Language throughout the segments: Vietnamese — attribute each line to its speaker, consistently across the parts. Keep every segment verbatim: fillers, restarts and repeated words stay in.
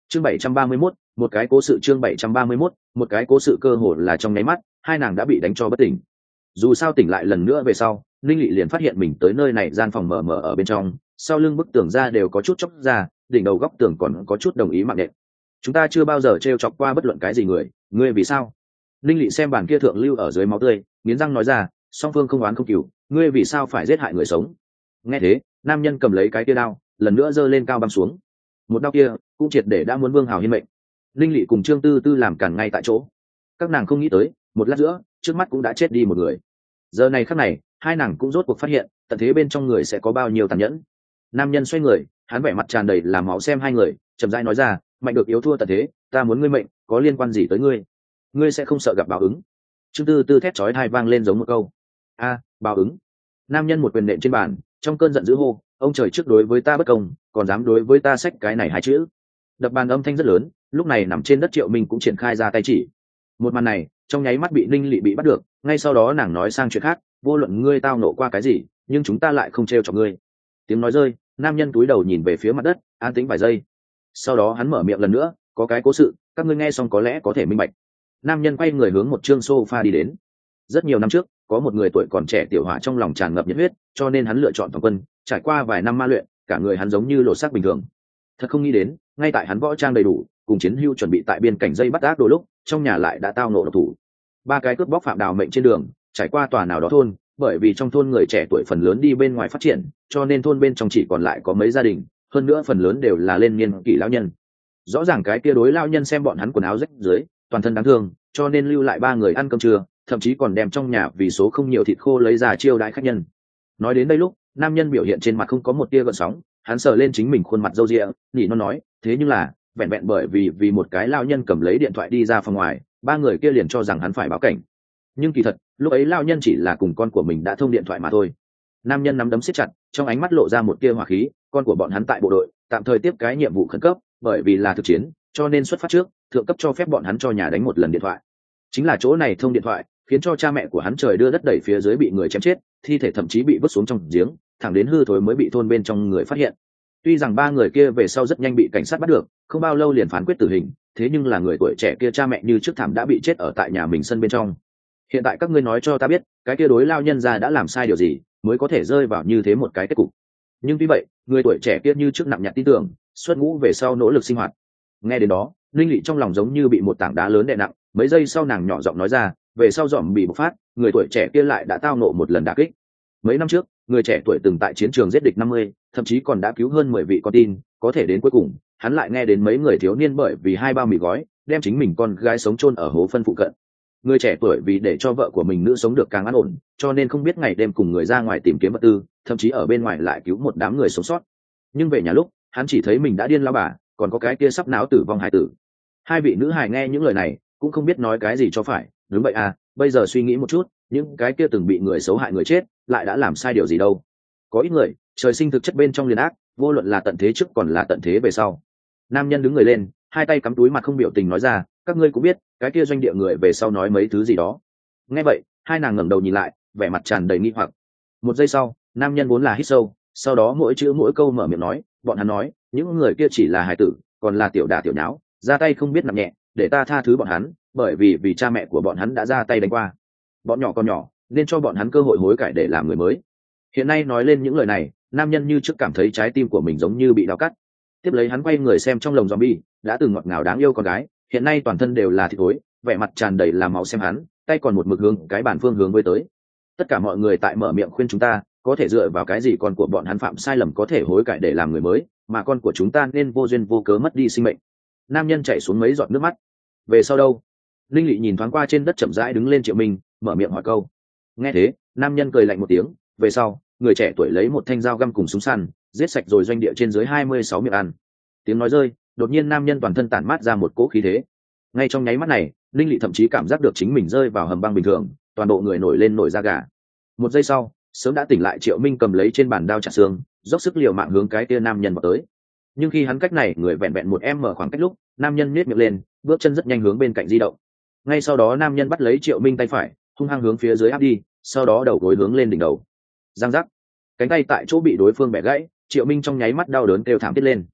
Speaker 1: chương bảy trăm ba mươi mốt, một cái cố sự chương bảy trăm ba mươi mốt, một cái cố sự cơ hồ là trong nháy mắt hai nàng đã bị đánh cho bất tỉnh. Dù sao tỉnh lại lần nữa về sau, Linh Lệ liền phát hiện mình tới nơi này gian phòng mờ mờ ở bên trong, sau lưng bức tường ra đều có chút chóc ra, đỉnh đầu góc tường còn có chút đồng ý mạng nện. Chúng ta chưa bao giờ trêu chọc qua bất luận cái gì người, ngươi vì sao? Linh Lệ xem bàn kia thượng lưu ở dưới máu tươi, nghiến răng nói ra, song phương không oán không cừu, ngươi vì sao phải giết hại người sống? Nghe thế, nam nhân cầm lấy cái kia đao, lần nữa giơ lên cao băng xuống. Một đao kia, cũng triệt để đã muốn Vương Hào hiên mệnh. Linh Lệ cùng Trương Tư Tư làm cản ngay tại chỗ. Các nàng không nghĩ tới, một lát giữa, trước mắt cũng đã chết đi một người. Giờ này khắc này, hai nàng cũng rốt cuộc phát hiện, tận thế bên trong người sẽ có bao nhiêu tàn nhẫn. Nam nhân xoay người, hắn vẻ mặt tràn đầy làm máu xem hai người, chậm rãi nói ra, mạnh được yếu thua tận thế, ta muốn ngươi mệnh, có liên quan gì tới ngươi? Ngươi sẽ không sợ gặp báo ứng? Trương Tư Tư thét chói tai vang lên giống một câu. A, báo ứng. Nam nhân một quyền nện trên bàn, trong cơn giận dữ hô, ông trời trước đối với ta bất công, còn dám đối với ta xách cái này hai chữ. Đập bàn âm thanh rất lớn, lúc này nằm trên đất Triệu Minh cũng triển khai ra tay chỉ. Một màn này, trong nháy mắt bị Ninh Lệ bị bắt được, ngay sau đó nàng nói sang chuyện khác, vô luận ngươi tao nộ qua cái gì, nhưng chúng ta lại không trêu chọc ngươi. Tiếng nói rơi, nam nhân túi đầu nhìn về phía mặt đất, an tĩnh vài giây. Sau đó hắn mở miệng lần nữa, có cái cố sự, các ngươi nghe xong có lẽ có thể minh bạch. Nam nhân quay người hướng một chương sofa đi đến. Rất nhiều năm trước, có một người tuổi còn trẻ tiểu hỏa trong lòng tràn ngập nhiệt huyết, cho nên hắn lựa chọn toàn quân, trải qua vài năm ma luyện, cả người hắn giống như lột xác bình thường. Thật không nghĩ đến, ngay tại hắn võ trang đầy đủ, cùng chiến hưu chuẩn bị tại biên cảnh dây bắt ác đôi lúc, trong nhà lại đã tao nộ độc thủ. Ba cái cướp bóc phạm đào mệnh trên đường, trải qua tòa nào đó thôn, bởi vì trong thôn người trẻ tuổi phần lớn đi bên ngoài phát triển, cho nên thôn bên trong chỉ còn lại có mấy gia đình, hơn nữa phần lớn đều là lên niên kỷ lão nhân. Rõ ràng cái kia đối lão nhân xem bọn hắn quần áo rách dưới, toàn thân đáng thương, cho nên lưu lại ba người ăn cơm trưa, thậm chí còn đem trong nhà vì số không nhiều thịt khô lấy ra chiêu đãi khách nhân. Nói đến đây lúc, nam nhân biểu hiện trên mặt không có một tia gợn sóng, hắn sờ lên chính mình khuôn mặt râu ria, nhỉ nó nói, thế nhưng là, vẹn vẹn bởi vì vì một cái lão nhân cầm lấy điện thoại đi ra phòng ngoài, ba người kia liền cho rằng hắn phải báo cảnh. Nhưng kỳ thật, lúc ấy lão nhân chỉ là cùng con của mình đã thông điện thoại mà thôi. Nam nhân nắm đấm siết chặt, trong ánh mắt lộ ra một tia hỏa khí, con của bọn hắn tại bộ đội, tạm thời tiếp cái nhiệm vụ khẩn cấp, bởi vì là thực chiến, cho nên xuất phát trước, thượng cấp cho phép bọn hắn cho nhà đánh một lần điện thoại. Chính là chỗ này thông điện thoại, khiến cho cha mẹ của hắn trời đưa đất đẩy phía dưới bị người chém chết, thi thể thậm chí bị vứt xuống trong giếng, thẳng đến hư thối mới bị thôn bên trong người phát hiện. Tuy rằng ba người kia về sau rất nhanh bị cảnh sát bắt được, không bao lâu liền phán quyết tử hình, thế nhưng là người tuổi trẻ kia cha mẹ như trước thảm đã bị chết ở tại nhà mình sân bên trong. Hiện tại các ngươi nói cho ta biết, cái kia đối lao nhân ra đã làm sai điều gì, mới có thể rơi vào như thế một cái kết cục. Nhưng tuy vậy, người tuổi trẻ kia như trước nặng nhặt tin tưởng, xuất ngũ về sau nỗ lực sinh hoạt. Nghe đến đó, Linh Lệ trong lòng giống như bị một tảng đá lớn đè nặng, mấy giây sau nàng nhỏ giọng nói ra, về sau dòm bị bộc phát, người tuổi trẻ kia lại đã tao nộ một lần đả kích. Mấy năm trước, người trẻ tuổi từng tại chiến trường giết địch năm mươi, thậm chí còn đã cứu hơn mười vị con tin, có thể đến cuối cùng, hắn lại nghe đến mấy người thiếu niên bởi vì hai bao mì gói, đem chính mình con gái sống chôn ở hố phân phụ cận. Người trẻ tuổi vì để cho vợ của mình nữ sống được càng an ổn, cho nên không biết ngày đêm cùng người ra ngoài tìm kiếm vật tư, thậm chí ở bên ngoài lại cứu một đám người sống sót. Nhưng về nhà lúc, hắn chỉ thấy mình đã điên lão bà, còn có cái kia sắp náo tử vong hài tử. Hai vị nữ hài nghe những lời này, cũng không biết nói cái gì cho phải. Đúng vậy à, bây giờ suy nghĩ một chút, những cái kia từng bị người xấu hại người chết, lại đã làm sai điều gì đâu? Có ít người, trời sinh thực chất bên trong liền ác, vô luận là tận thế trước còn là tận thế về sau. Nam nhân đứng người lên, hai tay cắm túi mặt không biểu tình nói ra, các ngươi cũng biết, cái kia doanh địa người về sau nói mấy thứ gì đó. Nghe vậy, hai nàng ngẩng đầu nhìn lại, vẻ mặt tràn đầy nghi hoặc. Một giây sau, nam nhân vốn là hít sâu, sau đó mỗi chữ mỗi câu mở miệng nói, bọn hắn nói, những người kia chỉ là hài tử, còn là tiểu đả tiểu nháo, ra tay không biết nặng nhẹ, để ta tha thứ bọn hắn, bởi vì vì cha mẹ của bọn hắn đã ra tay đánh qua. Bọn nhỏ còn nhỏ, nên cho bọn hắn cơ hội hối cải để làm người mới. Hiện nay nói lên những lời này, nam nhân như trước cảm thấy trái tim của mình giống như bị đau cắt. Tiếp lấy hắn quay người xem trong lồng zombie, đã từng ngọt ngào đáng yêu con gái, hiện nay toàn thân đều là thịt thối, vẻ mặt tràn đầy là máu xem hắn, tay còn một mực hướng cái bản phương hướng với tới. Tất cả mọi người tại mở miệng khuyên chúng ta, có thể dựa vào cái gì con của bọn hắn phạm sai lầm có thể hối cải để làm người mới, mà con của chúng ta nên vô duyên vô cớ mất đi sinh mệnh. Nam nhân chảy xuống mấy giọt nước mắt. Về sau đâu? Linh Lệ nhìn thoáng qua trên đất chậm rãi đứng lên Triệu Minh, mở miệng hỏi câu. Nghe thế, nam nhân cười lạnh một tiếng, về sau, người trẻ tuổi lấy một thanh dao găm cùng súng săn, giết sạch rồi doanh địa trên dưới hai mươi sáu miệng ăn. Tiếng nói rơi, đột nhiên nam nhân toàn thân tản mát ra một cỗ khí thế. Ngay trong nháy mắt này, Linh Lệ thậm chí cảm giác được chính mình rơi vào hầm băng bình thường, toàn bộ người nổi lên nổi da gà. Một giây sau, sớm đã tỉnh lại Triệu Minh cầm lấy trên bàn đao chặt xương, dốc sức liều mạng hướng cái kia nam nhân vào tới. Nhưng khi hắn cách này người vẹn vẹn một em mở khoảng cách lúc, nam nhân nhếch miệng lên, bước chân rất nhanh hướng bên cạnh di động. Ngay sau đó nam nhân bắt lấy Triệu Minh tay phải, hung hăng hướng phía dưới áp đi, sau đó đầu gối hướng lên đỉnh đầu. Giang giác, cánh tay tại chỗ bị đối phương bẻ gãy, Triệu Minh trong nháy mắt đau đớn kêu thảm thiết lên.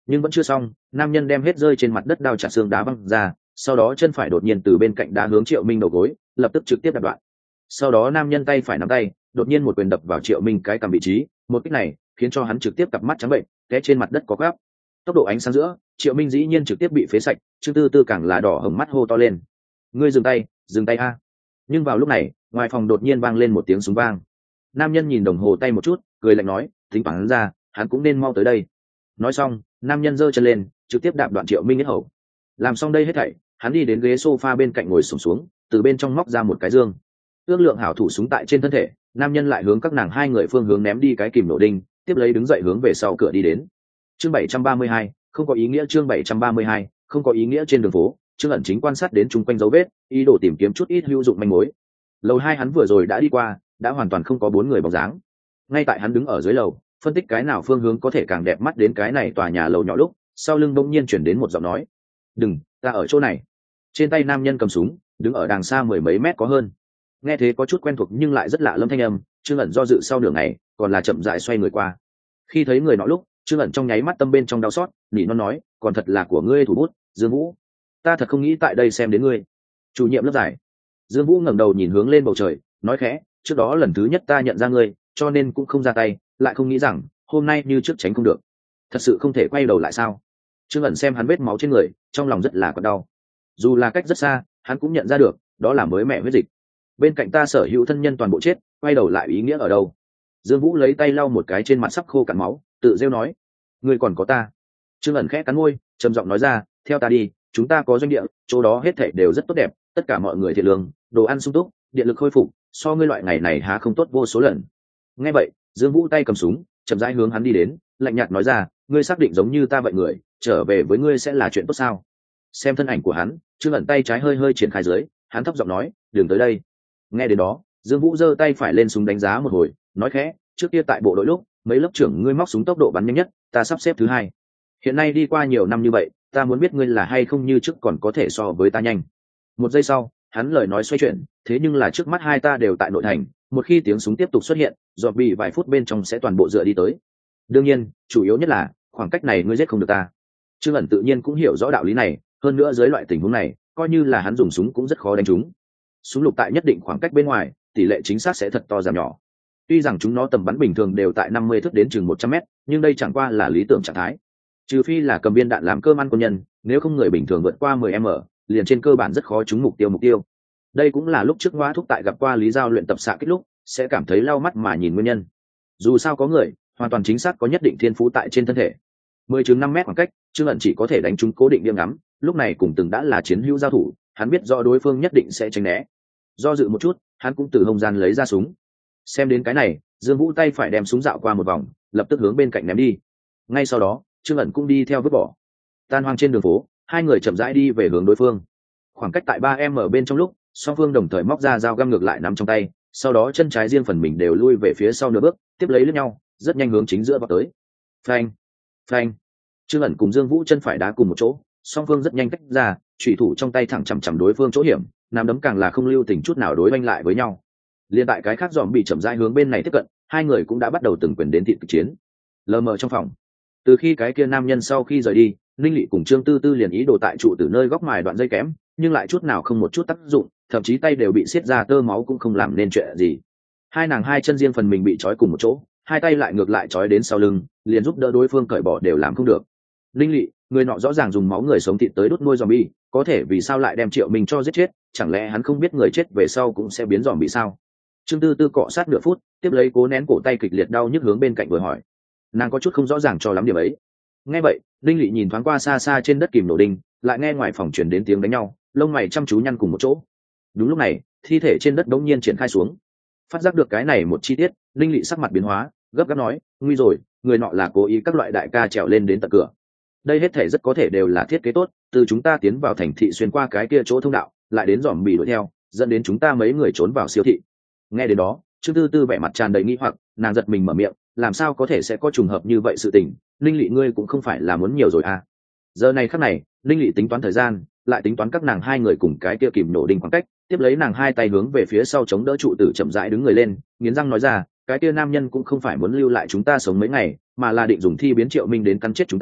Speaker 1: Nhưng vẫn chưa xong, nam nhân đem hết rơi trên mặt đất đao chặt xương đá văng ra, sau đó chân phải đột nhiên từ bên cạnh đá hướng Triệu Minh đầu gối, lập tức trực tiếp đạp đoạn. Sau đó nam nhân tay phải nắm tay, đột nhiên một quyền đập vào Triệu Minh cái cằm vị trí, một kích này khiến cho hắn trực tiếp cặp mắt trắng bệnh, té trên mặt đất có gắp. Tốc độ ánh sáng giữa, Triệu Minh dĩ nhiên trực tiếp bị phế sạch, Trương Tư Tư càng là đỏ hồng mắt hô to lên: "Ngươi dừng tay, dừng tay a!" Nhưng vào lúc này, ngoài phòng đột nhiên vang lên một tiếng súng vang. Nam nhân nhìn đồng hồ tay một chút, cười lạnh nói: "Tính toán hắn ra, hắn cũng nên mau tới đây." Nói xong, nam nhân giơ chân lên, trực tiếp đạp đoạn Triệu Minh hết hầu. Làm xong đây hết thảy, hắn đi đến ghế sofa bên cạnh ngồi xổm xuống, từ bên trong móc ra một cái dương. Ước lượng hảo thủ súng tại trên thân thể, nam nhân lại hướng các nàng hai người phương hướng ném đi cái kìm nổ đinh, tiếp lấy đứng dậy hướng về sau cửa đi đến. Chương bảy trăm ba mươi hai, không có ý nghĩa. Chương bảy trăm ba mươi hai, không có ý nghĩa. Trên đường phố, Trương ẩn chính quan sát đến chung quanh dấu vết, ý đồ tìm kiếm chút ít hữu dụng manh mối. Lầu hai hắn vừa rồi đã đi qua, đã hoàn toàn không có bốn người bóng dáng. Ngay tại hắn đứng ở dưới lầu, phân tích cái nào phương hướng có thể càng đẹp mắt đến cái này tòa nhà lầu nhỏ lúc, sau lưng bỗng nhiên chuyển đến một giọng nói: "Đừng, ta ở chỗ này." Trên tay nam nhân cầm súng, đứng ở đằng xa mười mấy mét có hơn. Nghe thế có chút quen thuộc nhưng lại rất lạ lâm thanh âm, Trương ẩn do dự sau nửa ngày, còn là chậm rãi xoay người qua. Khi thấy người nọ lúc, Trương ẩn trong nháy mắt tâm bên trong đau xót, nỉ non nói: "Còn thật là của ngươi thủ bút, Dương Vũ. Ta thật không nghĩ tại đây xem đến ngươi." Chủ nhiệm lớp giải. Dương Vũ ngẩng đầu nhìn hướng lên bầu trời, nói khẽ: "Trước đó lần thứ nhất ta nhận ra ngươi, cho nên cũng không ra tay, lại không nghĩ rằng hôm nay như trước tránh không được. Thật sự không thể quay đầu lại sao?" Trương ẩn xem hắn vết máu trên người, trong lòng rất là có đau. Dù là cách rất xa, hắn cũng nhận ra được, đó là mới mẹ huyết dịch. Bên cạnh ta sở hữu thân nhân toàn bộ chết, quay đầu lại ý nghĩa ở đâu? Dương Vũ lấy tay lau một cái trên mặt sắp khô cạn máu, tự rêu nói: "Ngươi còn có ta." Trương ẩn khẽ cắn môi, trầm giọng nói ra: "Theo ta đi, chúng ta có doanh địa, chỗ đó hết thảy đều rất tốt đẹp, tất cả mọi người thiện lương, đồ ăn sung túc, điện lực khôi phục, so ngươi loại ngày này há không tốt vô số lần." Nghe vậy, Dương Vũ tay cầm súng, chậm rãi hướng hắn đi đến, lạnh nhạt nói ra: "Ngươi xác định giống như ta vậy người, trở về với ngươi sẽ là chuyện tốt sao?" Xem thân ảnh của hắn, Trương ẩn tay trái hơi hơi triển khai dưới, hắn thấp giọng nói: "Đừng tới đây." Nghe đến đó, Dương Vũ giơ tay phải lên súng đánh giá một hồi, nói khẽ: "Trước kia tại bộ đội lúc, mấy lớp trưởng ngươi móc súng tốc độ bắn nhanh nhất, ta sắp xếp thứ hai. Hiện nay đi qua nhiều năm như vậy, ta muốn biết ngươi là hay không như trước còn có thể so với ta nhanh." Một giây sau, hắn lời nói xoay chuyển: "Thế nhưng là trước mắt hai ta đều tại nội thành, một khi tiếng súng tiếp tục xuất hiện, dọn bị vài phút bên trong sẽ toàn bộ dựa đi tới. Đương nhiên, chủ yếu nhất là khoảng cách này ngươi giết không được ta." Trương ẩn tự nhiên cũng hiểu rõ đạo lý này, hơn nữa dưới loại tình huống này, coi như là hắn dùng súng cũng rất khó đánh trúng. Súng lục tại nhất định khoảng cách bên ngoài, tỷ lệ chính xác sẽ thật to giảm nhỏ. Tuy rằng chúng nó tầm bắn bình thường đều tại năm mươi thước đến chừng một trăm mét, nhưng đây chẳng qua là lý tưởng trạng thái. Trừ phi là cầm viên đạn làm cơm ăn quân nhân, nếu không người bình thường vượt qua mười mét, liền trên cơ bản rất khó trúng mục tiêu mục tiêu. Đây cũng là lúc trước Ngoa Thúc tại gặp qua Lý Giao luyện tập xạ kích lúc, sẽ cảm thấy lau mắt mà nhìn nguyên nhân. Dù sao có người, hoàn toàn chính xác có nhất định thiên phú tại trên thân thể. Mười chừng năm mét khoảng cách, Trương ẩn chỉ có thể đánh trúng cố định điểm ngắm, lúc này cùng từng đã là chiến hữu giao thủ, hắn biết rõ đối phương nhất định sẽ tránh né. Do dự một chút, hắn cũng từ hông gian lấy ra súng. Xem đến cái này, Dương Vũ tay phải đem súng dạo qua một vòng, lập tức hướng bên cạnh ném đi. Ngay sau đó, Trương ẩn cũng đi theo vứt bỏ. Tan hoang trên đường phố, hai người chậm rãi đi về hướng đối phương. Khoảng cách tại ba em ở bên trong lúc, song phương đồng thời móc ra dao găm ngược lại nắm trong tay, sau đó chân trái riêng phần mình đều lui về phía sau nửa bước, tiếp lấy lướt nhau, rất nhanh hướng chính giữa vào tới. Phanh, phanh. Trương ẩn cùng Dương Vũ chân phải đá cùng một chỗ, song phương rất nhanh tách ra, chủy thủ trong tay thẳng chằm chằm đối phương chỗ hiểm, nắm đấm càng là không lưu tình chút nào đối oanh lại với nhau. Liên tại cái khác dòm bị chậm rãi hướng bên này tiếp cận, hai người cũng đã bắt đầu từng quyền đến thịt cực chiến. Lờ mờ trong phòng, từ khi cái kia nam nhân sau khi rời đi, Linh Lệ cùng Trương Tư Tư liền ý đồ tại trụ từ nơi góc mài đoạn dây kẽm, nhưng lại chút nào không một chút tác dụng, thậm chí tay đều bị xiết ra tơ máu cũng không làm nên chuyện gì. Hai nàng hai chân riêng phần mình bị trói cùng một chỗ, hai tay lại ngược lại trói đến sau lưng, liền giúp đỡ đối phương cởi bỏ đều làm không được. Linh Lệ, người nọ rõ ràng dùng máu người sống thịt tới đốt nuôi zombie, có thể vì sao lại đem Triệu Minh cho giết chết, chẳng lẽ hắn không biết người chết về sau cũng sẽ biến zombie sao? Trương Tư Tư cọ sát nửa phút, tiếp lấy cố nén cổ tay kịch liệt đau nhức hướng bên cạnh vừa hỏi. Nàng có chút không rõ ràng cho lắm điểm ấy. Nghe vậy, Linh Lệ nhìn thoáng qua xa xa trên đất kìm nổ đinh, lại nghe ngoài phòng truyền đến tiếng đánh nhau, lông mày chăm chú nhăn cùng một chỗ. Đúng lúc này, thi thể trên đất đống nhiên triển khai xuống. Phát giác được cái này một chi tiết, Linh Lệ sắc mặt biến hóa, gấp gáp nói, nguy rồi, người nọ là cố ý các loại đại ca trèo lên đến tận cửa. Đây hết thể rất có thể đều là thiết kế tốt, từ chúng ta tiến vào thành thị xuyên qua cái kia chỗ thông đạo, lại đến dòm bị đuổi theo, dẫn đến chúng ta mấy người trốn vào siêu thị. Nghe đến đó, Trương Tư Tư vẻ mặt tràn đầy nghi hoặc, nàng giật mình mở miệng, làm sao có thể sẽ có trùng hợp như vậy sự tình, Linh Lệ ngươi cũng không phải là muốn nhiều rồi à? Giờ này khắc này, Linh Lệ tính toán thời gian, lại tính toán các nàng hai người cùng cái kia kìm nổ đinh khoảng cách, tiếp lấy nàng hai tay hướng về phía sau chống đỡ trụ tử chậm rãi đứng người lên, nghiến răng nói ra, cái kia nam nhân cũng không phải muốn lưu lại chúng ta sống mấy ngày, mà là định dùng thi biến Triệu Minh đến cắn chết chúng ta,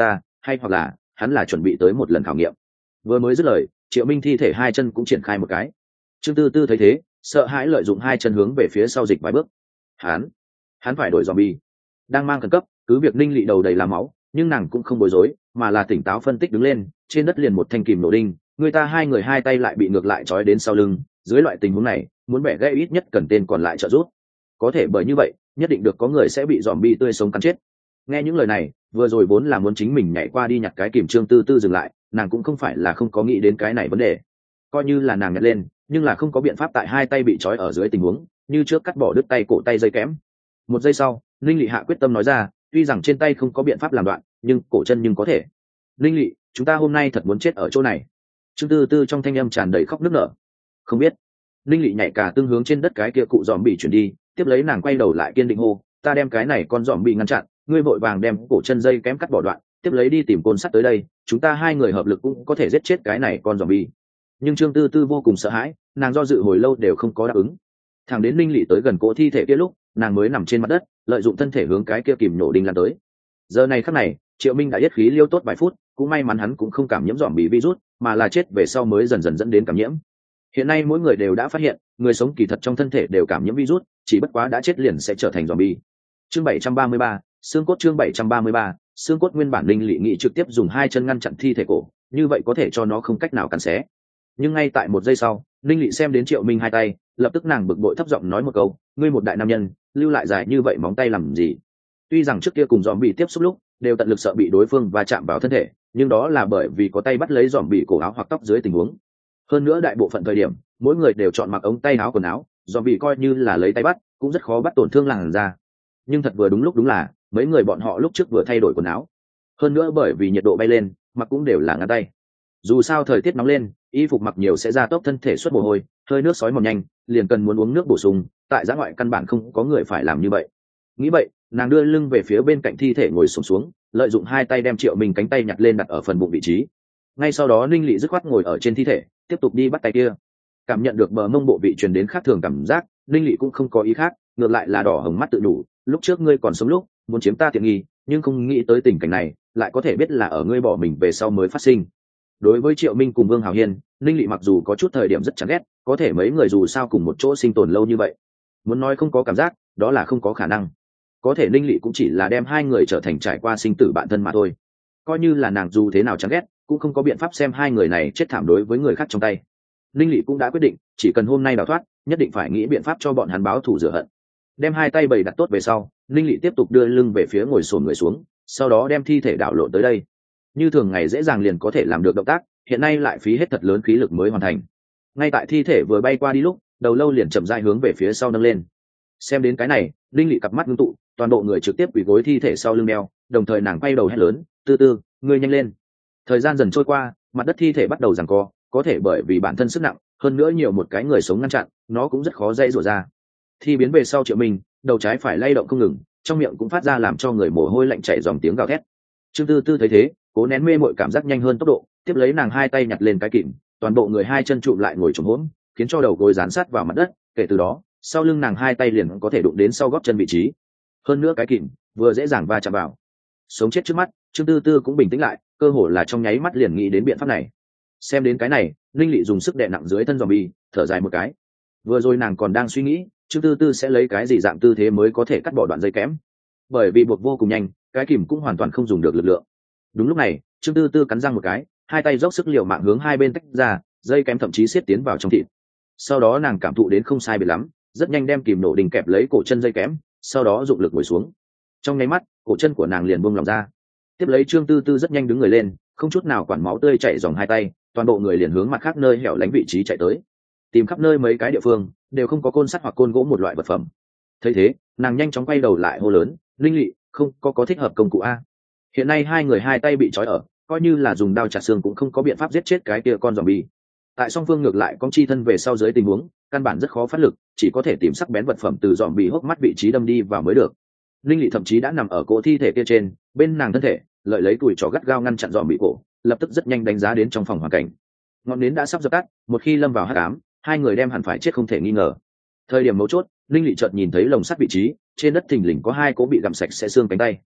Speaker 1: hay hoặc là hắn là chuẩn bị tới một lần khảo nghiệm. Vừa mới dứt lời, Triệu Minh thi thể hai chân cũng triển khai một cái. Trương Tư Tư thấy thế, sợ hãi lợi dụng hai chân hướng về phía sau dịch vài bước. Hắn, hắn phải đổi zombie. Đang mang khẩn cấp, cứ việc Ninh Lệ đầu đầy là máu, nhưng nàng cũng không bối rối, mà là tỉnh táo phân tích đứng lên, trên đất liền một thanh kìm nổ đinh, người ta hai người hai tay lại bị ngược lại trói đến sau lưng, dưới loại tình huống này, muốn bẻ gãy ít nhất cần tên còn lại trợ giúp. Có thể bởi như vậy, nhất định được có người sẽ bị zombie tươi sống cắn chết. Nghe những lời này, vừa rồi vốn là muốn chính mình nhảy qua đi nhặt cái kìm Trương Tư Tư dừng lại, nàng cũng không phải là không có nghĩ đến cái này vấn đề. Coi như là nàng nhặt lên, nhưng là không có biện pháp tại hai tay bị trói ở dưới tình huống, như trước cắt bỏ đứt tay cổ tay dây kẽm. Một giây sau, Linh Lệ hạ quyết tâm nói ra, tuy rằng trên tay không có biện pháp làm đoạn, nhưng cổ chân nhưng có thể. Linh Lệ, chúng ta hôm nay thật muốn chết ở chỗ này. Trương Tư Tư trong thanh âm tràn đầy khóc nức nở. Không biết. Linh Lệ nhảy cả tương hướng trên đất cái kia cụ giòm bị chuyển đi, tiếp lấy nàng quay đầu lại kiên định hô, ta đem cái này con giòm bị ngăn chặn, ngươi vội vàng đem cổ chân dây kém cắt bỏ đoạn, tiếp lấy đi tìm côn sắt tới đây, chúng ta hai người hợp lực cũng có thể giết chết cái này con giòm bị. Nhưng Trương Tư Tư vô cùng sợ hãi, nàng do dự hồi lâu đều không có đáp ứng. Thẳng đến Linh Lệ tới gần cỗ thi thể kia lúc, nàng mới nằm trên mặt đất, lợi dụng thân thể hướng cái kia kìm nổ đinh lan tới. Giờ này khắc này, Triệu Minh đã yết khí liêu tốt vài phút, cũng may mắn hắn cũng không cảm nhiễm giòm bị virus, mà là chết về sau mới dần dần dẫn đến cảm nhiễm. Hiện nay mỗi người đều đã phát hiện, người sống kỳ thật trong thân thể đều cảm nhiễm virus, chỉ bất quá đã chết liền sẽ trở thành zombie. Chương bảy trăm ba mươi ba, xương cốt chương bảy trăm ba mươi ba, xương cốt nguyên bản Linh Lệ nghị trực tiếp dùng hai chân ngăn chặn thi thể cổ, như vậy có thể cho nó không cách nào cắn xé. Nhưng ngay tại một giây sau, Linh Lệ xem đến Triệu Minh hai tay, lập tức nàng bực bội thấp giọng nói một câu, ngươi một đại nam nhân, lưu lại dài như vậy móng tay làm gì? Tuy rằng trước kia cùng zombie tiếp xúc lúc, đều tận lực sợ bị đối phương va chạm vào thân thể, nhưng đó là bởi vì có tay bắt lấy zombie cổ áo hoặc tóc dưới tình huống. Hơn nữa đại bộ phận thời điểm, mỗi người đều chọn mặc ống tay áo quần áo, zombie coi như là lấy tay bắt, cũng rất khó bắt tổn thương làn da. Nhưng thật vừa đúng lúc đúng là, mấy người bọn họ lúc trước vừa thay đổi quần áo. Hơn nữa bởi vì nhiệt độ bay lên, mặc cũng đều là ngắn tay. Dù sao thời tiết nóng lên, y phục mặc nhiều sẽ gia tốc thân thể xuất mồ hôi, hơi nước sói mòn nhanh, liền cần muốn uống nước bổ sung, tại giã ngoại căn bản không có người phải làm như vậy. Nghĩ vậy, nàng đưa lưng về phía bên cạnh thi thể ngồi xổm xuống, lợi dụng hai tay đem Triệu Minh cánh tay nhặt lên đặt ở phần bụng vị trí. Ngay sau đó Ninh Lệ dứt khoát ngồi ở trên thi thể, tiếp tục đi bắt tay kia. Cảm nhận được bờ mông bộ vị truyền đến khác thường cảm giác, Ninh Lệ cũng không có ý khác, ngược lại là đỏ hồng mắt tự đủ, lúc trước ngươi còn sống lúc, muốn chiếm ta tiện nghi, nhưng không nghĩ tới tình cảnh này, lại có thể biết là ở ngươi bỏ mình về sau mới phát sinh. Đối với Triệu Minh cùng Vương Hào Hiên, Ninh Lệ mặc dù có chút thời điểm rất chán ghét, có thể mấy người dù sao cùng một chỗ sinh tồn lâu như vậy, muốn nói không có cảm giác, đó là không có khả năng. Có thể Ninh Lệ cũng chỉ là đem hai người trở thành trải qua sinh tử bạn thân mà thôi. Coi như là nàng dù thế nào chán ghét, cũng không có biện pháp xem hai người này chết thảm đối với người khác trong tay. Ninh Lệ cũng đã quyết định, chỉ cần hôm nay đào thoát, nhất định phải nghĩ biện pháp cho bọn hắn báo thù rửa hận. Đem hai tay bày đặt tốt về sau, Ninh Lệ tiếp tục đưa lưng về phía ngồi xổm người xuống, sau đó đem thi thể đảo lộn tới đây. Như thường ngày dễ dàng liền có thể làm được động tác, hiện nay lại phí hết thật lớn khí lực mới hoàn thành. Ngay tại thi thể vừa bay qua đi lúc, đầu lâu liền chậm rãi hướng về phía sau nâng lên. Xem đến cái này, Ninh Lệ cặp mắt ngưng tụ, toàn bộ người trực tiếp quỳ gối thi thể sau lưng đeo, đồng thời nàng quay đầu hét lớn, "Tư Tư, ngươi nhanh lên!" Thời gian dần trôi qua, mặt đất thi thể bắt đầu giằng co, có thể bởi vì bản thân sức nặng, hơn nữa nhiều một cái người sống ngăn chặn, nó cũng rất khó dây rủa ra. Thi biến về sau Triệu Minh, đầu trái phải lay động không ngừng, trong miệng cũng phát ra làm cho người mồ hôi lạnh chảy dòng tiếng gào thét. Trương Tư Tư thấy thế, cố nén mê mội cảm giác nhanh hơn tốc độ, tiếp lấy nàng hai tay nhặt lên cái kìm, toàn bộ người hai chân trụ lại ngồi chồm hổm, khiến cho đầu gối dán sát vào mặt đất, kể từ đó, sau lưng nàng hai tay liền có thể đụng đến sau gót chân vị trí. Hơn nữa cái kìm vừa dễ dàng va chạm vào. Sống chết trước mắt, Trương Tư Tư cũng bình tĩnh lại, cơ hồ là trong nháy mắt liền nghĩ đến biện pháp này. Xem đến cái này, Linh Lệ dùng sức đè nặng dưới thân zombie, thở dài một cái. Vừa rồi nàng còn đang suy nghĩ, Trương Tư Tư sẽ lấy cái gì dạng tư thế mới có thể cắt bỏ đoạn dây kẽm. Bởi vì buộc vô cùng nhanh, cái kìm cũng hoàn toàn không dùng được lực lượng. Đúng lúc này, Trương Tư Tư cắn răng một cái, hai tay dốc sức liều mạng hướng hai bên tách ra, dây kẽm thậm chí siết tiến vào trong thịt. Sau đó nàng cảm thụ đến không sai biệt lắm, rất nhanh đem kìm nổ đình kẹp lấy cổ chân dây kẽm, sau đó dụng lực ngồi xuống. Trong nháy mắt, cổ chân của nàng liền buông lỏng ra. Tiếp lấy Trương Tư Tư rất nhanh đứng người lên, không chút nào quản máu tươi chảy dòng hai tay, toàn bộ người liền hướng mặt khác nơi hẻo lánh vị trí chạy tới. Tìm khắp nơi mấy cái địa phương, đều không có côn sắt hoặc côn gỗ một loại vật phẩm. Thấy thế, nàng nhanh chóng quay đầu lại hô lớn, "Linh Lệ, không có có thích hợp công cụ a?" Hiện nay hai người hai tay bị trói ở, coi như là dùng đao chặt xương cũng không có biện pháp giết chết cái kia con zombie. Tại song phương ngược lại con chi thân về sau dưới tình huống, căn bản rất khó phát lực, chỉ có thể tìm sắc bén vật phẩm từ zombie hốc mắt vị trí đâm đi vào mới được. Linh Lệ thậm chí đã nằm ở cỗ thi thể kia trên, bên nàng thân thể, lợi lấy tuổi trỏ gắt gao ngăn chặn zombie cổ, lập tức rất nhanh đánh giá đến trong phòng hoàn cảnh. Ngọn nến đã sắp dập tắt, một khi lâm vào hắc ám, hai người đem hẳn phải chết không thể nghi ngờ. Thời điểm mấu chốt, Linh Lệ chợt nhìn thấy lồng sắt vị trí, trên đất thình lình có hai cố bị gặm sạch sẽ xương cánh tay.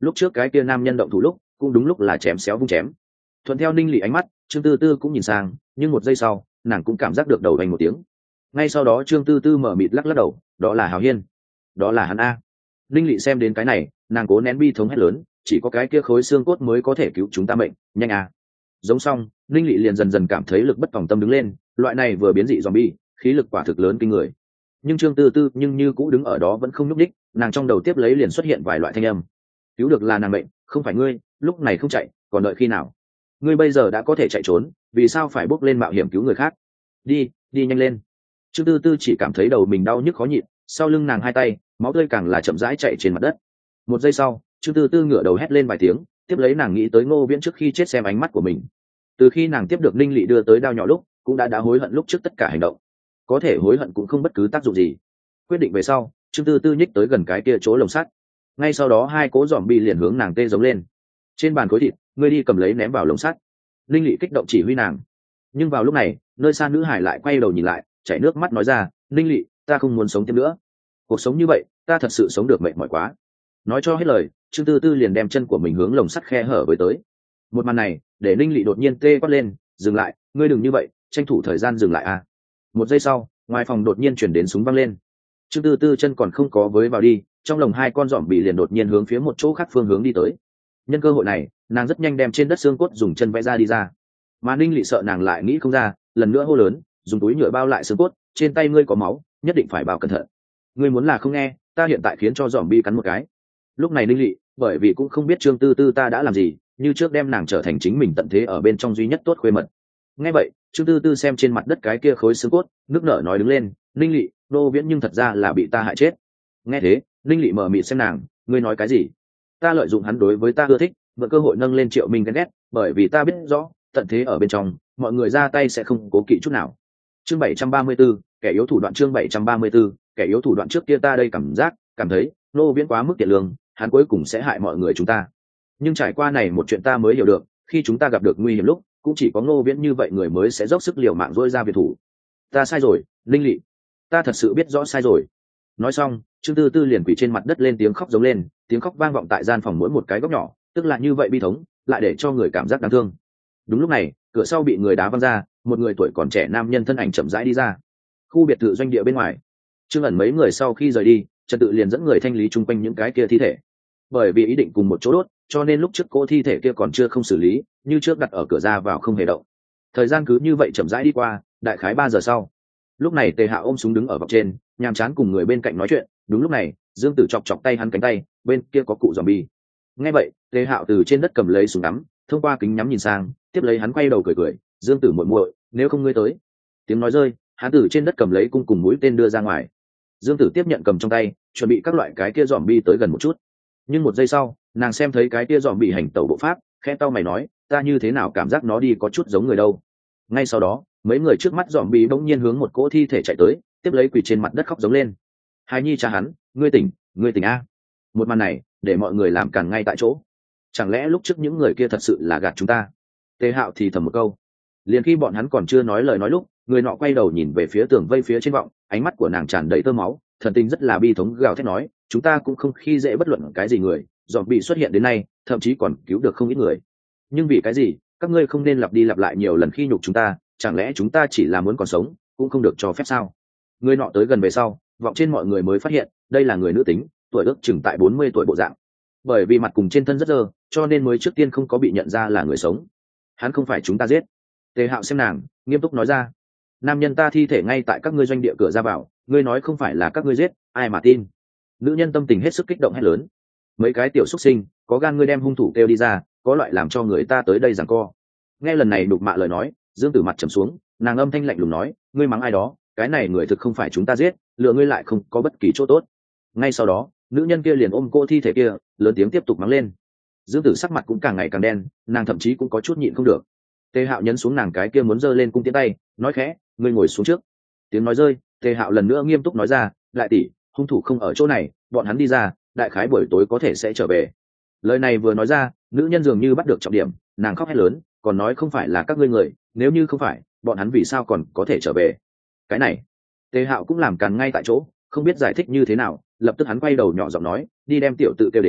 Speaker 1: lúc trước cái kia nam nhân động thủ lúc cũng đúng lúc là chém xéo vung chém. Thuận theo Ninh Lị ánh mắt, Trương Tư Tư cũng nhìn sang, nhưng một giây sau nàng cũng cảm giác được đầu vành một tiếng. Ngay sau đó Trương Tư Tư mở mịt lắc lắc đầu, đó là Hào Hiên, đó là hắn a. Ninh Lị xem đến cái này, nàng cố nén bi thống hét lớn, chỉ có cái kia khối xương cốt mới có thể cứu chúng ta mệnh, nhanh a. Giống xong, Ninh Lị liền dần dần cảm thấy lực bất tòng tâm đứng lên, loại này vừa biến dị zombie, khí lực quả thực lớn kinh người. Nhưng Trương Tư Tư nhưng như cũ đứng ở đó vẫn không nhúc nhích, nàng trong đầu tiếp lấy liền xuất hiện vài loại thanh âm. Cứu được là nàng mệnh, không phải ngươi, lúc này không chạy, còn đợi khi nào? Ngươi bây giờ đã có thể chạy trốn, vì sao phải bước lên mạo hiểm cứu người khác? Đi, đi nhanh lên. Trương Tư Tư chỉ cảm thấy đầu mình đau nhức khó nhịn, sau lưng nàng hai tay, máu tươi càng là chậm rãi chạy trên mặt đất. Một giây sau, Trương Tư Tư ngửa đầu hét lên vài tiếng, tiếp lấy nàng nghĩ tới Ngô Viễn trước khi chết xem ánh mắt của mình. Từ khi nàng tiếp được Ninh Lị đưa tới đao nhỏ lúc, cũng đã đã hối hận lúc trước tất cả hành động. Có thể hối hận cũng không bất cứ tác dụng gì. Quyết định về sau, Trương Tư Tư nhích tới gần cái kia chỗ lồng sắt. Ngay sau đó hai cố giòm bị liền hướng nàng tê giống lên. Trên bàn khối thịt, ngươi đi cầm lấy ném vào lồng sắt. Ninh Lị kích động chỉ huy nàng. Nhưng vào lúc này, nơi xa nữ hải lại quay đầu nhìn lại, chảy nước mắt nói ra, Ninh Lị, ta không muốn sống thêm nữa. Cuộc sống như vậy, ta thật sự sống được mệt mỏi quá. Nói cho hết lời, Trương Tư Tư liền đem chân của mình hướng lồng sắt khe hở với tới. Một màn này, để Ninh Lị đột nhiên tê quát lên, dừng lại, ngươi đừng như vậy, tranh thủ thời gian dừng lại a. Một giây sau, ngoài phòng đột nhiên chuyển đến súng văng lên. Trương Tư Tư chân còn không có với vào đi, trong lồng hai con giỏm bị liền đột nhiên hướng phía một chỗ khác phương hướng đi tới. Nhân cơ hội này, nàng rất nhanh đem trên đất xương cốt dùng chân vẽ ra đi ra. Mà Ninh Lị sợ nàng lại nghĩ không ra, lần nữa hô lớn, dùng túi nhựa bao lại xương cốt, trên tay ngươi có máu, nhất định phải bao cẩn thận. Ngươi muốn là không nghe, ta hiện tại khiến cho giỏm bi cắn một cái. Lúc này Ninh Lị, bởi vì cũng không biết Trương Tư Tư ta đã làm gì, như trước đem nàng trở thành chính mình tận thế ở bên trong duy nhất tốt khuê mật. Nghe vậy, Trương Tư Tư xem trên mặt đất cái kia khối xương cốt, nước nở nói đứng lên, Ninh Lị, Nô Viễn nhưng thật ra là bị ta hại chết. Nghe thế, Ninh Lị mở mịt xem nàng, ngươi nói cái gì? Ta lợi dụng hắn đối với ta ưa thích, mượn cơ hội nâng lên Triệu Minh ghen ghét, bởi vì ta biết rõ, tận thế ở bên trong, mọi người ra tay sẽ không cố kỵ chút nào. Chương bảy trăm ba mươi 734, kẻ yếu thủ đoạn chương bảy trăm ba mươi 734, kẻ yếu thủ đoạn trước kia ta đây cảm giác, cảm thấy, Nô Viễn quá mức tiện lương, hắn cuối cùng sẽ hại mọi người chúng ta. Nhưng trải qua này một chuyện ta mới hiểu được, khi chúng ta gặp được nguy hiểm lúc, cũng chỉ có Ngô Viễn như vậy người mới sẽ dốc sức liều mạng dỗi ra biệt thủ. Ta sai rồi, Linh Lị, ta thật sự biết rõ sai rồi. Nói xong, Trương Tư Tư liền quỳ trên mặt đất lên tiếng khóc giống lên, tiếng khóc vang vọng tại gian phòng mỗi một cái góc nhỏ, tức là như vậy bi thống, lại để cho người cảm giác đáng thương. Đúng lúc này, cửa sau bị người đá văng ra, một người tuổi còn trẻ nam nhân thân ảnh chậm rãi đi ra. Khu biệt thự doanh địa bên ngoài, Trương ẩn mấy người sau khi rời đi, Trần Tự liền dẫn người thanh lý chung quanh những cái kia thi thể. Bởi vì ý định cùng một chỗ đốt, cho nên lúc trước cô thi thể kia còn chưa không xử lý, như trước đặt ở cửa ra vào không hề động. Thời gian cứ như vậy chậm rãi đi qua, đại khái ba giờ sau, lúc này Tề Hạo ôm súng đứng ở vọng trên, nhàm chán cùng người bên cạnh nói chuyện. Đúng lúc này, Dương Tử chọc chọc tay hắn cánh tay, bên kia có cụ zombie. Nghe vậy, Tề Hạo từ trên đất cầm lấy súng ngắm, thông qua kính nhắm nhìn sang, tiếp lấy hắn quay đầu cười cười, Dương Tử muội muội, nếu không ngươi tới. Tiếng nói rơi, hắn từ trên đất cầm lấy cung cùng mũi tên đưa ra ngoài. Dương Tử tiếp nhận cầm trong tay, chuẩn bị các loại cái kia zombie tới gần một chút. Nhưng một giây sau, nàng xem thấy cái kia zombie hành tẩu bộ pháp, khẽ tao mày nói, ta như thế nào cảm giác nó đi có chút giống người đâu. Ngay sau đó, mấy người trước mắt zombie bỗng nhiên hướng một cỗ thi thể chạy tới, tiếp lấy quỳ trên mặt đất khóc giống lên. Hài nhi cha hắn, ngươi tỉnh, ngươi tỉnh a. Một màn này, để mọi người làm càn ngay tại chỗ. Chẳng lẽ lúc trước những người kia thật sự là gạt chúng ta? Tề Hạo thì thầm một câu. Liền khi bọn hắn còn chưa nói lời nói lúc, người nọ quay đầu nhìn về phía tường vây phía trên vọng, ánh mắt của nàng tràn đầy tơ máu, thần tình rất là bi thống gào thét nói, chúng ta cũng không khi dễ bất luận cái gì người, dòm bị xuất hiện đến nay, thậm chí còn cứu được không ít người. Nhưng vì cái gì, các ngươi không nên lặp đi lặp lại nhiều lần khi nhục chúng ta, chẳng lẽ chúng ta chỉ là muốn còn sống, cũng không được cho phép sao? Người nọ tới gần về sau, vọng trên mọi người mới phát hiện, đây là người nữ tính, tuổi ước chừng tại bốn mươi tuổi bộ dạng. Bởi vì mặt cùng trên thân rất dơ, cho nên mới trước tiên không có bị nhận ra là người sống. Hắn không phải chúng ta giết. Tề Hạo xem nàng, nghiêm túc nói ra. Nam nhân ta thi thể ngay tại các ngươi doanh địa cửa ra vào, ngươi nói không phải là các ngươi giết, ai mà tin? Nữ nhân tâm tình hết sức kích động hét lớn. Mấy cái tiểu xuất sinh, có gan ngươi đem hung thủ kêu đi ra, có loại làm cho người ta tới đây giằng co. Nghe lần này đục mạ lời nói, Dương Tử mặt trầm xuống, nàng âm thanh lạnh lùng nói, ngươi mắng ai đó, cái này người thực không phải chúng ta giết, lựa ngươi lại không có bất kỳ chỗ tốt. Ngay sau đó, nữ nhân kia liền ôm cô thi thể kia, lớn tiếng tiếp tục mắng lên. Dương Tử sắc mặt cũng càng ngày càng đen, nàng thậm chí cũng có chút nhịn không được. Tề Hạo nhấn xuống nàng cái kia muốn giơ lên cung tiến tay, nói khẽ, ngươi ngồi xuống trước. Tiếng nói rơi, Tề Hạo lần nữa nghiêm túc nói ra, lại tỷ, hung thủ không ở chỗ này, bọn hắn đi ra, đại khái buổi tối có thể sẽ trở về. Lời này vừa nói ra, nữ nhân dường như bắt được trọng điểm, nàng khóc hét lớn, còn nói không phải là các ngươi người, nếu như không phải, bọn hắn vì sao còn có thể trở về? Cái này, Tề Hạo cũng làm càn ngay tại chỗ, không biết giải thích như thế nào, lập tức hắn quay đầu nhỏ giọng nói, đi đem tiểu tự kêu đến,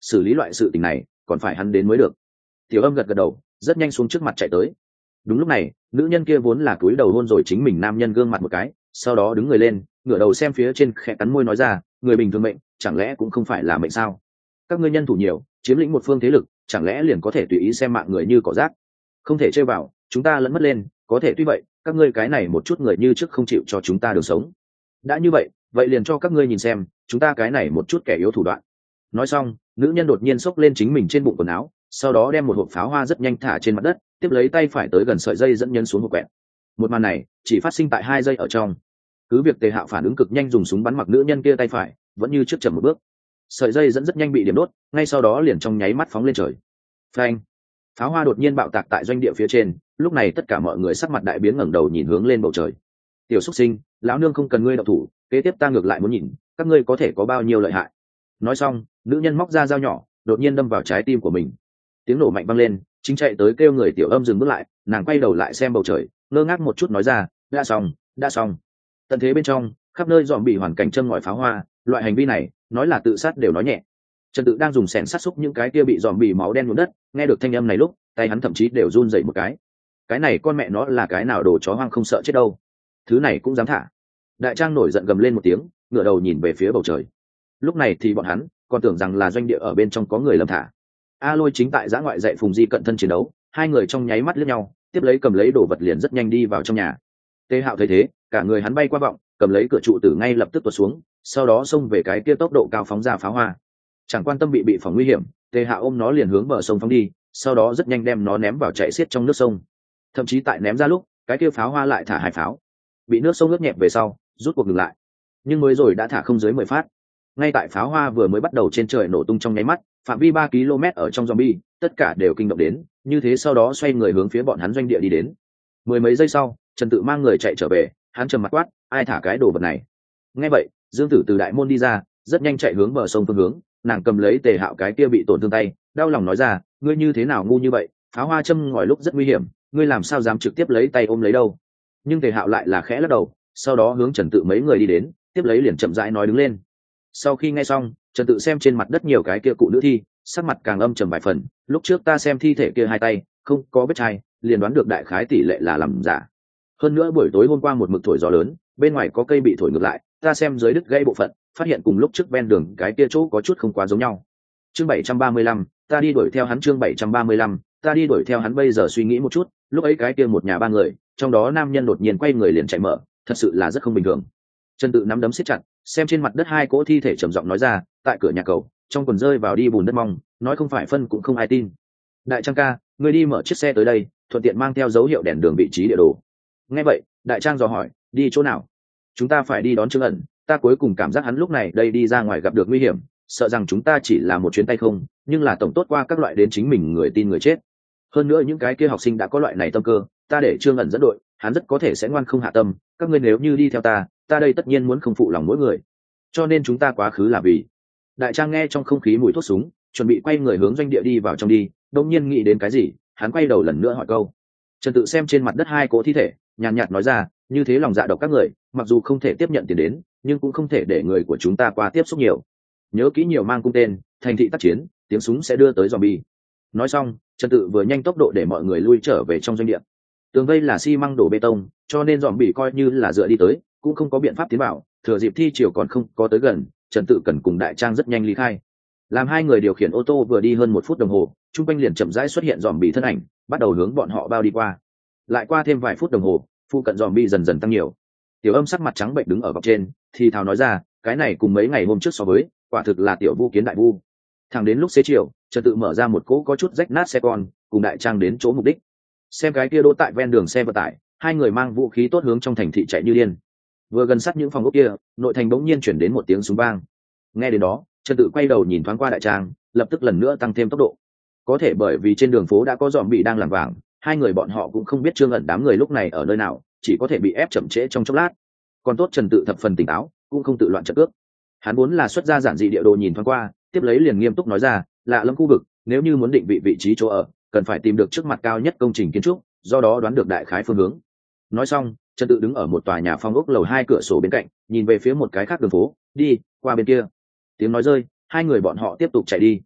Speaker 1: xử lý loại sự tình này còn phải hắn đến mới được. Tiểu Âm gật gật đầu, rất nhanh xuống trước mặt chạy tới. Đúng lúc này, nữ nhân kia vốn là cúi đầu hôn rồi chính mình nam nhân gương mặt một cái, sau đó đứng người lên, ngửa đầu xem phía trên, khẽ cắn môi nói ra, người bình thường mệnh chẳng lẽ cũng không phải là mệnh sao? Các ngươi nhân thủ nhiều, chiếm lĩnh một phương thế lực, chẳng lẽ liền có thể tùy ý xem mạng người như cỏ rác? Không thể chơi vào, chúng ta lẫn mất lên, có thể tuy vậy, các ngươi cái này một chút người như trước không chịu cho chúng ta đường sống. Đã như vậy, vậy liền cho các ngươi nhìn xem, chúng ta cái này một chút kẻ yếu thủ đoạn. Nói xong, nữ nhân đột nhiên xốc lên chính mình trên bụng quần áo, sau đó đem một hộp pháo hoa rất nhanh thả trên mặt đất, tiếp lấy tay phải tới gần sợi dây dẫn nhấn xuống một quẹt. Một màn này chỉ phát sinh tại hai giây ở trong. Cứ việc Tề Hạo phản ứng cực nhanh, dùng súng bắn mặc nữ nhân kia tay phải, vẫn như trước chậm một bước. Sợi dây dẫn rất nhanh bị điểm đốt, ngay sau đó liền trong nháy mắt phóng lên trời. Phanh! Pháo hoa đột nhiên bạo tạc tại doanh địa phía trên, lúc này tất cả mọi người sắc mặt đại biến, ngẩng đầu nhìn hướng lên bầu trời. Tiểu Súc Sinh, lão nương không cần ngươi động thủ, kế tiếp ta ngược lại muốn nhìn, các ngươi có thể có bao nhiêu lợi hại. Nói xong, nữ nhân móc ra dao nhỏ, đột nhiên đâm vào trái tim của mình. Tiếng nổ mạnh vang lên, chính chạy tới kêu người Tiểu Âm dừng bước lại, nàng quay đầu lại xem bầu trời, ngơ ngác một chút nói ra, đã xong, đã xong. Tận thế bên trong, khắp nơi dòm bị hoàn cảnh châm ngòi pháo hoa, loại hành vi này, nói là tự sát đều nói nhẹ. Trần Tự đang dùng xẻng sát xúc những cái kia bị dòm bị máu đen nhuộm đất, nghe được thanh âm này lúc, tay hắn thậm chí đều run rẩy một cái. Cái này con mẹ nó là cái nào đồ chó hoang không sợ chết đâu, thứ này cũng dám thả. Đại Trang nổi giận gầm lên một tiếng, ngửa đầu nhìn về phía bầu trời. Lúc này thì bọn hắn còn tưởng rằng là doanh địa ở bên trong có người lầm thả. A Lôi chính tại giã ngoại dạy Phùng Di cận thân chiến đấu, hai người trong nháy mắt liếc nhau, tiếp lấy cầm lấy đồ vật liền rất nhanh đi vào trong nhà. Tề Hạo thấy thế, cả người hắn bay qua vọng, cầm lấy cửa trụ tử ngay lập tức tuột xuống, sau đó xông về cái kia tốc độ cao phóng ra pháo hoa. Chẳng quan tâm bị bị phòng nguy hiểm, Tề Hạo ôm nó liền hướng bờ sông phóng đi, sau đó rất nhanh đem nó ném vào chảy xiết trong nước sông. Thậm chí tại ném ra lúc, cái kia pháo hoa lại thả hai pháo, bị nước sông ướt nhẹp về sau, rút cuộc ngừng lại. Nhưng mới rồi đã thả không dưới mười phát. Ngay tại pháo hoa vừa mới bắt đầu trên trời nổ tung trong nháy mắt, phạm vi ba ki lô mét ở trong zombie, tất cả đều kinh động đến, như thế sau đó xoay người hướng phía bọn hắn doanh địa đi đến. Mười mấy giây sau, Trần Tự mang người chạy trở về, hắn trầm mặt quát, ai thả cái đồ vật này? Nghe vậy, Dương Tử từ đại môn đi ra, rất nhanh chạy hướng bờ sông phương hướng, nàng cầm lấy Tề Hạo cái kia bị tổn thương tay, đau lòng nói ra, ngươi như thế nào ngu như vậy, pháo hoa châm ngòi lúc rất nguy hiểm, ngươi làm sao dám trực tiếp lấy tay ôm lấy đâu? Nhưng Tề Hạo lại là khẽ lắc đầu, sau đó hướng Trần Tự mấy người đi đến, tiếp lấy liền chậm rãi nói đứng lên. Sau khi nghe xong, Trần Tự xem trên mặt đất nhiều cái kia cụ nữ thi, sắc mặt càng âm trầm vài phần, lúc trước ta xem thi thể kia hai tay không có vết chai, liền đoán được đại khái tỷ lệ là làm giả. Hơn nữa buổi tối hôm qua một mực thổi gió lớn, bên ngoài có cây bị thổi ngược lại, ta xem dưới đứt gãy bộ phận, phát hiện cùng lúc trước ven đường cái kia chỗ có chút không quá giống nhau. Chương bảy trăm ba mươi lăm, ta đi đuổi theo hắn. Chương bảy trăm ba mươi lăm, ta đi đuổi theo hắn. Bây giờ suy nghĩ một chút, lúc ấy cái kia một nhà ba người, trong đó nam nhân đột nhiên quay người liền chạy mở, thật sự là rất không bình thường. Trần Tự nắm đấm siết chặt, xem trên mặt đất hai cỗ thi thể trầm giọng nói ra, tại cửa nhà cầu, trong quần rơi vào đi bùn đất mong, nói không phải phân cũng không ai tin. Đại Trang ca, ngươi đi mở chiếc xe tới đây, thuận tiện mang theo dấu hiệu đèn đường vị trí địa đồ. Nghe vậy, Đại Trang dò hỏi, đi chỗ nào? Chúng ta phải đi đón Trương ẩn, ta cuối cùng cảm giác hắn lúc này đây đi ra ngoài gặp được nguy hiểm, sợ rằng chúng ta chỉ là một chuyến tay không, nhưng là tổng tốt qua các loại đến chính mình người tin người chết. Hơn nữa những cái kia học sinh đã có loại này tâm cơ, ta để Trương ẩn dẫn đội, hắn rất có thể sẽ ngoan không hạ tâm, các ngươi nếu như đi theo ta, ta đây tất nhiên muốn không phụ lòng mỗi người, cho nên chúng ta quá khứ là vì. Đại Trang nghe trong không khí mùi thuốc súng, chuẩn bị quay người hướng doanh địa đi vào trong đi, đột nhiên nghĩ đến cái gì, hắn quay đầu lần nữa hỏi câu. Trần Tự xem trên mặt đất hai cỗ thi thể, nhàn nhạt nói ra, như thế lòng dạ độc các người, mặc dù không thể tiếp nhận tiền đến, nhưng cũng không thể để người của chúng ta qua tiếp xúc nhiều. Nhớ kỹ nhiều mang cung tên, thành thị tác chiến, tiếng súng sẽ đưa tới zombie. Nói xong, Trần Tự vừa nhanh tốc độ để mọi người lui trở về trong doanh địa. Tường vây là xi măng đổ bê tông, cho nên zombie coi như là dựa đi tới, cũng không có biện pháp tiến vào. Thừa dịp thi chiều còn không có tới gần, Trần Tự cần cùng Đại Trang rất nhanh ly khai. Làm hai người điều khiển ô tô vừa đi hơn một phút đồng hồ, trung quanh liền chậm rãi xuất hiện zombie thân ảnh, bắt đầu hướng bọn họ bao đi qua. Lại qua thêm vài phút đồng hồ, phụ cận zombie dần dần tăng nhiều. Tiểu Âm sắc mặt trắng bệnh đứng ở góc trên, thì thào nói ra, cái này cùng mấy ngày hôm trước so với, quả thực là tiểu vu kiến đại vu. Thẳng đến lúc xế chiều, Trần Tự mở ra một cỗ có chút rách nát xe con, cùng Đại Trang đến chỗ mục đích. Xem cái kia đỗ tại ven đường xe vận tải, hai người mang vũ khí tốt hướng trong thành thị chạy như điên. Vừa gần sát những phòng ốc kia, nội thành bỗng nhiên chuyển đến một tiếng súng vang. Nghe đến đó, Trần Tự quay đầu nhìn thoáng qua Đại Trang, lập tức lần nữa tăng thêm tốc độ. Có thể bởi vì trên đường phố đã có zombie đang làm vàng, hai người bọn họ cũng không biết Trương ẩn đám người lúc này ở nơi nào, chỉ có thể bị ép chậm trễ trong chốc lát. Còn tốt Trần Tự thập phần tỉnh táo, cũng không tự loạn trận cước. Hắn vốn là xuất ra giản dị địa đồ nhìn thoáng qua, tiếp lấy liền nghiêm túc nói ra, lạ lẫm khu vực, nếu như muốn định vị vị trí chỗ ở, cần phải tìm được trước mặt cao nhất công trình kiến trúc, do đó đoán được đại khái phương hướng. Nói xong, Trần Tự đứng ở một tòa nhà phong ốc lầu hai cửa sổ bên cạnh, nhìn về phía một cái khác đường phố, đi qua bên kia. Tiếng nói rơi, hai người bọn họ tiếp tục chạy đi.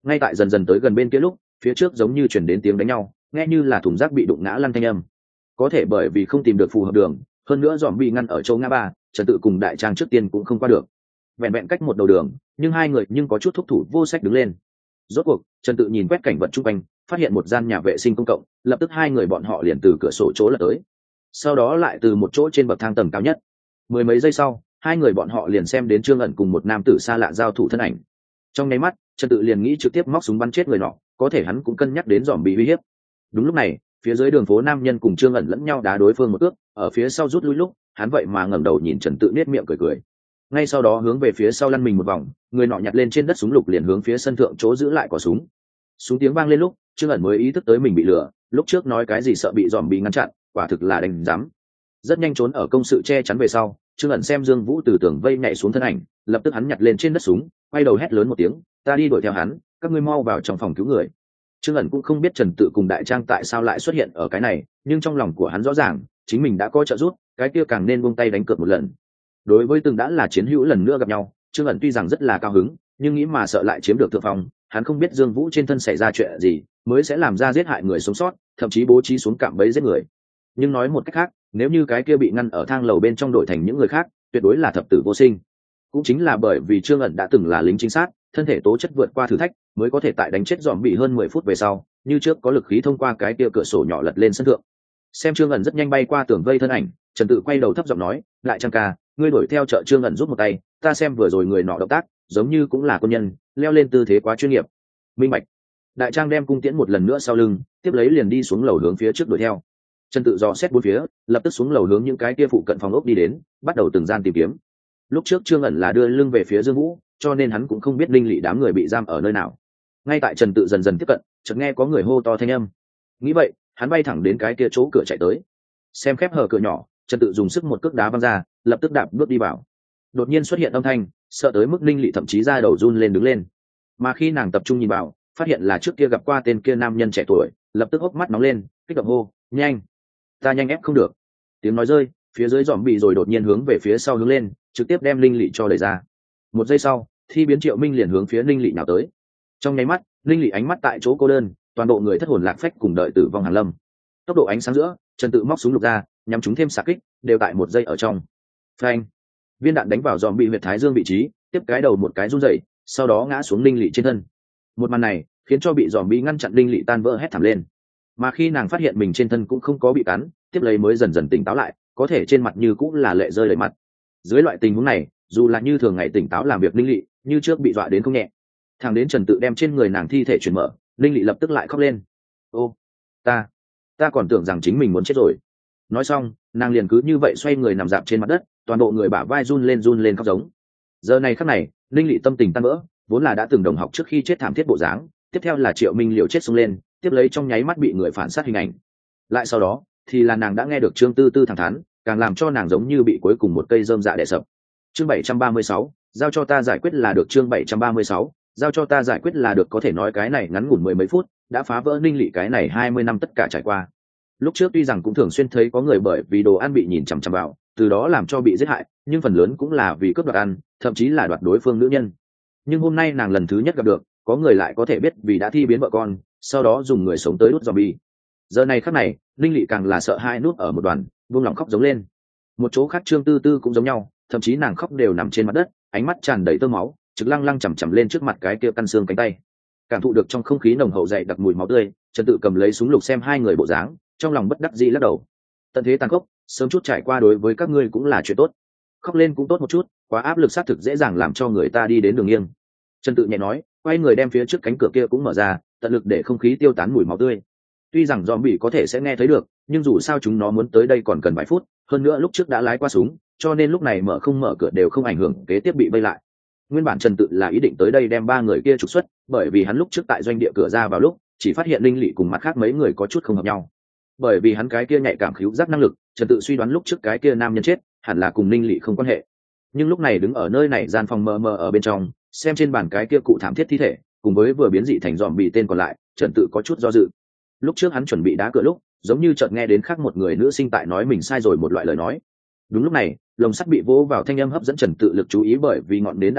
Speaker 1: ngay tại dần dần tới gần bên kia lúc, phía trước giống như chuyển đến tiếng đánh nhau, nghe như là thùng rác bị đụng ngã lăn thanh âm. Có thể bởi vì không tìm được phù hợp đường, hơn nữa dòm bị ngăn ở chỗ ngã ba, Trần Tự cùng Đại Trang trước tiên cũng không qua được. Vẹn vẹn cách một đầu đường, nhưng hai người nhưng có chút thúc thủ vô sách đứng lên. Rốt cuộc, Trần Tự nhìn quét cảnh vật chung quanh, phát hiện một gian nhà vệ sinh công cộng, lập tức hai người bọn họ liền từ cửa sổ chỗ lật tới. Sau đó lại từ một chỗ trên bậc thang tầng cao nhất. Mười mấy giây sau, hai người bọn họ liền xem đến Trương ẩn cùng một nam tử xa lạ giao thủ thân ảnh. Trong nháy mắt, Trần Tự liền nghĩ trực tiếp móc súng bắn chết người nọ, có thể hắn cũng cân nhắc đến dòm bị uy hiếp. Đúng lúc này, phía dưới đường phố nam nhân cùng Trương ẩn lẫn nhau đá đối phương một cước, ở phía sau rút lui lúc, hắn vậy mà ngẩng đầu nhìn Trần Tự nết miệng cười cười. Ngay sau đó hướng về phía sau lăn mình một vòng, người nọ nhặt lên trên đất súng lục liền hướng phía sân thượng chỗ giữ lại cò súng. Súng tiếng vang lên lúc, Trương ẩn mới ý thức tới mình bị lừa, lúc trước nói cái gì sợ bị dòm bị ngăn chặn, quả thực là đánh giám. Rất nhanh trốn ở công sự che chắn về sau, Trương ẩn xem Dương Vũ từ tường vây nhảy xuống thân ảnh, lập tức hắn nhặt lên trên đất súng, quay đầu hét lớn một tiếng, ta đi đuổi theo hắn, các ngươi mau vào trong phòng cứu người. Trương ẩn cũng không biết Trần Tự cùng Đại Trang tại sao lại xuất hiện ở cái này, nhưng trong lòng của hắn rõ ràng, chính mình đã có trợ giúp, cái kia càng nên buông tay đánh cược một lần. Đối với từng đã là chiến hữu lần nữa gặp nhau, Trương ẩn tuy rằng rất là cao hứng, nhưng nghĩ mà sợ lại chiếm được thượng phong, hắn không biết Dương Vũ trên thân xảy ra chuyện gì, mới sẽ làm ra giết hại người sống sót, thậm chí bố trí xuống cạm bẫy giết người. Nhưng nói một cách khác, nếu như cái kia bị ngăn ở thang lầu bên trong đổi thành những người khác, tuyệt đối là thập tử vô sinh. Cũng chính là bởi vì Trương ẩn đã từng là lính chính sát, thân thể tố chất vượt qua thử thách, mới có thể tại đánh chết dòm bị hơn mười phút về sau, như trước có lực khí thông qua cái kia cửa sổ nhỏ lật lên sân thượng. Xem Trương ẩn rất nhanh bay qua tường vây thân ảnh, Trần Tự quay đầu thấp giọng nói, lại Trang ca, ngươi đuổi theo trợ Trương ẩn giúp một tay, ta xem vừa rồi người nọ động tác, giống như cũng là quân nhân, leo lên tư thế quá chuyên nghiệp. Minh bạch. Đại Trang đem cung tiễn một lần nữa sau lưng, tiếp lấy liền đi xuống lầu hướng phía trước đuổi theo. Trần Tự dò xét bốn phía, lập tức xuống lầu hướng những cái kia phụ cận phòng ốc đi đến, bắt đầu từng gian tìm kiếm. Lúc trước Trương ẩn là đưa lưng về phía Dương Vũ, cho nên hắn cũng không biết Linh Lệ đám người bị giam ở nơi nào. Ngay tại Trần Tự dần dần tiếp cận, chợt nghe có người hô to thanh âm. Nghĩ vậy, hắn bay thẳng đến cái kia chỗ cửa chạy tới. Xem khép hở cửa nhỏ, Trần Tự dùng sức một cước đá văng ra, lập tức đạp bước đi vào. Đột nhiên xuất hiện âm thanh, sợ tới mức Linh Lệ thậm chí ra đầu run lên đứng lên. Mà khi nàng tập trung nhìn vào, phát hiện là trước kia gặp qua tên kia nam nhân trẻ tuổi, lập tức hốc mắt nóng lên, kích động hô, nhanh, ta nhanh ép không được. Tiếng nói rơi, phía dưới dòm bị rồi đột nhiên hướng về phía sau hướng lên, trực tiếp đem Linh Lệ cho đẩy ra. Một giây sau, Thi biến Triệu Minh liền hướng phía Linh Lệ nhào tới. Trong nháy mắt, Linh Lệ ánh mắt tại chỗ cô đơn, toàn bộ người thất hồn lạc phách cùng đợi tử vong hàn lâm. Tốc độ ánh sáng giữa, Trần Tự móc súng lục ra, nhắm chúng thêm xạ kích, đều tại một giây ở trong. Phanh! Viên đạn đánh vào dòm bị huyệt thái dương vị trí, tiếp cái đầu một cái rung dậy, sau đó ngã xuống Linh Lệ trên thân. Một màn này khiến cho bị dòm bị ngăn chặn Linh Lệ tan vỡ hét thảm lên. Mà khi nàng phát hiện mình trên thân cũng không có bị cắn, tiếp lấy mới dần dần tỉnh táo lại, có thể trên mặt như cũng là lệ rơi đầy mặt. Dưới loại tình huống này, dù là như thường ngày tỉnh táo làm việc Linh Lệ, như trước bị dọa đến không nhẹ. Thằng đến Trần Tự đem trên người nàng thi thể chuyển mở, Linh Lệ lập tức lại khóc lên. Ô, ta, ta còn tưởng rằng chính mình muốn chết rồi. Nói xong, nàng liền cứ như vậy xoay người nằm dạp trên mặt đất, toàn bộ người bả vai run lên run lên khóc giống. Giờ này khắc này, Linh Lệ tâm tình tan vỡ, vốn là đã từng đồng học trước khi chết thảm thiết bộ dáng, tiếp theo là Triệu Minh liều chết xông lên, tiếp lấy trong nháy mắt bị người phản sát hình ảnh. Lại sau đó, thì là nàng đã nghe được Trương Tư Tư thẳng thắn, càng làm cho nàng giống như bị cuối cùng một cây rơm dạ đè sập. Chương bảy trăm ba mươi sáu, giao cho ta giải quyết là được. Chương bảy trăm ba mươi sáu, giao cho ta giải quyết là được. Có thể nói cái này ngắn ngủn mười mấy phút, đã phá vỡ Ninh Lệ cái này hai mươi năm tất cả trải qua. Lúc trước tuy rằng cũng thường xuyên thấy có người bởi vì đồ ăn bị nhìn chằm chằm vào, từ đó làm cho bị giết hại, nhưng phần lớn cũng là vì cướp đoạt ăn, thậm chí là đoạt đối phương nữ nhân. Nhưng hôm nay nàng lần thứ nhất gặp được, có người lại có thể biết vì đã thi biến vợ con, sau đó dùng người sống tới đốt zombie. Giờ này khắc này, Ninh Lệ càng là sợ hai nút ở một đoàn, buông lòng khóc giống lên. Một chỗ khác Trương Tư Tư cũng giống nhau, thậm chí nàng khóc đều nằm trên mặt đất, ánh mắt tràn đầy tơ máu, trực lăng lăng chằm chằm lên trước mặt cái kia căn xương cánh tay. Cảm thụ được trong không khí nồng hậu dày đặc mùi máu tươi, Trần Tự cầm lấy súng lục xem hai người bộ dáng, trong lòng bất đắc dĩ lắc đầu. Tận thế tàn khốc, sớm chút trải qua đối với các ngươi cũng là chuyện tốt. Khóc lên cũng tốt một chút, quá áp lực sát thực dễ dàng làm cho người ta đi đến đường nghiêng. Trần Tự nhẹ nói, quay người đem phía trước cánh cửa kia cũng mở ra, tận lực để không khí tiêu tán mùi máu tươi. Tuy rằng zombie có thể sẽ nghe thấy được, nhưng dù sao chúng nó muốn tới đây còn cần vài phút, hơn nữa lúc trước đã lái qua súng, cho nên lúc này mở không mở cửa đều không ảnh hưởng kế tiếp bị vây lại. Nguyên bản Trần Tự là ý định tới đây đem ba người kia trục xuất, bởi vì hắn lúc trước tại doanh địa cửa ra vào lúc, chỉ phát hiện Linh Lệ cùng mặt khác mấy người có chút không hợp nhau. Bởi vì hắn cái kia nhạy cảm khứu giác năng lực, Trần Tự suy đoán lúc trước cái kia nam nhân chết, hẳn là cùng Linh Lệ không quan hệ. Nhưng lúc này đứng ở nơi này gian phòng mờ mờ ở bên trong, xem trên bàn cái kia cụ thảm thiết thi thể, cùng với vừa biến dị thành zombie tên còn lại, Trần Tự có chút do dự. Lúc trước hắn chuẩn bị đá cửa lúc, giống như chợt nghe đến khác một người nữ sinh tại nói mình sai rồi một loại lời nói. Đúng lúc này, lồng sắt bị vỗ vào thanh âm hấp dẫn Trần Tự lực chú ý, bởi vì ngọn nến đã tắt,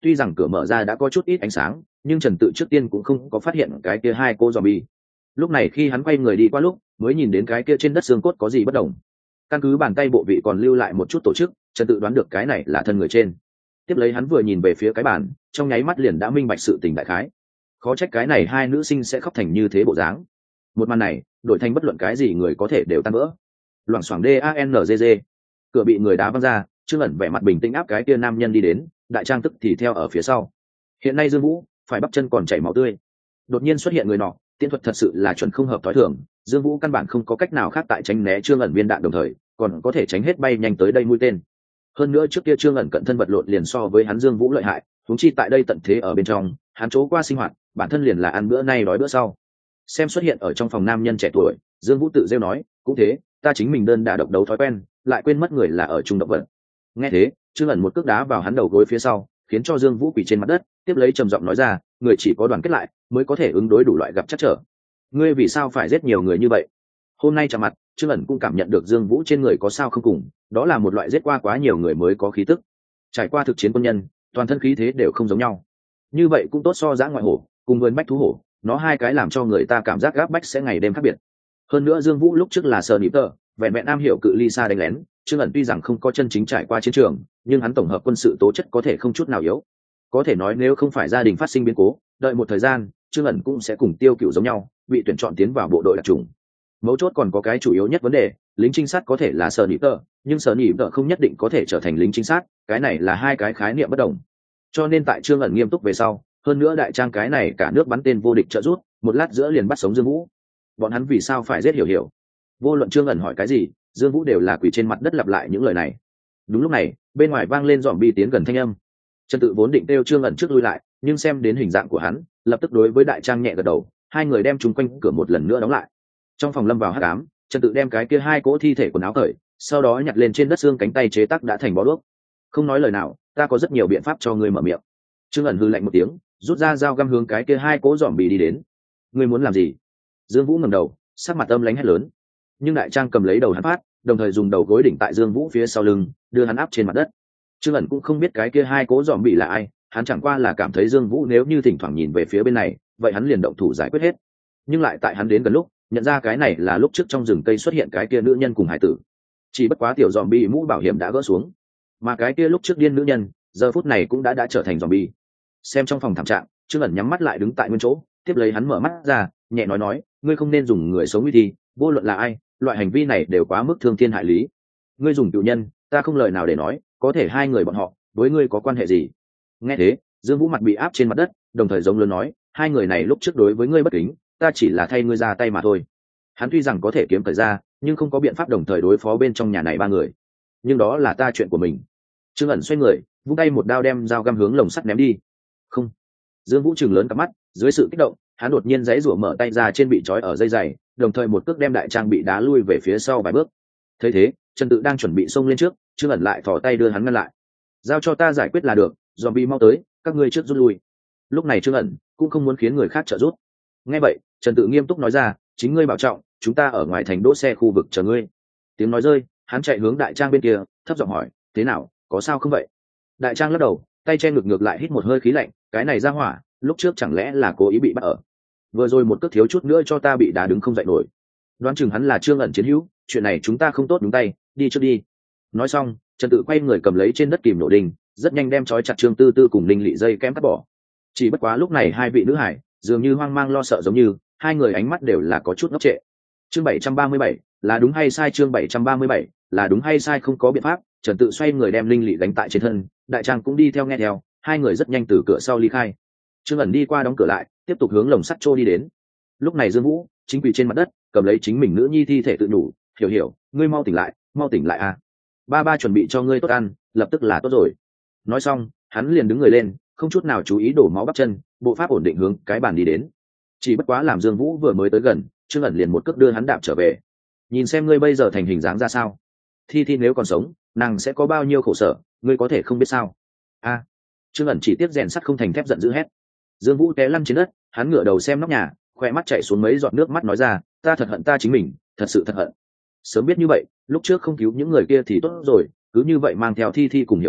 Speaker 1: tuy rằng cửa mở ra đã có chút ít ánh sáng nhưng Trần Tự trước tiên cũng không có phát hiện cái kia hai cô zombie. Lúc này khi hắn quay người đi qua lúc mới nhìn đến cái kia trên đất xương cốt có gì bất đồng. Căn cứ bàn tay bộ vị còn lưu lại một chút tổ chức, Trần Tự đoán được cái này là thân người trên. Tiếp lấy hắn vừa nhìn về phía cái bàn, trong nháy mắt liền đã minh bạch sự tình đại khái. Khó trách cái này hai nữ sinh sẽ khóc thành như thế bộ dáng. Một màn này đổi thành bất luận cái gì người có thể đều tan vỡ. Loảng xoảng danzg, cửa bị người đá văng ra, Trương ẩn vẻ mặt bình tĩnh áp cái kia nam nhân đi đến, đại trang tức thì theo ở phía sau. Hiện nay Dương Vũ phải bắp chân còn chảy máu tươi. Đột nhiên xuất hiện người nọ, tiễn thuật thật sự là chuẩn không hợp thói thường, Dương Vũ căn bản không có cách nào khác tại tránh né Trương ẩn viên đạn đồng thời còn có thể tránh hết bay nhanh tới đây mũi tên. Hơn nữa trước kia Trương ẩn cận thân vật lộn liền so với hắn Dương Vũ lợi hại, huống chi tại đây tận thế ở bên trong, hắn chỗ qua sinh hoạt, bản thân liền là ăn bữa nay đói bữa sau. Xem xuất hiện ở trong phòng nam nhân trẻ tuổi, Dương Vũ tự rêu nói, cũng thế, ta chính mình đơn đả độc đấu thói quen, lại quên mất người là ở trung động vật. Nghe thế, Trương ẩn một cước đá vào hắn đầu gối phía sau, khiến cho Dương Vũ quỳ trên mặt đất, tiếp lấy trầm giọng nói ra, người chỉ có đoàn kết lại mới có thể ứng đối đủ loại gặp trắc trở. Ngươi vì sao phải giết nhiều người như vậy? Hôm nay chạm mặt, Trương ẩn cũng cảm nhận được Dương Vũ trên người có sao không cùng, đó là một loại giết qua quá nhiều người mới có khí tức. Trải qua thực chiến quân nhân, toàn thân khí thế đều không giống nhau. Như vậy cũng tốt so dã ngoại hổ, cùng với bách thú hổ, nó hai cái làm cho người ta cảm giác gáp bách sẽ ngày đêm khác biệt. Hơn nữa Dương Vũ lúc trước là sờ nịp tờ, vẹn vẹn am hiểu cự ly xa đánh lén, Trương ẩn tuy rằng không có chân chính trải qua chiến trường, nhưng hắn tổng hợp quân sự tố chất có thể không chút nào yếu. Có thể nói nếu không phải gia đình phát sinh biến cố, đợi một thời gian, Trương ẩn cũng sẽ cùng Tiêu Cựu giống nhau, bị tuyển chọn tiến vào bộ đội đặc chủng. Mấu chốt còn có cái chủ yếu nhất vấn đề, lính trinh sát có thể là sờ nịp tờ, nhưng sờ nịp tờ không nhất định có thể trở thành lính trinh sát, cái này là hai cái khái niệm bất đồng. Cho nên tại Trương ẩn nghiêm túc về sau, hơn nữa đại trang cái này cả nước bắn tên vô địch trợ rút, một lát giữa liền bắt sống Dương Vũ. Bọn hắn vì sao phải giết hiểu hiểu? Vô luận Trương ẩn hỏi cái gì, Dương Vũ đều là quỳ trên mặt đất lặp lại những lời này. Đúng lúc này, bên ngoài vang lên dòm bi tiến gần thanh âm. Trần Tự vốn định kêu Trương ẩn trước lui lại, nhưng xem đến hình dạng của hắn, lập tức đối với đại trang nhẹ gật đầu, hai người đem chúng quanh cửa một lần nữa đóng lại. Trong phòng lâm vào hắc ám, Trần Tự đem cái kia hai cỗ thi thể quần áo cởi, sau đó nhặt lên trên đất xương cánh tay chế tác đã thành bó đuốc. Không nói lời nào, ta có rất nhiều biện pháp cho ngươi mở miệng. Trương ẩn hư lạnh một tiếng, rút ra dao găm hướng cái kia hai cỗ dòm bì đi đến. Ngươi muốn làm gì? Dương Vũ ngẩng đầu, sắc mặt âm lãnh hét lớn. Nhưng đại trang cầm lấy đầu hắn phát, đồng thời dùng đầu gối đỉnh tại Dương Vũ phía sau lưng, đưa hắn áp trên mặt đất. Trương ẩn cũng không biết cái kia hai cỗ dòm bì là ai, hắn chẳng qua là cảm thấy Dương Vũ nếu như thỉnh thoảng nhìn về phía bên này, vậy hắn liền động thủ giải quyết hết. Nhưng lại tại hắn đến gần lúc, nhận ra cái này là lúc trước trong rừng cây xuất hiện cái kia nữ nhân cùng hải tử. Chỉ bất quá tiểu dòm bì mũ bảo hiểm đã gỡ xuống, mà cái kia lúc trước điên nữ nhân, giờ phút này cũng đã đã trở thành dòm bì. Xem trong phòng thảm trạng, Trương ẩn nhắm mắt lại đứng tại nguyên chỗ, tiếp lấy hắn mở mắt ra, nhẹ nói nói, ngươi không nên dùng người sống uy thi, vô luận là ai, loại hành vi này đều quá mức thương thiên hại lý. Ngươi dùng cựu nhân, ta không lời nào để nói, có thể hai người bọn họ với ngươi có quan hệ gì? Nghe thế, Dương Vũ mặt bị áp trên mặt đất, đồng thời giống lớn nói, hai người này lúc trước đối với ngươi bất kính, ta chỉ là thay ngươi ra tay mà thôi. Hắn tuy rằng có thể kiếm thời ra, nhưng không có biện pháp đồng thời đối phó bên trong nhà này ba người. Nhưng đó là ta chuyện của mình. Trương ẩn xoay người, vung tay một đao đem dao găm hướng lồng sắt ném đi. Không. Dương Vũ trừng lớn cặp mắt, dưới sự kích động, hắn đột nhiên giãy giụa mở tay ra trên bị trói ở dây giày, đồng thời một cước đem đại trang bị đá lui về phía sau vài bước. Thấy thế, Trần Tự đang chuẩn bị xông lên trước, Trương ẩn lại thò tay đưa hắn ngăn lại. Giao cho ta giải quyết là được, zombie mau tới, các ngươi trước rút lui. Lúc này Trương ẩn cũng không muốn khiến người khác trợ giúp. Nghe vậy, Trần Tự nghiêm túc nói ra, chính ngươi bảo trọng, chúng ta ở ngoài thành đỗ xe khu vực chờ ngươi. Tiếng nói rơi, hắn chạy hướng đại trang bên kia, thấp giọng hỏi, thế nào, có sao không vậy? Đại trang lắc đầu, tay che ngực ngược lại hít một hơi khí lạnh, cái này ra hỏa, lúc trước chẳng lẽ là cố ý bị bắt ở? Vừa rồi một cước thiếu chút nữa cho ta bị đá đứng không dậy nổi. Đoán chừng hắn là Trương ẩn chiến hữu, chuyện này chúng ta không tốt đúng tay, đi trước đi. Nói xong, Trần Tự quay người cầm lấy trên đất kìm nổ đinh, rất nhanh đem trói chặt Trương Tư Tư cùng Linh Lị dây kém cắt bỏ. Chỉ bất quá lúc này hai vị nữ hải dường như hoang mang lo sợ giống như, hai người ánh mắt đều là có chút ngốc trệ. Chương bảy trăm ba mươi bảy, là đúng hay sai? Chương bảy trăm ba mươi bảy, là đúng hay sai? Không có biện pháp, Trần Tự xoay người đem Linh Lị đánh tại trên thân, đại trang cũng đi theo nghe theo, hai người rất nhanh từ cửa sau ly khai. Trương ẩn đi qua đóng cửa lại, tiếp tục hướng lồng sắt trô đi đến. Lúc này Dương Vũ chính quỳ trên mặt đất, cầm lấy chính mình nữ nhi thi thể tự đủ, hiểu hiểu, ngươi mau tỉnh lại, mau tỉnh lại à! Ba ba chuẩn bị cho ngươi tốt ăn, lập tức là tốt rồi. Nói xong, hắn liền đứng người lên, không chút nào chú ý đổ máu bắp chân, bộ pháp ổn định hướng cái bàn đi đến. Chỉ bất quá làm Dương Vũ vừa mới tới gần, Trương ẩn liền một cước đưa hắn đạp trở về. Nhìn xem ngươi bây giờ thành hình dáng ra sao? Thi Thi nếu còn sống, nàng sẽ có bao nhiêu khổ sở, ngươi có thể không biết sao? A! À, Trương ẩn chỉ tiếc rèn sắt không thành thép, giận dữ hét. Dương Vũ té lăn trên đất, hắn ngửa đầu xem nóc nhà, khoe mắt chảy xuống mấy giọt nước mắt nói ra, ta thật hận ta chính mình, thật sự thật hận. Sớm biết như vậy, lúc trước không cứu những người kia thì tốt rồi, cứ như vậy mang theo Thi Thi cùng hiểu hiểu,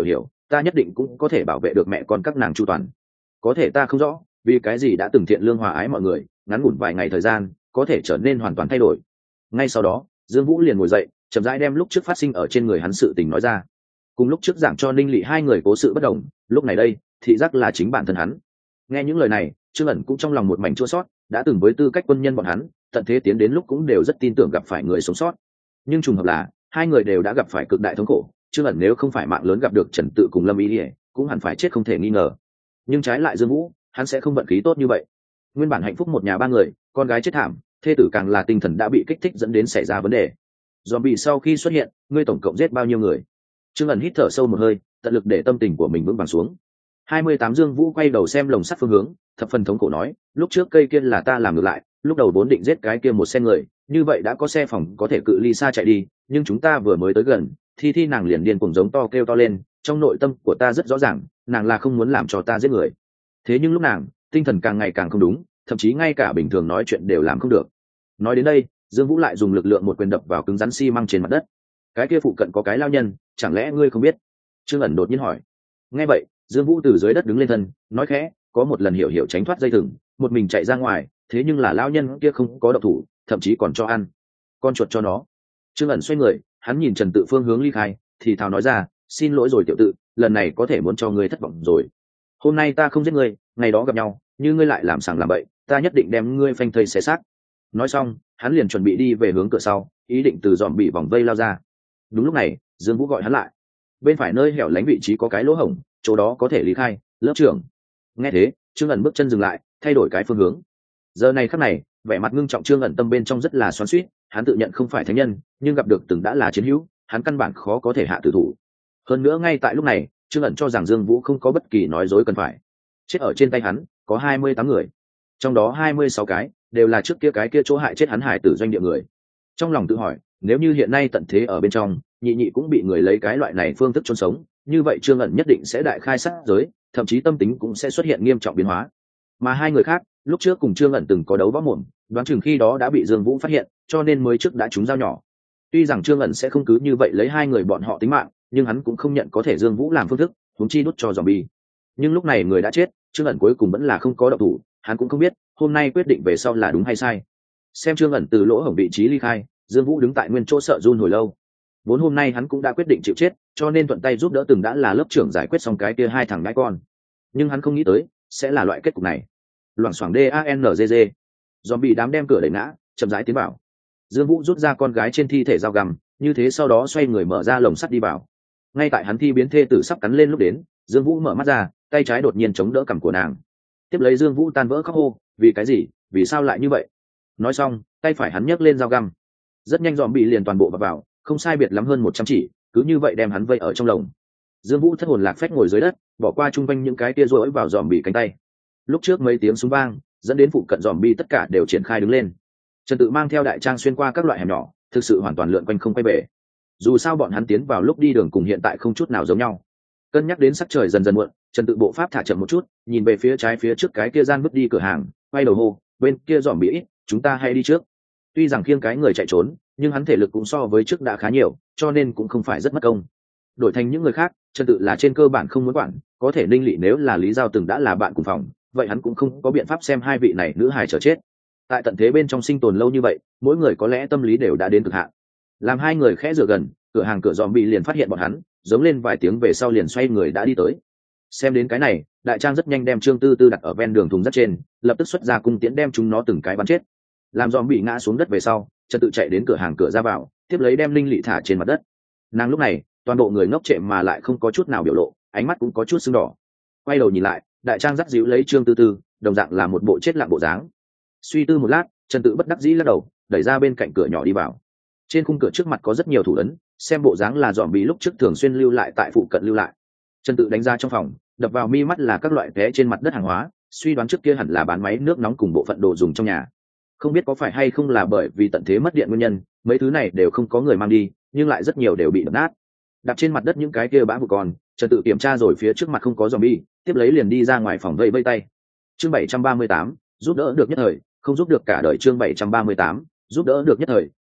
Speaker 1: ta nhất định cũng có thể bảo vệ được mẹ con các nàng chu toàn. Có thể ta không rõ vì cái gì đã từng thiện lương hòa ái mọi người, ngắn ngủn vài ngày thời gian có thể trở nên hoàn toàn thay đổi. Ngay sau đó Dương Vũ liền ngồi dậy, chậm rãi đem lúc trước phát sinh ở trên người hắn sự tình nói ra. Cùng lúc trước giảng cho Ninh Lệ hai người cố sự bất đồng, lúc này đây thị giác là chính bản thân hắn. Nghe những lời này, Trương ẩn cũng trong lòng một mảnh chua xót, đã từng với tư cách quân nhân bọn hắn tận thế tiến đến lúc cũng đều rất tin tưởng gặp phải người sống sót, nhưng trùng hợp là hai người đều đã gặp phải cực đại thống khổ. Trương ẩn nếu không phải mạng lớn gặp được Trần Tự cùng Lâm Ý Ỉa, cũng hẳn phải chết không thể nghi ngờ. Nhưng trái lại Dương Vũ, hắn sẽ không vận khí tốt như vậy. Nguyên bản hạnh phúc một nhà ba người, con gái chết thảm, thê tử càng là tinh thần đã bị kích thích dẫn đến xảy ra vấn đề. Zombie sau khi xuất hiện, ngươi tổng cộng giết bao nhiêu người? Trương ẩn hít thở sâu một hơi, tận lực để tâm tình của mình vững vàng xuống. hai mươi tám Dương Vũ quay đầu xem lồng sắt phương hướng, thập phần thống khổ nói, lúc trước cây kia là ta làm ngược lại, lúc đầu vốn định giết cái kia một xe người, như vậy đã có xe phòng có thể cự ly xa chạy đi, nhưng chúng ta vừa mới tới gần, thi thi nàng liền điên cuồng giống to kêu to lên, trong nội tâm của ta rất rõ ràng, nàng là không muốn làm cho ta giết người. Thế nhưng lúc nàng, tinh thần càng ngày càng không đúng, thậm chí ngay cả bình thường nói chuyện đều làm không được. Nói đến đây, Dương Vũ lại dùng lực lượng một quyền đập vào cứng rắn xi măng trên mặt đất. Cái kia phụ cận có cái lao nhân, chẳng lẽ ngươi không biết? Trương ẩn đột nhiên hỏi. Nghe vậy, Dương Vũ từ dưới đất đứng lên thân, nói khẽ, có một lần hiểu hiểu tránh thoát dây thừng, một mình chạy ra ngoài, thế nhưng là lao nhân kia không có động thủ, thậm chí còn cho ăn con chuột cho nó. Trương ẩn xoay người, hắn nhìn Trần Tự phương hướng ly khai, thì thào nói ra, xin lỗi rồi tiểu Tự, lần này có thể muốn cho ngươi thất vọng rồi. Hôm nay ta không giết ngươi, ngày đó gặp nhau, như ngươi lại làm sàng làm bậy, ta nhất định đem ngươi phanh thây xé xác. Nói xong, hắn liền chuẩn bị đi về hướng cửa sau, ý định từ dòm bị vòng vây lao ra. Đúng lúc này, Dương Vũ gọi hắn lại. Bên phải nơi hẻo lánh vị trí có cái lỗ hổng, chỗ đó có thể lý khai. Lớp trưởng. Nghe thế, Trương ẩn bước chân dừng lại, thay đổi cái phương hướng. Giờ này khắc này, vẻ mặt ngưng trọng Trương ẩn tâm bên trong rất là xoắn xuýt, hắn tự nhận không phải thánh nhân, nhưng gặp được từng đã là chiến hữu, hắn căn bản khó có thể hạ tử thủ. Hơn nữa ngay tại lúc này, Trương ẩn cho rằng Dương Vũ không có bất kỳ nói dối cần phải. Chết ở trên tay hắn có hai mươi tám người, trong đó hai mươi sáu cái đều là trước kia cái kia chỗ hại chết hắn hải tử doanh địa người. Trong lòng tự hỏi, nếu như hiện nay tận thế ở bên trong, nhị nhị cũng bị người lấy cái loại này phương thức chôn sống, như vậy Trương ẩn nhất định sẽ đại khai sát giới, thậm chí tâm tính cũng sẽ xuất hiện nghiêm trọng biến hóa. Mà hai người khác, lúc trước cùng Trương ẩn từng có đấu võ mồm, đoán chừng khi đó đã bị Dương Vũ phát hiện, cho nên mới trước đã trúng dao nhỏ. Tuy rằng Trương ẩn sẽ không cứ như vậy lấy hai người bọn họ tính mạng, nhưng hắn cũng không nhận có thể Dương Vũ làm phương thức, huống chi đút cho zombie. Nhưng lúc này người đã chết, Trương ẩn cuối cùng vẫn là không có động thủ, hắn cũng không biết hôm nay quyết định về sau là đúng hay sai. Xem Trương ẩn từ lỗ hổng vị trí ly khai, Dương Vũ đứng tại nguyên chỗ sợ run hồi lâu. Vốn hôm nay hắn cũng đã quyết định chịu chết, cho nên thuận tay giúp đỡ từng đã là lớp trưởng giải quyết xong cái kia hai thằng nhãi con. Nhưng hắn không nghĩ tới sẽ là loại kết cục này. Loảng xoảng D A N G G. Zombie đám đem cửa đẩy ngã, chậm rãi tiến vào. Dương Vũ rút ra con gái trên thi thể dao găm, như thế sau đó xoay người mở ra lồng sắt đi vào. Ngay tại hắn thi biến thê tử sắp cắn lên lúc đến, Dương Vũ mở mắt ra, tay trái đột nhiên chống đỡ cằm của nàng. Tiếp lấy Dương Vũ tan vỡ khóc hô, vì cái gì, vì sao lại như vậy? Nói xong, tay phải hắn nhấc lên dao găm. Rất nhanh dòm bị liền toàn bộ vào, vào không sai biệt lắm hơn một trăm chỉ, cứ như vậy đem hắn vây ở trong lồng. Dương Vũ thất hồn lạc phách ngồi dưới đất, bỏ qua chung quanh những cái tia rối vào dòm bị cánh tay. Lúc trước mấy tiếng súng vang dẫn đến phụ cận dòm bi tất cả đều triển khai đứng lên. Trần Tự mang theo đại trang xuyên qua các loại hẻm nhỏ, thực sự hoàn toàn lượn quanh không quay về. Dù sao bọn hắn tiến vào lúc đi đường cùng hiện tại không chút nào giống nhau. Cân nhắc đến sắc trời dần dần muộn, Trần Tự bộ pháp thả chậm một chút, nhìn về phía trái phía trước cái kia gian vứt đi cửa hàng, quay đầu hô, bên kia dòm bị ít, chúng ta hay đi trước. Tuy rằng khiêng cái người chạy trốn, nhưng hắn thể lực cũng so với trước đã khá nhiều, cho nên cũng không phải rất mất công. Đổi thành những người khác, Trần Tự là trên cơ bản không muốn quản, có thể Ninh Lệ nếu là Lý Giao từng đã là bạn cùng phòng, vậy hắn cũng không có biện pháp xem hai vị này nữ hài chờ chết. Tại tận thế bên trong sinh tồn lâu như vậy, mỗi người có lẽ tâm lý đều đã đến cực hạn. Làm hai người khẽ rửa gần, cửa hàng cửa zombie liền phát hiện bọn hắn, giống lên vài tiếng về sau liền xoay người đã đi tới. Xem đến cái này, đại trang rất nhanh đem Trương Tư Tư đặt ở ven đường thùng rác trên, lập tức xuất ra cung tiễn đem chúng nó từng cái bắn chết. Làm zombie ngã xuống đất về sau, Trần Tự chạy đến cửa hàng cửa ra vào, tiếp lấy đem Linh Lệ thả trên mặt đất. Nàng lúc này, toàn bộ người ngốc trệ mà lại không có chút nào biểu lộ, ánh mắt cũng có chút sưng đỏ. Quay đầu nhìn lại, đại trang dắt dịu lấy Trương Tư Tư, đồng dạng là một bộ chết lặng bộ dáng. Suy tư một lát, Trần Tự bất đắc dĩ lắc đầu, đẩy ra bên cạnh cửa nhỏ đi vào. Trên khung cửa trước mặt có rất nhiều thủ ấn, xem bộ dáng là dòm bí lúc trước thường xuyên lưu lại tại phụ cận lưu lại. Trần Tự đánh ra trong phòng, đập vào mi mắt là các loại vé trên mặt đất hàng hóa, suy đoán trước kia hẳn là bán máy nước nóng cùng bộ phận đồ dùng trong nhà. Không biết có phải hay không là bởi vì tận thế mất điện nguyên nhân, mấy thứ này đều không có người mang đi, nhưng lại rất nhiều đều bị đập nát. Đặt trên mặt đất những cái kia bã vụ còn, Trần Tự kiểm tra rồi phía trước mặt không có zombie, tiếp lấy liền đi ra ngoài phòng vây vây tay. Chương bảy trăm ba mươi tám, giúp đỡ được nhất thời, không giúp được cả đời. Chương bảy trăm ba mươi tám, giúp đỡ được nhất thời,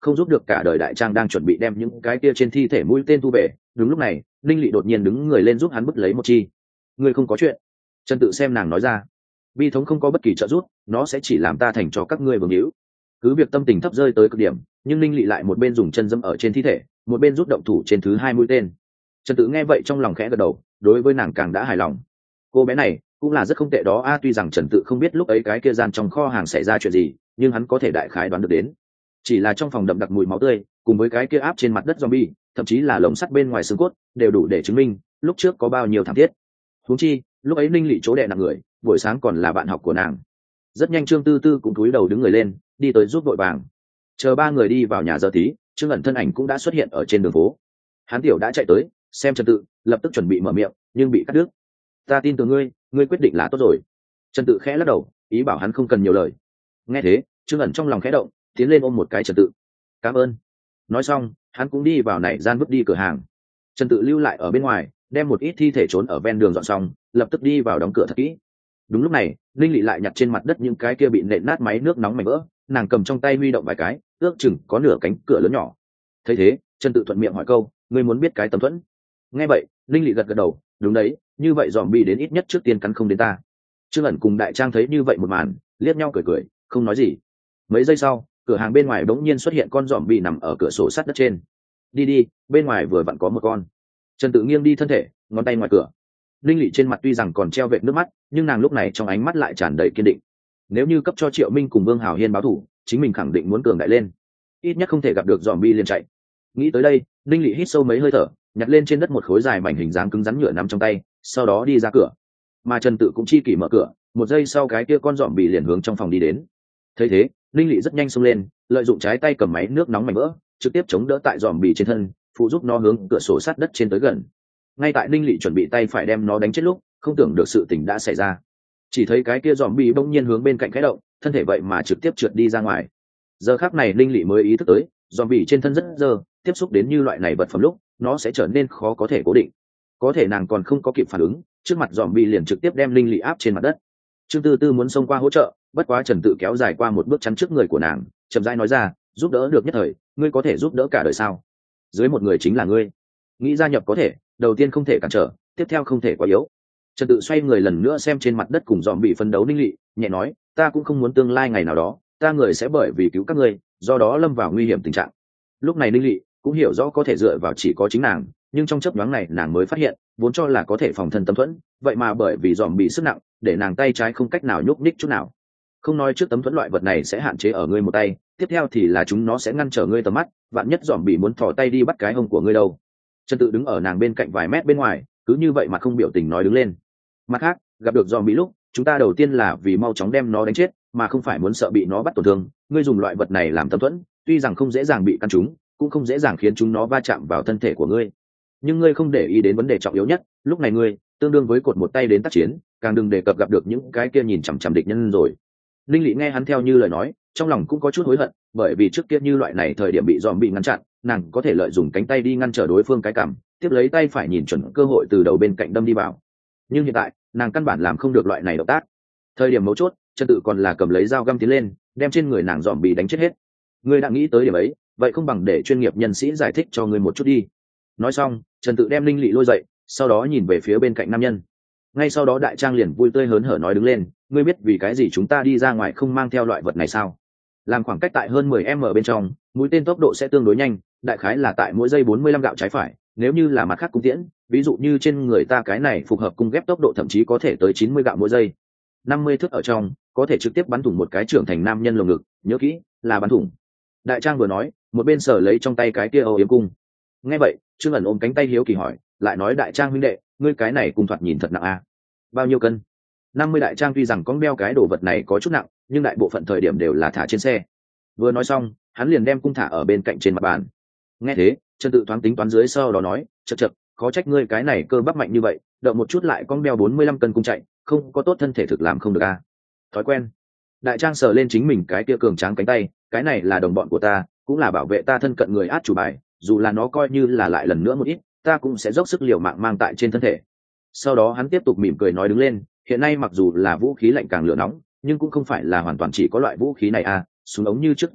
Speaker 1: không giúp được cả đời. Đại trang đang chuẩn bị đem những cái kia trên thi thể mũi tên thu về, đúng lúc này linh lỵ đột nhiên đứng người lên giúp hắn bứt lấy một chi. Ngươi không có chuyện. Trần Tự xem nàng nói ra, bi thống không có bất kỳ trợ giúp, nó sẽ chỉ làm ta thành cho các ngươi vương hữu. Cứ việc tâm tình thấp rơi tới cực điểm, nhưng linh lỵ lại một bên dùng chân dẫm ở trên thi thể, một bên rút động thủ trên thứ hai mũi tên. Trần Tự nghe vậy trong lòng khẽ gật đầu, đối với nàng càng đã hài lòng. Cô bé này cũng là rất không tệ đó a. Tuy rằng Trần Tự không biết lúc ấy cái kia gian trong kho hàng xảy ra chuyện gì, nhưng hắn có thể đại khái đoán được đến. Chỉ là trong phòng đậm đặc mùi máu tươi, cùng với cái kia áp trên mặt đất zombie, thậm chí là lồng sắt bên ngoài xương cốt, đều đủ để chứng minh lúc trước có bao nhiêu thảm thiết. Huống chi, lúc ấy Ninh Lệ chỗ đè nặng người, buổi sáng còn là bạn học của nàng. Rất nhanh Trương Tư Tư cũng cúi đầu đứng người lên, đi tới giúp vội vàng. Chờ ba người đi vào nhà giờ tí, Trương ẩn thân ảnh cũng đã xuất hiện ở trên đường phố. Hán Tiểu đã chạy tới, xem Trần Tự, lập tức chuẩn bị mở miệng, nhưng bị cắt đứt. Ta tin tưởng ngươi, ngươi quyết định là tốt rồi. Trần Tự khẽ lắc đầu, ý bảo hắn không cần nhiều lời. Nghe thế, Trương ẩn trong lòng khẽ động, tiến lên ôm một cái Trần Tự. Cảm ơn. Nói xong, hắn cũng đi vào nảy gian bước đi cửa hàng. Trần Tự lưu lại ở bên ngoài, đem một ít thi thể trốn ở ven đường dọn xong, lập tức đi vào đóng cửa thật kỹ. Đúng lúc này, Linh Lệ lại nhặt trên mặt đất những cái kia bị nện nát máy nước nóng mảnh vỡ, nàng cầm trong tay huy động vài cái, ước chừng có nửa cánh cửa lớn nhỏ. Thấy thế, Trần Tự thuận miệng hỏi câu, ngươi muốn biết cái tấm thuẫn? Nghe vậy, Linh Lệ gật gật đầu, đúng đấy, như vậy dòm bị đến ít nhất trước tiên cắn không đến ta. Trương ẩn cùng Đại Trang thấy như vậy một màn, liếc nhau cười cười, không nói gì. Mấy giây sau, cửa hàng bên ngoài bỗng nhiên xuất hiện con dòm bị nằm ở cửa sổ sắt đất trên. Đi đi, bên ngoài vừa vặn có một con. Trần Tự nghiêng đi thân thể, ngón tay ngoài cửa. Linh Lệ trên mặt tuy rằng còn treo vệt nước mắt, nhưng nàng lúc này trong ánh mắt lại tràn đầy kiên định. Nếu như cấp cho Triệu Minh cùng Vương Hào Hiên báo thù, chính mình khẳng định muốn cường đại lên, ít nhất không thể gặp được zombie liền chạy. Nghĩ tới đây, Linh Lệ hít sâu mấy hơi thở, nhặt lên trên đất một khối dài mảnh hình dáng cứng rắn nhựa nắm trong tay, sau đó đi ra cửa. Mà Trần Tự cũng chi kỷ mở cửa, một giây sau cái kia con zombie liền hướng trong phòng đi đến. Thấy thế, Linh Lệ rất nhanh xông lên, lợi dụng trái tay cầm máy nước nóng mảnh vỡ, trực tiếp chống đỡ tại zombie trên thân, phụ giúp nó hướng cửa sổ sát đất trên tới gần. Ngay tại Linh Lệ chuẩn bị tay phải đem nó đánh chết lúc, không tưởng được sự tình đã xảy ra. Chỉ thấy cái kia zombie bỗng nhiên hướng bên cạnh khẽ động, thân thể vậy mà trực tiếp trượt đi ra ngoài. Giờ khắc này Linh Lệ mới ý thức tới, zombie trên thân rất dơ, tiếp xúc đến như loại này vật phẩm lúc, nó sẽ trở nên khó có thể cố định. Có thể nàng còn không có kịp phản ứng, trước mặt zombie liền trực tiếp đem Linh Lệ áp trên mặt đất. Trương Tư Tư muốn xông qua hỗ trợ, bất quá Trần Tự kéo dài qua một bước chắn trước người của nàng, chậm rãi nói ra, giúp đỡ được nhất thời, ngươi có thể giúp đỡ cả đời sao? Dưới một người chính là ngươi, nghĩ gia nhập có thể, đầu tiên không thể cản trở, tiếp theo không thể quá yếu. Trần Tự xoay người lần nữa xem trên mặt đất cùng dòm bị phân đấu Ninh Lệ, nhẹ nói, ta cũng không muốn tương lai ngày nào đó, ta người sẽ bởi vì cứu các ngươi, do đó lâm vào nguy hiểm tình trạng. Lúc này Ninh Lệ cũng hiểu rõ có thể dựa vào chỉ có chính nàng, nhưng trong chớp nhoáng này nàng mới phát hiện, vốn cho là có thể phòng thân tấm thuẫn, vậy mà bởi vì dòm bị sức nặng, để nàng tay trái không cách nào nhúc nhích chút nào. Không nói trước tấm thuẫn loại vật này sẽ hạn chế ở ngươi một tay, tiếp theo thì là chúng nó sẽ ngăn trở ngươi tầm mắt, vạn nhất dòm bị muốn thò tay đi bắt cái hông của ngươi đâu. Trần Tự đứng ở nàng bên cạnh vài mét bên ngoài, cứ như vậy mà không biểu tình nói đứng lên. Mặt khác, gặp được dòm bị lúc, chúng ta đầu tiên là vì mau chóng đem nó đánh chết, mà không phải muốn sợ bị nó bắt tổn thương. Ngươi dùng loại vật này làm tấm thuẫn, tuy rằng không dễ dàng bị căn chúng, cũng không dễ dàng khiến chúng nó va chạm vào thân thể của ngươi. Nhưng ngươi không để ý đến vấn đề trọng yếu nhất, lúc này ngươi tương đương với cột một tay đến tác chiến, càng đừng đề cập gặp được những cái kia nhìn chằm chằm địch nhân rồi. Linh Lệ nghe hắn theo như lời nói, trong lòng cũng có chút hối hận, bởi vì trước kia như loại này thời điểm bị dòm bị ngăn chặn, nàng có thể lợi dụng cánh tay đi ngăn trở đối phương cái cằm, tiếp lấy tay phải nhìn chuẩn cơ hội từ đầu bên cạnh đâm đi vào. Nhưng hiện tại, nàng căn bản làm không được loại này động tác. Thời điểm mấu chốt, Trần Tự còn là cầm lấy dao găm tiến lên, đem trên người nàng dòm bị đánh chết hết. Ngươi đã nghĩ tới điểm ấy, vậy không bằng để chuyên nghiệp nhân sĩ giải thích cho ngươi một chút đi. Nói xong, Trần Tự đem Linh Lệ lôi dậy, sau đó nhìn về phía bên cạnh nam nhân. Ngay sau đó Đại Trang liền vui tươi hớn hở nói đứng lên, ngươi biết vì cái gì chúng ta đi ra ngoài không mang theo loại vật này sao? Làm khoảng cách tại hơn mười mét bên trong, mũi tên tốc độ sẽ tương đối nhanh, đại khái là tại mỗi giây bốn mươi lăm gạo trái phải, nếu như là mặt khác cung tiễn, ví dụ như trên người ta cái này phù hợp cung ghép tốc độ thậm chí có thể tới chín mươi gạo mỗi giây. năm mươi thước ở trong, có thể trực tiếp bắn thủng một cái trưởng thành nam nhân lồng ngực, nhớ kỹ, là bắn thủng. Đại Trang vừa nói, một bên sở lấy trong tay cái kia âu yếm cung. Nghe vậy, Trương ẩn ôm cánh tay hiếu kỳ hỏi, lại nói Đại Trang huynh đệ, ngươi cái này cung thoạt nhìn thật nặng à? Bao nhiêu cân? năm mươi. Đại Trang tuy rằng có đeo cái đồ vật này có chút nặng, nhưng đại bộ phận thời điểm đều là thả trên xe. Vừa nói xong, hắn liền đem cung thả ở bên cạnh trên mặt bàn. Nghe thế, Trần Tự thoáng tính toán dưới sau đó nói, chậc chậc, khó trách ngươi cái này cơ bắp mạnh như vậy, đợi một chút lại con đeo bốn mươi lăm cân cung chạy, không có tốt thân thể thực làm không được à? Thói quen. Đại Trang sờ lên chính mình cái kia cường tráng cánh tay, cái này là đồng bọn của ta, cũng là bảo vệ ta thân cận người át chủ bài, dù là nó coi như là lại lần nữa một ít, ta cũng sẽ dốc sức liều mạng mang tại trên thân thể. Sau đó hắn tiếp tục mỉm cười nói đứng lên, hiện nay mặc dù là vũ khí lạnh càng lửa nóng, nhưng cũng không phải là hoàn toàn chỉ có loại vũ khí này à, súng ống như trước tồn tại,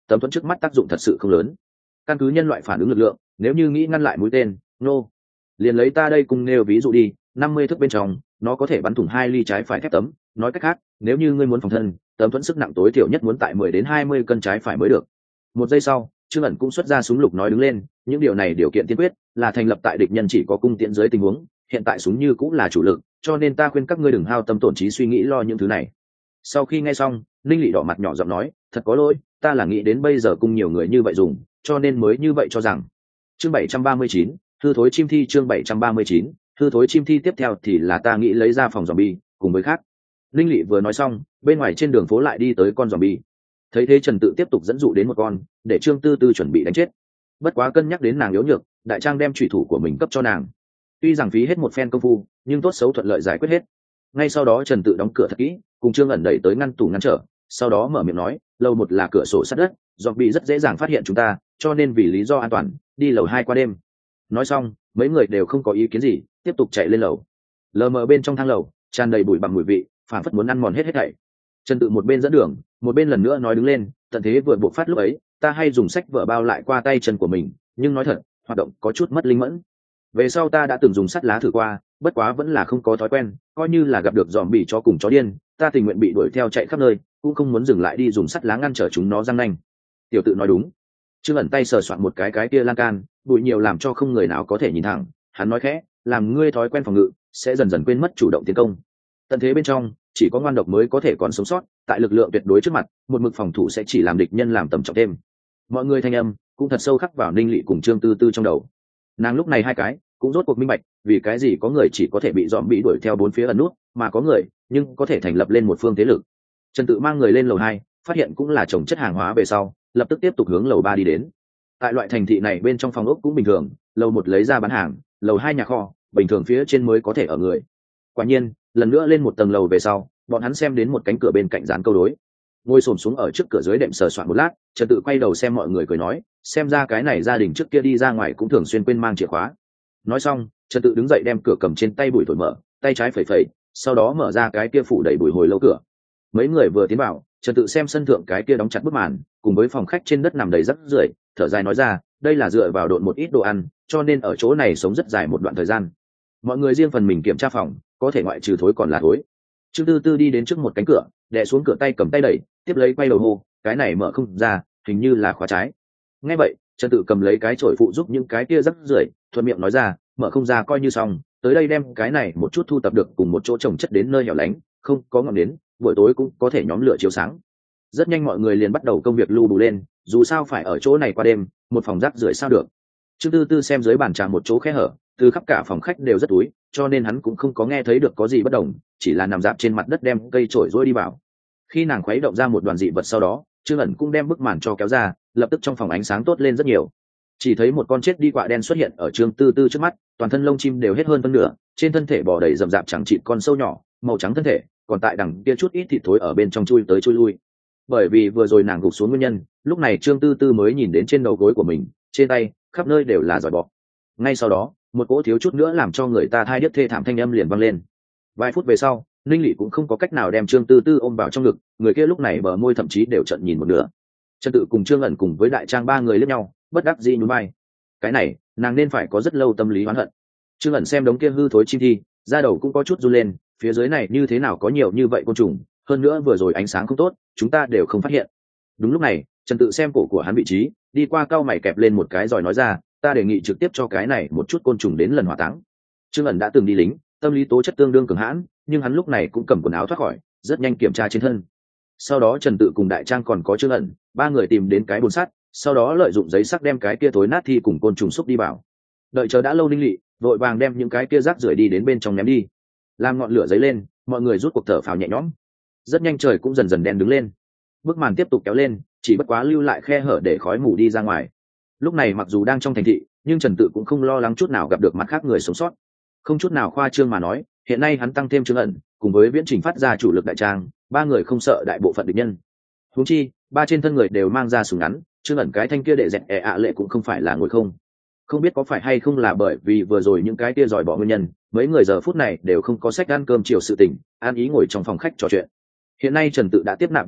Speaker 1: tấm thuẫn trước mắt tác dụng thật sự không lớn. Căn cứ nhân loại phản ứng lực lượng, nếu như nghĩ ngăn lại mũi tên, nô, liền lấy ta đây cùng nêu ví dụ đi, năm mươi thước bên trong, nó có thể bắn thủng hai ly trái phải thép tấm. Nói cách khác, nếu như ngươi muốn phòng thân, tấm thuẫn sức nặng tối thiểu nhất muốn tại mười đến hai mươi cân trái phải mới được. Một giây sau, Trương ẩn cũng xuất ra súng lục nói đứng lên, những điều này điều kiện tiên quyết là thành lập tại địch nhân chỉ có cung tiễn dưới tình huống, hiện tại súng như cũng là chủ lực, cho nên ta khuyên các ngươi đừng hao tâm tổn trí suy nghĩ lo những thứ này. Sau khi nghe xong, Linh Lệ đỏ mặt nhỏ giọng nói, thật có lỗi, ta là nghĩ đến bây giờ cung nhiều người như vậy dùng, cho nên mới như vậy cho rằng. Chương bảy trăm ba mươi chín, hư thối chim thi. Chương bảy trăm ba mươi chín, hư thối chim thi. Tiếp theo thì là ta nghĩ lấy ra phòng zombie, cùng với khác. Linh Lệ vừa nói xong, bên ngoài trên đường phố lại đi tới con zombie. Thấy thế Trần Tự tiếp tục dẫn dụ đến một con, để Trương Tư Tư chuẩn bị đánh chết. Bất quá cân nhắc đến nàng yếu nhược, đại trang đem chủy thủ của mình cấp cho nàng. Tuy rằng phí hết một phen công phu, nhưng tốt xấu thuận lợi giải quyết hết. Ngay sau đó Trần Tự đóng cửa thật kỹ, cùng Trương ẩn đẩy tới ngăn tủ ngăn trở, sau đó mở miệng nói, lầu một là cửa sổ sắt đất, zombie rất dễ dàng phát hiện chúng ta, cho nên vì lý do an toàn, đi lầu hai qua đêm. Nói xong, mấy người đều không có ý kiến gì, tiếp tục chạy lên lầu. Lờ mờ bên trong thang lầu, tràn đầy bụi bặm mùi vị, phản phất muốn ăn mòn hết hết thảy. Trần Tự một bên dẫn đường, một bên lần nữa nói đứng lên, tận thế vừa buộc phát lúc ấy, ta hay dùng sách vở bao lại qua tay chân của mình, nhưng nói thật, hoạt động có chút mất linh mẫn. Về sau ta đã từng dùng sắt lá thử qua, bất quá vẫn là không có thói quen, coi như là gặp được zombie cho cùng chó điên, ta tình nguyện bị đuổi theo chạy khắp nơi, cũng không muốn dừng lại đi dùng sắt lá ngăn trở chúng nó răng nanh. Tiểu Tự nói đúng. Trương ẩn tay sờ soạn một cái cái kia lan can, bụi nhiều làm cho không người nào có thể nhìn thẳng, hắn nói khẽ, làm ngươi thói quen phòng ngự, sẽ dần dần quên mất chủ động tiến công. Tận thế bên trong, chỉ có ngoan độc mới có thể còn sống sót, tại lực lượng tuyệt đối trước mặt, một mực phòng thủ sẽ chỉ làm địch nhân làm tầm trọng thêm. Mọi người thanh âm cũng thật sâu khắc vào Ninh Lệ cùng Trương Tư Tư trong đầu. Nàng lúc này hai cái cũng rốt cuộc minh bạch, vì cái gì có người chỉ có thể bị dòm bị đuổi theo bốn phía ẩn nút, mà có người nhưng có thể thành lập lên một phương thế lực. Trần Tự mang người lên lầu hai, phát hiện cũng là trồng chất hàng hóa về sau, lập tức tiếp tục hướng lầu ba đi đến. Tại loại thành thị này bên trong phòng ốc cũng bình thường, lầu một lấy ra bán hàng, lầu hai nhà kho, bình thường phía trên mới có thể ở người. Quả nhiên, lần nữa lên một tầng lầu về sau, bọn hắn xem đến một cánh cửa bên cạnh dán câu đối. Ngồi xổm xuống ở trước cửa dưới đệm sờ soạn một lát, Trần Tự quay đầu xem mọi người cười nói, xem ra cái này gia đình trước kia đi ra ngoài cũng thường xuyên quên mang chìa khóa. Nói xong, Trần Tự đứng dậy đem cửa cầm trên tay bụi thổi mở, tay trái phẩy phẩy, sau đó mở ra cái kia phủ đầy bụi hồi lâu cửa. Mấy người vừa tiến vào, Trần Tự xem sân thượng cái kia đóng chặt bức màn, cùng với phòng khách trên đất nằm đầy rác rưởi, thở dài nói ra, đây là dựa vào độn một ít đồ ăn, cho nên ở chỗ này sống rất dài một đoạn thời gian. Mọi người riêng phần mình kiểm tra phòng, có thể ngoại trừ thối còn là thối. Trương Tư Tư đi đến trước một cánh cửa, đè xuống cửa tay cầm tay đẩy, tiếp lấy quay đầu hô, cái này mở không ra, hình như là khóa trái. Nghe vậy, Trần Tự cầm lấy cái chổi phụ giúp những cái kia rác rưởi, thuận miệng nói ra, mở không ra coi như xong, tới đây đem cái này một chút thu tập được cùng một chỗ trồng chất đến nơi hẻo lánh, không có ngọn nến, buổi tối cũng có thể nhóm lửa chiếu sáng. Rất nhanh mọi người liền bắt đầu công việc lưu bù lên, dù sao phải ở chỗ này qua đêm, một phòng rác rưởi sao được. Trương Tư Tư xem dưới bàn trà một chỗ khe hở, từ khắp cả phòng khách đều rất túi, cho nên hắn cũng không có nghe thấy được có gì bất đồng, chỉ là nằm dạp trên mặt đất đem cây chổi rối đi vào. Khi nàng khuấy động ra một đoàn dị vật sau đó, Trương ẩn cũng đem bức màn cho kéo ra, lập tức trong phòng ánh sáng tốt lên rất nhiều. Chỉ thấy một con chết đi quạ đen xuất hiện ở Trương Tư Tư trước mắt, toàn thân lông chim đều hết hơn phân nửa, trên thân thể bò đầy rậm rạp chẳng chịt con sâu nhỏ, màu trắng thân thể, còn tại đằng kia chút ít thịt thối ở bên trong chui tới chui lui. Bởi vì vừa rồi nàng gục xuống nguyên nhân, lúc này Trương Tư Tư mới nhìn đến trên đầu gối của mình, trên tay, khắp nơi đều là giỏi bọ. Ngay sau đó, một cỗ thiếu chút nữa làm cho người ta thai điếc thê thảm thanh âm liền vang lên. Vài phút về sau, Ninh Lệ cũng không có cách nào đem Trương Tư Tư ôm vào trong ngực, người kia lúc này bờ môi thậm chí đều trợn nhìn một nửa. Trần Tự cùng Trương ẩn cùng với đại trang ba người liếc nhau, bất đắc dĩ nhún vai. Cái này, nàng nên phải có rất lâu tâm lý oán hận. Trương ẩn xem đống kia hư thối chim thi, da đầu cũng có chút run lên, phía dưới này như thế nào có nhiều như vậy côn trùng, hơn nữa vừa rồi ánh sáng không tốt, chúng ta đều không phát hiện. Đúng lúc này, Trần Tự xem cổ của hắn vị trí, đi qua cau mày kẹp lên một cái rồi nói ra, ta đề nghị trực tiếp cho cái này một chút côn trùng đến lần hỏa táng. Trương ẩn đã từng đi lính, tâm lý tố chất tương đương cường hãn, nhưng hắn lúc này cũng cầm quần áo thoát khỏi, rất nhanh kiểm tra trên thân. Sau đó Trần Tự cùng đại trang còn có Trương ẩn, ba người tìm đến cái bồn sắt, sau đó lợi dụng giấy sắc đem cái kia tối nát thi cùng côn trùng xúc đi vào. Đợi chờ đã lâu Ninh Lệ vội vàng đem những cái kia rác rưởi đi đến bên trong ném đi. Làm ngọn lửa dấy lên, mọi người rút cuộc thở phào nhẹ nhõm. Rất nhanh trời cũng dần dần đen đứng lên. Bức màn tiếp tục kéo lên, chỉ bất quá lưu lại khe hở để khói mù đi ra ngoài. Lúc này mặc dù đang trong thành thị, nhưng Trần Tự cũng không lo lắng chút nào gặp được mặt khác người sống sót. Không chút nào khoa trương mà nói, hiện nay hắn tăng thêm Trương ẩn, cùng với Viễn Trình phát ra chủ lực đại trang, ba người không sợ đại bộ phận địch nhân. Huống chi, ba trên thân người đều mang ra súng ngắn, Trương ẩn cái thanh kia đệ dẹt ẻ ạ lệ cũng không phải là ngồi không. Không biết có phải hay không là bởi vì vừa rồi những cái kia giỏi bỏ nguyên nhân, mấy người giờ phút này đều không có sách ăn cơm chiều sự tình, an ý ngồi trong phòng khách trò chuyện. Hiện nay Trần Tự đã tiếp nạp Ninh Lệ,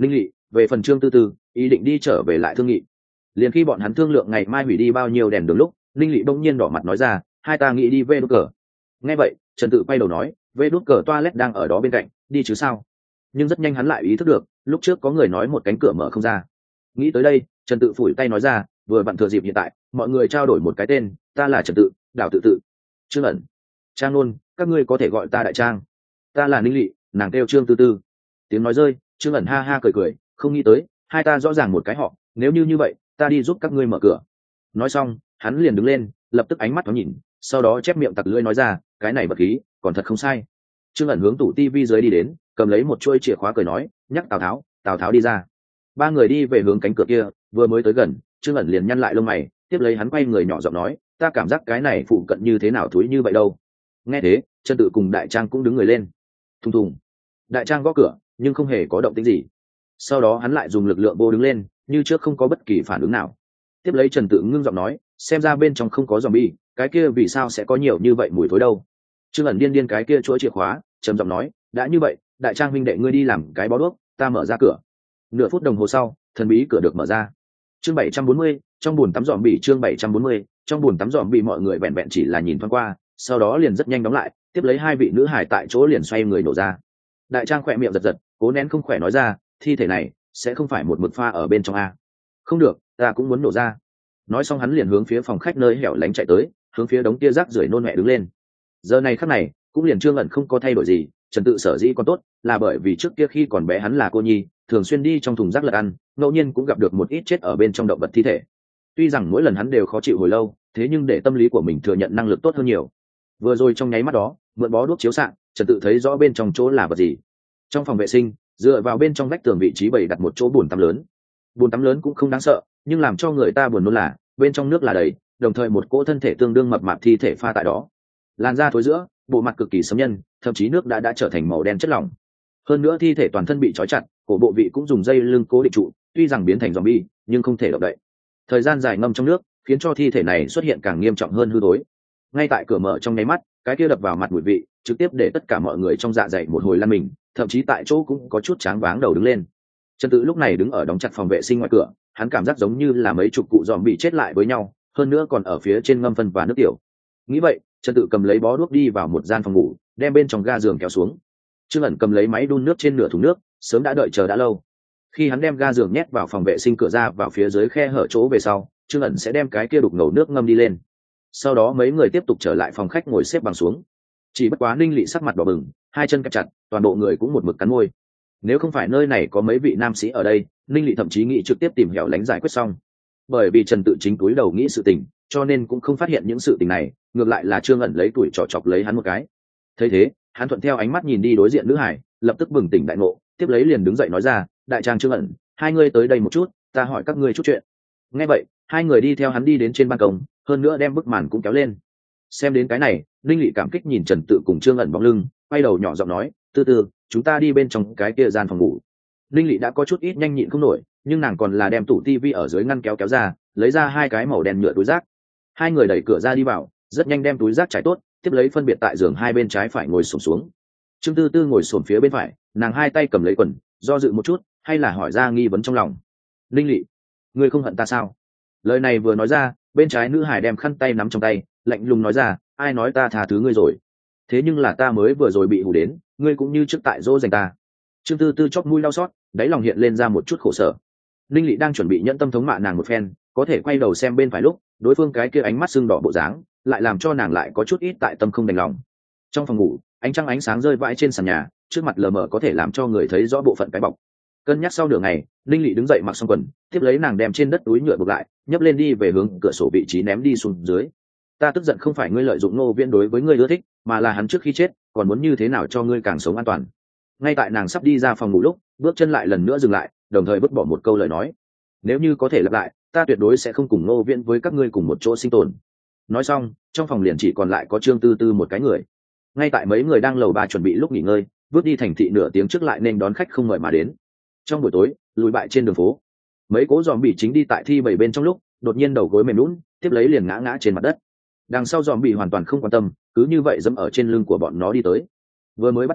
Speaker 1: về phần Trương Tư Tư ý định đi trở về lại thương nghị. Liền khi bọn hắn thương lượng ngày mai hủy đi bao nhiêu đèn đường lúc, Linh Lệ bỗng nhiên đỏ mặt nói ra, hai ta nghĩ đi về đốt cờ. Nghe vậy, Trần Tự quay đầu nói, về đốt cờ toilet đang ở đó bên cạnh, đi chứ sao? Nhưng rất nhanh hắn lại ý thức được, lúc trước có người nói một cánh cửa mở không ra. Nghĩ tới đây, Trần Tự phủi tay nói ra, vừa vặn thừa dịp hiện tại, mọi người trao đổi một cái tên, ta là Trần Tự, Đào Tự Tự. Trương ẩn, Trang Nôn, các ngươi có thể gọi ta đại Trang. Ta là Linh Lệ, nàng kêu Trương Tư Tư. Tiếng nói rơi, Trương ẩn ha ha cười cười, không nghĩ tới, hai ta rõ ràng một cái họ, nếu như như vậy, ta đi giúp các ngươi mở cửa. Nói xong, hắn liền đứng lên, lập tức ánh mắt thoáng nhìn, sau đó chép miệng tặc lưỡi nói ra, cái này vật khí, còn thật không sai. Trương ẩn hướng tủ tivi dưới đi đến, cầm lấy một chuôi chìa khóa cười nói, nhắc Tào Tháo, Tào Tháo đi ra. Ba người đi về hướng cánh cửa kia, vừa mới tới gần, Trương ẩn liền nhăn lại lông mày, tiếp lấy hắn quay người nhỏ giọng nói, ta cảm giác cái này phụ cận như thế nào thúi như vậy đâu. Nghe thế, Trần Tự cùng Đại Trang cũng đứng người lên. Thùng thùng. Đại Trang gõ cửa, nhưng không hề có động tĩnh gì. Sau đó hắn lại dùng lực lượng vô đứng lên, như trước không có bất kỳ phản ứng nào. Tiếp lấy Trần Tự ngưng giọng nói, xem ra bên trong không có zombie, cái kia vì sao sẽ có nhiều như vậy mùi thối đâu. Trương ẩn điên điên cái kia chuỗi chìa khóa, trầm giọng nói, đã như vậy, Đại Trang huynh đệ ngươi đi làm cái bó đuốc, ta mở ra cửa. Nửa phút đồng hồ sau, thần bí cửa được mở ra. Chương bảy trăm bốn mươi, trong buồn tắm dòm bị chương bảy trăm bốn mươi, trong buồn tắm dòm bị mọi người vẹn vẹn chỉ là nhìn thoáng qua, sau đó liền rất nhanh đóng lại, tiếp lấy hai vị nữ hải tại chỗ liền xoay người nổ ra. Đại Trang khỏe miệng giật giật, cố nén không khỏe nói ra, thi thể này sẽ không phải một mực pha ở bên trong a. Không được, ta cũng muốn nổ ra. Nói xong hắn liền hướng phía phòng khách nơi hẻo lánh chạy tới, hướng phía đống tia rác rưởi nôn mẹ đứng lên. Giờ này khắc này, cũng liền Trương ẩn không có thay đổi gì, Trần Tự sở dĩ còn tốt, là bởi vì trước kia khi còn bé hắn là cô nhi, thường xuyên đi trong thùng rác lật ăn, ngẫu nhiên cũng gặp được một ít chết ở bên trong động vật thi thể. Tuy rằng mỗi lần hắn đều khó chịu hồi lâu, thế nhưng để tâm lý của mình thừa nhận năng lực tốt hơn nhiều. Vừa rồi trong nháy mắt đó, mượn bó đuốc chiếu xạ, Trần Tự thấy rõ bên trong chỗ là vật gì. Trong phòng vệ sinh, dựa vào bên trong vách tường vị trí bày đặt một chỗ bồn tắm lớn. Bồn tắm lớn cũng không đáng sợ, nhưng làm cho người ta buồn nôn là bên trong nước là đầy, đồng thời một cỗ thân thể tương đương mập mạp thi thể pha tại đó. Làn da thối rữa, bộ mặt cực kỳ xâm nhân, thậm chí nước đã đã trở thành màu đen chất lỏng. Hơn nữa thi thể toàn thân bị trói chặt, cổ bộ vị cũng dùng dây lưng cố định trụ, tuy rằng biến thành zombie, nhưng không thể động đậy. Thời gian dài ngâm trong nước, khiến cho thi thể này xuất hiện càng nghiêm trọng hơn hư thối. Ngay tại cửa mở trong nháy mắt, cái kia đập vào mặt mùi vị, trực tiếp để tất cả mọi người trong dạ dày một hồi lăn mình, thậm chí tại chỗ cũng có chút tráng váng đầu đứng lên. Trần Tự lúc này đứng ở đóng chặt phòng vệ sinh ngoài cửa, hắn cảm giác giống như là mấy chục cụ zombie chết lại với nhau, hơn nữa còn ở phía trên ngâm phân và nước tiểu. Nghĩ vậy, Trần Tự cầm lấy bó đuốc đi vào một gian phòng ngủ, đem bên trong ga giường kéo xuống. Trương ẩn cầm lấy máy đun nước trên nửa thùng nước, sớm đã đợi chờ đã lâu. Khi hắn đem ga giường nhét vào phòng vệ sinh cửa ra vào phía dưới khe hở chỗ về sau, Trương ẩn sẽ đem cái kia đục ngầu nước ngâm đi lên. Sau đó mấy người tiếp tục trở lại phòng khách ngồi xếp bằng xuống. Chỉ bất quá Ninh Lệ sắc mặt đỏ bừng, hai chân kẹp chặt, toàn bộ người cũng một mực cắn môi. Nếu không phải nơi này có mấy vị nam sĩ ở đây, Ninh Lệ thậm chí nghĩ trực tiếp tìm hẻo lánh giải quyết xong. Bởi vì Trần Tự chính túi đầu nghĩ sự tình, cho nên cũng không phát hiện những sự tình này, ngược lại là Trương ẩn lấy tuổi trò chọc lấy hắn một cái. Thấy thế, hắn thuận theo ánh mắt nhìn đi đối diện nữ hải, lập tức bừng tỉnh đại ngộ, tiếp lấy liền đứng dậy nói ra, đại Trang Trương ẩn, hai ngươi tới đây một chút, ta hỏi các ngươi chút chuyện. Nghe vậy, hai người đi theo hắn đi đến trên ban công, hơn nữa đem bức màn cũng kéo lên. Xem đến cái này, Ninh Lệ cảm kích nhìn Trần Tự cùng Trương ẩn bóng lưng, quay đầu nhỏ giọng nói, Tư Tư, chúng ta đi bên trong cái kia gian phòng ngủ. Ninh Lệ đã có chút ít nhanh nhịn không nổi, nhưng nàng còn là đem tủ tivi ở dưới ngăn kéo kéo ra, lấy ra hai cái màu đen nhựa túi rác. Hai người đẩy cửa ra đi vào, rất nhanh đem túi rác trải tốt, tiếp lấy phân biệt tại giường hai bên trái phải ngồi xổm xuống. Trương Tư Tư ngồi xổm phía bên phải, nàng hai tay cầm lấy quần, do dự một chút, hay là hỏi ra nghi vấn trong lòng. Ninh Lệ, ngươi không hận ta sao? Lời này vừa nói ra, bên trái nữ hải đem khăn tay nắm trong tay, lạnh lùng nói ra, ai nói ta tha thứ ngươi rồi? Thế nhưng là ta mới vừa rồi bị hù đến, ngươi cũng như trước tại dỗ dành ta. Trương Tư Tư chóp mũi đau xót, đáy lòng hiện lên ra một chút khổ sở. Ninh Lệ đang chuẩn bị nhẫn tâm thống mạ nàng một phen, có thể quay đầu xem bên phải lúc, đối phương cái kia ánh mắt sưng đỏ bộ dáng, lại làm cho nàng lại có chút ít tại tâm không đành lòng. Trong phòng ngủ, ánh trăng ánh sáng rơi vãi trên sàn nhà, trước mặt lờ mờ có thể làm cho người thấy rõ bộ phận cái bọc. Cân nhắc sau nửa ngày, Ninh Lệ đứng dậy mặc xong quần, tiếp lấy nàng đem trên đất túi nhựa buộc lại, nhấc lên đi về hướng cửa sổ vị trí ném đi xuống dưới. Ta tức giận không phải ngươi lợi dụng Ngô Viễn đối với ngươi ưa thích, mà là hắn trước khi chết, còn muốn như thế nào cho ngươi càng sống an toàn. Ngay tại nàng sắp đi ra phòng ngủ lúc, bước chân lại lần nữa dừng lại, đồng thời vứt bỏ một câu lời nói. Nếu như có thể lặp lại, ta tuyệt đối sẽ không cùng Ngô Viễn với các ngươi cùng một chỗ sinh tồn. Nói xong, trong phòng liền chỉ còn lại có Trương Tư Tư một cái người. Ngay tại mấy người đang lầu ba chuẩn bị lúc nghỉ ngơi, bước đi thành thị nửa tiếng trước lại nên đón khách không mời mà đến. Trong buổi tối, lùi bại trên đường phố, mấy cố dòm bị chính đi tại thi bảy bên trong lúc, đột nhiên đầu gối mềm lún, tiếp lấy liền ngã ngã trên mặt đất. Đằng sau dòm bị hoàn toàn không quan tâm, cứ như vậy dẫm ở trên lưng của bọn nó đi tới. Vừa mới bắt đầu,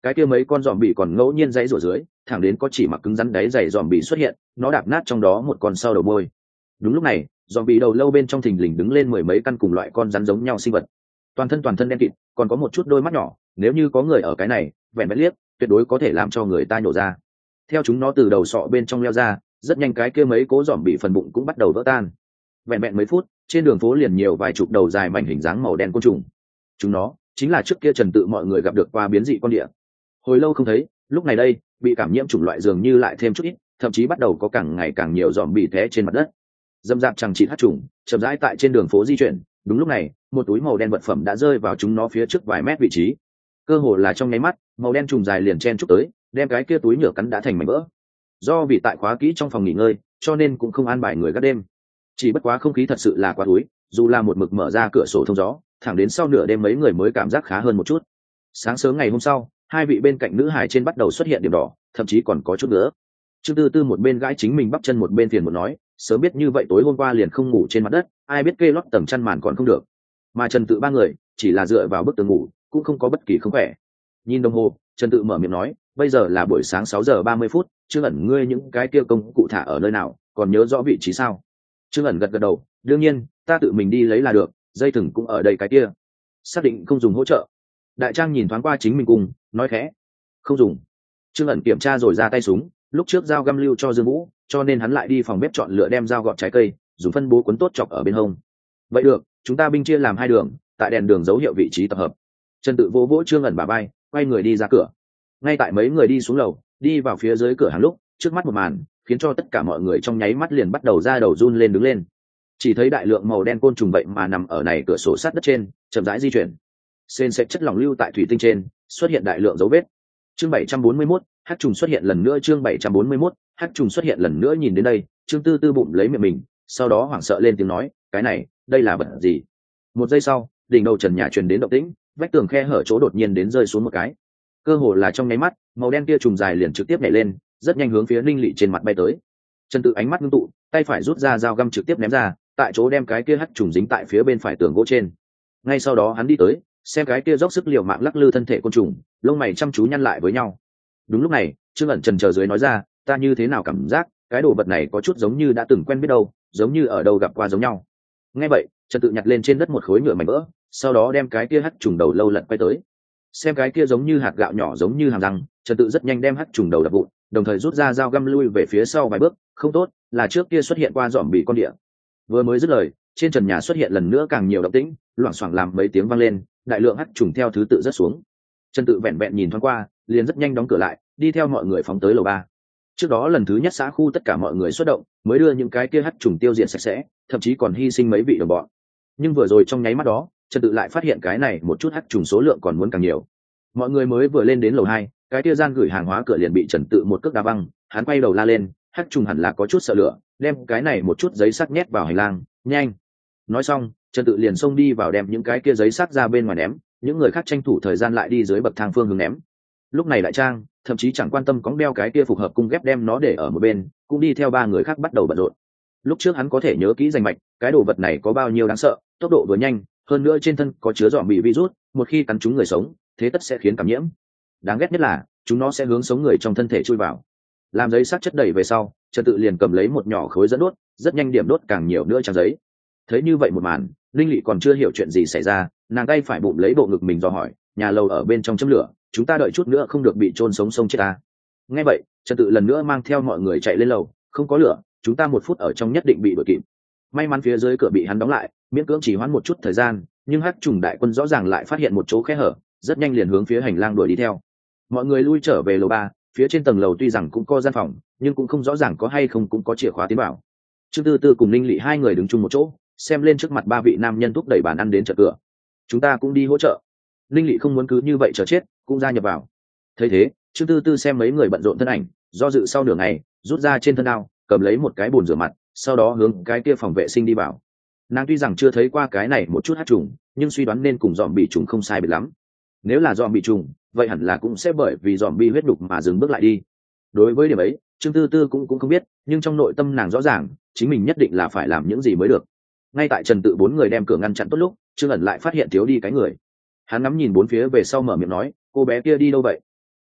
Speaker 1: cái kia mấy con dòm bị còn ngẫu nhiên dãy rủa dưới, thẳng đến có chỉ mặc cứng rắn đáy dày dòm bị xuất hiện, nó đạp nát trong đó một con sau đầu môi. Đúng lúc này, dòm bị đầu lâu bên trong thình lình đứng lên mười mấy căn cùng loại con rắn giống nhau sinh vật, toàn thân toàn thân đen kịt, còn có một chút đôi mắt nhỏ, nếu như có người ở cái này vẹn vẹn liếc, tuyệt đối có thể làm cho người ta nhổ ra. Theo chúng nó từ đầu sọ bên trong leo ra, rất nhanh cái kia mấy cố dòm bị phần bụng cũng bắt đầu vỡ tan. Vẹn vẹn mấy phút, trên đường phố liền nhiều vài chục đầu dài mảnh hình dáng màu đen côn trùng. Chúng nó chính là trước kia Trần Tự mọi người gặp được qua biến dị con địa. Hồi lâu không thấy, lúc này đây bị cảm nhiễm chủng loại dường như lại thêm chút ít, thậm chí bắt đầu có càng ngày càng nhiều dòm bị té trên mặt đất. Dâm dạp chẳng chịt hát trùng chậm rãi tại trên đường phố di chuyển. Đúng lúc này, một túi màu đen vật phẩm đã rơi vào chúng nó phía trước vài mét vị trí. Cơ hồ là trong nháy mắt, màu đen trùng dài liền chen chúc tới, đem cái kia túi nhựa cắn đã thành mảnh vỡ. Do vì tại khóa kỹ trong phòng nghỉ ngơi, cho nên cũng không an bài người gác đêm. Chỉ bất quá không khí thật sự là quá túi, dù là một mực mở ra cửa sổ thông gió, thẳng đến sau nửa đêm mấy người mới cảm giác khá hơn một chút. Sáng sớm ngày hôm sau, hai vị bên cạnh nữ hài trên bắt đầu xuất hiện điểm đỏ, thậm chí còn có chút nữa. Trương Tư Tư một bên gãi chính mình bắp chân một bên phiền một nói, sớm biết như vậy tối hôm qua liền không ngủ trên mặt đất, ai biết kê lót tầng chăn màn còn không được. Mà Trần Tự ba người chỉ là dựa vào bức tường ngủ, cũng không có bất kỳ không khỏe. Nhìn đồng hồ, Trần Tự mở miệng nói, bây giờ là buổi sáng sáu giờ ba mươi phút, Trương ẩn ngươi những cái kia công cụ thả ở nơi nào, còn nhớ rõ vị trí sao? Trương ẩn gật gật đầu, đương nhiên, ta tự mình đi lấy là được, dây thừng cũng ở đây cái kia. Xác định không dùng hỗ trợ. Đại Trang nhìn thoáng qua chính mình cùng, nói khẽ, không dùng. Trương ẩn kiểm tra rồi ra tay súng, lúc trước dao găm lưu cho Dương Vũ, cho nên hắn lại đi phòng bếp chọn lựa đem dao gọt trái cây, dùng phân bố cuốn tốt chọc ở bên hông. Vậy được, chúng ta binh chia làm hai đường, tại đèn đường dấu hiệu vị trí tập hợp. Trần Tự vỗ vỗ Trương ẩn bả vai, quay người đi ra cửa. Ngay tại mấy người đi xuống lầu, đi vào phía dưới cửa hàng lúc, trước mắt một màn khiến cho tất cả mọi người trong nháy mắt liền bắt đầu ra đầu run lên đứng lên. Chỉ thấy đại lượng màu đen côn trùng vậy mà nằm ở này cửa sổ sát đất trên, chậm rãi di chuyển. Sền sệt chất lỏng lưu tại thủy tinh trên, xuất hiện đại lượng dấu vết. Chương bảy trăm bốn mươi mốt, hắc trùng xuất hiện lần nữa. Chương bảy trăm bốn mươi mốt, hắc trùng xuất hiện lần nữa. Nhìn đến đây, Trương Tư Tư bụng lấy miệng mình, sau đó hoảng sợ lên tiếng nói, cái này, đây là vật gì? Một giây sau, đỉnh đầu trần nhà truyền đến động tĩnh, vách tường khe hở chỗ đột nhiên đến rơi xuống một cái. Cơ hồ là trong nháy mắt, màu đen kia trùng dài liền trực tiếp nhảy lên, rất nhanh hướng phía Ninh Lệ trên mặt bay tới. Trần Tự ánh mắt ngưng tụ, tay phải rút ra dao găm trực tiếp ném ra, tại chỗ đem cái kia hắc trùng dính tại phía bên phải tường gỗ trên. Ngay sau đó hắn đi tới, xem cái kia dốc sức liều mạng lắc lư thân thể côn trùng, lông mày chăm chú nhăn lại với nhau. Đúng lúc này, Trương ẩn trần chờ dưới nói ra, ta như thế nào cảm giác cái đồ vật này có chút giống như đã từng quen biết đâu, giống như ở đâu gặp qua giống nhau. Nghe vậy, Trần Tự nhặt lên trên đất một khối nhựa mảnh vỡ, sau đó đem cái kia hắc trùng đầu lâu lật quay tới. Xem cái kia giống như hạt gạo nhỏ giống như hàm răng, Trần Tự rất nhanh đem hắc trùng đầu đập vụn, đồng thời rút ra dao găm lui về phía sau vài bước. Không tốt, là trước kia xuất hiện qua dòm bị con địa. Vừa mới dứt lời, trên trần nhà xuất hiện lần nữa càng nhiều động tĩnh, loảng xoảng làm mấy tiếng vang lên, đại lượng hắc trùng theo thứ tự rớt xuống. Trần Tự vẹn vẹn nhìn thoáng qua, liền rất nhanh đóng cửa lại, đi theo mọi người phóng tới lầu ba. Trước đó lần thứ nhất xã khu tất cả mọi người xuất động, mới đưa những cái kia hắc trùng tiêu diệt sạch sẽ, thậm chí còn hy sinh mấy vị đồng bọn. Nhưng vừa rồi trong nháy mắt đó, Trần Tự lại phát hiện cái này một chút hắc trùng số lượng còn muốn càng nhiều. Mọi người mới vừa lên đến lầu hai, cái kia gian gửi hàng hóa cửa liền bị Trần Tự một cước đá văng, hắn quay đầu la lên, hắc trùng hẳn là có chút sợ lửa, đem cái này một chút giấy sắt nhét vào hành lang, nhanh. Nói xong, Trần Tự liền xông đi vào đem những cái kia giấy sắt ra bên ngoài ném, những người khác tranh thủ thời gian lại đi dưới bậc thang phương hướng ném. Lúc này Đại Trang thậm chí chẳng quan tâm cóng đeo cái kia phục hợp cung ghép đem nó để ở một bên, cũng đi theo ba người khác bắt đầu bận rộn. Lúc trước hắn có thể nhớ kỹ danh mạch, cái đồ vật này có bao nhiêu đáng sợ, tốc độ vừa nhanh, hơn nữa trên thân có chứa dòm bị virus, một khi cắn trúng người sống, thế tất sẽ khiến cảm nhiễm. Đáng ghét nhất là, chúng nó sẽ hướng sống người trong thân thể chui vào. Làm giấy sắt chất đầy về sau, Trần Tự liền cầm lấy một nhỏ khối dẫn đốt, rất nhanh điểm đốt càng nhiều nữa trang giấy. Thấy như vậy một màn, Linh Lệ còn chưa hiểu chuyện gì xảy ra, nàng tay phải bụng lấy bộ ngực mình dò hỏi, nhà lầu ở bên trong châm lửa, chúng ta đợi chút nữa không được bị chôn sống sông chết ta. Nghe vậy, Trần Tự lần nữa mang theo mọi người chạy lên lầu, không có lửa, chúng ta một phút ở trong nhất định bị đuổi kịp. May mắn phía dưới cửa bị hắn đóng lại, miễn cưỡng chỉ hoãn một chút thời gian, nhưng hắc trùng đại quân rõ ràng lại phát hiện một chỗ khe hở, rất nhanh liền hướng phía hành lang đuổi đi theo. Mọi người lui trở về lầu ba, phía trên tầng lầu tuy rằng cũng có gian phòng, nhưng cũng không rõ ràng có hay không cũng có chìa khóa tiến vào. Trương Tư Tư cùng Linh Lệ hai người đứng chung một chỗ, xem lên trước mặt ba vị nam nhân thúc đẩy bàn ăn đến chợ cửa. Chúng ta cũng đi hỗ trợ. Linh Lệ không muốn cứ như vậy chờ chết, cũng gia nhập vào. Thấy thế, Trương Tư Tư xem mấy người bận rộn thân ảnh, do dự sau nửa ngày, rút ra trên thân đao, cầm lấy một cái bồn rửa mặt, sau đó hướng cái kia phòng vệ sinh đi vào. Nàng tuy rằng chưa thấy qua cái này một chút hắc trùng, nhưng suy đoán nên cùng dòm bị trùng không sai biệt lắm. Nếu là dòm bị trùng, vậy hẳn là cũng sẽ bởi vì dòm bị huyết đục mà dừng bước lại đi. Đối với điểm ấy, Trương Tư Tư cũng cũng không biết, nhưng trong nội tâm nàng rõ ràng, chính mình nhất định là phải làm những gì mới được. Ngay tại Trần Tự bốn người đem cửa ngăn chặn tốt lúc, Trương ẩn lại phát hiện thiếu đi cái người. Hắn ngắm nhìn bốn phía về sau mở miệng nói, cô bé kia đi đâu vậy?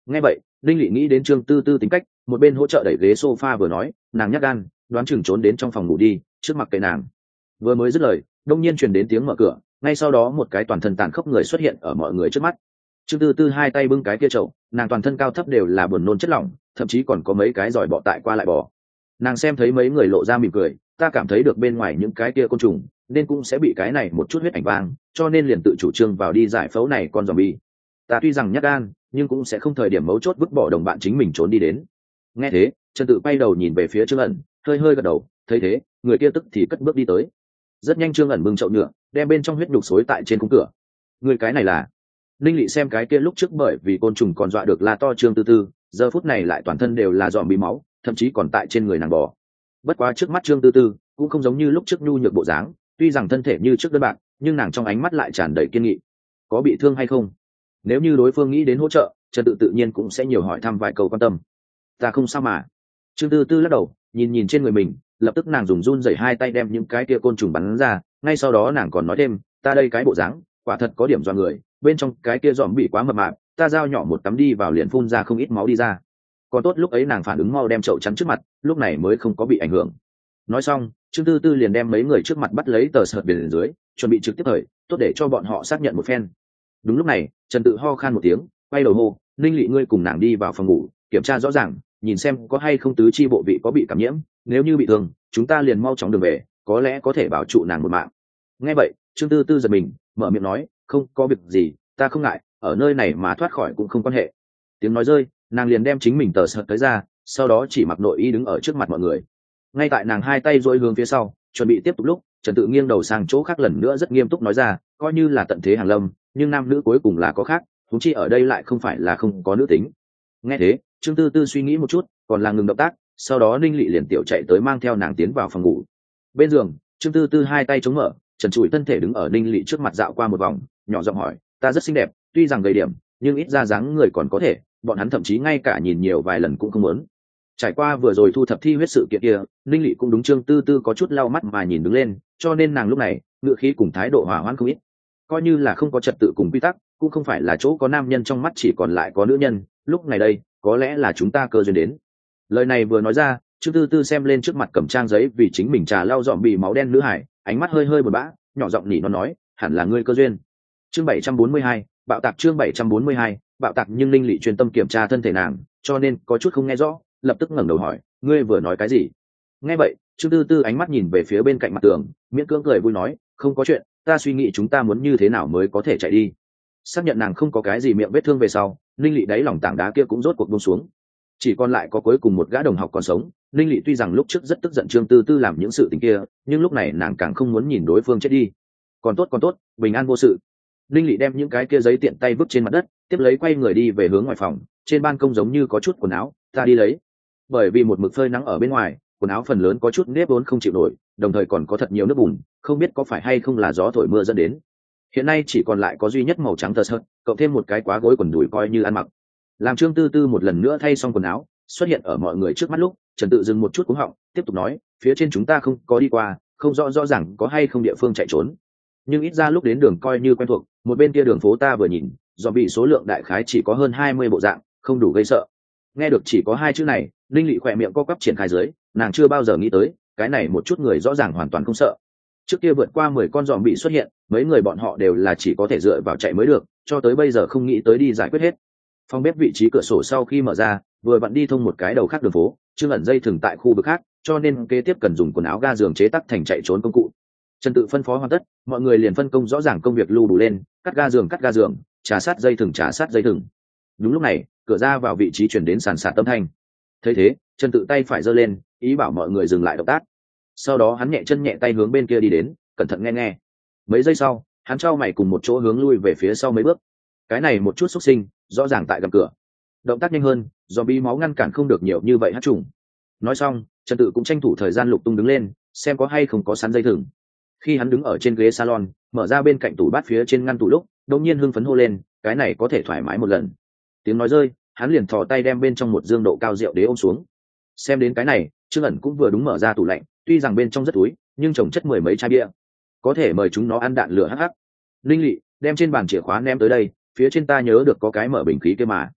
Speaker 1: Nghe vậy linh lỵ nghĩ đến trương tư tư tính cách, một bên hỗ trợ đẩy ghế sofa vừa nói, nàng nhắc gan đoán chừng trốn đến trong phòng ngủ đi, trước mặt kệ nàng. Vừa mới dứt lời đông nhiên truyền đến tiếng mở cửa, ngay sau đó một cái toàn thân tàn khốc người xuất hiện ở mọi người trước mắt. Trương tư tư hai tay bưng cái kia chậu, nàng toàn thân cao thấp đều là buồn nôn chất lỏng, thậm chí còn có mấy cái giỏi bọ tại qua lại bò. Nàng xem thấy mấy người lộ ra mỉm cười, ta cảm thấy được bên ngoài những cái kia côn trùng nên cũng sẽ bị cái này một chút huyết ảnh vang, cho nên liền tự chủ trương vào đi giải phẫu này con zombie. Ta tuy rằng nhát gan nhưng cũng sẽ không thời điểm mấu chốt vứt bỏ đồng bạn chính mình trốn đi đến. Nghe thế Trần Tự quay đầu nhìn về phía Trương ẩn, hơi hơi gật đầu, thấy thế người kia tức thì cất bước đi tới. Rất nhanh Trương ẩn bưng chậu nhựa đem bên trong huyết nhục xối tại trên khung cửa. Người cái này là Linh Lệ xem cái kia lúc trước bởi vì côn trùng còn dọa được la to Trương Tư Tư, giờ phút này lại toàn thân đều là dòm bí máu, thậm chí còn tại trên người nàng bò. Bất quá trước mắt Trương Tư Tư cũng không giống như lúc trước nhu nhược bộ dáng, tuy rằng thân thể như trước đơn bạc, nhưng nàng trong ánh mắt lại tràn đầy kiên nghị. Có bị thương hay không? Nếu như đối phương nghĩ đến hỗ trợ, Trần Tự tự nhiên cũng sẽ nhiều hỏi thăm vài câu quan tâm. Ta không sao mà. Trương Tư Tư lắc đầu, nhìn nhìn trên người mình, lập tức nàng dùng run rẩy hai tay đem những cái kia côn trùng bắn ra, ngay sau đó nàng còn nói thêm, ta đây cái bộ dáng, quả thật có điểm dọa người, bên trong cái kia dòm bị quá mập mạp, ta dao nhỏ một tắm đi vào liền phun ra không ít máu đi ra. Còn tốt lúc ấy nàng phản ứng mau đem chậu chắn trước mặt, lúc này mới không có bị ảnh hưởng. Nói xong Trương Tư Tư liền đem mấy người trước mặt bắt lấy tờ sợt biển dưới, chuẩn bị trực tiếp thời tốt để cho bọn họ xác nhận một phen. Đúng lúc này Trần Tự ho khan một tiếng, quay đầu hô, Ninh Lệ ngươi cùng nàng đi vào phòng ngủ kiểm tra rõ ràng, nhìn xem có hay không tứ chi bộ vị có bị cảm nhiễm, nếu như bị thương chúng ta liền mau chóng đường về, có lẽ có thể bảo trụ nàng một mạng. Nghe vậy Trương Tư Tư giật mình, mở miệng nói, không có việc gì, ta không ngại, ở nơi này mà thoát khỏi cũng không quan hệ. Tiếng nói rơi nàng liền đem chính mình tờ sợt tới ra, sau đó chỉ mặc nội y đứng ở trước mặt mọi người. Ngay tại nàng hai tay duỗi hướng phía sau chuẩn bị tiếp tục lúc, Trần Tự nghiêng đầu sang chỗ khác lần nữa rất nghiêm túc nói ra, coi như là tận thế hàng lâm nhưng nam nữ cuối cùng là có khác, thúng chi ở đây lại không phải là không có nữ tính. Nghe thế Trương Tư Tư suy nghĩ một chút, còn là ngừng động tác, sau đó Ninh Lệ liền tiểu chạy tới mang theo nàng tiến vào phòng ngủ. Bên giường Trương Tư Tư hai tay chống mở, trần trụi thân thể đứng ở Ninh Lệ trước mặt dạo qua một vòng, nhỏ giọng hỏi, ta rất xinh đẹp, tuy rằng gầy điểm nhưng ít ra dáng người còn có thể, bọn hắn thậm chí ngay cả nhìn nhiều vài lần cũng không muốn. Trải qua vừa rồi thu thập thi huyết sự kiện kia, Ninh Lệ cũng đúng Trương Tư Tư có chút lau mắt mà nhìn đứng lên, cho nên nàng lúc này ngựa khí cùng thái độ hòa hoãn không ít. Coi như là không có trật tự cùng quy tắc, cũng không phải là chỗ có nam nhân trong mắt chỉ còn lại có nữ nhân, lúc này đây có lẽ là chúng ta cơ duyên đến. Lời này vừa nói ra, Trương Tư Tư xem lên trước mặt cầm trang giấy vì chính mình trà lau dọn bị máu đen nữ hải, ánh mắt hơi hơi buồn bã, nhỏ giọng nỉ nó nói, hẳn là ngươi cơ duyên. Chương bảy trăm bốn mươi hai, bạo tạc. Chương bảy trăm bốn mươi hai, bạo tạc. Nhưng Ninh Lệ chuyên tâm kiểm tra thân thể nàng, cho nên có chút không nghe rõ, lập tức ngẩng đầu hỏi, ngươi vừa nói cái gì? Nghe vậy Trương Tư Tư ánh mắt nhìn về phía bên cạnh mặt tường, miễn cưỡng cười vui nói, không có chuyện, ta suy nghĩ chúng ta muốn như thế nào mới có thể chạy đi. Xác nhận nàng không có cái gì miệng vết thương về sau, Ninh Lệ đáy lòng tảng đá kia cũng rốt cuộc buông xuống, chỉ còn lại có cuối cùng một gã đồng học còn sống. Ninh Lệ tuy rằng lúc trước rất tức giận Trương Tư Tư làm những sự tình kia, nhưng lúc này nàng càng không muốn nhìn đối phương chết đi. Còn tốt còn tốt, bình an vô sự. Ninh Lệ đem những cái kia giấy tiện tay vứt trên mặt đất, tiếp lấy quay người đi về hướng ngoài phòng, trên ban công giống như có chút quần áo, ta đi lấy. Bởi vì một mực phơi nắng ở bên ngoài, quần áo phần lớn có chút nếp vốn không chịu nổi, đồng thời còn có thật nhiều nước bùn, không biết có phải hay không là gió thổi mưa dẫn đến. Hiện nay chỉ còn lại có duy nhất màu trắng tơ sợi, cộng thêm một cái quá gối quần đùi coi như ăn mặc. Làm Trương Tư Tư một lần nữa thay xong quần áo, xuất hiện ở mọi người trước mắt lúc, Trần Tự dừng một chút cúng họng, tiếp tục nói, phía trên chúng ta không có đi qua, không rõ rõ ràng có hay không địa phương chạy trốn, nhưng ít ra lúc đến đường coi như quen thuộc, một bên kia đường phố ta vừa nhìn, do bị số lượng đại khái chỉ có hơn hai mươi bộ dạng, không đủ gây sợ. Nghe được chỉ có hai chữ này, Linh Lệ khỏe miệng co quắp triển khai dưới, nàng chưa bao giờ nghĩ tới, cái này một chút người rõ ràng hoàn toàn không sợ. Trước kia vượt qua mười con giòm bị xuất hiện, mấy người bọn họ đều là chỉ có thể dựa vào chạy mới được, cho tới bây giờ không nghĩ tới đi giải quyết hết. Phòng bếp vị trí cửa sổ sau khi mở ra, vừa vặn đi thông một cái đầu khác đường phố, Trương ẩn dây thừng tại khu vực khác, cho nên kế tiếp cần dùng quần áo ga giường chế tác thành chạy trốn công cụ. Trần Tự phân phó hoàn tất, mọi người liền phân công rõ ràng công việc lưu đủ lên, cắt ga giường cắt ga giường, trà sát dây thừng trà sát dây thừng. Đúng lúc này, cửa ra vào vị trí chuyển đến sàn sạt âm thanh. Thấy thế, Trần Tự tay phải giơ lên, ý bảo mọi người dừng lại động tác. Sau đó hắn nhẹ chân nhẹ tay hướng bên kia đi đến, cẩn thận nghe nghe. Mấy giây sau, hắn trao mày cùng một chỗ hướng lui về phía sau mấy bước. Cái này một chút xúc sinh, rõ ràng tại gần cửa. Động tác nhanh hơn, do bí máu ngăn cản không được nhiều như vậy hất trùng. Nói xong, Trần Tự cũng tranh thủ thời gian lục tung đứng lên, xem có hay không có sắn dây thừng. Khi hắn đứng ở trên ghế salon, mở ra bên cạnh tủ bát phía trên ngăn tủ lúc, đột nhiên hưng phấn hô lên, cái này có thể thoải mái một lần. Tiếng nói rơi, hắn liền thò tay đem bên trong một dương độ cao rượu đế ôm xuống. Xem đến cái này, Trương ẩn cũng vừa đúng mở ra tủ lạnh, tuy rằng bên trong rất túi, nhưng trồng chất mười mấy chai bia, có thể mời chúng nó ăn đạn lửa hắc hắc. Linh Lệ đem trên bàn chìa khóa ném tới đây, phía trên ta nhớ được có cái mở bình khí kia mà.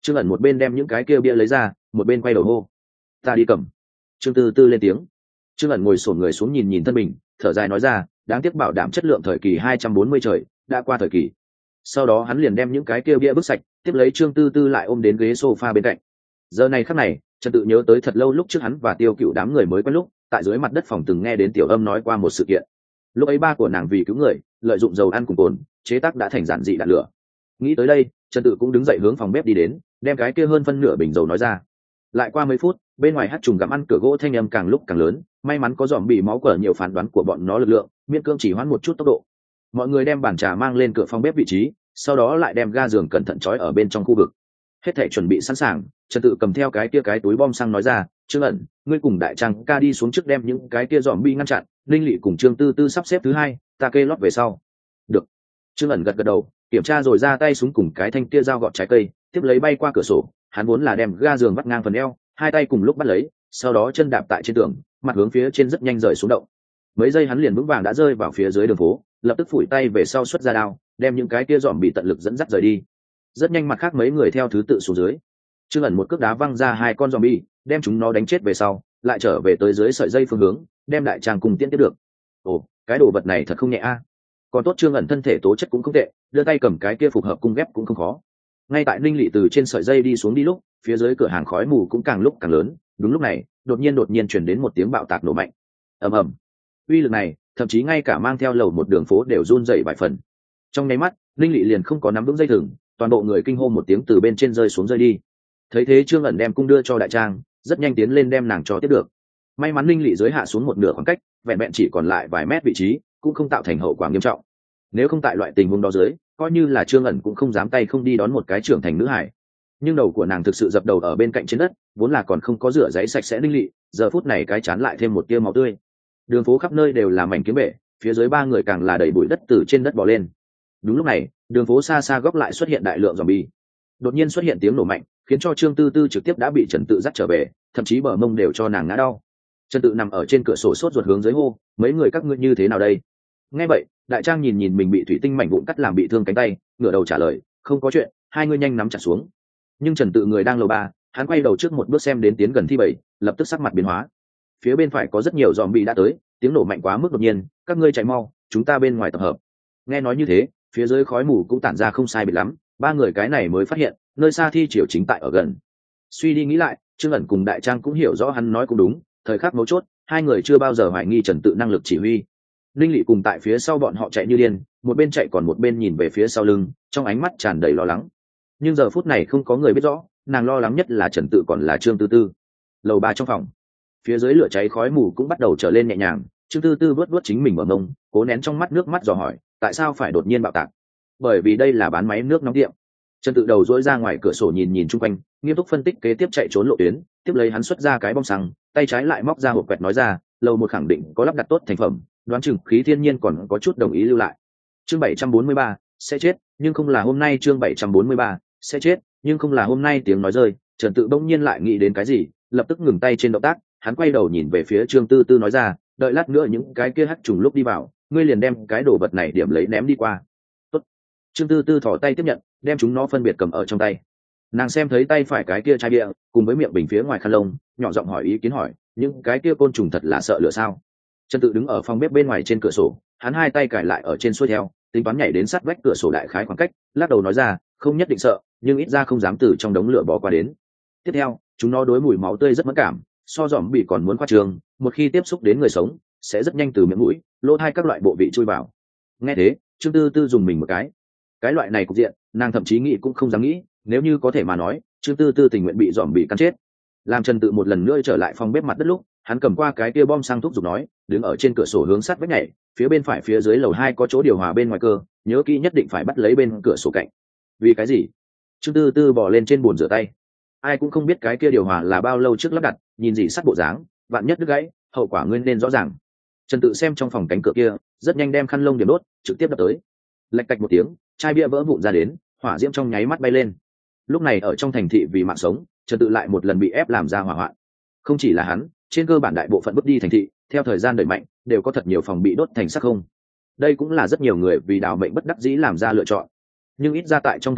Speaker 1: Trương ẩn một bên đem những cái kia bia lấy ra, một bên quay đầu hô: ta đi cầm. Trương Tư Tư lên tiếng. Trương ẩn ngồi xổm người xuống nhìn nhìn thân mình, thở dài nói ra: đáng tiếc bảo đảm chất lượng thời kỳ hai trăm bốn mươi trời đã qua thời kỳ. Sau đó hắn liền đem những cái kia bia bước sạch, tiếp lấy Trương Tư Tư lại ôm đến ghế sofa bên cạnh. Giờ này khắc này, Trần Tự nhớ tới thật lâu lúc trước hắn và Tiêu Cựu đám người mới quen lúc, tại dưới mặt đất phòng từng nghe đến Tiểu Âm nói qua một sự kiện. Lúc ấy ba của nàng vì cứu người, lợi dụng dầu ăn cùng cồn, chế tác đã thành giản dị đạn lửa. Nghĩ tới đây, Trần Tự cũng đứng dậy hướng phòng bếp đi đến, đem cái kia hơn phân nửa bình dầu nói ra. Lại qua mấy phút, bên ngoài hát trùng gặm ăn cửa gỗ thanh âm càng lúc càng lớn, may mắn có dòm bị máu cờ nhiều phán đoán của bọn nó lực lượng, miễn cưỡng chỉ hoãn một chút tốc độ. Mọi người đem bàn trà mang lên cửa phòng bếp vị trí, sau đó lại đem ga giường cẩn thận trói ở bên trong khu vực. Hết thảy chuẩn bị sẵn sàng, Trần Tự cầm theo cái kia cái túi bom xăng nói ra: Trương ẩn, ngươi cùng đại trang ca đi xuống trước đem những cái kia dòm bi ngăn chặn, Linh Lệ cùng Trương Tư Tư sắp xếp thứ hai, ta kê lót về sau. Được. Trương ẩn gật gật đầu, kiểm tra rồi ra tay súng cùng cái thanh kia dao gọt trái cây, tiếp lấy bay qua cửa sổ, hắn vốn là đem ga giường vắt ngang phần eo, hai tay cùng lúc bắt lấy, sau đó chân đạp tại trên tường, mặt hướng phía trên rất nhanh rời xuống động. Mấy giây hắn liền vững vàng đã rơi vào phía dưới đường phố, lập tức phủi tay về sau xuất ra đao, đem những cái kia dòm bị tận lực dẫn dắt rời đi. Rất nhanh mặt khác mấy người theo thứ tự xuống dưới. Trương ẩn một cước đá văng ra hai con zombie, đem chúng nó đánh chết về sau, lại trở về tới dưới sợi dây phương hướng, đem đại trang cùng tiễn tiếp được. Ồ, cái đồ vật này thật không nhẹ a. Còn tốt Trương ẩn thân thể tố chất cũng không tệ, đưa tay cầm cái kia phục hợp cung ghép cũng không khó. Ngay tại Ninh Lệ từ trên sợi dây đi xuống đi lúc, phía dưới cửa hàng khói mù cũng càng lúc càng lớn. Đúng lúc này, đột nhiên đột nhiên truyền đến một tiếng bạo tạc nổ mạnh. Ầm ầm. Uy lực này, thậm chí ngay cả mang theo lầu một đường phố đều run rẩy vài phần. Trong nháy mắt, Ninh Lệ liền không có nắm vững dây thừng, toàn bộ người kinh hô một tiếng từ bên trên rơi xuống rơi đi. Thấy thế Trương ẩn đem cung đưa cho đại trang, rất nhanh tiến lên đem nàng cho tiếp được. May mắn Ninh Lệ dưới hạ xuống một nửa khoảng cách, vẹn vẹn chỉ còn lại vài mét vị trí, cũng không tạo thành hậu quả nghiêm trọng. Nếu không tại loại tình huống đó dưới, coi như là Trương ẩn cũng không dám tay không đi đón một cái trưởng thành nữ hải. Nhưng đầu của nàng thực sự dập đầu ở bên cạnh trên đất, vốn là còn không có rửa giấy sạch sẽ Ninh Lệ, giờ phút này cái chán lại thêm một tia máu tươi. Đường phố khắp nơi đều là mảnh kiếm bể, phía dưới ba người càng là đầy bụi đất từ trên đất bò lên. Đúng lúc này, đường phố xa xa góc lại xuất hiện đại lượng zombie. Đột nhiên xuất hiện tiếng nổ mạnh, khiến cho Trương Tư Tư trực tiếp đã bị Trần Tự dắt trở về, thậm chí bờ mông đều cho nàng ngã đau. Trần Tự nằm ở trên cửa sổ sốt ruột hướng dưới hô: mấy người các ngươi như thế nào đây? Nghe vậy, đại trang nhìn nhìn mình bị thủy tinh mảnh vụn cắt làm bị thương cánh tay, ngửa đầu trả lời: không có chuyện, hai ngươi nhanh nắm chặt xuống. Nhưng Trần Tự người đang lầu ba, hắn quay đầu trước một bước xem đến tiến gần thi bảy, lập tức sắc mặt biến hóa. Phía bên phải có rất nhiều zombie đã tới, tiếng nổ mạnh quá mức đột nhiên, các ngươi chạy mau, chúng ta bên ngoài tập hợp. Nghe nói như thế, phía dưới khói mù cũng tản ra không sai biệt lắm, ba người cái này mới phát hiện nơi xa thi triều chính tại ở gần. Suy đi nghĩ lại, Trương ẩn cùng đại trang cũng hiểu rõ hắn nói cũng đúng, thời khắc mấu chốt hai người chưa bao giờ hoài nghi Trần Tự năng lực chỉ huy. Linh Lệ cùng tại phía sau bọn họ chạy như điên, một bên chạy còn một bên nhìn về phía sau lưng, trong ánh mắt tràn đầy lo lắng. Nhưng giờ phút này không có người biết rõ, nàng lo lắng nhất là Trần Tự còn là Trương Tư Tư. Lầu ba trong phòng, phía dưới lửa cháy khói mù cũng bắt đầu trở lên nhẹ nhàng. Trương Tư Tư vớt vớt chính mình ở mông, cố nén trong mắt nước mắt dò hỏi: tại sao phải đột nhiên bạo tạc? Bởi vì đây là bán máy nước nóng tiệm. Trần Tự đầu dỗi ra ngoài cửa sổ nhìn nhìn chung quanh, nghiêm túc phân tích kế tiếp chạy trốn lộ tuyến, tiếp lấy hắn xuất ra cái bom xăng, tay trái lại móc ra hộp quẹt nói ra: lầu một khẳng định có lắp đặt tốt thành phẩm, đoán chừng khí thiên nhiên còn có chút đồng ý lưu lại. Chương bảy trăm bốn mươi ba sẽ chết, nhưng không là hôm nay. Chương bảy trăm bốn mươi ba sẽ chết, nhưng không là hôm nay. Tiếng nói rơi, Trần Tự bỗng nhiên lại nghĩ đến cái gì, lập tức ngừng tay trên động tác, hắn quay đầu nhìn về phía Trương Tư Tư nói ra: đợi lát nữa những cái kia hắc trùng lúc đi vào, ngươi liền đem cái đồ vật này điểm lấy ném đi qua. Tốt. Trương Tư Tư thò tay tiếp nhận, đem chúng nó phân biệt cầm ở trong tay. Nàng xem thấy tay phải cái kia chai bia cùng với miệng bình phía ngoài khăn lông, nhỏ giọng hỏi ý kiến hỏi: những cái kia côn trùng thật là sợ lửa sao? Trần Tự đứng ở phòng bếp bên ngoài trên cửa sổ, hắn hai tay cài lại ở trên xuôi theo, tính toán nhảy đến sát vách cửa sổ đại khái khoảng cách, lắc đầu nói ra: không nhất định sợ, nhưng ít ra không dám từ trong đống lửa bò qua đến. Tiếp theo, chúng nó đối mùi máu tươi rất mẫn cảm, so dòm bị còn muốn khoa trương, một khi tiếp xúc đến người sống, sẽ rất nhanh từ miệng mũi, lỗ tai các loại bộ vị chui vào. Nghe thế, Trương Tư Tư dùng mình một cái. Cái loại này cục diện, nàng thậm chí nghĩ cũng không dám nghĩ, nếu như có thể mà nói, Trương Tư Tư tình nguyện bị dòm bị cắn chết. Làm Trần Tự một lần nữa trở lại phòng bếp mặt đất lúc, hắn cầm qua cái kia bom xăng thúc giục nói, đứng ở trên cửa sổ hướng sát vách nhảy, phía bên phải phía dưới lầu hai có chỗ điều hòa bên ngoài cơ, nhớ kỹ nhất định phải bắt lấy bên cửa sổ cạnh. Vì cái gì? Trương Tư Tư bò lên trên bồn rửa tay. Ai cũng không biết cái kia điều hòa là bao lâu trước lắp đặt, nhìn gì sắt bộ dáng, vạn nhất đứt gãy, hậu quả nguyên nên rõ ràng. Trần Tự xem trong phòng cánh cửa kia, rất nhanh đem khăn lông điểm đốt, trực tiếp đập tới. Lạch cạch một tiếng, chai bia vỡ vụn ra đến, hỏa diễm trong nháy mắt bay lên. Lúc này ở trong thành thị vì mạng sống, Trần Tự lại một lần bị ép làm ra hỏa hoạn. Không chỉ là hắn, trên cơ bản đại bộ phận bước đi thành thị, theo thời gian đẩy mạnh, đều có thật nhiều phòng bị đốt thành sắc không. Đây cũng là rất nhiều người vì đào mệnh bất đắc dĩ làm ra lựa chọn. Nhưng ít ra tại trong thành thị,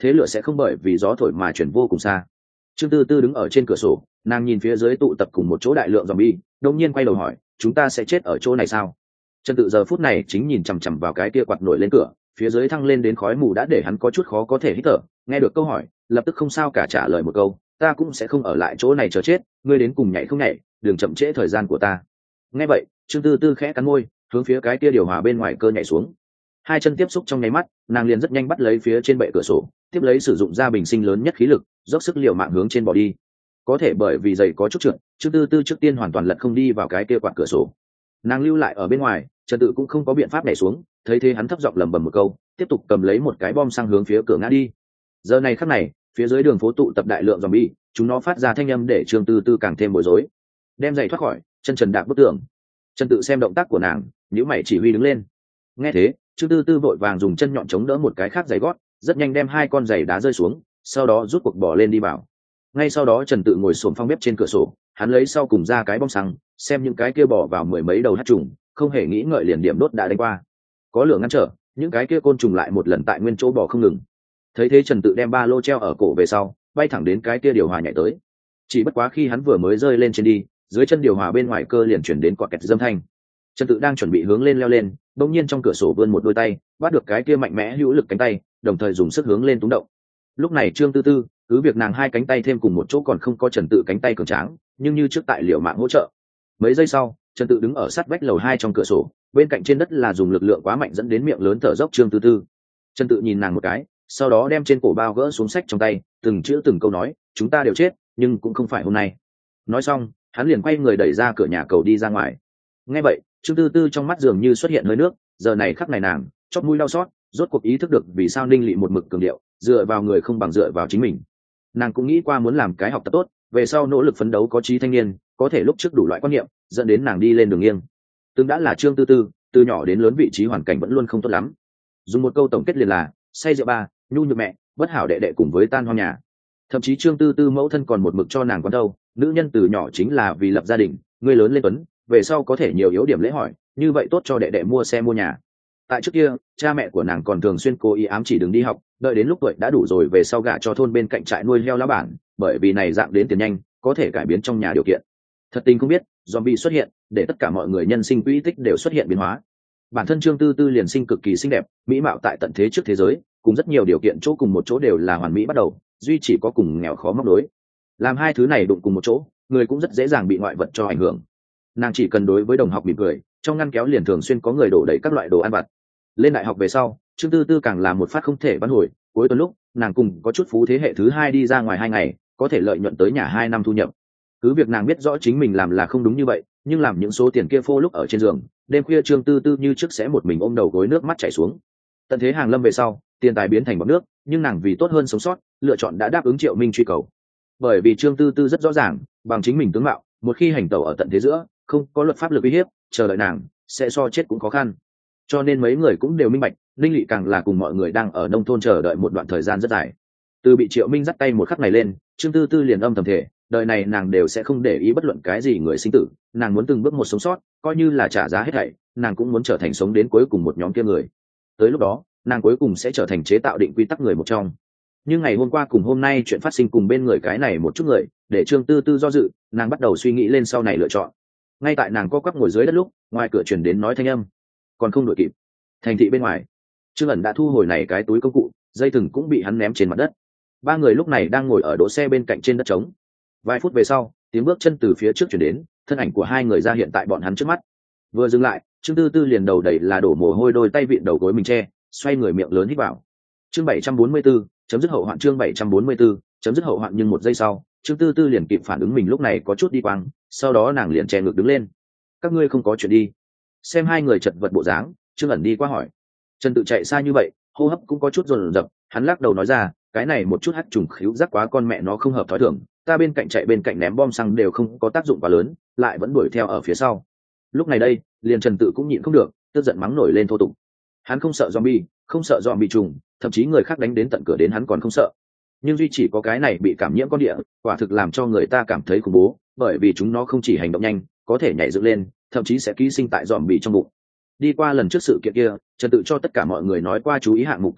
Speaker 1: thế lửa sẽ không bởi vì gió thổi mà chuyển vô cùng xa. Trương Tư Tư đứng ở trên cửa sổ, nàng nhìn phía dưới tụ tập cùng một chỗ đại lượng zombie, đột nhiên quay đầu hỏi, chúng ta sẽ chết ở chỗ này sao? Trần Tự giờ phút này chính nhìn chằm chằm vào cái kia quạt nổi lên cửa, phía dưới thăng lên đến khói mù đã để hắn có chút khó có thể hít thở. Nghe được câu hỏi, lập tức không sao cả trả lời một câu, ta cũng sẽ không ở lại chỗ này chờ chết, ngươi đến cùng nhảy không nhảy, đừng chậm trễ thời gian của ta. Nghe vậy, Trương Tư Tư khẽ cắn môi, hướng phía cái kia điều hòa bên ngoài cơ nhảy xuống. Hai chân tiếp xúc trong nháy mắt, nàng liền rất nhanh bắt lấy phía trên bệ cửa sổ, tiếp lấy sử dụng ra bình sinh lớn nhất khí lực, dốc sức liều mạng hướng trên bỏ đi. Có thể bởi vì giày có chút trượt, Trương Tư Tư trước tiên hoàn toàn lật không đi vào cái kia quạt cửa sổ. Nàng lưu lại ở bên ngoài, Trần Tự cũng không có biện pháp nhảy xuống, thấy thế hắn thấp giọng lẩm bẩm một câu, tiếp tục cầm lấy một cái bom xăng hướng phía cửa ngã đi. Giờ này khắc này, phía dưới đường phố tụ tập đại lượng zombie, chúng nó phát ra thanh âm để Trương Tư Tư càng thêm bối rối. Đem giày thoát khỏi, chân trần đạp bức tường. Trần Tự xem động tác của nàng, nhíu mày chỉ huy đứng lên. Nghe thế, Trương Tư Tư vội vàng dùng chân nhọn chống đỡ một cái khác giày gót, rất nhanh đem hai con giày đá rơi xuống, sau đó rút cuộc bỏ lên đi vào. Ngay sau đó Trần Tự ngồi xổm phòng bếp trên cửa sổ, hắn lấy sau cùng ra cái bom xăng, xem những cái kia bỏ vào mười mấy đầu hắc trùng, không hề nghĩ ngợi liền điểm đốt đã đánh qua. Có lửa ngăn trở, những cái kia côn trùng lại một lần tại nguyên chỗ bỏ không ngừng. Thấy thế Trần Tự đem ba lô treo ở cổ về sau, bay thẳng đến cái kia điều hòa nhảy tới. Chỉ bất quá khi hắn vừa mới rơi lên trên đi, dưới chân điều hòa bên ngoài cơ liền chuyển đến cọt kẹt dâm thanh. Trần Tự đang chuẩn bị hướng lên leo lên, bỗng nhiên trong cửa sổ vươn một đôi tay, bắt được cái kia mạnh mẽ hữu lực cánh tay, đồng thời dùng sức hướng lên túng động. Lúc này Trương Tư Tư, cứ việc nàng hai cánh tay thêm cùng một chỗ còn không có Trần Tự cánh tay cường tráng, nhưng như trước tại liều mạng hỗ trợ. Mấy giây sau, Trần Tự đứng ở sát vách lầu hai trong cửa sổ, bên cạnh trên đất là dùng lực lượng quá mạnh dẫn đến miệng lớn thở dốc Trương Tư Tư. Trần Tự nhìn nàng một cái, sau đó đem trên cổ bao gỡ xuống sách trong tay, từng chữ từng câu nói, chúng ta đều chết, nhưng cũng không phải hôm nay. Nói xong, hắn liền quay người đẩy ra cửa nhà cầu đi ra ngoài. Nghe vậy, Trương Tư Tư trong mắt dường như xuất hiện hơi nước, giờ này khắc này nàng chót mũi đau xót, rốt cuộc ý thức được vì sao Ninh Lệ một mực cường điệu, dựa vào người không bằng dựa vào chính mình. Nàng cũng nghĩ qua muốn làm cái học tập tốt, về sau nỗ lực phấn đấu có chí thanh niên, có thể lúc trước đủ loại quan niệm, dẫn đến nàng đi lên đường nghiêng. Từng đã là Trương Tư Tư, từ nhỏ đến lớn vị trí hoàn cảnh vẫn luôn không tốt lắm. Dùng một câu tổng kết liền là, say rượu ba, nhu nhược mẹ, bất hảo đệ đệ cùng với tan hoang nhà. Thậm chí Trương Tư Tư mẫu thân còn một mực cho nàng quan đâu, nữ nhân từ nhỏ chính là vì lập gia đình, người lớn lên tuấn, về sau có thể nhiều yếu điểm lễ hỏi, như vậy tốt cho đệ đệ mua xe mua nhà. Tại trước kia, cha mẹ của nàng còn thường xuyên cố ý ám chỉ đừng đi học, đợi đến lúc tuổi đã đủ rồi về sau gả cho thôn bên cạnh trại nuôi heo lá bản, bởi vì này dạng đến tiền nhanh, có thể cải biến trong nhà điều kiện. Thật tình không biết, zombie xuất hiện, để tất cả mọi người nhân sinh quỹ tích đều xuất hiện biến hóa. Bản thân Trương Tư Tư liền sinh cực kỳ xinh đẹp, mỹ mạo tại tận thế trước thế giới, cùng rất nhiều điều kiện chỗ cùng một chỗ đều là hoàn mỹ bắt đầu, duy chỉ có cùng nghèo khó móc đối. Làm hai thứ này đụng cùng một chỗ, người cũng rất dễ dàng bị ngoại vật cho ảnh hưởng. Nàng chỉ cần đối với đồng học mỉm cười, trong ngăn kéo liền thường xuyên có người đổ đầy các loại đồ ăn vặt. Lên đại học về sau, Trương Tư Tư càng là một phát không thể vãn hồi, cuối tuần lúc nàng cùng có chút phú thế hệ thứ hai đi ra ngoài hai ngày, có thể lợi nhuận tới nhà hai năm thu nhập. Cứ việc nàng biết rõ chính mình làm là không đúng như vậy, nhưng làm những số tiền kia phô lúc ở trên giường, đêm khuya Trương Tư Tư như trước sẽ một mình ôm đầu gối nước mắt chảy xuống. Tận thế hàng lâm về sau, tiền tài biến thành bọt nước, nhưng nàng vì tốt hơn sống sót, lựa chọn đã đáp ứng Triệu Minh truy cầu. Bởi vì Trương Tư Tư rất rõ ràng, bằng chính mình tướng mạo, một khi hành tẩu ở tận thế giữa, không có luật pháp lực uy hiếp, chờ đợi nàng sẽ so chết cũng khó khăn. Cho nên mấy người cũng đều minh bạch, Linh Lệ càng là cùng mọi người đang ở nông thôn chờ đợi một đoạn thời gian rất dài. Từ bị Triệu Minh dắt tay một khắc này lên, Trương Tư Tư liền âm thầm thể, đời này nàng đều sẽ không để ý bất luận cái gì người sinh tử, nàng muốn từng bước một sống sót, coi như là trả giá hết thảy, nàng cũng muốn trở thành sống đến cuối cùng một nhóm kia người. Tới lúc đó, nàng cuối cùng sẽ trở thành chế tạo định quy tắc người một trong. Nhưng ngày hôm qua cùng hôm nay chuyện phát sinh cùng bên người cái này một chút người, để Trương Tư Tư do dự, nàng bắt đầu suy nghĩ lên sau này lựa chọn. Ngay tại nàng co quắp ngồi dưới đất lúc, ngoài cửa truyền đến nói thanh âm, còn không đuổi kịp. Thành thị bên ngoài, Trương ẩn đã thu hồi này cái túi công cụ, dây thừng cũng bị hắn ném trên mặt đất. Ba người lúc này đang ngồi ở đỗ xe bên cạnh trên đất trống. Vài phút về sau, tiếng bước chân từ phía trước chuyển đến, thân ảnh của hai người ra hiện tại bọn hắn trước mắt. Vừa dừng lại, Trương Tư Tư liền đầu đẩy là đổ mồ hôi, đôi tay vịn đầu gối mình che, xoay người miệng lớn hít vào. Chương bảy trăm bốn mươi tư, chấm dứt hậu hoạn. Chương bảy trăm bốn mươi tư, chấm dứt hậu hoạn. Nhưng một giây sau, Trương Tư Tư liền kịp phản ứng mình lúc này có chút đi quang, sau đó nàng liền che ngực đứng lên. Các ngươi không có chuyện đi? Xem hai người chật vật bộ dáng, Trương ẩn đi qua hỏi. Trần Tự chạy xa như vậy, hô hấp cũng có chút dồn dập, hắn lắc đầu nói ra, cái này một chút hắc trùng khíu giác quá con mẹ nó không hợp thói thường, ta bên cạnh chạy bên cạnh ném bom xăng đều không có tác dụng quá lớn, lại vẫn đuổi theo ở phía sau. Lúc này đây, liền Trần Tự cũng nhịn không được, tức giận mắng nổi lên thô tục. Hắn không sợ zombie, không sợ zombie trùng, thậm chí người khác đánh đến tận cửa đến hắn còn không sợ. Nhưng duy chỉ có cái này bị cảm nhiễm con địa, quả thực làm cho người ta cảm thấy khủng bố, bởi vì chúng nó không chỉ hành động nhanh, có thể nhảy dựng lên, thậm chí sẽ ký sinh tại zombie trong bụng. Đi qua lần trước sự kiện kia, Trần Tự cho tất cả mọi người nói qua chú ý hạng mục công việc,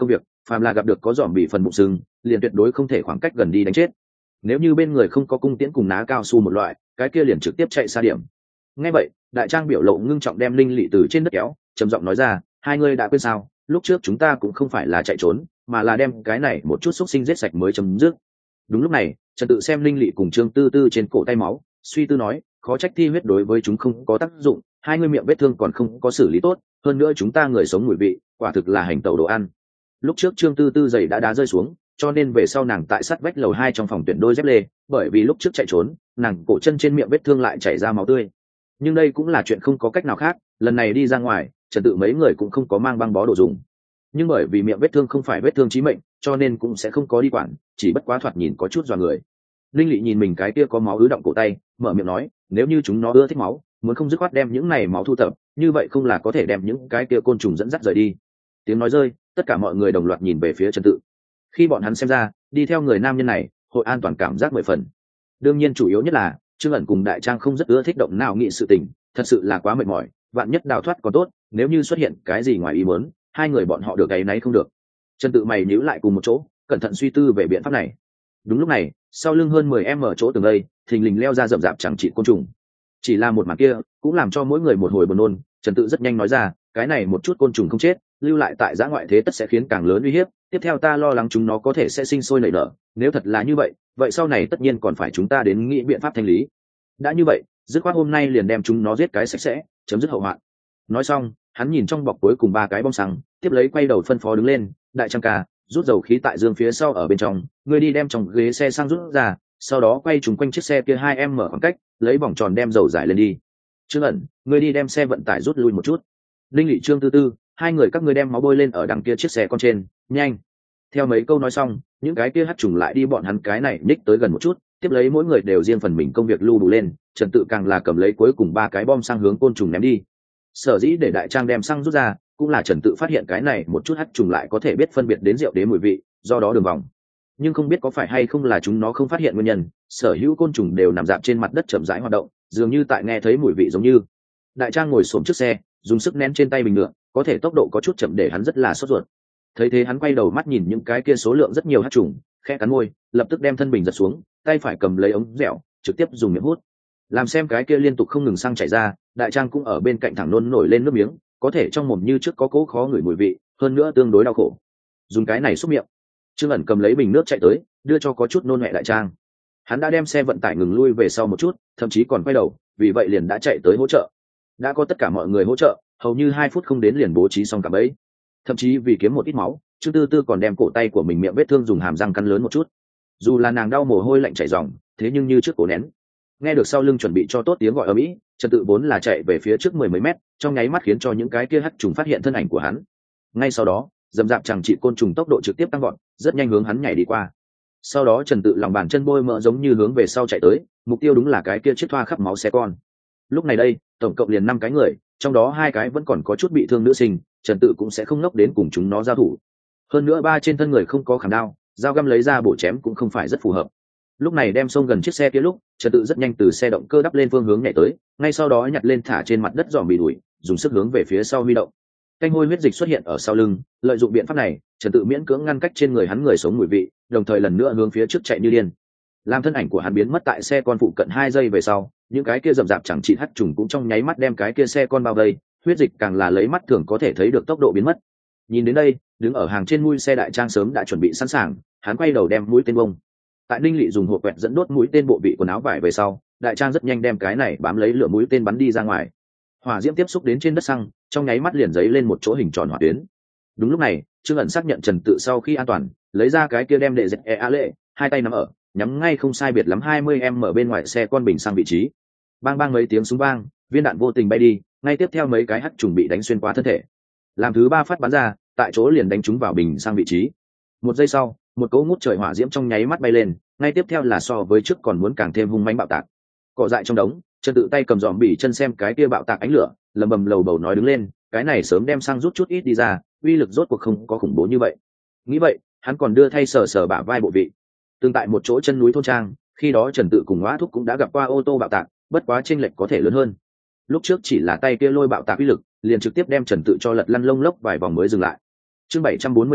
Speaker 1: phàm là gặp được có dòm bị phần bụng sưng liền tuyệt đối không thể khoảng cách gần đi đánh chết. Nếu như bên người không có cung tiễn cùng ná cao su một loại, cái kia liền trực tiếp chạy xa điểm. Nghe vậy, đại trang biểu lộ ngưng trọng đem linh lỵ từ trên đất kéo, trầm giọng nói ra, hai ngươi đã quên sao, lúc trước chúng ta cũng không phải là chạy trốn, mà là đem cái này một chút xúc sinh giết sạch mới chấm dứt. Đúng lúc này, Trần Tự xem linh lỵ cùng Trương Tư Tư trên cổ tay máu, suy tư nói, khó trách thi huyết đối với chúng không có tác dụng, hai ngươi miệng vết thương còn không có xử lý tốt, hơn nữa chúng ta người sống mùi vị, quả thực là hành tẩu đồ ăn. Lúc trước Trương Tư Tư giày đã đá rơi xuống, cho nên về sau nàng tại sát vách lầu hai trong phòng tuyển đôi dép lê, bởi vì lúc trước chạy trốn, nàng cổ chân trên miệng vết thương lại chảy ra máu tươi. Nhưng đây cũng là chuyện không có cách nào khác, lần này đi ra ngoài, Trần Tự mấy người cũng không có mang băng bó đồ dùng. Nhưng bởi vì miệng vết thương không phải vết thương chí mệnh, cho nên cũng sẽ không có đi quản, chỉ bất quá thoạt nhìn có chút dọa người. Linh Lệ nhìn mình cái kia có máu ứ động cổ tay, mở miệng nói, nếu như chúng nó ưa thích máu, muốn không dứt khoát đem những này máu thu tập, như vậy không là có thể đem những cái kia côn trùng dẫn dắt rời đi. Tiếng nói rơi, tất cả mọi người đồng loạt nhìn về phía Trần Tự. Khi bọn hắn xem ra, đi theo người nam nhân này, hội an toàn cảm giác mười phần. Đương nhiên chủ yếu nhất là, Trương ẩn cùng Đại Trang không rất ưa thích động nào nghĩ sự tình, thật sự là quá mệt mỏi, vạn nhất đào thoát còn tốt, nếu như xuất hiện cái gì ngoài ý muốn, hai người bọn họ được cái nấy không được. Trần Tự mày nhíu lại cùng một chỗ, cẩn thận suy tư về biện pháp này. Đúng lúc này, sau lưng hơn mười em ở chỗ tường đây, thình lình leo ra rậm rạp chẳng trị côn trùng. Chỉ là một màn kia, cũng làm cho mỗi người một hồi buồn nôn, Trần Tự rất nhanh nói ra, cái này một chút côn trùng không chết, lưu lại tại giã ngoại thế tất sẽ khiến càng lớn uy hiếp, tiếp theo ta lo lắng chúng nó có thể sẽ sinh sôi nảy nở, nếu thật là như vậy, vậy sau này tất nhiên còn phải chúng ta đến nghĩ biện pháp thanh lý. Đã như vậy, dứt khoát hôm nay liền đem chúng nó giết cái sạch sẽ, chấm dứt hậu hoạn. Nói xong, hắn nhìn trong bọc cuối cùng ba cái bom xăng, tiếp lấy quay đầu phân phó đứng lên, Đại Trang ca, rút dầu khí tại dương phía sau ở bên trong, ngươi đi đem trong ghế xe xăng rút ra, sau đó quay trùng quanh chiếc xe kia hai em mở khoảng cách, lấy vòng tròn đem dầu giải lên đi. Trương ẩn, ngươi đi đem xe vận tải rút lui một chút. Linh Lệ Trương Tư Tư, hai người các ngươi đem máu bôi lên ở đằng kia chiếc xe con trên, nhanh. Theo mấy câu nói xong, những cái kia hắt trùng lại đi bọn hắn cái này ních tới gần một chút, tiếp lấy mỗi người đều riêng phần mình công việc lưu đủ lên, Trần Tự càng là cầm lấy cuối cùng ba cái bom xăng hướng côn trùng ném đi. Sở dĩ để Đại Trang đem xăng rút ra, cũng là Trần Tự phát hiện cái này một chút hắt trùng lại có thể biết phân biệt đến rượu đế mùi vị, do đó đường vòng. Nhưng không biết có phải hay không là chúng nó không phát hiện nguyên nhân, sở hữu côn trùng đều nằm rạp trên mặt đất chậm rãi hoạt động, dường như tại nghe thấy mùi vị giống như. Đại Trang ngồi xổm trước xe, dùng sức nén trên tay bình ngựa, có thể tốc độ có chút chậm để hắn rất là sốt ruột. Thấy thế hắn quay đầu mắt nhìn những cái kia số lượng rất nhiều hắc trùng, khẽ cắn môi, lập tức đem thân bình giật xuống, tay phải cầm lấy ống dẻo, trực tiếp dùng miệng hút. Làm xem cái kia liên tục không ngừng xăng chảy ra, Đại Trang cũng ở bên cạnh thẳng nôn nổi lên nước miếng, có thể trong mồm như trước có cố khó ngửi mùi vị, hơn nữa tương đối đau khổ. Dùng cái này xúc miệng. Trương ẩn cầm lấy bình nước chạy tới, đưa cho có chút nôn mẹ Đại Trang. Hắn đã đem xe vận tải ngừng lui về sau một chút, thậm chí còn quay đầu, vì vậy liền đã chạy tới hỗ trợ. Đã có tất cả mọi người hỗ trợ, hầu như hai phút không đến liền bố trí xong cả bẫy. Thậm chí vì kiếm một ít máu, Trương Tư Tư còn đem cổ tay của mình miệng vết thương dùng hàm răng cắn lớn một chút. Dù là nàng đau mồ hôi lạnh chảy ròng, thế nhưng như trước cổ nén. Nghe được sau lưng chuẩn bị cho tốt tiếng gọi ở mỹ, Trần Tự vốn là chạy về phía trước mười mấy mét, trong nháy mắt khiến cho những cái kia hắc trùng phát hiện thân ảnh của hắn. Ngay sau đó, dầm dạp chẳng trị côn trùng tốc độ trực tiếp tăng vọt, rất nhanh hướng hắn nhảy đi qua. Sau đó Trần Tự lòng bàn chân bôi mỡ giống như hướng về sau chạy tới, mục tiêu đúng là cái kia chiếc thoa khắp máu xe con. Lúc này đây, tổng cộng liền năm cái người, trong đó hai cái vẫn còn có chút bị thương nữ sinh, Trần Tự cũng sẽ không ngốc đến cùng chúng nó giao thủ. Hơn nữa ba trên thân người không có khảm đao, dao găm lấy ra bổ chém cũng không phải rất phù hợp. Lúc này đem xông gần chiếc xe kia lúc, Trần Tự rất nhanh từ xe động cơ đắp lên phương hướng nhảy tới, ngay sau đó nhặt lên thả trên mặt đất giòm bị đuổi, dùng sức hướng về phía sau huy động. Canh hôi huyết dịch xuất hiện ở sau lưng, lợi dụng biện pháp này, Trần Tự miễn cưỡng ngăn cách trên người hắn người sống mùi vị, đồng thời lần nữa hướng phía trước chạy như điên. Làm thân ảnh của hắn biến mất tại xe con phụ cận hai giây về sau, những cái kia rậm rạp chẳng trị hắt trùng cũng trong nháy mắt đem cái kia xe con bao vây, huyết dịch càng là lấy mắt thường có thể thấy được tốc độ biến mất. Nhìn đến đây, đứng ở hàng trên mũi xe Đại Trang sớm đã chuẩn bị sẵn sàng, hắn quay đầu đem mũi tên bông. Tại Ninh Lệ dùng hộp quẹt dẫn đốt mũi tên bộ vị quần áo vải về sau, Đại Trang rất nhanh đem cái này bám lấy lửa mũi tên bắn đi ra ngoài. Hỏa diễm tiếp xúc đến trên đất xăng, trong nháy mắt liền giấy lên một chỗ hình tròn hỏa tuyến. Đúng lúc này, Trương ẩn xác nhận Trần Tự sau khi an toàn, lấy ra cái kia đem đệ dẹt e a lệ, hai tay nắm ở, nhắm ngay không sai biệt lắm hai mươi em ở bên ngoài xe con bình sang vị trí. Bang bang mấy tiếng súng vang, viên đạn vô tình bay đi, ngay tiếp theo mấy cái hắc trùng bị đánh xuyên qua thân thể. Làm thứ ba phát bắn ra, tại chỗ liền đánh trúng vào bình sang vị trí. Một giây sau, một cỗ ngút trời hỏa diễm trong nháy mắt bay lên, ngay tiếp theo là so với trước còn muốn càng thêm hung mãnh bạo tạc. Cỏ dại trong đống, Trần Tự tay cầm giòm bỉ chân xem cái kia bạo tạc ánh lửa, lầm bầm lầu bầu nói đứng lên, cái này sớm đem sang rút chút ít đi ra, uy lực rốt cuộc không có khủng bố như vậy. Nghĩ vậy, hắn còn đưa thay sờ sờ bả vai bộ vị. Tương tại một chỗ chân núi thôn trang, khi đó Trần Tự cùng Ngoã Thúc cũng đã gặp qua ô tô bạo tạc, bất quá chênh lệch có thể lớn hơn. Lúc trước chỉ là tay kia lôi bạo tạc uy lực, liền trực tiếp đem Trần Tự cho lật lăn lông lốc vài vòng mới dừng lại. Chương bảy trăm bốn mươi lăm,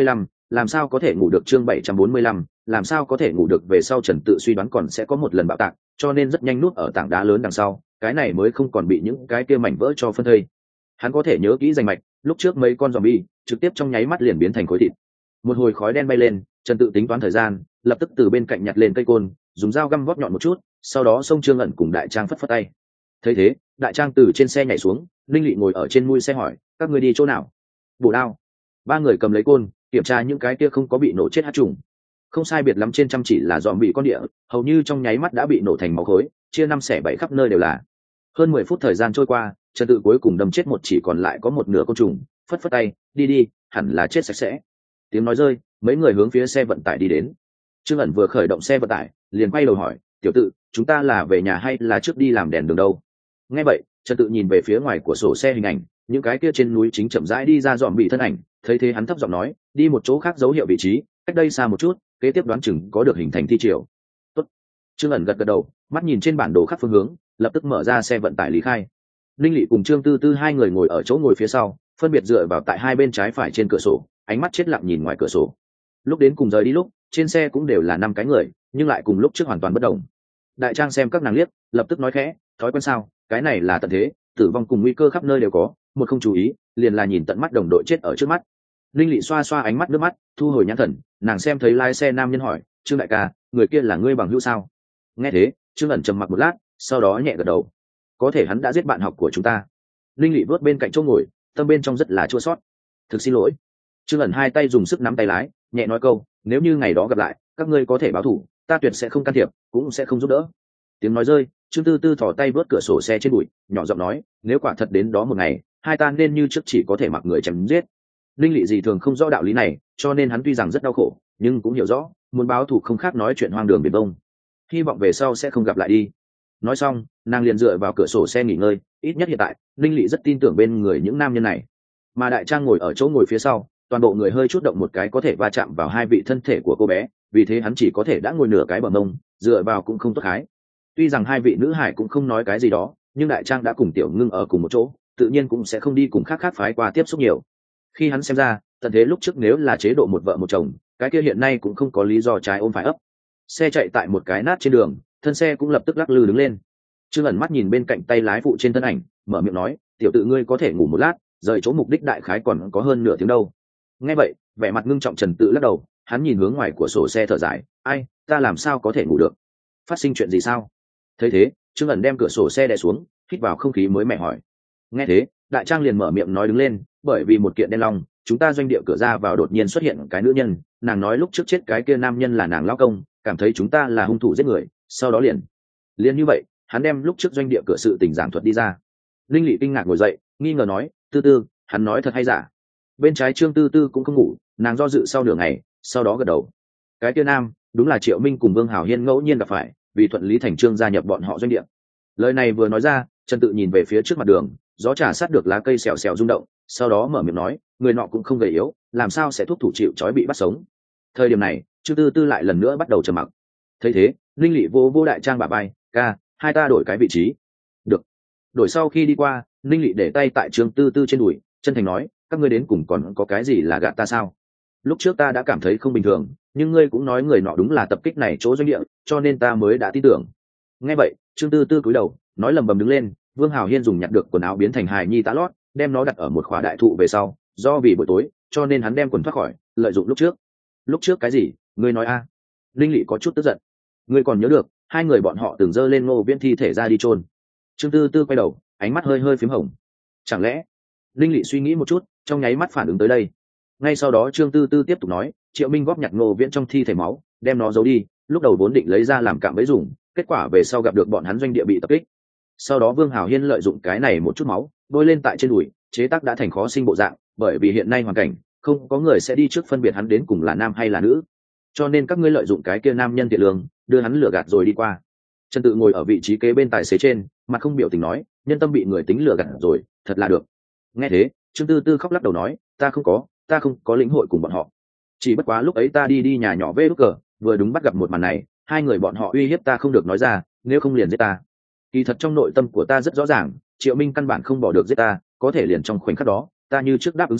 Speaker 1: làm sao có thể ngủ được. Chương bảy trăm bốn mươi lăm, làm sao có thể ngủ được. Về sau Trần Tự suy đoán còn sẽ có một lần bạo tạc, cho nên rất nhanh nút ở tảng đá lớn đằng sau, cái này mới không còn bị những cái kia mảnh vỡ cho phân thây. Hắn có thể nhớ kỹ danh mạch, lúc trước mấy con zombie trực tiếp trong nháy mắt liền biến thành khối thịt. Một hồi khói đen bay lên, Trần Tự tính toán thời gian, lập tức từ bên cạnh nhặt lên cây côn, dùng dao găm vót nhọn một chút, sau đó xông Trương ẩn cùng Đại Trang phất phất tay. Thấy thế, Đại Trang từ trên xe nhảy xuống, Linh Lệ ngồi ở trên mui xe hỏi, các ngươi đi chỗ nào? Bổ đao. Ba người cầm lấy côn, kiểm tra những cái kia không có bị nổ chết hắc trùng. Không sai biệt lắm, trên trăm chỉ là dòm bị con địa, hầu như trong nháy mắt đã bị nổ thành máu khối, chia năm xẻ bảy khắp nơi đều là. Hơn mười phút thời gian trôi qua, Trần Tự cuối cùng đâm chết một chỉ còn lại có một nửa côn trùng, phất phất tay, đi đi, hẳn là chết sạch sẽ. Tiếng nói rơi, mấy người hướng phía xe vận tải đi đến. Trương ẩn vừa khởi động xe vận tải, liền quay đầu hỏi, tiểu Tự, chúng ta là về nhà hay là trước đi làm đèn đường đâu? Nghe vậy, Trần Tự nhìn về phía ngoài của sổ xe hình ảnh, những cái kia trên núi chính chậm rãi đi ra dòm bị thân ảnh, thấy thế hắn thấp giọng nói, đi một chỗ khác dấu hiệu vị trí, cách đây xa một chút, kế tiếp đoán chừng có được hình thành thi triều. Tốt. Trương ẩn gật gật đầu, mắt nhìn trên bản đồ khác phương hướng, lập tức mở ra xe vận tải lý khai. Linh Lệ cùng Trương Tư Tư hai người ngồi ở chỗ ngồi phía sau, phân biệt dựa vào tại hai bên trái phải trên cửa sổ, ánh mắt chết lặng nhìn ngoài cửa sổ. Lúc đến cùng rời đi lúc, trên xe cũng đều là năm cái người, nhưng lại cùng lúc trước hoàn toàn bất đồng. Đại Trang xem các nàng liếc, lập tức nói khẽ, thói quen sao, cái này là tận thế, tử vong cùng nguy cơ khắp nơi đều có, một không chú ý, liền là nhìn tận mắt đồng đội chết ở trước mắt. Linh Lệ xoa xoa ánh mắt nước mắt, thu hồi nhãn thần, nàng xem thấy lái xe nam nhân hỏi, Trương đại ca, người kia là ngươi bằng hữu sao? Nghe thế, Trương ẩn trầm mặc một lát, sau đó nhẹ gật đầu. Có thể hắn đã giết bạn học của chúng ta. Linh Lệ vớt bên cạnh chỗ ngồi, tâm bên trong rất là chua xót. Thực xin lỗi. Trương ẩn hai tay dùng sức nắm tay lái, nhẹ nói câu, nếu như ngày đó gặp lại, các ngươi có thể báo thù, ta tuyệt sẽ không can thiệp, cũng sẽ không giúp đỡ. Tiếng nói rơi, Trương Tư Tư thò tay vớt cửa sổ xe trên bụi, nhỏ giọng nói, nếu quả thật đến đó một ngày, hai ta nên như trước chỉ có thể mặc người chém giết. Linh Lệ gì thường không rõ đạo lý này, cho nên hắn tuy rằng rất đau khổ, nhưng cũng hiểu rõ, muốn báo thù không khác nói chuyện hoang đường biển đông. Hy vọng về sau sẽ không gặp lại đi. Nói xong, nàng liền dựa vào cửa sổ xe nghỉ ngơi, ít nhất hiện tại, Linh Lệ rất tin tưởng bên người những nam nhân này. Mà Đại Trang ngồi ở chỗ ngồi phía sau, toàn bộ người hơi chút động một cái có thể va chạm vào hai vị thân thể của cô bé, vì thế hắn chỉ có thể đã ngồi nửa cái bờ mông, dựa vào cũng không tốt khái. Tuy rằng hai vị nữ hải cũng không nói cái gì đó, nhưng Đại Trang đã cùng Tiểu Ngưng ở cùng một chỗ, tự nhiên cũng sẽ không đi cùng khác khác phái qua tiếp xúc nhiều. Khi hắn xem ra, tận thế lúc trước nếu là chế độ một vợ một chồng, cái kia hiện nay cũng không có lý do trái ôm phải ấp. Xe chạy tại một cái nát trên đường, thân xe cũng lập tức lắc lư đứng lên. Trương ẩn mắt nhìn bên cạnh tay lái phụ trên thân ảnh, mở miệng nói, tiểu Tự ngươi có thể ngủ một lát, rời chỗ mục đích đại khái còn có hơn nửa tiếng đâu. Nghe vậy, vẻ mặt ngưng trọng Trần Tự lắc đầu, hắn nhìn hướng ngoài của sổ xe thở dài, ai, ta làm sao có thể ngủ được? Phát sinh chuyện gì sao? Thấy thế, Trương ẩn đem cửa sổ xe đè xuống, hít vào không khí mới mẻ hỏi. Nghe thế, Đại Trang liền mở miệng nói đứng lên, bởi vì một kiện đen long, chúng ta doanh địa cửa ra vào đột nhiên xuất hiện cái nữ nhân, nàng nói lúc trước chết cái kia nam nhân là nàng lão công, cảm thấy chúng ta là hung thủ giết người, sau đó liền liền như vậy, hắn đem lúc trước doanh địa cửa sự tình giảng thuật đi ra. Linh Lệ kinh ngạc ngồi dậy, nghi ngờ nói, Tư Tư, hắn nói thật hay giả? Bên trái Trương Tư Tư cũng không ngủ, nàng do dự sau nửa ngày, sau đó gật đầu. Cái kia nam, đúng là Triệu Minh cùng Vương Hảo Hiên ngẫu nhiên gặp phải, vì thuận lý thành trương gia nhập bọn họ doanh địa. Lời này vừa nói ra, Trần Tự nhìn về phía trước mặt đường, gió trà sát được lá cây xèo xèo rung động, sau đó mở miệng nói, người nọ cũng không gầy yếu, làm sao sẽ thuốc thủ chịu trói bị bắt sống? Thời điểm này, Trương Tư Tư lại lần nữa bắt đầu trầm mặc. Thấy thế, Linh Lệ vô vô Đại Trang bả vai, ca, hai ta đổi cái vị trí. Được. Đổi sau khi đi qua, Linh Lệ để tay tại Trương Tư Tư trên đùi, chân thành nói, các ngươi đến cùng còn có cái gì là gạt ta sao? Lúc trước ta đã cảm thấy không bình thường, nhưng ngươi cũng nói người nọ đúng là tập kích này chỗ doanh địa, cho nên ta mới đã tin tưởng. Nghe vậy, Trương Tư Tư cúi đầu, nói lầm bầm đứng lên. Vương Hảo Hiên dùng nhặt được quần áo biến thành hài nhi tã lót, đem nó đặt ở một khỏa đại thụ về sau, do vì buổi tối, cho nên hắn đem quần thoát khỏi, lợi dụng lúc trước. Lúc trước cái gì? Ngươi nói a? Linh Lệ có chút tức giận. Ngươi còn nhớ được, hai người bọn họ từng dơ lên Ngô Viễn thi thể ra đi chôn. Trương Tư Tư quay đầu, ánh mắt hơi hơi phím hồng. Chẳng lẽ? Linh Lệ suy nghĩ một chút, trong nháy mắt phản ứng tới đây. Ngay sau đó Trương Tư Tư tiếp tục nói, Triệu Minh góp nhặt Ngô Viễn trong thi thể máu, đem nó giấu đi, lúc đầu vốn định lấy ra làm cạm bẫy dùng, kết quả về sau gặp được bọn hắn doanh địa bị tập kích. Sau đó Vương Hảo Hiên lợi dụng cái này một chút máu, bôi lên tại trên đùi, chế tác đã thành khó sinh bộ dạng, bởi vì hiện nay hoàn cảnh, không có người sẽ đi trước phân biệt hắn đến cùng là nam hay là nữ. Cho nên các ngươi lợi dụng cái kia nam nhân thiện lương, đưa hắn lừa gạt rồi đi qua. Trần Tự ngồi ở vị trí kế bên tài xế trên, mặt không biểu tình nói, nhân tâm bị người tính lừa gạt rồi, thật là được. Nghe thế, Trương Tư Tư khóc lắc đầu nói, ta không có, ta không có lĩnh hội cùng bọn họ. Chỉ bất quá lúc ấy ta đi đi nhà nhỏ vê đúc cờ, vừa đúng bắt gặp một màn này, hai người bọn họ uy hiếp ta không được nói ra, nếu không liền giết ta. Kỳ thật trong nội tâm của ta rất rõ ràng, Triệu Minh căn bản không bỏ được giết ta, có thể liền trong khoảnh khắc đó, ta như trước đáp ứng xuống,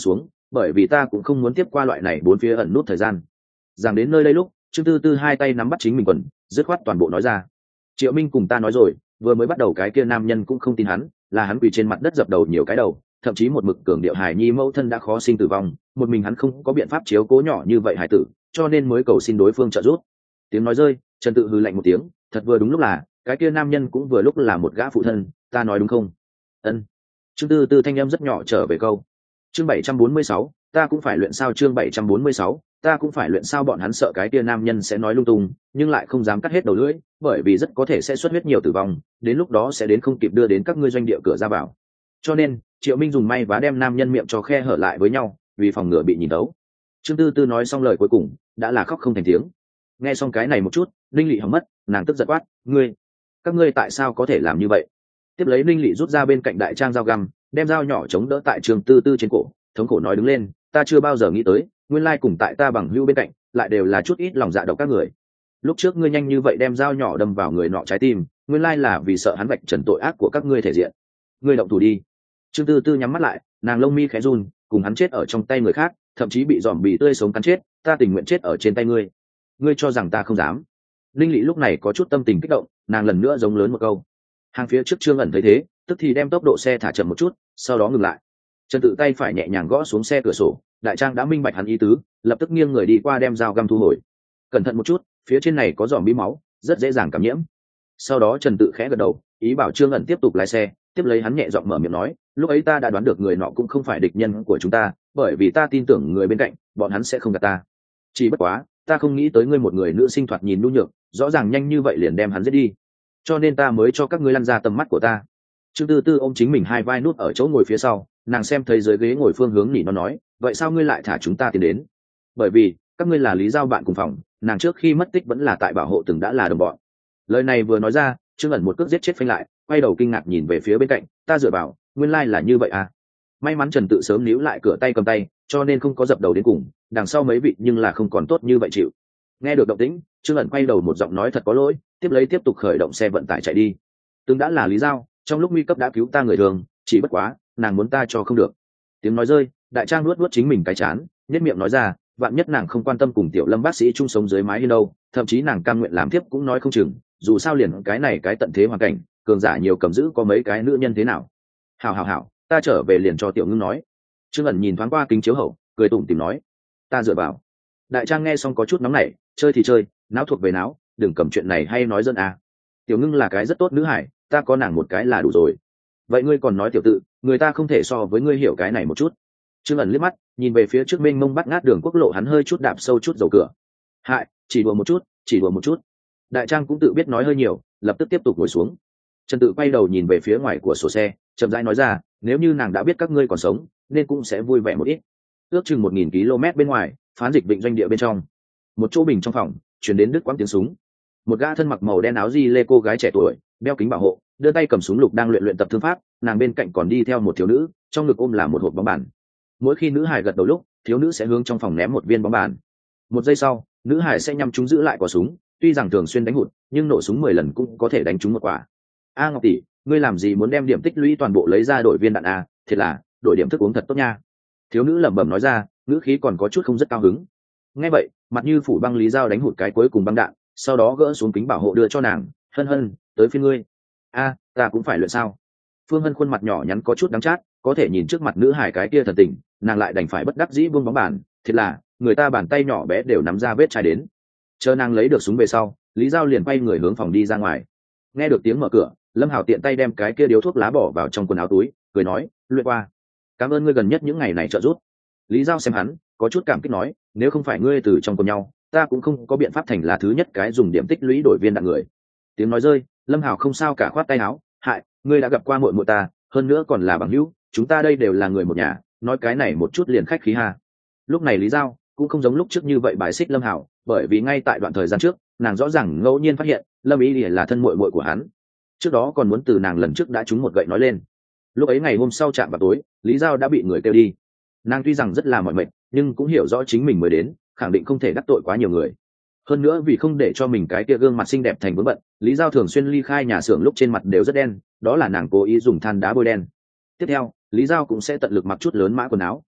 Speaker 1: bởi vì ta cũng không muốn tiếp qua loại này bốn phía ẩn nút thời gian. Rằng đến nơi đây lúc Trương Tư Tư hai tay nắm bắt chính mình quần, dứt khoát toàn bộ nói ra. Triệu Minh cùng ta nói rồi, vừa mới bắt đầu cái kia nam nhân cũng không tin hắn, là hắn quỳ trên mặt đất dập đầu nhiều cái đầu, thậm chí một mực cường điệu hài nhi mẫu thân đã khó sinh tử vong, một mình hắn không có biện pháp chiếu cố nhỏ như vậy hài tử, cho nên mới cầu xin đối phương trợ giúp. Tiếng nói rơi, Trần Tự hừ lạnh một tiếng, thật vừa đúng lúc là cái kia nam nhân cũng vừa lúc là một gã phụ thân, ta nói đúng không? Ân. Trương Tư Tư thanh em rất nhỏ trở về câu. Chương bảy trăm bốn mươi sáu, ta cũng phải luyện sao chương bảy trăm bốn mươi sáu, ta cũng phải luyện sao bọn hắn sợ cái kia nam nhân sẽ nói lung tung, nhưng lại không dám cắt hết đầu lưỡi, bởi vì rất có thể sẽ xuất huyết nhiều tử vong, đến lúc đó sẽ đến không kịp đưa đến các ngươi doanh địa cửa ra vào. Cho nên, Triệu Minh dùng may vá đem nam nhân miệng cho khe hở lại với nhau, vì phòng ngừa bị nhìn đấu. Trương Tư Tư nói xong lời cuối cùng, đã là khóc không thành tiếng. Nghe xong cái này một chút, Linh Lệ hỏng mất, nàng tức giận quát, "Ngươi, các ngươi tại sao có thể làm như vậy?" Tiếp lấy Linh Lệ rút ra bên cạnh đại trang dao găm, đem dao nhỏ chống đỡ tại Trương Tư Tư trên cổ, thống khổ nói đứng lên, "Ta chưa bao giờ nghĩ tới, nguyên lai cùng tại ta bằng hữu bên cạnh, lại đều là chút ít lòng dạ độc các người. Lúc trước ngươi nhanh như vậy đem dao nhỏ đâm vào người nọ trái tim, nguyên lai là vì sợ hắn vạch trần tội ác của các ngươi thể diện. Ngươi động thủ đi." Trương Tư Tư nhắm mắt lại, nàng lông mi khẽ run, cùng hắn chết ở trong tay người khác, thậm chí bị giòm bì tươi sống cắn chết, ta tình nguyện chết ở trên tay ngươi. Ngươi cho rằng ta không dám? Linh Lệ lúc này có chút tâm tình kích động, nàng lần nữa giống lớn một câu. Hàng phía trước Trương ẩn thấy thế, tức thì đem tốc độ xe thả chậm một chút, sau đó ngừng lại. Trần Tự tay phải nhẹ nhàng gõ xuống xe cửa sổ, đại trang đã minh bạch hắn ý tứ, lập tức nghiêng người đi qua đem dao găm thu hồi. Cẩn thận một chút, phía trên này có giòm bí máu, rất dễ dàng cảm nhiễm. Sau đó Trần Tự khẽ gật đầu, ý bảo Trương ẩn tiếp tục lái xe, tiếp lấy hắn nhẹ giọng mở miệng nói, lúc ấy ta đã đoán được người nọ cũng không phải địch nhân của chúng ta, bởi vì ta tin tưởng người bên cạnh, bọn hắn sẽ không gạt ta. Chỉ bất quá, ta không nghĩ tới ngươi một người nữ sinh thoạt nhìn nhu nhược, rõ ràng nhanh như vậy liền đem hắn giết đi, cho nên ta mới cho các ngươi lăn ra tầm mắt của ta. Trương Tư Tư ôm chính mình hai vai nút ở chỗ ngồi phía sau, nàng xem thấy dưới ghế ngồi phương hướng nhỉ nó nói, vậy sao ngươi lại thả chúng ta tiến đến? Bởi vì các ngươi là Lý Giao bạn cùng phòng, nàng trước khi mất tích vẫn là tại bảo hộ từng đã là đồng bọn. Lời này vừa nói ra, Trương ẩn một cước giết chết phanh lại, quay đầu kinh ngạc nhìn về phía bên cạnh, ta dựa vào, nguyên lai là như vậy à? May mắn Trần Tự sớm níu lại cửa tay cầm tay, cho nên không có dập đầu đến cùng, đằng sau mấy vị nhưng là không còn tốt như vậy chịu. Nghe được động tĩnh, Trương ẩn quay đầu một giọng nói thật có lỗi, tiếp lấy tiếp tục khởi động xe vận tải chạy đi. Từng đã là Lý Giao, trong lúc nguy cấp đã cứu ta người thường, chỉ bất quá, nàng muốn ta cho không được. Tiếng nói rơi, đại trang nuốt nuốt chính mình cái chán, nhếch miệng nói ra, vạn nhất nàng không quan tâm cùng Tiểu Lâm bác sĩ chung sống dưới mái hiên đâu, thậm chí nàng cam nguyện làm tiếp cũng nói không chừng, dù sao liền cái này cái tận thế hoàn cảnh, cường giả nhiều cầm giữ có mấy cái nữ nhân thế nào. Hảo hảo hảo, ta trở về liền cho Tiểu Ngưng nói. Trương ẩn nhìn thoáng qua kính chiếu hậu, cười tủm tỉm nói, ta dựa vào. Đại trang nghe xong có chút nóng nảy, chơi thì chơi, náo thuộc về náo, đừng cầm chuyện này hay nói dân à. Tiểu Ngưng là cái rất tốt nữ hải, ta có nàng một cái là đủ rồi. Vậy ngươi còn nói tiểu tự, người ta không thể so với ngươi hiểu cái này một chút. Trương ẩn liếc mắt, nhìn về phía trước mênh mông bắt ngát đường quốc lộ, hắn hơi chút đạp sâu chút dầu cửa. Hại, chỉ đùa một chút, chỉ đùa một chút. Đại trang cũng tự biết nói hơi nhiều, lập tức tiếp tục ngồi xuống. Trần Tự quay đầu nhìn về phía ngoài của sổ xe, chậm rãi nói ra, nếu như nàng đã biết các ngươi còn sống, nên cũng sẽ vui vẻ một ít. Ước chừng một nghìn ki lô mét bên ngoài, phán dịch vịnh doanh địa bên trong, một chỗ bình trong phòng, chuyển đến đứt quãng tiếng súng. Một gã thân mặc màu đen áo di lê cô gái trẻ tuổi, đeo kính bảo hộ, đưa tay cầm súng lục đang luyện luyện tập thương pháp, nàng bên cạnh còn đi theo một thiếu nữ, trong ngực ôm là một hộp bóng bàn. Mỗi khi nữ hải gật đầu lúc, thiếu nữ sẽ hướng trong phòng ném một viên bóng bàn. Một giây sau, nữ hải sẽ nhắm chúng giữ lại quả súng, tuy rằng thường xuyên đánh hụt, nhưng nổ súng mười lần cũng có thể đánh trúng một quả. A Ngọc tỷ, ngươi làm gì muốn đem điểm tích lũy toàn bộ lấy ra đổi viên đạn a? Thiệt là, đổi điểm thức uống thật tốt nha. Thiếu nữ lẩm bẩm nói ra, ngữ khí còn có chút không rất cao hứng. Nghe vậy, mặt như phủ băng Lý Giao đánh hụt cái cuối cùng băng đạn, sau đó gỡ xuống kính bảo hộ đưa cho nàng, hân hân, tới phiên ngươi. A, ta cũng phải luyện sao? Phương Hân khuôn mặt nhỏ nhắn có chút đắng chát, có thể nhìn trước mặt nữ hải cái kia thần tình, nàng lại đành phải bất đắc dĩ buông bóng bàn, thiệt là, người ta bàn tay nhỏ bé đều nắm ra vết chai đến. Chờ nàng lấy được súng về sau, Lý Giao liền quay người hướng phòng đi ra ngoài. Nghe được tiếng mở cửa, Lâm Hảo tiện tay đem cái kia điếu thuốc lá bỏ vào trong quần áo túi, cười nói, luyện qua. Cảm ơn ngươi gần nhất những ngày này trợ giúp. Lý Giao xem hắn, có chút cảm kích nói, nếu không phải ngươi từ trong cùng nhau, ta cũng không có biện pháp thành là thứ nhất cái dùng điểm tích lũy đổi viên đạn người. Tiếng nói rơi, Lâm Hảo không sao cả khoát tay áo, hại, ngươi đã gặp qua muội muội ta, hơn nữa còn là bằng hữu, chúng ta đây đều là người một nhà, nói cái này một chút liền khách khí ha. Lúc này Lý Giao cũng không giống lúc trước như vậy bài xích Lâm Hảo, bởi vì ngay tại đoạn thời gian trước, nàng rõ ràng ngẫu nhiên phát hiện Lâm Ý là thân muội muội của hắn. Trước đó còn muốn từ nàng lần trước đã trúng một gậy nói lên. Lúc ấy ngày hôm sau chạm vào tối, Lý Giao đã bị người kêu đi. Nàng tuy rằng rất là mỏi mệt, nhưng cũng hiểu rõ chính mình mới đến, khẳng định không thể đắc tội quá nhiều người. Hơn nữa vì không để cho mình cái kia gương mặt xinh đẹp thành vướng bận, Lý Giao thường xuyên ly khai nhà xưởng lúc trên mặt đều rất đen, đó là nàng cố ý dùng than đá bôi đen. Tiếp theo, Lý Giao cũng sẽ tận lực mặc chút lớn mã quần áo,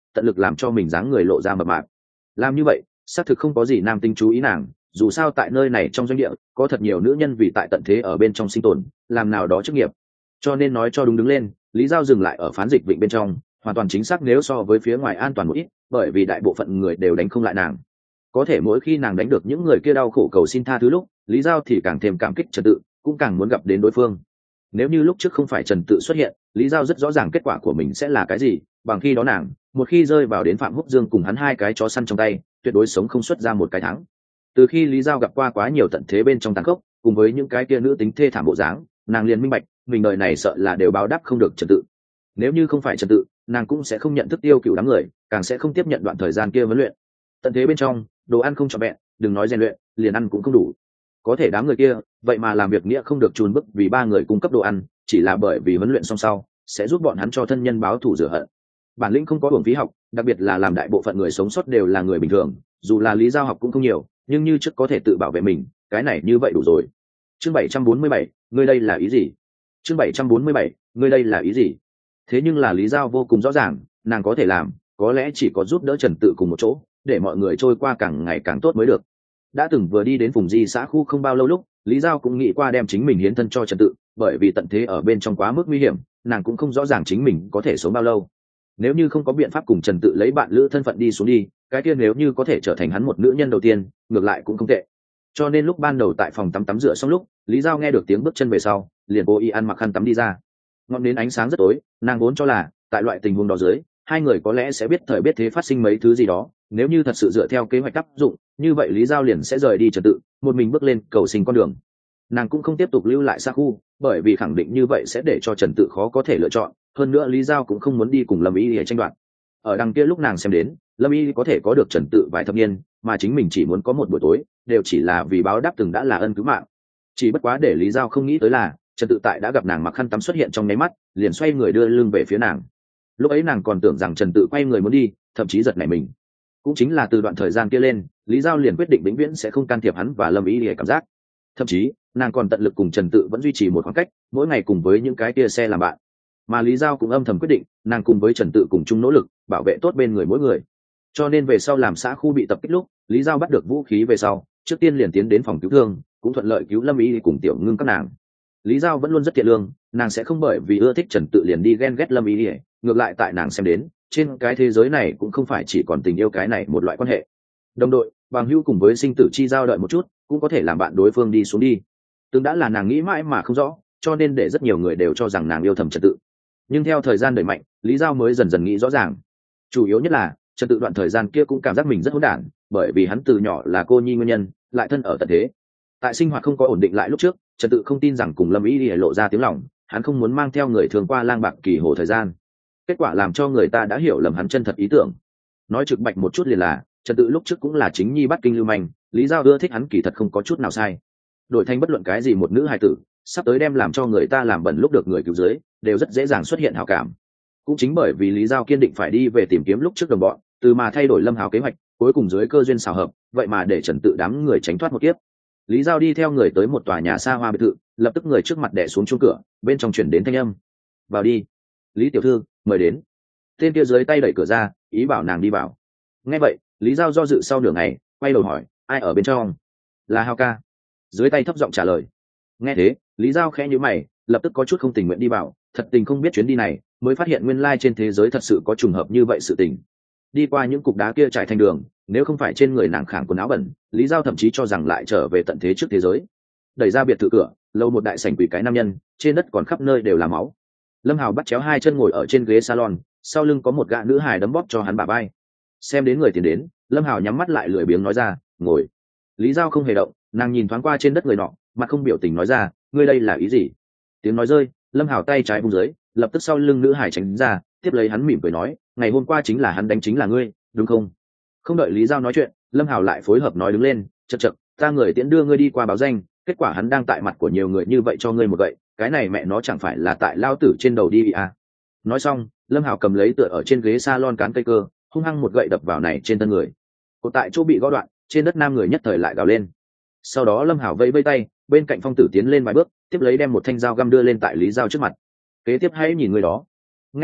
Speaker 1: tận lực làm cho mình dáng người lộ ra mập mạp. Làm như vậy xác thực không có gì nam tinh chú ý nàng, dù sao tại nơi này trong doanh địa có thật nhiều nữ nhân vì tại tận thế ở bên trong sinh tồn làm nào đó chức nghiệp, cho nên nói cho đúng đứng lên, Lý Giao dừng lại ở phán dịch vịnh bên trong hoàn toàn chính xác nếu so với phía ngoài an toàn một ít, bởi vì đại bộ phận người đều đánh không lại nàng. Có thể mỗi khi nàng đánh được những người kia đau khổ cầu xin tha thứ lúc, Lý Giao thì càng thêm cảm kích Trần Tự, cũng càng muốn gặp đến đối phương. Nếu như lúc trước không phải Trần Tự xuất hiện, Lý Giao rất rõ ràng kết quả của mình sẽ là cái gì, bằng khi đó nàng một khi rơi vào đến Phạm Húc Dương cùng hắn hai cái chó săn trong tay, tuyệt đối sống không xuất ra một cái thắng. Từ khi Lý Giao gặp qua quá nhiều tận thế bên trong tàn khốc, cùng với những cái kia nữ tính thê thảm bộ dáng, nàng liền minh bạch mình đời này sợ là đều báo đáp không được Trần Tự. Nếu như không phải Trần Tự, nàng cũng sẽ không nhận thức tiêu cựu đám người, càng sẽ không tiếp nhận đoạn thời gian kia huấn luyện. Tận thế bên trong đồ ăn không trọn vẹn, đừng nói rèn luyện, liền ăn cũng không đủ. Có thể đám người kia vậy mà làm việc nghĩa không được chùn bức vì ba người cung cấp đồ ăn, chỉ là bởi vì huấn luyện xong sau sẽ giúp bọn hắn cho thân nhân báo thù rửa hận. Bản lĩnh không có uổng phí học, đặc biệt là làm đại bộ phận người sống sót đều là người bình thường, dù là Lý Giao học cũng không nhiều, nhưng như trước có thể tự bảo vệ mình, cái này như vậy đủ rồi. Chương bảy trăm bốn mươi bảy, ngươi đây là ý gì? Chương bảy trăm bốn mươi bảy, ngươi đây là ý gì? Thế nhưng là Lý Giao vô cùng rõ ràng, nàng có thể làm, có lẽ chỉ có giúp đỡ Trần Tự cùng một chỗ, để mọi người trôi qua càng ngày càng tốt mới được. Đã từng vừa đi đến vùng di xã khu không bao lâu lúc, Lý Giao cũng nghĩ qua đem chính mình hiến thân cho Trần Tự, bởi vì tận thế ở bên trong quá mức nguy hiểm, nàng cũng không rõ ràng chính mình có thể sống bao lâu. Nếu như không có biện pháp cùng Trần Tự lấy bạn lữ thân phận đi xuống đi, cái kia nếu như có thể trở thành hắn một nữ nhân đầu tiên, ngược lại cũng không tệ. Cho nên lúc ban đầu tại phòng tắm tắm rửa xong lúc, Lý Giao nghe được tiếng bước chân về sau, liền cố ý ăn mặc khăn tắm đi ra. Ngọn nến ánh sáng rất tối, nàng vốn cho là tại loại tình huống đó dưới, hai người có lẽ sẽ biết thời biết thế phát sinh mấy thứ gì đó, nếu như thật sự dựa theo kế hoạch áp dụng, như vậy Lý Giao liền sẽ rời đi Trần Tự, một mình bước lên cầu sinh con đường. Nàng cũng không tiếp tục lưu lại xa khu, bởi vì khẳng định như vậy sẽ để cho Trần Tự khó có thể lựa chọn, hơn nữa Lý Giao cũng không muốn đi cùng Lâm Y để tranh đoạt. Ở đằng kia lúc nàng xem đến, Lâm Y có thể có được Trần Tự vài thập niên, mà chính mình chỉ muốn có một buổi tối, đều chỉ là vì báo đáp từng đã là ân cứu mạng. Chỉ bất quá để Lý Giao không nghĩ tới là, Trần Tự tại đã gặp nàng mặc khăn tắm xuất hiện trong nháy mắt, liền xoay người đưa lưng về phía nàng. Lúc ấy nàng còn tưởng rằng Trần Tự quay người muốn đi, thậm chí giật nảy mình. Cũng chính là từ đoạn thời gian kia lên, Lý Giao liền quyết định vĩnh viễn sẽ không can thiệp hắn và Lâm Y để cảm giác. Thậm chí nàng còn tận lực cùng Trần Tự vẫn duy trì một khoảng cách, mỗi ngày cùng với những cái kia xe làm bạn. Mà Lý Giao cũng âm thầm quyết định, nàng cùng với Trần Tự cùng chung nỗ lực bảo vệ tốt bên người mỗi người. Cho nên về sau làm xã khu bị tập kích lúc, Lý Giao bắt được vũ khí về sau, trước tiên liền tiến đến phòng cứu thương, cũng thuận lợi cứu Lâm Y cùng Tiểu Ngưng các nàng. Lý Giao vẫn luôn rất thiện lương, nàng sẽ không bởi vì ưa thích Trần Tự liền đi ghen ghét Lâm Y, ngược lại tại nàng xem đến, trên cái thế giới này cũng không phải chỉ còn tình yêu cái này một loại quan hệ. Đồng đội, bằng hữu cùng với sinh tử chi giao đợi một chút, cũng có thể làm bạn đối phương đi xuống đi. Từng đã là nàng nghĩ mãi mà không rõ, cho nên để rất nhiều người đều cho rằng nàng yêu thầm Trần Tự. Nhưng theo thời gian đẩy mạnh, Lý Giao mới dần dần nghĩ rõ ràng. Chủ yếu nhất là Trần Tự đoạn thời gian kia cũng cảm giác mình rất hỗn đản, bởi vì hắn từ nhỏ là cô nhi nguyên nhân, lại thân ở tận thế. Tại sinh hoạt không có ổn định lại lúc trước, Trần Tự không tin rằng cùng Lâm Y để lộ ra tiếng lòng, hắn không muốn mang theo người thường qua lang bạc kỳ hồ thời gian. Kết quả làm cho người ta đã hiểu lầm hắn chân thật ý tưởng. Nói trực bạch một chút liền là, Trần Tự lúc trước cũng là chính nhi bắt kinh lưu manh, Lý Giao ưa thích hắn kỳ thật không có chút nào sai. Đổi thành bất luận cái gì một nữ hài tử, sắp tới đem làm cho người ta làm bẩn lúc được người cứu dưới, đều rất dễ dàng xuất hiện hảo cảm. Cũng chính bởi vì Lý Giao kiên định phải đi về tìm kiếm lúc trước đồng bọn, từ mà thay đổi Lâm Hào kế hoạch, cuối cùng dưới cơ duyên xảo hợp, vậy mà để Trần Tự đám người tránh thoát một kiếp. Lý Giao đi theo người tới một tòa nhà xa hoa biệt thự, lập tức người trước mặt đè xuống chuông cửa, bên trong chuyển đến thanh âm. Vào đi. Lý tiểu thư, mời đến. Tên kia dưới tay đẩy cửa ra, ý bảo nàng đi vào. Nghe vậy, Lý Giao do dự sau nửa ngày, quay đầu hỏi, ai ở bên trong? Là Hào ca. Dưới tay thấp giọng trả lời. Nghe thế, Lý Giao khẽ nhíu mày, lập tức có chút không tình nguyện đi vào, thật tình không biết chuyến đi này, mới phát hiện nguyên lai trên thế giới thật sự có trùng hợp như vậy sự tình. Đi qua những cục đá kia trải thành đường, nếu không phải trên người nàng khảng quần áo bẩn, Lý Giao thậm chí cho rằng lại trở về tận thế trước thế giới. Đẩy ra biệt thự cửa, lâu một đại sảnh quỷ cái nam nhân, trên đất còn khắp nơi đều là máu. Lâm Hào bắt chéo hai chân ngồi ở trên ghế salon, sau lưng có một gã nữ hài đấm bóp cho hắn bả vai. Xem đến người tiến đến, Lâm Hào nhắm mắt lại lười biếng nói ra, ngồi. Lý Giao không hề động, nàng nhìn thoáng qua trên đất người nọ, mặt không biểu tình nói ra, ngươi đây là ý gì? Tiếng nói rơi, Lâm Hào tay trái vung dưới, lập tức sau lưng nữ hài tránh ra, tiếp lấy hắn mỉm cười nói, ngày hôm qua chính là hắn đánh chính là ngươi, đúng không? Không đợi Lý Giao nói chuyện, Lâm Hào lại phối hợp nói đứng lên, chậc chậc, ta người tiễn đưa ngươi đi qua báo danh, kết quả hắn đang tại mặt của nhiều người như vậy cho ngươi một gậy, cái này mẹ nó chẳng phải là tại lao tử trên đầu đi à? Nói xong, Lâm Hào cầm lấy tựa ở trên ghế salon cán cây cơ, hung hăng một gậy đập vào này trên thân người. Cột tại chỗ bị gõ đoạn, trên đất nam người nhất thời lại gào lên. Sau đó Lâm Hào vẫy vẫy tay, bên cạnh Phong Tử tiến lên vài bước, tiếp lấy đem một thanh dao găm đưa lên tại Lý Giao trước mặt. Kế tiếp hãy nhìn người đó. Nghe vậy,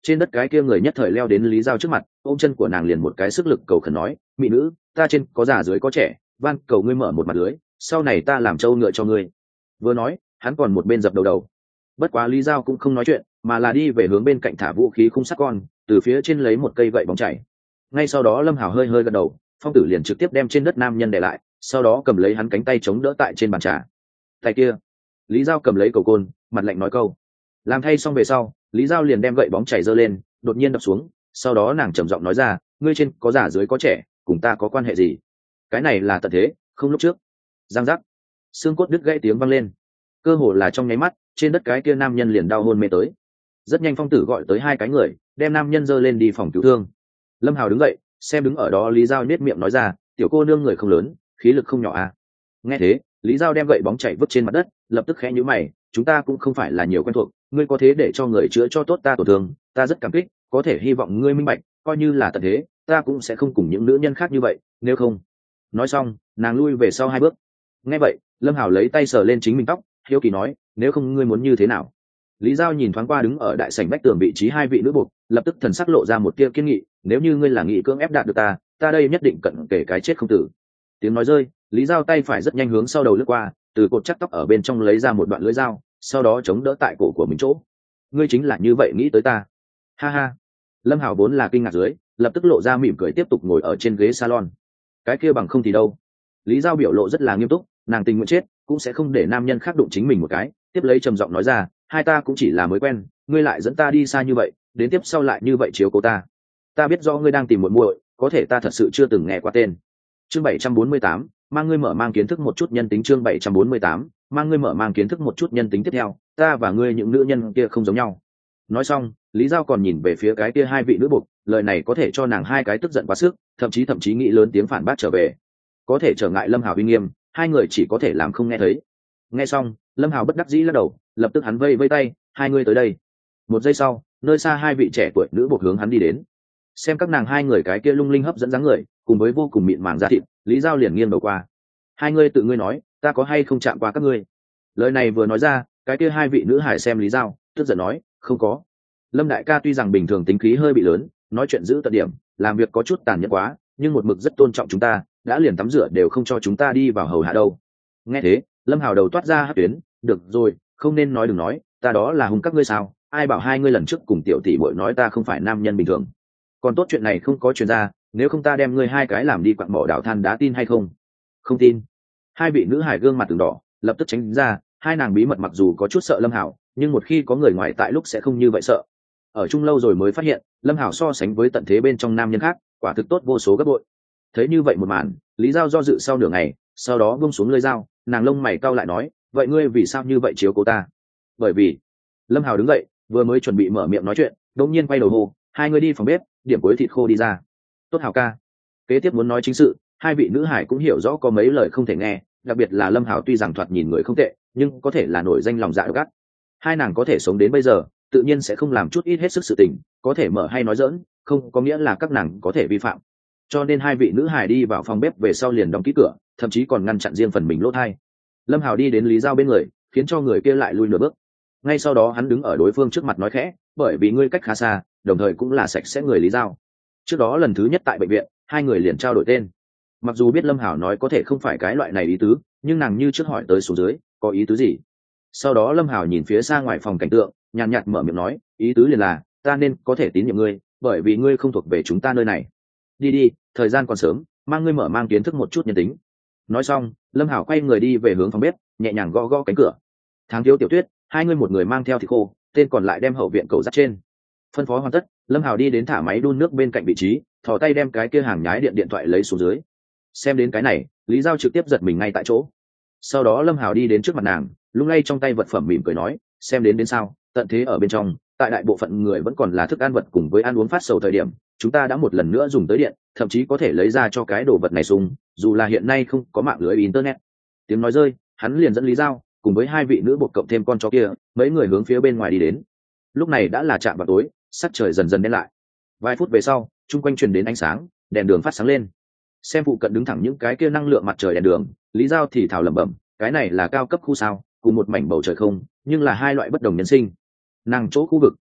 Speaker 1: trên đất cái kia người nhất thời leo đến lý giao trước mặt, ôm chân của nàng liền một cái sức lực cầu khẩn nói, mỹ nữ, ta trên có già dưới có trẻ, van cầu ngươi mở một mặt lưới, sau này ta làm trâu ngựa cho ngươi. Vừa nói hắn còn một bên dập đầu đầu. Bất quá lý giao cũng không nói chuyện, mà là đi về hướng bên cạnh thả vũ khí khung sắt con, từ phía trên lấy một cây gậy bóng chảy. Ngay sau đó Lâm Hào hơi hơi gật đầu, phong tử liền trực tiếp đem trên đất nam nhân để lại, sau đó cầm lấy hắn cánh tay chống đỡ tại trên bàn trà. Tay kia, lý giao cầm lấy cầu côn, mặt lạnh nói câu. Làm thay xong về sau, lý giao liền đem gậy bóng chảy giơ lên, đột nhiên đập xuống, sau đó nàng trầm giọng nói ra, ngươi trên có già dưới có trẻ, cùng ta có quan hệ gì? Cái này là tận thế, không lúc trước. Giang giác, xương cốt đứt gãy tiếng vang lên, cơ hồ là trong nháy mắt, trên đất cái kia nam nhân liền đau hôn mê tới. Rất nhanh phong tử gọi tới hai cái người, đem nam nhân giơ lên đi phòng cứu thương. Lâm Hào đứng dậy, xem đứng ở đó lý giao nết miệng nói ra, tiểu cô nương người không lớn, khí lực không nhỏ à. Nghe thế, lý giao đem gậy bóng chảy vứt trên mặt đất, lập tức khẽ nhíu mày, chúng ta cũng không phải là nhiều quen thuộc, ngươi có thế để cho người chữa cho tốt ta tổn thương, ta rất cảm kích, có thể hy vọng ngươi minh bạch, coi như là tận thế, ta cũng sẽ không cùng những nữ nhân khác như vậy, nếu không. Nói xong, nàng lui về sau hai bước. Nghe vậy, Lâm Hào lấy tay sờ lên chính mình tóc, hiếu kỳ nói, nếu không ngươi muốn như thế nào? Lý giao nhìn thoáng qua đứng ở đại sảnh vách tường vị trí hai vị nữ buộc, lập tức thần sắc lộ ra một tia kiên nghị, nếu như ngươi là nghị cưỡng ép đạt được ta, ta đây nhất định cận kể cái chết không tử. Tiếng nói rơi, lý giao tay phải rất nhanh hướng sau đầu lướt qua, từ cột chắc tóc ở bên trong lấy ra một đoạn lưỡi dao, sau đó chống đỡ tại cổ của mình chỗ. Ngươi chính là như vậy nghĩ tới ta? Ha ha. Lâm Hào vốn là kinh ngạc dưới, lập tức lộ ra mỉm cười tiếp tục ngồi ở trên ghế salon. Cái kia bằng không thì đâu? Lý giao biểu lộ rất là nghiêm túc, nàng tình nguyện chết cũng sẽ không để nam nhân khác đụng chính mình một cái, tiếp lấy trầm giọng nói ra, hai ta cũng chỉ là mới quen, ngươi lại dẫn ta đi xa như vậy, đến tiếp sau lại như vậy chiếu cố ta. Ta biết rõ ngươi đang tìm một muội, có thể ta thật sự chưa từng nghe qua tên. Chương bảy trăm bốn mươi tám, mang ngươi mở mang kiến thức một chút nhân tính. Chương bảy trăm bốn mươi tám, mang ngươi mở mang kiến thức một chút nhân tính. Tiếp theo, ta và ngươi những nữ nhân kia không giống nhau. Nói xong, Lý Giao còn nhìn về phía cái kia hai vị nữ buộc, lời này có thể cho nàng hai cái tức giận quá sức, thậm chí thậm chí nghĩ lớn tiếng phản bác trở về. Có thể trở ngại Lâm Hào uy nghiêm, hai người chỉ có thể làm không nghe thấy. Nghe xong, Lâm Hào bất đắc dĩ lắc đầu, lập tức hắn vây vây tay, hai người tới đây. Một giây sau, nơi xa hai vị trẻ tuổi nữ buộc hướng hắn đi đến. Xem các nàng hai người cái kia lung linh hấp dẫn dáng người, cùng với vô cùng mịn màng da thịt, Lý Giao liền nghiêng đầu qua. Hai ngươi tự ngươi nói, ta có hay không chạm qua các ngươi? Lời này vừa nói ra, cái kia hai vị nữ hải xem Lý Giao, tức giận nói, không có. Lâm đại ca tuy rằng bình thường tính khí hơi bị lớn, nói chuyện giữ tận điểm, làm việc có chút tàn nhẫn quá, nhưng một mực rất tôn trọng chúng ta, đã liền tắm rửa đều không cho chúng ta đi vào hầu hạ đâu. Nghe thế, Lâm Hào đầu toát ra hát tuyến, được rồi, không nên nói đừng nói, ta đó là hung các ngươi sao? Ai bảo hai ngươi lần trước cùng tiểu tỷ bội nói ta không phải nam nhân bình thường. Còn tốt chuyện này không có truyền ra, nếu không ta đem ngươi hai cái làm đi quặng mỏ đảo than đá, tin hay không? Không tin. Hai vị nữ hải gương mặt từng đỏ, lập tức tránh ra, hai nàng bí mật mặc dù có chút sợ Lâm Hào, nhưng một khi có người ngoài tại lúc sẽ không như vậy sợ. Ở chung lâu rồi mới phát hiện, Lâm Hào so sánh với tận thế bên trong nam nhân khác, quả thực tốt vô số gấp bội. Thấy như vậy một màn, Lý Giao do dự sau nửa ngày, sau đó buông xuống lưỡi dao, nàng lông mày cau lại nói, vậy ngươi vì sao như vậy chiếu cố ta? Bởi vì. Lâm Hào đứng dậy, vừa mới chuẩn bị mở miệng nói chuyện, đột nhiên quay đầu hô, hai người đi phòng bếp, điểm cuối thịt khô đi ra. Tốt Hào ca. Kế tiếp muốn nói chính sự, hai vị nữ hải cũng hiểu rõ có mấy lời không thể nghe, đặc biệt là Lâm Hào tuy rằng thoạt nhìn người không tệ, nhưng có thể là nổi danh lòng dạ gắt. Hai nàng có thể sống đến bây giờ, tự nhiên sẽ không làm chút ít hết sức sự tình, có thể mở hay nói giỡn, không có nghĩa là các nàng có thể vi phạm. Cho nên hai vị nữ hải đi vào phòng bếp về sau liền đóng kỹ cửa, thậm chí còn ngăn chặn riêng phần mình lỗ hai. Lâm Hào đi đến Lý Giao bên người, khiến cho người kia lại lui nửa bước. Ngay sau đó hắn đứng ở đối phương trước mặt nói khẽ, bởi vì ngươi cách khá xa, đồng thời cũng là sạch sẽ người Lý Giao. Trước đó lần thứ nhất tại bệnh viện, hai người liền trao đổi tên. Mặc dù biết Lâm Hào nói có thể không phải cái loại này ý tứ, nhưng nàng như trước hỏi tới số dưới, có ý tứ gì? Sau đó Lâm Hào nhìn phía xa ngoài phòng cảnh tượng, nhàn nhạt mở miệng nói, ý tứ liền là, ta nên có thể tín nhiệm ngươi, bởi vì ngươi không thuộc về chúng ta nơi này. Đi đi, thời gian còn sớm, mang ngươi mở mang kiến thức một chút nhân tính. Nói xong, Lâm Hảo quay người đi về hướng phòng bếp, nhẹ nhàng gõ gõ cánh cửa. Tháng thiếu tiểu tuyết, hai người một người mang theo thịt khô, tên còn lại đem hậu viện cầu dắt trên. Phân phó hoàn tất, Lâm Hảo đi đến thả máy đun nước bên cạnh vị trí, thò tay đem cái kia hàng nhái điện điện thoại lấy xuống dưới. Xem đến cái này, Lý Giao trực tiếp giật mình ngay tại chỗ. Sau đó Lâm Hảo đi đến trước mặt nàng, lung lay trong tay vật phẩm mỉm cười nói, xem đến đến sao, tận thế ở bên trong, tại đại bộ phận người vẫn còn là thức ăn vật cùng với ăn uống phát sầu thời điểm, chúng ta đã một lần nữa dùng tới điện, thậm chí có thể lấy ra cho cái đồ vật này sung, dù là hiện nay không có mạng lưới internet. Tiếng nói rơi, hắn liền dẫn Lý Giao cùng với hai vị nữ buộc cộng thêm con chó kia, mấy người hướng phía bên ngoài đi đến. Lúc này đã là chạm vào tối, sắc trời dần dần đen lại. Vài phút về sau, chung quanh truyền đến ánh sáng, đèn đường phát sáng lên. Xem phụ cận đứng thẳng những cái kia năng lượng mặt trời đèn đường, Lý Giao thì thào lẩm bẩm, cái này là cao cấp khu sao, cùng một mảnh bầu trời không, nhưng là hai loại bất đồng nhân sinh. Nàng chỗ khu vực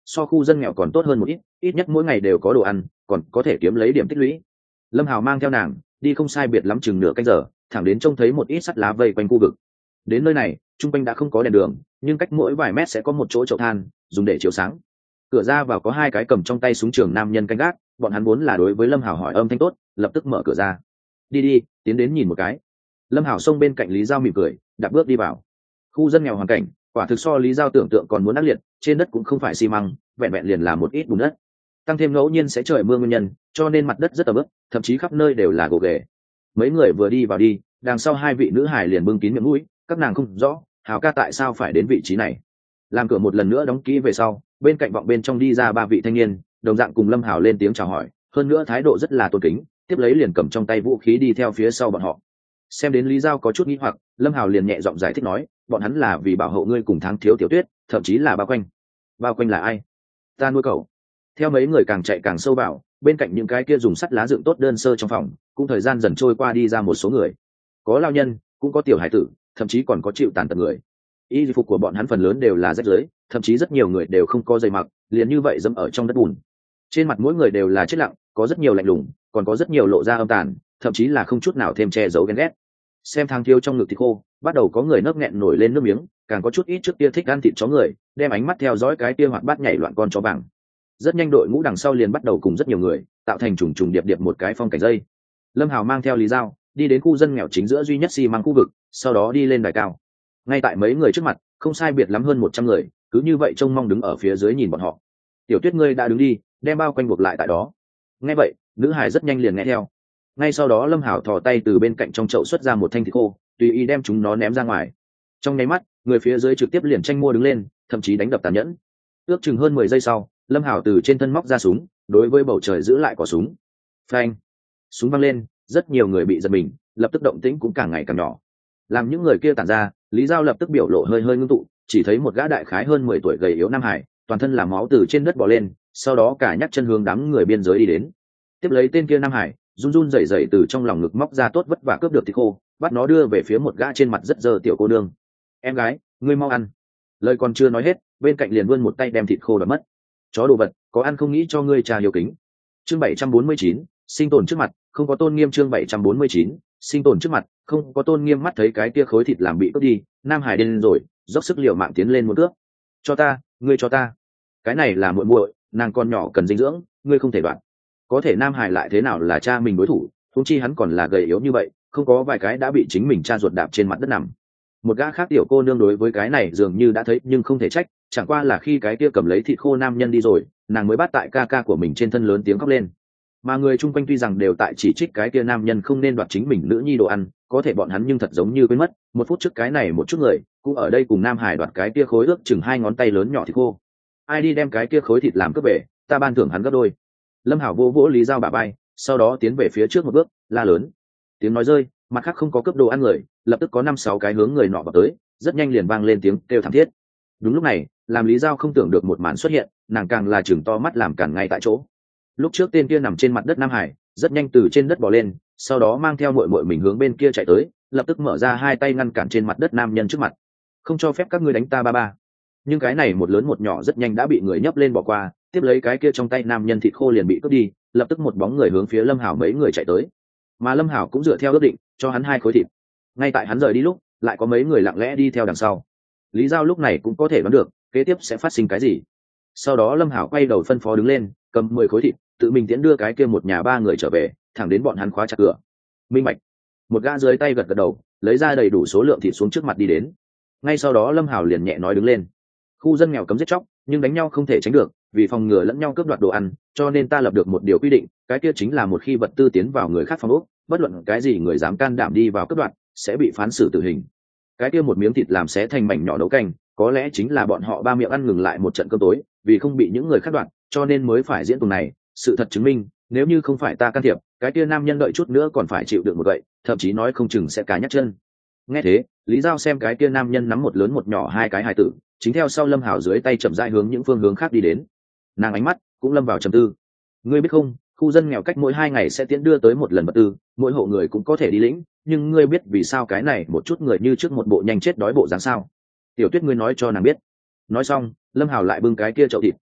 Speaker 1: so khu dân nghèo còn tốt hơn một ít, ít nhất mỗi ngày đều có đồ ăn, còn có thể kiếm lấy điểm tích lũy. Lâm Hào mang theo nàng đi không sai biệt lắm chừng nửa canh giờ, thẳng đến trông thấy một ít sắt lá vây quanh khu vực. Đến nơi này trung quanh đã không có đèn đường, nhưng cách mỗi vài mét sẽ có một chỗ chậu than dùng để chiếu sáng. Cửa ra vào có hai cái cầm trong tay súng trường nam nhân canh gác, bọn hắn vốn là đối với Lâm Hào hỏi âm thanh tốt, lập tức mở cửa ra. Đi đi, tiến đến nhìn một cái. Lâm Hào xông bên cạnh Lý Giao mỉm cười, đạp bước đi vào. Khu dân nghèo hoàn cảnh quả thực so Lý Giao tưởng tượng còn muốn ác liệt, trên đất cũng không phải xi măng, vẹn vẹn liền là một ít bùn đất. Tăng thêm ngẫu nhiên sẽ trời mưa nguyên nhân, cho nên mặt đất rất ẩm ướt, thậm chí khắp nơi đều là gồ ghề. Mấy người vừa đi vào đi, đằng sau hai vị nữ hải liền bưng kín miệng mũi, các nàng không rõ Hào ca tại sao phải đến vị trí này. Làm cửa một lần nữa đóng kỹ về sau, bên cạnh vọng bên trong đi ra ba vị thanh niên, đồng dạng cùng Lâm Hào lên tiếng chào hỏi, hơn nữa thái độ rất là tôn kính, tiếp lấy liền cầm trong tay vũ khí đi theo phía sau bọn họ. Xem đến Lý Giao có chút nghi hoặc, Lâm Hào liền nhẹ giọng giải thích nói, bọn hắn là vì bảo hộ ngươi cùng Tháng Thiếu Tiểu Tuyết, thậm chí là bao quanh. Bao quanh là ai? Ta nuôi cậu. Theo mấy người càng chạy càng sâu vào, bên cạnh những cái kia dùng sắt lá dựng tốt đơn sơ trong phòng, cũng thời gian dần trôi qua đi ra một số người. Có lao nhân, cũng có tiểu hải tử, thậm chí còn có chịu tàn tật người. Y phục của bọn hắn phần lớn đều là rách rưới, thậm chí rất nhiều người đều không có giày mặc, liền như vậy dẫm ở trong đất bùn. Trên mặt mỗi người đều là chết lặng, có rất nhiều lạnh lùng, còn có rất nhiều lộ ra âm tàn, thậm chí là không chút nào thêm che giấu ghen ghét. Xem Tháng Thiếu trong ngực thì khô, bắt đầu có người nấc nghẹn nổi lên nước miếng, càng có chút ít trước kia thích ăn thịt chó người, đem ánh mắt theo dõi cái kia hoạt bát nhảy loạn con chó vàng. Rất nhanh đội ngũ đằng sau liền bắt đầu cùng rất nhiều người tạo thành trùng trùng điệp điệp một cái phong cảnh dây. Lâm Hào mang theo Lý Giao đi đến khu dân nghèo chính giữa duy nhất xi măng khu vực, sau đó đi lên đài cao. Ngay tại mấy người trước mặt, không sai biệt lắm hơn một trăm người, cứ như vậy trông mong đứng ở phía dưới nhìn bọn họ. Tiểu Tuyết ngươi đã đứng đi, đem bao quanh buộc lại tại đó. Nghe vậy, nữ hải rất nhanh liền nghe theo. Ngay sau đó Lâm Hào thò tay từ bên cạnh trong chậu xuất ra một thanh thịt khô, tùy ý đem chúng nó ném ra ngoài. Trong nháy mắt, người phía dưới trực tiếp liền tranh mua đứng lên, thậm chí đánh đập tàn nhẫn. Ước chừng hơn mười giây sau, Lâm Hào từ trên thân móc ra súng, đối với bầu trời giữ lại cò súng. Phanh! Súng văng lên, rất nhiều người bị giật mình, lập tức động tĩnh cũng càng ngày càng nhỏ. Làm những người kia tản ra, Lý Giao lập tức biểu lộ hơi hơi ngưng tụ, chỉ thấy một gã đại khái hơn mười tuổi gầy yếu nam hải, toàn thân là máu từ trên đất bò lên, sau đó cả nhắc chân hướng đám người biên giới đi đến. Tiếp lấy tên kia nam hải, run run rẩy rẩy từ trong lòng ngực móc ra tốt vất vả cướp được thịt khô, bắt nó đưa về phía một gã trên mặt rất dơ tiểu cô nương. Em gái, ngươi mau ăn. Lời còn chưa nói hết, bên cạnh liền vươn một tay đem thịt khô đoạt mất. Chó đồ vật, có ăn không nghĩ cho ngươi trà hiếu kính. Chương bảy trăm bốn mươi chín, sinh tồn trước mặt, không có tôn nghiêm. Chương bảy trăm bốn mươi chín, sinh tồn trước mặt, không có tôn nghiêm. Mắt thấy cái kia khối thịt làm bị cướp đi, nam hải điên rồi, dốc sức liều mạng tiến lên một cướp. Cho ta, ngươi cho ta. Cái này là muội muội, nàng còn nhỏ cần dinh dưỡng, ngươi không thể đoạn. Có thể nam hải lại thế nào là cha mình đối thủ, huống chi hắn còn là gầy yếu như vậy, không có vài cái đã bị chính mình cha ruột đạp trên mặt đất nằm. Một gã khác tiểu cô nương đối với cái này dường như đã thấy nhưng không thể trách, chẳng qua là khi cái kia cầm lấy thịt khô nam nhân đi rồi, nàng mới bắt tại ca ca của mình trên thân lớn tiếng khóc lên. Mà người chung quanh tuy rằng đều tại chỉ trích cái kia nam nhân không nên đoạt chính mình nữ nhi đồ ăn, có thể bọn hắn nhưng thật giống như quên mất, một phút trước cái này một chút người cũng ở đây cùng nam hải đoạt cái kia khối ước chừng hai ngón tay lớn nhỏ thịt khô. Ai đi đem cái kia khối thịt làm cướp về, ta ban thưởng hắn gấp đôi. Lâm Hảo vô vỗ Lý Giao bả vai, sau đó tiến về phía trước một bước, la lớn. Tiếng nói rơi, mặt khác không có cướp đồ ăn người, lập tức có năm sáu cái hướng người nọ vào tới, rất nhanh liền vang lên tiếng kêu thảm thiết. Đúng lúc này, làm Lý Giao không tưởng được một màn xuất hiện, nàng càng là chừng to mắt làm cản ngay tại chỗ. Lúc trước tên kia nằm trên mặt đất Nam Hải, rất nhanh từ trên đất bò lên, sau đó mang theo muội muội mình hướng bên kia chạy tới, lập tức mở ra hai tay ngăn cản trên mặt đất nam nhân trước mặt. Không cho phép các ngươi đánh ta ba ba. Nhưng cái này một lớn một nhỏ rất nhanh đã bị người nhấc lên bỏ qua, tiếp lấy cái kia trong tay nam nhân thịt khô liền bị cướp đi, lập tức một bóng người hướng phía Lâm Hảo mấy người chạy tới. Mà Lâm Hảo cũng dựa theo ước định, cho hắn hai khối thịt. Ngay tại hắn rời đi lúc, lại có mấy người lặng lẽ đi theo đằng sau. Lý Giao lúc này cũng có thể đoán được kế tiếp sẽ phát sinh cái gì. Sau đó Lâm Hảo quay đầu phân phó đứng lên, cầm mười khối thịt, tự mình tiễn đưa cái kia một nhà ba người trở về, thẳng đến bọn hắn khóa chặt cửa. Minh bạch. Một gã dưới tay gật gật đầu, lấy ra đầy đủ số lượng thịt xuống trước mặt đi đến. Ngay sau đó Lâm Hảo liền nhẹ nói đứng lên. Khu dân nghèo cấm giết chóc, nhưng đánh nhau không thể tránh được, vì phòng ngừa lẫn nhau cướp đoạt đồ ăn, cho nên ta lập được một điều quy định, cái kia chính là một khi vật tư tiến vào người khác phòng ốc, bất luận cái gì người dám can đảm đi vào cướp đoạt, sẽ bị phán xử tử hình. Cái kia một miếng thịt làm xé thành mảnh nhỏ nấu canh, có lẽ chính là bọn họ ba miệng ăn ngừng lại một trận cơm tối, vì không bị những người khác đoạt, cho nên mới phải diễn tuồng này. Sự thật chứng minh, nếu như không phải ta can thiệp, cái kia nam nhân đợi chút nữa còn phải chịu đựng một gậy, thậm chí nói không chừng sẽ cả nhắc chân. Nghe thế, Lý Giao xem cái kia nam nhân nắm một lớn một nhỏ hai cái hài tử, chính theo sau Lâm Hảo dưới tay chậm rãi hướng những phương hướng khác đi đến. Nàng ánh mắt cũng lâm vào trầm tư. Ngươi biết không, khu dân nghèo cách mỗi hai ngày sẽ tiến đưa tới một lần vật tư, mỗi hộ người cũng có thể đi lĩnh, nhưng ngươi biết vì sao cái này một chút người như trước một bộ nhanh chết đói bộ dáng sao? Tiểu Tuyết ngươi nói cho nàng biết. Nói xong, Lâm Hảo lại bưng cái kia chậu thịt,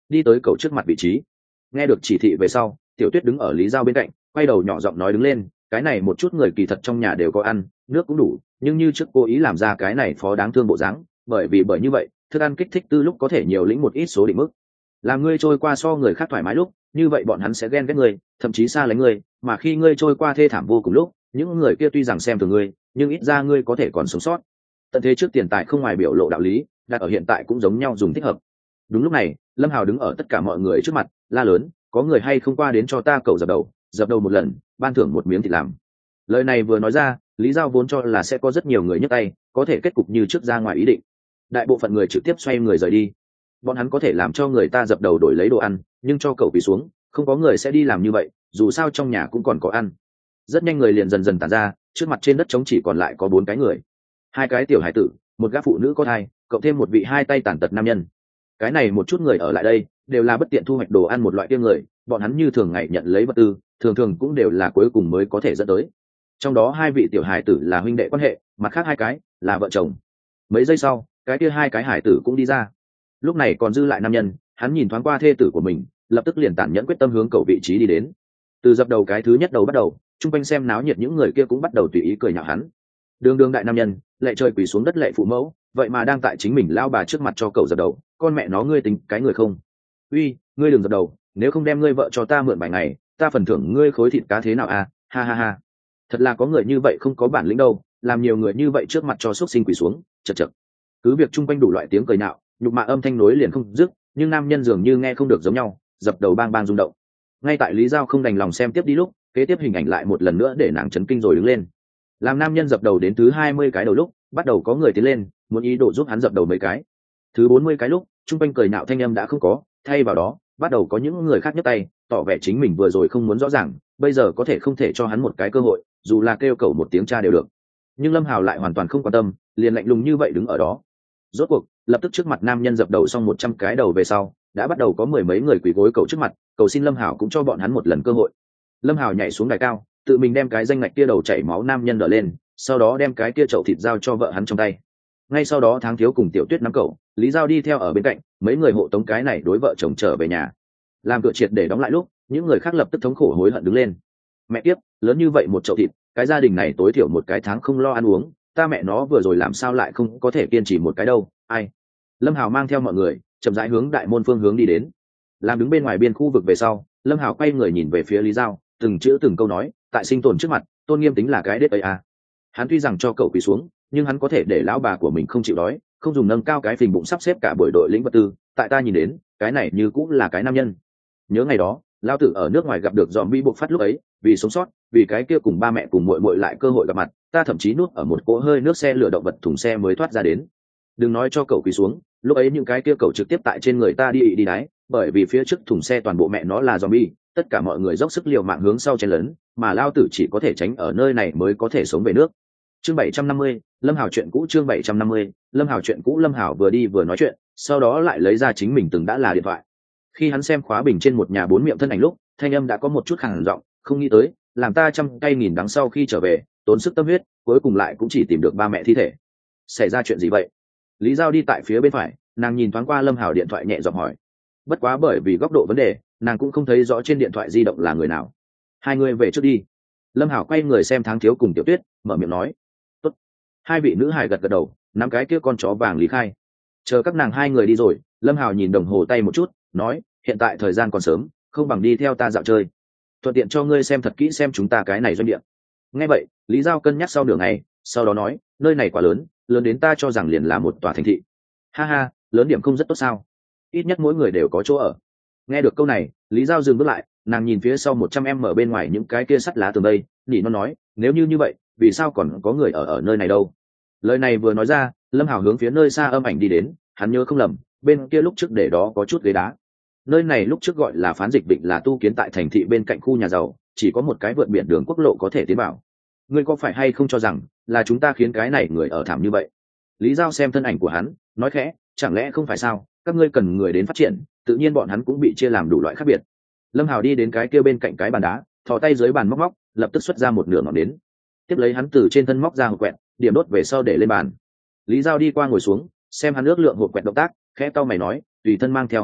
Speaker 1: đi tới cầu trước mặt vị trí. Nghe được chỉ thị về sau, Tiểu Tuyết đứng ở Lý Giao bên cạnh, quay đầu nhỏ giọng nói đứng lên, cái này một chút người kỳ thật trong nhà đều có ăn, nước cũng đủ, nhưng như trước cố ý làm ra cái này phó đáng thương bộ dáng, bởi vì bởi như vậy, thức ăn kích thích tư lúc có thể nhiều lĩnh một ít số định mức. Làm ngươi trôi qua so người khác thoải mái lúc, như vậy bọn hắn sẽ ghen ghét ngươi, thậm chí xa lánh ngươi, mà khi ngươi trôi qua thê thảm vô cùng lúc, những người kia tuy rằng xem thường ngươi, nhưng ít ra ngươi có thể còn sống sót. Tận thế trước tiền tài không ngoài biểu lộ đạo lý, đặt ở hiện tại cũng giống nhau dùng thích hợp. Đúng lúc này, Lâm Hào đứng ở tất cả mọi người trước mặt, la lớn, có người hay không qua đến cho ta cậu dập đầu, dập đầu một lần, ban thưởng một miếng thịt làm. Lời này vừa nói ra, Lý Giao vốn cho là sẽ có rất nhiều người nhấc tay, có thể kết cục như trước ra ngoài ý định. Đại bộ phận người trực tiếp xoay người rời đi. Bọn hắn có thể làm cho người ta dập đầu đổi lấy đồ ăn, nhưng cho cậu quỳ xuống, không có người sẽ đi làm như vậy, dù sao trong nhà cũng còn có ăn. Rất nhanh người liền dần dần tản ra, trước mặt trên đất trống chỉ còn lại có bốn cái người. Hai cái tiểu hải tử, một gã phụ nữ có thai, cộng thêm một vị hai tay tàn tật nam nhân. Cái này một chút người ở lại đây, đều là bất tiện thu hoạch đồ ăn một loại kia người, bọn hắn như thường ngày nhận lấy vật tư, thường thường cũng đều là cuối cùng mới có thể dẫn tới. Trong đó hai vị tiểu hải tử là huynh đệ quan hệ, mặt khác hai cái là vợ chồng. Mấy giây sau, cái kia hai cái hải tử cũng đi ra. Lúc này còn dư lại nam nhân, hắn nhìn thoáng qua thê tử của mình, lập tức liền tản nhẫn quyết tâm hướng cầu vị trí đi đến. Từ dập đầu cái thứ nhất đầu bắt đầu, chung quanh xem náo nhiệt những người kia cũng bắt đầu tùy ý cười nhạo hắn. Đường đường đại nam nhân, lệ trời quỳ xuống đất lệ phụ mẫu, vậy mà đang tại chính mình lao bà trước mặt cho cậu dập đầu, con mẹ nó ngươi tính cái người không? Uy, ngươi đừng dập đầu, nếu không đem ngươi vợ cho ta mượn vài ngày, ta phần thưởng ngươi khối thịt cá thế nào à? Ha ha ha. Thật là có người như vậy không có bản lĩnh đâu, làm nhiều người như vậy trước mặt cho xuất sinh quỳ xuống, chật chật. Cứ việc chung quanh đủ loại tiếng cười nhạo, nhục mạ âm thanh nối liền không dứt, nhưng nam nhân dường như nghe không được giống nhau, dập đầu bang bang rung động. Ngay tại Lý Giao không đành lòng xem tiếp đi lúc, kế tiếp hình ảnh lại một lần nữa để nàng chấn kinh rồi đứng lên. Làm nam nhân dập đầu đến thứ hai mươi cái đầu lúc, bắt đầu có người tiến lên, muốn ý đồ giúp hắn dập đầu mấy cái. Thứ bốn mươi cái lúc, chung quanh cười nhạo thanh âm đã không có, thay vào đó, bắt đầu có những người khác nhấc tay, tỏ vẻ chính mình vừa rồi không muốn rõ ràng, bây giờ có thể không thể cho hắn một cái cơ hội, dù là kêu cầu một tiếng cha đều được. Nhưng Lâm Hào lại hoàn toàn không quan tâm, liền lạnh lùng như vậy đứng ở đó. Rốt cuộc, lập tức trước mặt nam nhân dập đầu xong một trăm cái đầu về sau, đã bắt đầu có mười mấy người quỳ gối cầu trước mặt, cầu xin Lâm Hào cũng cho bọn hắn một lần cơ hội. Lâm Hào nhảy xuống đài cao, tự mình đem cái danh ngạch kia đầu chảy máu nam nhân đỡ lên, sau đó đem cái kia chậu thịt giao cho vợ hắn trong tay. Ngay sau đó Tháng Thiếu cùng Tiểu Tuyết nắm cậu, Lý Giao đi theo ở bên cạnh, mấy người hộ tống cái này đối vợ chồng trở về nhà. Làm cửa triệt để đóng lại lúc, những người khác lập tức thống khổ hối hận đứng lên. Mẹ tiếp, lớn như vậy một chậu thịt, cái gia đình này tối thiểu một cái tháng không lo ăn uống, ta mẹ nó vừa rồi làm sao lại không có thể kiên trì một cái đâu, ai. Lâm Hào mang theo mọi người, chậm rãi hướng đại môn phương hướng đi đến. Làm đứng bên ngoài biên khu vực về sau, Lâm Hào quay người nhìn về phía Lý Giao, từng chữ từng câu nói, tại sinh tồn trước mặt, tôn nghiêm tính là cái đết ấy à. Hắn tuy rằng cho cậu quỳ xuống, nhưng hắn có thể để lão bà của mình không chịu đói, không dùng nâng cao cái phình bụng sắp xếp cả buổi đội lĩnh vật tư, tại ta nhìn đến, cái này như cũng là cái nam nhân. Nhớ ngày đó, Lao Tử ở nước ngoài gặp được dòm bi buộc phát lúc ấy, vì sống sót, vì cái kia cùng ba mẹ cùng muội muội lại cơ hội gặp mặt, ta thậm chí nuốt ở một cỗ hơi nước xe lửa động vật thùng xe mới thoát ra đến. Đừng nói cho cậu quỳ xuống, lúc ấy những cái kia cậu trực tiếp tại trên người ta đi đi đái, bởi vì phía trước thùng xe toàn bộ mẹ nó là zombie, tất cả mọi người dốc sức liều mạng hướng sau chen lấn, mà Lao Tử chỉ có thể tránh ở nơi này mới có thể sống về nước. Chương bảy trăm năm mươi, Lâm Hào chuyện cũ. Chương bảy trăm năm mươi, Lâm Hào chuyện cũ. Lâm Hào vừa đi vừa nói chuyện, sau đó lại lấy ra chính mình từng đã là điện thoại. Khi hắn xem khóa bình trên một nhà bốn miệng thân ảnh lúc, thanh âm đã có một chút khàn giọng, không nghĩ tới, làm ta trăm cây nghìn đắng sau khi trở về, tốn sức tâm huyết, cuối cùng lại cũng chỉ tìm được ba mẹ thi thể. Xảy ra chuyện gì vậy? Lý Giao đi tại phía bên phải, nàng nhìn thoáng qua Lâm Hào điện thoại nhẹ giọng hỏi. Bất quá bởi vì góc độ vấn đề, nàng cũng không thấy rõ trên điện thoại di động là người nào. Hai người về trước đi. Lâm Hào quay người xem Tháng Thiếu cùng Tiểu Tuyết, mở miệng nói. Tốt. Hai vị nữ hài gật gật đầu, nắm cái kia con chó vàng lý khai. Chờ các nàng hai người đi rồi, Lâm Hào nhìn đồng hồ tay một chút, nói, hiện tại thời gian còn sớm, không bằng đi theo ta dạo chơi, thuận tiện cho ngươi xem thật kỹ xem chúng ta cái này doanh địa. Nghe vậy, Lý Giao cân nhắc sau nửa ngày, sau đó nói, nơi này quá lớn, lớn đến ta cho rằng liền là một tòa thành thị. Ha ha, lớn điểm không rất tốt sao? Ít nhất mỗi người đều có chỗ ở. Nghe được câu này, Lý Giao dừng bước lại, nàng nhìn phía sau một trăm em ở bên ngoài những cái kia sắt lá tường đây, nhỉ nó nói, nếu như như vậy, vì sao còn có người ở ở nơi này đâu? Lời này vừa nói ra, Lâm Hào hướng phía nơi xa âm ảnh đi đến, hắn nhớ không lầm, bên kia lúc trước để đó có chút ghế đá. Nơi này lúc trước gọi là Phán Dịch Vịnh, là tu kiến tại thành thị bên cạnh khu nhà giàu, chỉ có một cái vượt biển đường quốc lộ có thể tiến vào. Ngươi có phải hay không cho rằng là chúng ta khiến cái này người ở thảm như vậy? Lý Giao xem thân ảnh của hắn, nói khẽ, chẳng lẽ không phải sao? Các ngươi cần người đến phát triển, tự nhiên bọn hắn cũng bị chia làm đủ loại khác biệt. Lâm Hào đi đến cái kia bên cạnh cái bàn đá, thò tay dưới bàn móc móc, lập tức xuất ra một nửa ngọn đến. Tiếp lấy hắn từ trên thân móc ra hộp quẹt, điểm đốt về sau để lên bàn. Lý Giao đi qua ngồi xuống, xem hắn ước lượng hộp quẹt động tác, khẽ cau mày nói, tùy thân mang theo hộp quẹt,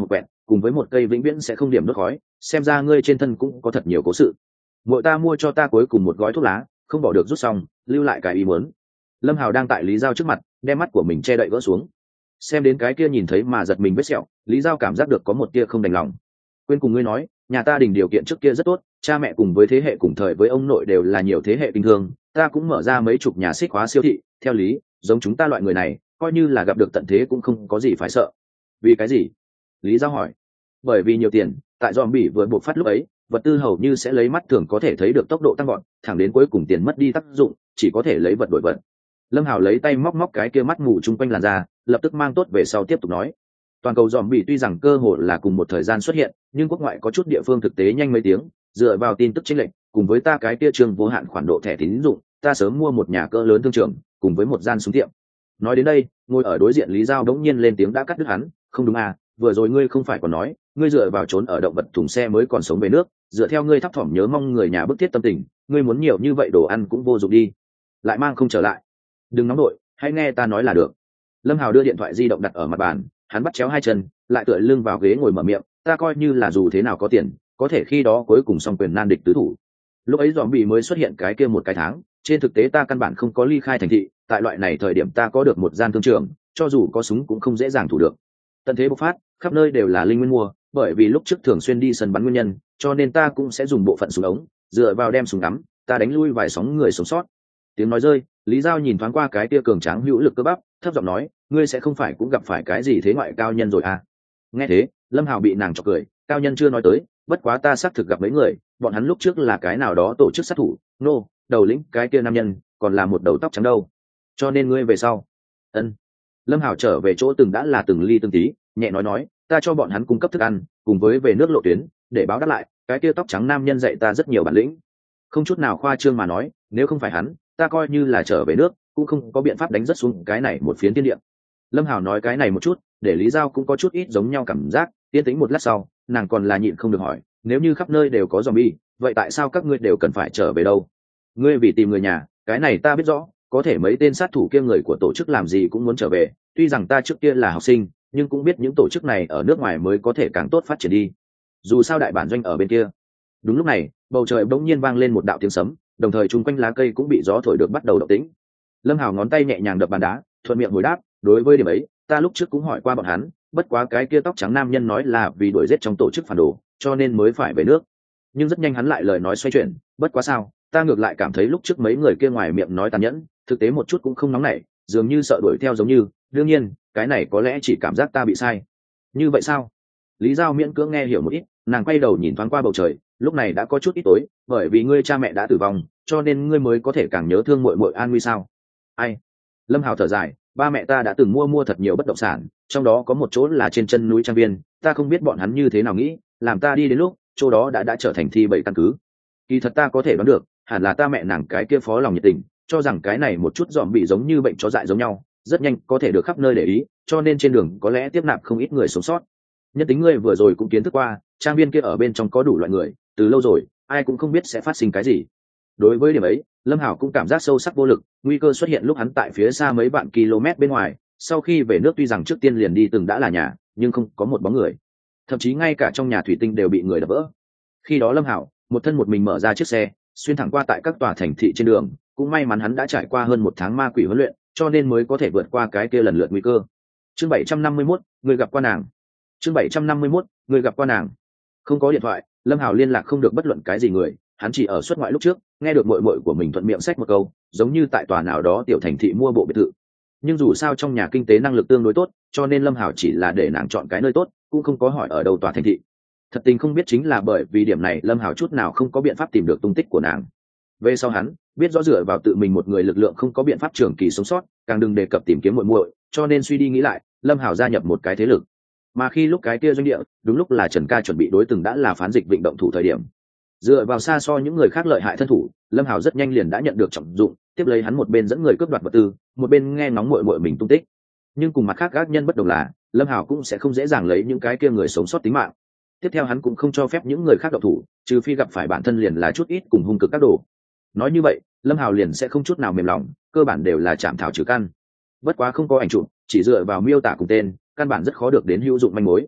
Speaker 1: cùng với một cây vĩnh viễn sẽ không điểm đốt khói, xem ra ngươi trên thân cũng có thật nhiều cố sự. Muội ta mua cho ta cuối cùng một gói thuốc lá, không bỏ được rút xong, lưu lại cái ý muốn. Lâm Hào đang tại Lý Giao trước mặt, đem mắt của mình che đậy gỡ xuống. Xem đến cái kia nhìn thấy mà giật mình vết sẹo, Lý Giao cảm giác được có một tia không đành lòng. Quên cùng ngươi nói, nhà ta đình điều kiện trước kia rất tốt, cha mẹ cùng với thế hệ cùng thời với ông nội đều là nhiều thế hệ kinh thương, ta cũng mở ra mấy chục nhà xích hóa siêu thị, theo lý, giống chúng ta loại người này, coi như là gặp được tận thế cũng không có gì phải sợ. Vì cái gì? Lý Giao hỏi. Bởi vì nhiều tiền, tại zombie vừa buộc phát lúc ấy, vật tư hầu như sẽ lấy mắt thường có thể thấy được tốc độ tăng gọn, thẳng đến cuối cùng tiền mất đi tác dụng, chỉ có thể lấy vật đổi vật. Lâm Hào lấy tay móc móc cái kia mắt mù chung quanh làn da, lập tức mang tốt về sau tiếp tục nói. Toàn cầu zombie tuy rằng cơ hội là cùng một thời gian xuất hiện, nhưng quốc ngoại có chút địa phương thực tế nhanh mấy tiếng, dựa vào tin tức chênh lệch, cùng với ta cái kia trường vô hạn khoản độ thẻ tín dụng, ta sớm mua một nhà cỡ lớn thương trường, cùng với một gian súng tiệm. Nói đến đây, ngồi ở đối diện Lý Giao đống nhiên lên tiếng đã cắt đứt hắn, không đúng à, vừa rồi ngươi không phải còn nói, ngươi dựa vào trốn ở động vật thùng xe mới còn sống về nước, dựa theo ngươi thấp thỏm nhớ mong người nhà bức thiết tâm tình, ngươi muốn nhiều như vậy đồ ăn cũng vô dụng đi, lại mang không trở lại. Đừng nóng nổi, hãy nghe ta nói là được. Lâm Hào đưa điện thoại di động đặt ở mặt bàn, hắn bắt chéo hai chân, lại tựa lưng vào ghế ngồi mở miệng, ta coi như là dù thế nào có tiền, có thể khi đó cuối cùng song quyền nan địch tứ thủ. Lúc ấy zombie mới xuất hiện cái kia một cái tháng, trên thực tế ta căn bản không có ly khai thành thị, tại loại này thời điểm ta có được một gian thương trường, cho dù có súng cũng không dễ dàng thủ được. Tận thế bộc phát, khắp nơi đều là linh nguyên mua, bởi vì lúc trước thường xuyên đi sân bắn nguyên nhân, cho nên ta cũng sẽ dùng bộ phận súng ống, dựa vào đem súng ngắm, ta đánh lui vài sóng người sống sót. Tiếng nói rơi, Lý Giao nhìn thoáng qua cái tia cường tráng hữu lực cơ bắp, thấp giọng nói, ngươi sẽ không phải cũng gặp phải cái gì thế ngoại cao nhân rồi à? Nghe thế, Lâm Hào bị nàng chọc cười, cao nhân chưa nói tới, bất quá ta xác thực gặp mấy người, bọn hắn lúc trước là cái nào đó tổ chức sát thủ, nô, no, đầu lĩnh cái kia nam nhân, còn là một đầu tóc trắng đâu. Cho nên ngươi về sau. Ân. Lâm Hào trở về chỗ từng đã là từng ly từng tí, nhẹ nói nói, ta cho bọn hắn cung cấp thức ăn, cùng với về nước lộ tuyến, để báo đáp lại, cái kia tóc trắng nam nhân dạy ta rất nhiều bản lĩnh. Không chút nào khoa trương mà nói, nếu không phải hắn, ta coi như là trở về nước, cũng không có biện pháp đánh rất xuống cái này một phiến tiên địa. Lâm Hào nói cái này một chút, để Lý Giao cũng có chút ít giống nhau cảm giác, yên tĩnh một lát sau, nàng còn là nhịn không được hỏi, nếu như khắp nơi đều có zombie, vậy tại sao các ngươi đều cần phải trở về đâu? Ngươi vì tìm người nhà, cái này ta biết rõ, có thể mấy tên sát thủ kia người của tổ chức làm gì cũng muốn trở về, tuy rằng ta trước kia là học sinh, nhưng cũng biết những tổ chức này ở nước ngoài mới có thể càng tốt phát triển đi. Dù sao đại bản doanh ở bên kia. Đúng lúc này, bầu trời bỗng nhiên vang lên một đạo tiếng sấm, đồng thời chung quanh lá cây cũng bị gió thổi được bắt đầu động tĩnh. Lâm Hào ngón tay nhẹ nhàng đập bàn đá, thuận miệng hồi đáp, đối với điểm ấy, ta lúc trước cũng hỏi qua bọn hắn, bất quá cái kia tóc trắng nam nhân nói là vì đuổi giết trong tổ chức phản đồ, cho nên mới phải về nước. Nhưng rất nhanh hắn lại lời nói xoay chuyển, bất quá sao, ta ngược lại cảm thấy lúc trước mấy người kia ngoài miệng nói tàn nhẫn, thực tế một chút cũng không nóng nảy, dường như sợ đuổi theo giống như, đương nhiên, cái này có lẽ chỉ cảm giác ta bị sai. Như vậy sao? Lý Giao miễn cưỡng nghe hiểu một ít, nàng quay đầu nhìn thoáng qua bầu trời, lúc này đã có chút ít tối, bởi vì ngươi cha mẹ đã tử vong, cho nên ngươi mới có thể càng nhớ thương muội muội an nguy sao? Ai? Lâm Hào thở dài, ba mẹ ta đã từng mua mua thật nhiều bất động sản, trong đó có một chỗ là trên chân núi Trang Viên, ta không biết bọn hắn như thế nào nghĩ, làm ta đi đến lúc, chỗ đó đã đã trở thành thi bậy căn cứ. Kỳ thật ta có thể đoán được, hẳn là ta mẹ nàng cái kia phó lòng nhiệt tình, cho rằng cái này một chút dòm bị giống như bệnh chó dại giống nhau, rất nhanh có thể được khắp nơi để ý, cho nên trên đường có lẽ tiếp nạp không ít người sống sót. Nhân tính ngươi vừa rồi cũng kiến thức qua, Trang Viên kia ở bên trong có đủ loại người, từ lâu rồi, ai cũng không biết sẽ phát sinh cái gì. Đối với điểm ấy, Lâm Hảo cũng cảm giác sâu sắc vô lực, nguy cơ xuất hiện lúc hắn tại phía xa mấy vạn km bên ngoài, sau khi về nước tuy rằng trước tiên liền đi từng đã là nhà, nhưng không có một bóng người, thậm chí ngay cả trong nhà thủy tinh đều bị người đập vỡ. Khi đó Lâm Hảo một thân một mình mở ra chiếc xe, xuyên thẳng qua tại các tòa thành thị trên đường, cũng may mắn hắn đã trải qua hơn một tháng ma quỷ huấn luyện, cho nên mới có thể vượt qua cái kia lần lượt nguy cơ. Chương bảy trăm năm mươi mốt, người gặp qua nàng. Chương bảy trăm năm mươi mốt, người gặp qua nàng. Không có điện thoại, Lâm Hảo liên lạc không được bất luận cái gì người, hắn chỉ ở xuất ngoại lúc trước, nghe được muội muội của mình thuận miệng xách một câu, giống như tại tòa nào đó tiểu thành thị mua bộ biệt thự. Nhưng dù sao trong nhà kinh tế năng lực tương đối tốt, cho nên Lâm Hảo chỉ là để nàng chọn cái nơi tốt, cũng không có hỏi ở đâu tòa thành thị. Thật tình không biết chính là bởi vì điểm này Lâm Hảo chút nào không có biện pháp tìm được tung tích của nàng. Về sau hắn biết rõ dựa vào tự mình một người lực lượng không có biện pháp trường kỳ sống sót, càng đừng đề cập tìm kiếm muội muội, cho nên suy đi nghĩ lại, Lâm Hảo gia nhập một cái thế lực. Mà khi lúc cái kia doanh địa, đúng lúc là Trần Ca chuẩn bị đối từng đã là phán dịch vịnh động thủ thời điểm. Dựa vào xa so những người khác lợi hại thân thủ, Lâm Hảo rất nhanh liền đã nhận được trọng dụng, tiếp lấy hắn một bên dẫn người cướp đoạt vật tư, một bên nghe ngóng muội muội mình tung tích. Nhưng cùng mặt khác các nhân bất đồng là, Lâm Hảo cũng sẽ không dễ dàng lấy những cái kia người sống sót tính mạng. Tiếp theo hắn cũng không cho phép những người khác động thủ, trừ phi gặp phải bản thân liền là chút ít cùng hung cực các đồ. Nói như vậy, Lâm Hảo liền sẽ không chút nào mềm lòng, cơ bản đều là chạm thảo trừ căn. Bất quá không có ảnh chụp, chỉ dựa vào miêu tả cùng tên, căn bản rất khó được đến hữu dụng manh mối.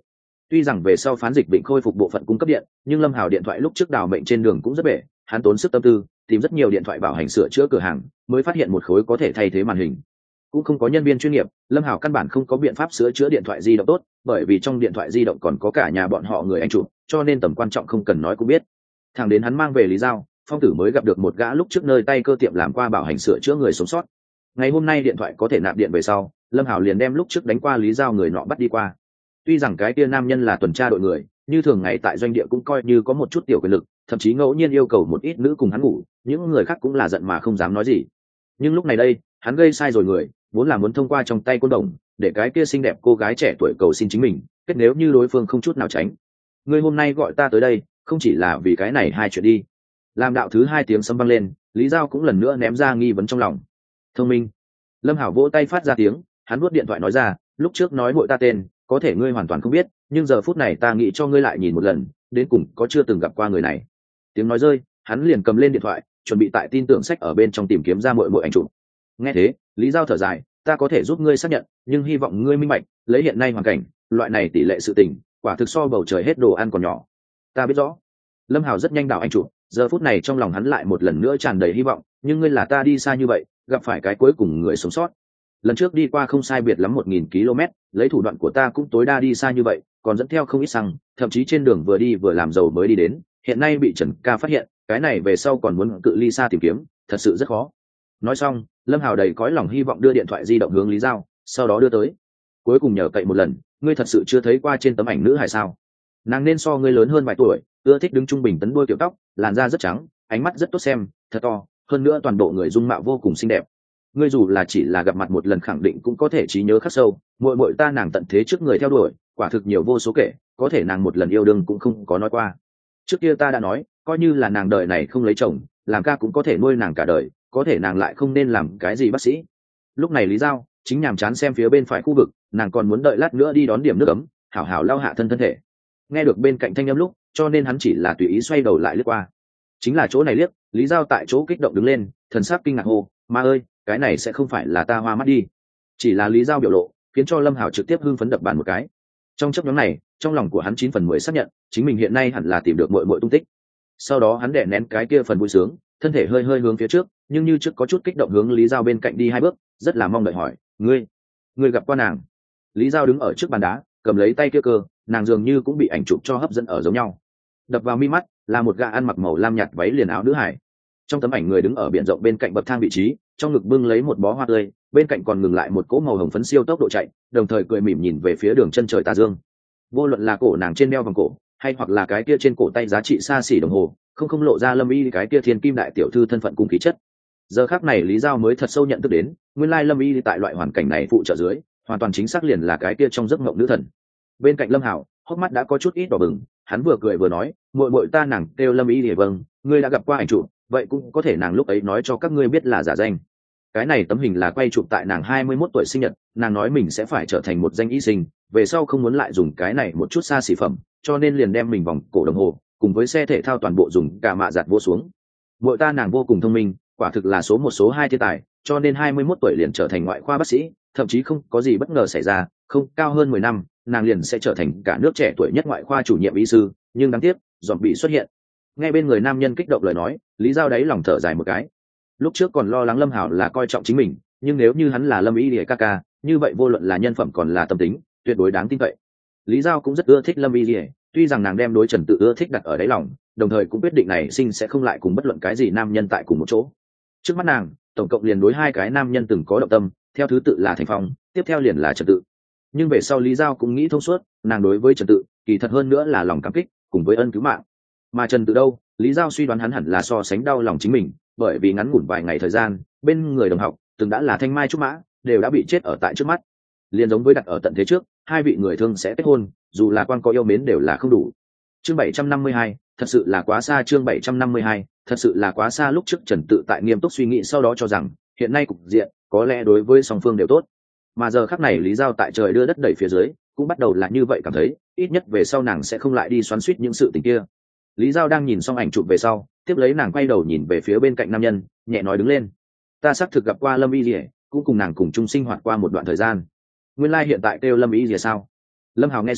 Speaker 1: Tuy rằng về sau phán dịch Vịnh khôi phục bộ phận cung cấp điện, nhưng Lâm Hào điện thoại lúc trước đào mệnh trên đường cũng rất bể, hắn tốn sức tâm tư tìm rất nhiều điện thoại bảo hành sửa chữa cửa hàng, mới phát hiện một khối có thể thay thế màn hình. Cũng không có nhân viên chuyên nghiệp, Lâm Hào căn bản không có biện pháp sửa chữa điện thoại di động tốt, bởi vì trong điện thoại di động còn có cả nhà bọn họ người anh chụp, cho nên tầm quan trọng không cần nói cũng biết. Thằng đến hắn mang về Lý Giao, Phong Tử mới gặp được một gã lúc trước nơi tay cơ tiệm làm qua bảo hành sửa chữa người sống sót. Ngày hôm nay điện thoại có thể nạp điện về sau, Lâm Hào liền đem lúc trước đánh qua Lý Giao người nọ bắt đi qua. Tuy rằng cái kia nam nhân là tuần tra đội người, như thường ngày tại doanh địa cũng coi như có một chút tiểu quyền lực, thậm chí ngẫu nhiên yêu cầu một ít nữ cùng hắn ngủ, những người khác cũng là giận mà không dám nói gì. Nhưng lúc này đây, hắn gây sai rồi người, vốn là muốn thông qua trong tay côn đồng, để cái kia xinh đẹp cô gái trẻ tuổi cầu xin chính mình, kết nếu như đối phương không chút nào tránh. Ngươi hôm nay gọi ta tới đây, không chỉ là vì cái này hai chuyện đi. Làm đạo thứ hai tiếng sấm vang lên, Lý Giao cũng lần nữa ném ra nghi vấn trong lòng. Thông minh. Lâm Hảo vỗ tay phát ra tiếng, hắn vuốt điện thoại nói ra, lúc trước nói hội ta tên, có thể ngươi hoàn toàn không biết, nhưng giờ phút này ta nghĩ cho ngươi lại nhìn một lần, đến cùng có chưa từng gặp qua người này. Tiếng nói rơi, hắn liền cầm lên điện thoại, chuẩn bị tại tin tưởng sách ở bên trong tìm kiếm ra mọi mọi ảnh chụp. Nghe thế, Lý Giao thở dài, ta có thể giúp ngươi xác nhận, nhưng hy vọng ngươi minh bạch, lấy hiện nay hoàn cảnh, loại này tỷ lệ sự tình, quả thực so bầu trời hết đồ ăn còn nhỏ. Ta biết rõ. Lâm Hào rất nhanh đảo anh chụp, giờ phút này trong lòng hắn lại một lần nữa tràn đầy hy vọng, nhưng ngươi là ta đi xa như vậy, gặp phải cái cuối cùng người sống sót. Lần trước đi qua không sai biệt lắm một nghìn ki lô mét, lấy thủ đoạn của ta cũng tối đa đi xa như vậy, còn dẫn theo không ít xăng, thậm chí trên đường vừa đi vừa làm giàu mới đi đến, hiện nay bị Trần Ca phát hiện, cái này về sau còn muốn cự ly xa tìm kiếm, thật sự rất khó. Nói xong, Lâm Hào đầy cõi lòng hy vọng đưa điện thoại di động hướng Lý Giao, sau đó đưa tới. Cuối cùng nhờ cậy một lần, ngươi thật sự chưa thấy qua trên tấm ảnh nữ hài sao? Nàng nên so ngươi lớn hơn vài tuổi, ưa thích đứng trung bình tấn đuôi kiểu tóc, làn da rất trắng, ánh mắt rất tốt xem, thật to, hơn nữa toàn bộ người dung mạo vô cùng xinh đẹp. Ngươi dù là chỉ là gặp mặt một lần khẳng định cũng có thể trí nhớ khắc sâu, muội muội ta nàng tận thế trước người theo đuổi, quả thực nhiều vô số kể, có thể nàng một lần yêu đương cũng không có nói qua. Trước kia ta đã nói, coi như là nàng đời này không lấy chồng, làm ca cũng có thể nuôi nàng cả đời, có thể nàng lại không nên làm cái gì bác sĩ. Lúc này Lý Giao chính nhàm chán xem phía bên phải khu vực, nàng còn muốn đợi lát nữa đi đón điểm nước ấm, hảo hảo lau hạ thân thân thể. Nghe được bên cạnh thanh âm lúc, cho nên hắn chỉ là tùy ý xoay đầu lại liếc qua. Chính là chỗ này liếc, Lý Giao tại chỗ kích động đứng lên, thần sắc kinh ngạc hô, ma ơi, cái này sẽ không phải là ta hoa mắt đi. Chỉ là Lý Giao biểu lộ khiến cho Lâm Hảo trực tiếp hưng phấn đập bàn một cái. Trong chốc ngắn này, trong lòng của hắn chín phần mười xác nhận chính mình hiện nay hẳn là tìm được muội muội tung tích. Sau đó hắn đè nén cái kia phần vui sướng, thân thể hơi hơi hướng phía trước, nhưng như trước có chút kích động hướng Lý Giao bên cạnh đi hai bước, rất là mong đợi hỏi, ngươi ngươi gặp qua nàng? Lý Giao đứng ở trước bàn đá, cầm lấy tay kia cơ, nàng dường như cũng bị ảnh chụp cho hấp dẫn ở giống nhau. Đập vào mi mắt là một gã ăn mặc màu lam nhạt váy liền áo nữ hải. Trong tấm ảnh người đứng ở biển rộng bên cạnh bậc thang vị trí, trong ngực bưng lấy một bó hoa tươi, bên cạnh còn ngừng lại một cỗ màu hồng phấn siêu tốc độ chạy, đồng thời cười mỉm nhìn về phía đường chân trời tà dương. Vô luận là cổ nàng trên đeo vòng cổ, hay hoặc là cái kia trên cổ tay giá trị xa xỉ đồng hồ, không không lộ ra Lâm Y cái kia thiên kim đại tiểu thư thân phận cung khí chất. Giờ khắc này Lý Giao mới thật sâu nhận thức đến, nguyên lai Lâm Y tại loại hoàn cảnh này phụ trợ dưới, hoàn toàn chính xác liền là cái kia trong giấc mộng nữ thần. Bên cạnh Lâm Hảo, hốc mắt đã có chút ít đỏ bừng, hắn vừa cười vừa nói, muội muội ta nàng kêu Lâm Y thì vâng, ngươi đã gặp qua ảnh chụp, vậy cũng có thể nàng lúc ấy nói cho các ngươi biết là giả danh. Cái này tấm hình là quay chụp tại nàng hai mươi mốt tuổi sinh nhật, nàng nói mình sẽ phải trở thành một danh y sinh, về sau không muốn lại dùng cái này một chút xa xỉ phẩm, cho nên liền đem mình vòng cổ đồng hồ cùng với xe thể thao toàn bộ dùng cả mạ giặt vô xuống. Muội ta nàng vô cùng thông minh, quả thực là số một số hai thiên tài, cho nên hai mươi mốt tuổi liền trở thành ngoại khoa bác sĩ, thậm chí không có gì bất ngờ xảy ra, không cao hơn mười năm, nàng liền sẽ trở thành cả nước trẻ tuổi nhất ngoại khoa chủ nhiệm y sư, nhưng đáng tiếc, dọn bị xuất hiện. Nghe bên người nam nhân kích động lời nói, Lý Giao đáy lòng thở dài một cái. Lúc trước còn lo lắng Lâm Hảo là coi trọng chính mình, nhưng nếu như hắn là Lâm Y Lìa ca ca, như vậy vô luận là nhân phẩm còn là tâm tính, tuyệt đối đáng tin cậy. Lý Giao cũng rất ưa thích Lâm Y Lìa, tuy rằng nàng đem đối Trần Tự ưa thích đặt ở đáy lòng, đồng thời cũng quyết định này sinh sẽ không lại cùng bất luận cái gì nam nhân tại cùng một chỗ. Trước mắt nàng, tổng cộng liền đối hai cái nam nhân từng có động tâm, theo thứ tự là Thành Phong, tiếp theo liền là Trần Tự. Nhưng về sau Lý Giao cũng nghĩ thông suốt, nàng đối với Trần Tự, kỳ thật hơn nữa là lòng cảm kích, cùng với ân cứu mạng. Mà Trần Tự đâu, Lý Giao suy đoán hắn hẳn là so sánh đau lòng chính mình, bởi vì ngắn ngủn vài ngày thời gian, bên người đồng học từng đã là thanh mai trúc mã, đều đã bị chết ở tại trước mắt. Liên giống với đặt ở tận thế trước, hai vị người thương sẽ kết hôn, dù là quan có yêu mến đều là không đủ. Chương bảy trăm năm mươi hai, thật sự là quá xa. Chương bảy trăm năm mươi hai, thật sự là quá xa. Lúc trước Trần Tự tại nghiêm túc suy nghĩ sau đó cho rằng, hiện nay cục diện có lẽ đối với song phương đều tốt. Mà giờ khắc này Lý Giao tại trời đưa đất đẩy phía dưới, cũng bắt đầu là như vậy cảm thấy, ít nhất về sau nàng sẽ không lại đi xoắn xuýt những sự tình kia. Lý Giao đang nhìn xong ảnh chụp về sau, tiếp lấy nàng quay đầu nhìn về phía bên cạnh nam nhân, nhẹ nói đứng lên, ta xác thực gặp qua Lâm Y Lìa, cũng cùng nàng cùng chung sinh hoạt qua một đoạn thời gian. Nguyên lai like hiện tại kêu Lâm Y Lìa sao? Lâm Hào nghe xong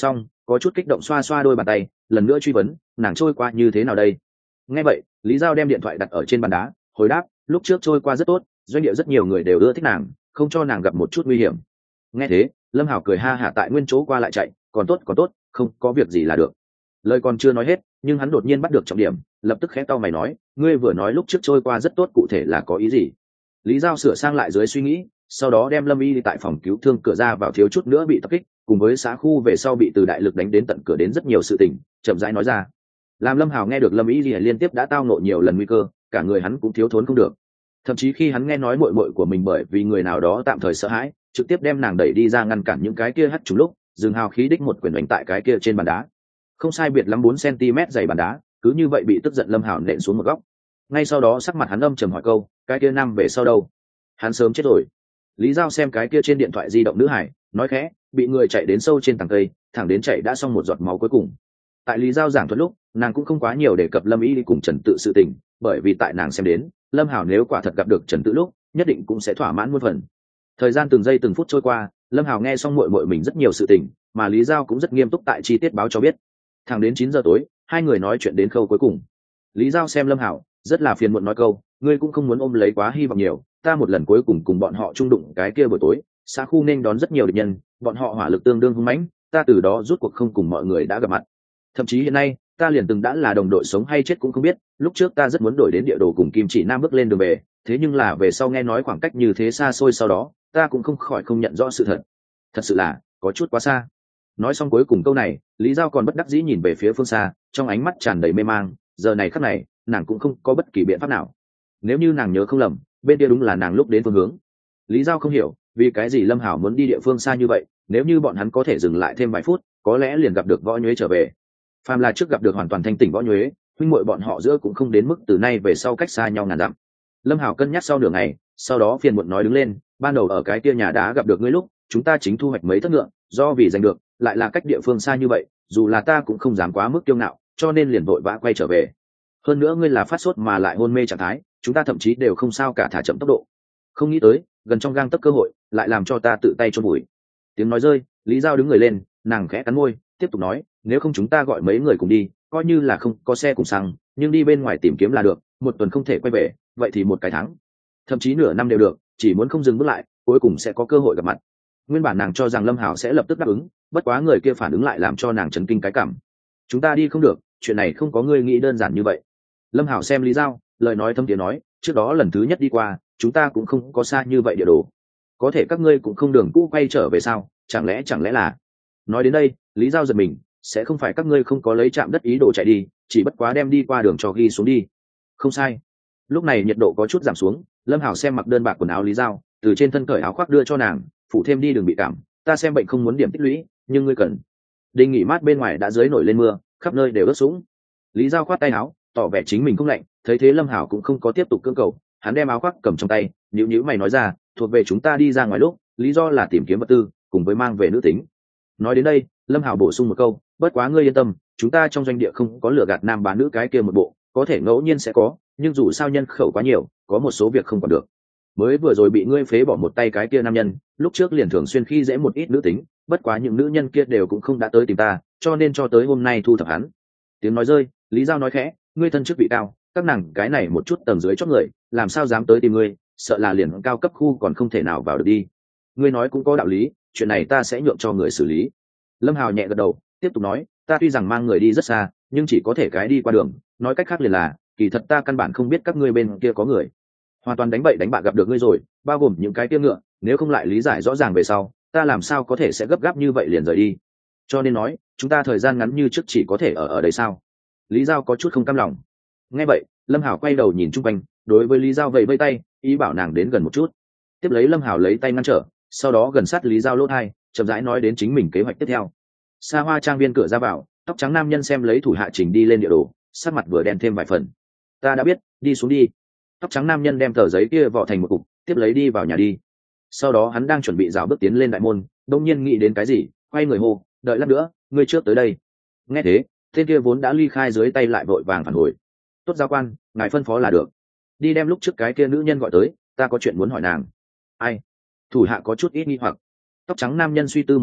Speaker 1: có chút kích động xoa xoa đôi bàn tay, lần nữa truy vấn nàng trôi qua như thế nào đây. Nghe vậy Lý Giao đem điện thoại đặt ở trên bàn đá, hồi đáp lúc trước trôi qua rất tốt, doanh địa rất nhiều người đều ưa thích nàng, không cho nàng gặp một chút nguy hiểm. Nghe thế Lâm Hảo cười ha hả tại nguyên chỗ qua lại chạy, còn tốt còn tốt, không có việc gì là được. Lời còn chưa nói hết nhưng hắn đột nhiên bắt được trọng điểm, lập tức khẽ cau mày nói, ngươi vừa nói lúc trước trôi qua rất tốt cụ thể là có ý gì? Lý Giao sửa sang lại dưới suy nghĩ, sau đó đem Lâm Y đi tại phòng cứu thương cửa ra vào thiếu chút nữa bị tập kích, cùng với xã khu về sau bị từ đại lực đánh đến tận cửa đến rất nhiều sự tình, chậm rãi nói ra. Làm Lâm Hào nghe được Lâm Y liên tiếp đã tao ngộ nhiều lần nguy cơ, cả người hắn cũng thiếu thốn không được. Thậm chí khi hắn nghe nói muội muội của mình bởi vì người nào đó tạm thời sợ hãi, trực tiếp đem nàng đẩy đi ra ngăn cản những cái kia hất trúng lúc, dừng hào khí đích một quyền đánh tại cái kia trên bàn đá. Không sai biệt lắm bốn xăng-ti-mét dày bàn đá, cứ như vậy bị tức giận Lâm Hào nện xuống một góc. Ngay sau đó sắc mặt hắn âm trầm hỏi câu, cái kia nam về sau đâu? Hắn sớm chết rồi. Lý Giao xem cái kia trên điện thoại di động nữ hải, nói khẽ, bị người chạy đến sâu trên tầng cây, thẳng đến chạy đã xong một giọt máu cuối cùng. Tại Lý Giao giảng thuật lúc, nàng cũng không quá nhiều đề cập Lâm Y đi cùng Trần Tự sự tình, bởi vì tại nàng xem đến, Lâm Hảo nếu quả thật gặp được Trần Tự lúc, nhất định cũng sẽ thỏa mãn muôn phần. Thời gian từng giây từng phút trôi qua, Lâm Hảo nghe xong muội muội mình rất nhiều sự tình, mà Lý Giao cũng rất nghiêm túc tại chi tiết báo cho biết. Thẳng đến chín giờ tối, hai người nói chuyện đến khâu cuối cùng. Lý Giao xem Lâm Hảo, rất là phiền muộn nói câu, ngươi cũng không muốn ôm lấy quá hy vọng nhiều, ta một lần cuối cùng cùng bọn họ chung đụng cái kia buổi tối, xã khu nên đón rất nhiều địch nhân, bọn họ hỏa lực tương đương hung mãnh, ta từ đó rút cuộc không cùng mọi người đã gặp mặt. Thậm chí hiện nay ta liền từng đã là đồng đội sống hay chết cũng không biết, lúc trước ta rất muốn đổi đến địa đồ cùng Kim Chỉ Nam bước lên đường về, thế nhưng là về sau nghe nói khoảng cách như thế xa xôi, sau đó ta cũng không khỏi không nhận rõ sự thật, thật sự là có chút quá xa. Nói xong cuối cùng câu này, Lý Giao còn bất đắc dĩ nhìn về phía phương xa, trong ánh mắt tràn đầy mê mang, giờ này khắc này nàng cũng không có bất kỳ biện pháp nào. Nếu như nàng nhớ không lầm, bên kia đúng là nàng lúc đến phương hướng. Lý Giao không hiểu vì cái gì Lâm Hảo muốn đi địa phương xa như vậy, nếu như bọn hắn có thể dừng lại thêm vài phút, có lẽ liền gặp được Võ Nhuế trở về. Phàm là trước gặp được hoàn toàn thanh tỉnh Võ Nhuế, huynh muội bọn họ giữa cũng không đến mức từ nay về sau cách xa nhau ngàn dặm. Lâm Hảo cân nhắc sau nửa ngày, sau đó phiền muộn nói đứng lên, ban đầu ở cái kia nhà đá gặp được ngươi lúc, chúng ta chính thu hoạch mấy thất ngựa, do vì giành được, lại là cách địa phương xa như vậy, dù là ta cũng không dám quá mức kiêu ngạo, cho nên liền vội vã quay trở về. Hơn nữa ngươi là phát sốt mà lại hôn mê trạng thái, chúng ta thậm chí đều không sao cả, thả chậm tốc độ. Không nghĩ tới, gần trong gang tấc cơ hội, lại làm cho ta tự tay chôn bụi. Tiếng nói rơi, Lý Giao đứng người lên, nàng khẽ cắn môi, tiếp tục nói, nếu không chúng ta gọi mấy người cùng đi, coi như là không có xe cùng xăng, nhưng đi bên ngoài tìm kiếm là được, một tuần không thể quay về, vậy thì một cái tháng, thậm chí nửa năm đều được, chỉ muốn không dừng bước lại, cuối cùng sẽ có cơ hội gặp mặt. Nguyên bản nàng cho rằng Lâm Hảo sẽ lập tức đáp ứng, bất quá người kia phản ứng lại làm cho nàng chấn kinh cái cảm. Chúng ta đi không được, chuyện này không có ngươi nghĩ đơn giản như vậy. Lâm Hảo xem Lý Giao, lời nói thâm tiếng nói, trước đó lần thứ nhất đi qua, chúng ta cũng không có xa như vậy địa đồ, có thể các ngươi cũng không đường cũ quay trở về sao? Chẳng lẽ chẳng lẽ là? Nói đến đây, Lý Giao giật mình, sẽ không phải các ngươi không có lấy trạm đất ý đồ chạy đi, chỉ bất quá đem đi qua đường cho ghi xuống đi. Không sai. Lúc này nhiệt độ có chút giảm xuống, Lâm Hảo xem mặc đơn bạc quần áo Lý Giao, từ trên thân cởi áo khoác đưa cho nàng, phụ thêm đi đường bị cảm, ta xem bệnh không muốn điểm tích lũy, nhưng ngươi cần. Đinh nghỉ mát bên ngoài đã dưới nổi lên mưa, khắp nơi đều ướt sũng. Lý Giao khoát tay áo, tỏ vẻ chính mình không lạnh, thấy thế Lâm Hảo cũng không có tiếp tục cưỡng cầu, hắn đem áo khoác cầm trong tay, nhíu nhíu mày nói ra, thuộc về chúng ta đi ra ngoài lúc, lý do là tìm kiếm vật tư, cùng với mang về nữ tính. Nói đến đây, Lâm Hảo bổ sung một câu, bất quá ngươi yên tâm, chúng ta trong doanh địa không có lừa gạt nam bán nữ cái kia một bộ, có thể ngẫu nhiên sẽ có, nhưng dù sao nhân khẩu quá nhiều, có một số việc không còn được. Mới vừa rồi bị ngươi phế bỏ một tay cái kia nam nhân, lúc trước liền thường xuyên khi dễ một ít nữ tính, bất quá những nữ nhân kia đều cũng không đã tới tìm ta, cho nên cho tới hôm nay thu thập hắn. Tiếng nói rơi, Lý Giao nói khẽ, ngươi thân chức vị cao, các nàng cái này một chút tầng dưới chót người, làm sao dám tới tìm ngươi, sợ là liền cao cấp khu còn không thể nào vào được đi. Ngươi nói cũng có đạo lý, chuyện này ta sẽ nhượng cho người xử lý. Lâm Hào nhẹ gật đầu, tiếp tục nói, ta tuy rằng mang người đi rất xa, nhưng chỉ có thể cái đi qua đường, nói cách khác liền là, kỳ thật ta căn bản không biết các ngươi bên kia có người. Hoàn toàn đánh bậy đánh bạ gặp được ngươi rồi, bao gồm những cái kia ngựa, nếu không lại lý giải rõ ràng về sau, ta làm sao có thể sẽ gấp gáp như vậy liền rời đi. Cho nên nói, chúng ta thời gian ngắn như trước chỉ có thể ở ở đây sao? Lý Giao có chút không cam lòng. Nghe vậy, Lâm Hảo quay đầu nhìn chung quanh, đối với Lý Giao vẫy vẫy tay, ý bảo nàng đến gần một chút. Tiếp lấy Lâm Hảo lấy tay ngăn trở, sau đó gần sát Lý Giao lỗ tai, chậm rãi nói đến chính mình kế hoạch tiếp theo. Sa Hoa trang viên cửa ra vào, tóc trắng nam nhân xem lấy thủ hạ trình đi lên địa đồ, sắc mặt vừa đen thêm vài phần. Ta đã biết, đi xuống đi. Tóc trắng nam nhân đem tờ giấy kia vỏ thành một cục, tiếp lấy đi vào nhà đi. Sau đó hắn đang chuẩn bị rào bước tiến lên đại môn, đông nhiên nghĩ đến cái gì, quay người hô, đợi lát nữa, ngươi trước tới đây. Nghe thế, tên kia vốn đã ly khai dưới tay lại vội vàng phản hồi. Tốt giáo quan, ngài phân phó là được. Đi đem lúc trước cái kia nữ nhân gọi tới, ta có chuyện muốn hỏi nàng. Ai? Thủ hạ có chút ít nghi hoặc. Tóc trắng nam nhân suy tư một lát,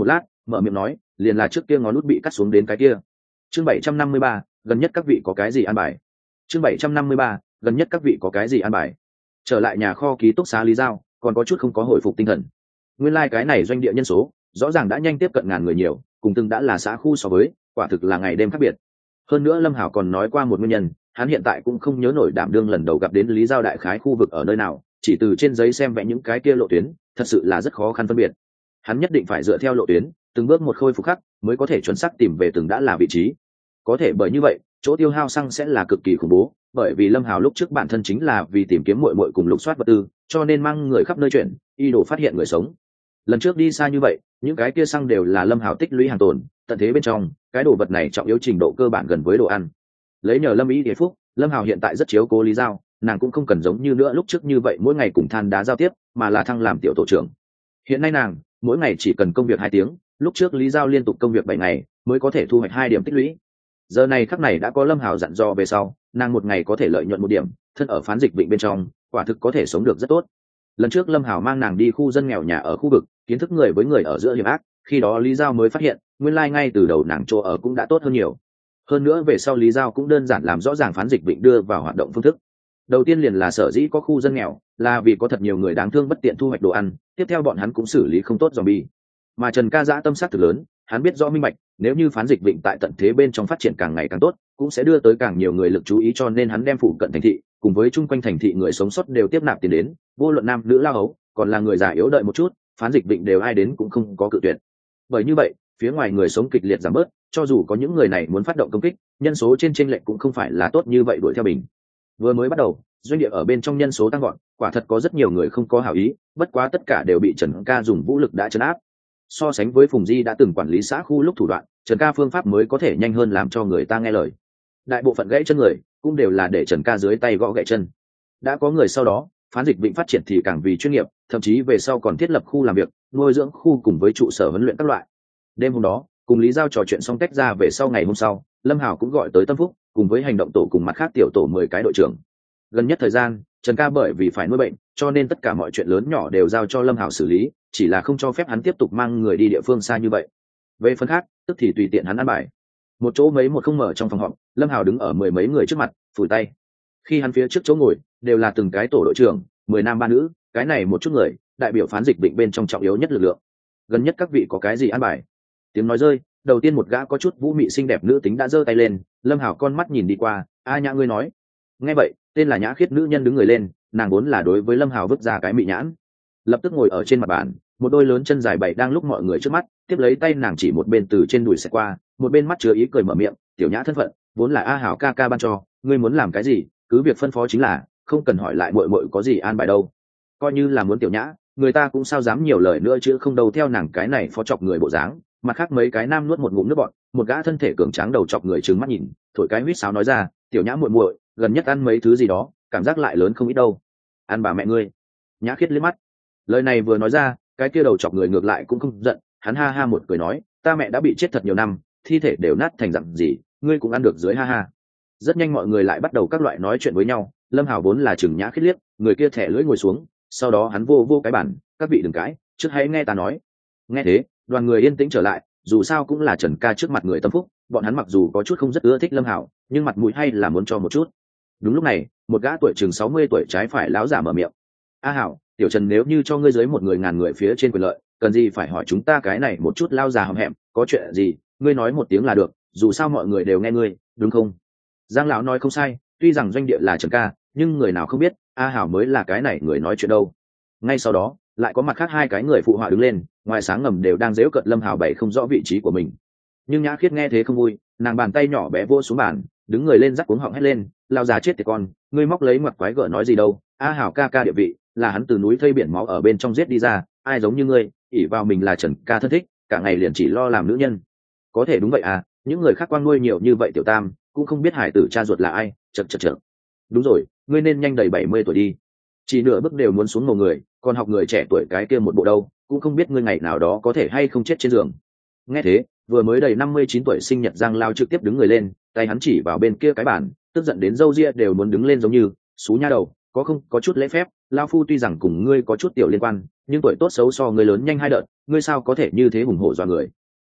Speaker 1: mở miệng nói, liền là trước kia ngón nút bị cắt xuống đến cái kia. Chương bảy trăm năm mươi ba, gần nhất các vị có cái gì an bài? Chương bảy trăm năm mươi ba, gần nhất các vị có cái gì an bài? Trở lại nhà kho ký túc xá Lý Giao, còn có chút không có hồi phục tinh thần. Nguyên lai like cái này doanh địa nhân số, rõ ràng đã nhanh tiếp cận ngàn người nhiều, cùng từng đã là xã khu so với, quả thực là ngày đêm khác biệt. Hơn nữa Lâm Hảo còn nói qua một nguyên nhân, hắn hiện tại cũng không nhớ nổi đảm đương lần đầu gặp đến Lý Giao đại khái khu vực ở nơi nào, chỉ từ trên giấy xem vẽ những cái kia lộ tuyến, thật sự là rất khó khăn phân biệt. Hắn nhất định phải dựa theo lộ tuyến, từng bước một khôi phục khắc, mới có thể chuẩn xác tìm về từng đã là vị trí. Có thể bởi như vậy, chỗ tiêu hao xăng sẽ là cực kỳ khủng bố, bởi vì Lâm Hảo lúc trước bản thân chính là vì tìm kiếm muội muội cùng lục soát vật tư, cho nên mang người khắp nơi chuyển, y đồ phát hiện người sống. Lần trước đi xa như vậy, những cái kia xăng đều là Lâm Hảo tích lũy hàng tồn, tận thế bên trong, cái đồ vật này trọng yếu trình độ cơ bản gần với đồ ăn. Lấy nhờ Lâm Ý Thế Phúc, Lâm Hảo hiện tại rất chiếu cố Lý Giao, nàng cũng không cần giống như nữa lúc trước như vậy mỗi ngày cùng than đá giao tiếp, mà là thăng làm tiểu tổ trưởng. Hiện nay nàng, mỗi ngày chỉ cần công việc hai tiếng, lúc trước Lý Giao liên tục công việc bảy ngày, mới có thể thu hoạch hai điểm tích lũy. Giờ này khắc này đã có Lâm Hảo dặn dò về sau, nàng một ngày có thể lợi nhuận một điểm, thân ở phán dịch vịnh bên trong, quả thực có thể sống được rất tốt. Lần trước Lâm Hảo mang nàng đi khu dân nghèo nhà ở khu vực, kiến thức người với người ở giữa hiểm ác, khi đó Lý Giao mới phát hiện, nguyên lai ngay từ đầu nàng chỗ ở cũng đã tốt hơn nhiều. Hơn nữa về sau Lý Giao cũng đơn giản làm rõ ràng phán dịch vịnh đưa vào hoạt động phương thức. Đầu tiên liền là sở dĩ có khu dân nghèo, là vì có thật nhiều người đáng thương bất tiện thu hoạch đồ ăn, tiếp theo bọn hắn cũng xử lý không tốt zombie. Mà Trần Ca dã tâm sắc thực lớn, hắn biết rõ minh bạch, nếu như phán dịch vịnh tại tận thế bên trong phát triển càng ngày càng tốt, cũng sẽ đưa tới càng nhiều người lực chú ý, cho nên hắn đem phụ cận thành thị, cùng với chung quanh thành thị người sống sót đều tiếp nạp tiền đến, vô luận nam nữ lao hấu, còn là người già yếu đợi một chút, phán dịch vịnh đều ai đến cũng không có cự tuyệt. Bởi như vậy, phía ngoài người sống kịch liệt giảm bớt, cho dù có những người này muốn phát động công kích, nhân số trên chênh lệch cũng không phải là tốt như vậy đuổi theo bình. Vừa mới bắt đầu, doanh địa ở bên trong nhân số tăng gọn, quả thật có rất nhiều người không có hảo ý, bất quá tất cả đều bị Trần Ca dùng vũ lực đã trấn áp. So sánh với Phùng Di đã từng quản lý xã khu lúc thủ đoạn, Trần Ca phương pháp mới có thể nhanh hơn làm cho người ta nghe lời. Đại bộ phận gãy chân người cũng đều là để Trần Ca dưới tay gõ gãy chân. Đã có người sau đó, phán dịch vịnh phát triển thì càng vì chuyên nghiệp, thậm chí về sau còn thiết lập khu làm việc, nuôi dưỡng khu cùng với trụ sở huấn luyện các loại. Đêm hôm đó, cùng Lý Giao trò chuyện xong tách ra về sau ngày hôm sau, Lâm Hảo cũng gọi tới Tâm Phúc, cùng với hành động tổ cùng mặt khác tiểu tổ mười cái đội trưởng. Gần nhất thời gian, Trần Ca bởi vì phải nuôi bệnh, cho nên tất cả mọi chuyện lớn nhỏ đều giao cho Lâm Hảo xử lý, chỉ là không cho phép hắn tiếp tục mang người đi địa phương xa như vậy. Về phần khác, tức thì tùy tiện hắn ăn bài. Một chỗ mấy một không mở trong phòng họp, Lâm Hảo đứng ở mười mấy người trước mặt, phủi tay. Khi hắn phía trước chỗ ngồi, đều là từng cái tổ đội trưởng, mười nam ba nữ, cái này một chút người, đại biểu phán dịch vịnh bên trong trọng yếu nhất lực lượng. Gần nhất các vị có cái gì ăn bài? Tiếng nói rơi, đầu tiên một gã có chút vũ mị xinh đẹp nữ tính đã giơ tay lên, Lâm Hảo con mắt nhìn đi qua, a Nhã ngươi nói. Nghe vậy, tên là Nhã Khiết nữ nhân đứng người lên, nàng vốn là đối với Lâm Hảo vứt ra cái mị nhãn, lập tức ngồi ở trên mặt bàn, một đôi lớn chân dài bảy đang lúc mọi người trước mắt, tiếp lấy tay nàng chỉ một bên từ trên đùi xẹt qua, một bên mắt chứa ý cười mở miệng, tiểu Nhã thân phận vốn là A Hảo ca ca ban cho, ngươi muốn làm cái gì cứ việc phân phó chính là, không cần hỏi lại muội muội có gì an bài đâu. Coi như là muốn tiểu Nhã, người ta cũng sao dám nhiều lời nữa chứ không đâu, theo nàng cái này phó chọc người bộ dáng. Mặt khác mấy cái nam nuốt một ngụm nước bọt, một gã thân thể cường tráng đầu chọc người trừng mắt nhìn, thổi cái huýt sáo nói ra, tiểu Nhã muội muội gần nhất ăn mấy thứ gì đó, cảm giác lại lớn không ít đâu. Ăn bà mẹ ngươi. Nhã Khiết liếc mắt, lời này vừa nói ra, cái kia đầu chọc người ngược lại cũng không giận, hắn ha ha một cười nói, ta mẹ đã bị chết thật nhiều năm, thi thể đều nát thành dặm gì, ngươi cũng ăn được dưới ha ha. Rất nhanh mọi người lại bắt đầu các loại nói chuyện với nhau. Lâm Hảo vốn là chừng Nhã Khiết liếc, người kia thẻ lưỡi ngồi xuống, sau đó hắn vô vô cái bản, các vị đừng cãi, trước hãy nghe ta nói. Nghe thế, đoàn người yên tĩnh trở lại, dù sao cũng là Trần Ca trước mặt người Tâm Phúc, bọn hắn mặc dù có chút không rất ưa thích Lâm Hảo, nhưng mặt mũi hay là muốn cho một chút. Đúng lúc này, một gã tuổi chừng sáu mươi tuổi trái phải láo giả mở miệng, a Hảo, tiểu Trần nếu như cho ngươi dưới một người ngàn người phía trên quyền lợi, cần gì phải hỏi chúng ta cái này một chút lao già hầm hẹm, có chuyện gì ngươi nói một tiếng là được, dù sao mọi người đều nghe ngươi, đúng không? Giang lão nói không sai, tuy rằng doanh địa là Trần Ca, nhưng người nào không biết a Hảo mới là cái này người nói chuyện đâu. Ngay sau đó lại có mặt khác hai cái người phụ họa đứng lên, ngoài sáng ngầm đều đang giễu cợt Lâm Hảo bày không rõ vị trí của mình. Nhưng Nhã Khiết nghe thế không vui, nàng bàn tay nhỏ bé vô xuống bàn, đứng người lên rắc cuống họng hét lên, lao già chết tiệt con, ngươi móc lấy mặt quái gở nói gì đâu, a Hảo ca ca địa vị là hắn từ núi thây biển máu ở bên trong giết đi ra, ai giống như ngươi ỷ vào mình là Trần Ca thân thích, cả ngày liền chỉ lo làm nữ nhân. Có thể đúng vậy à, những người khác quang nuôi nhiều như vậy tiểu tam cũng không biết hải tử cha ruột là ai, chật chật chật. Đúng rồi, ngươi nên nhanh đầy bảy mươi tuổi đi, chỉ nửa bước đều muốn xuống ngầu người, còn học người trẻ tuổi cái kia một bộ đâu, cũng không biết ngươi ngày nào đó có thể hay không chết trên giường. Nghe thế, vừa mới đầy năm mươi chín tuổi sinh nhật Giang Lao trực tiếp đứng người lên, tay hắn chỉ vào bên kia cái bàn, tức giận đến râu ria đều muốn đứng lên giống như xú nha đầu, có không có chút lễ phép, Lao phu tuy rằng cùng ngươi có chút tiểu liên quan, nhưng tuổi tốt xấu so ngươi lớn nhanh hai đợt, ngươi sao có thể như thế hùng hổ dọa người.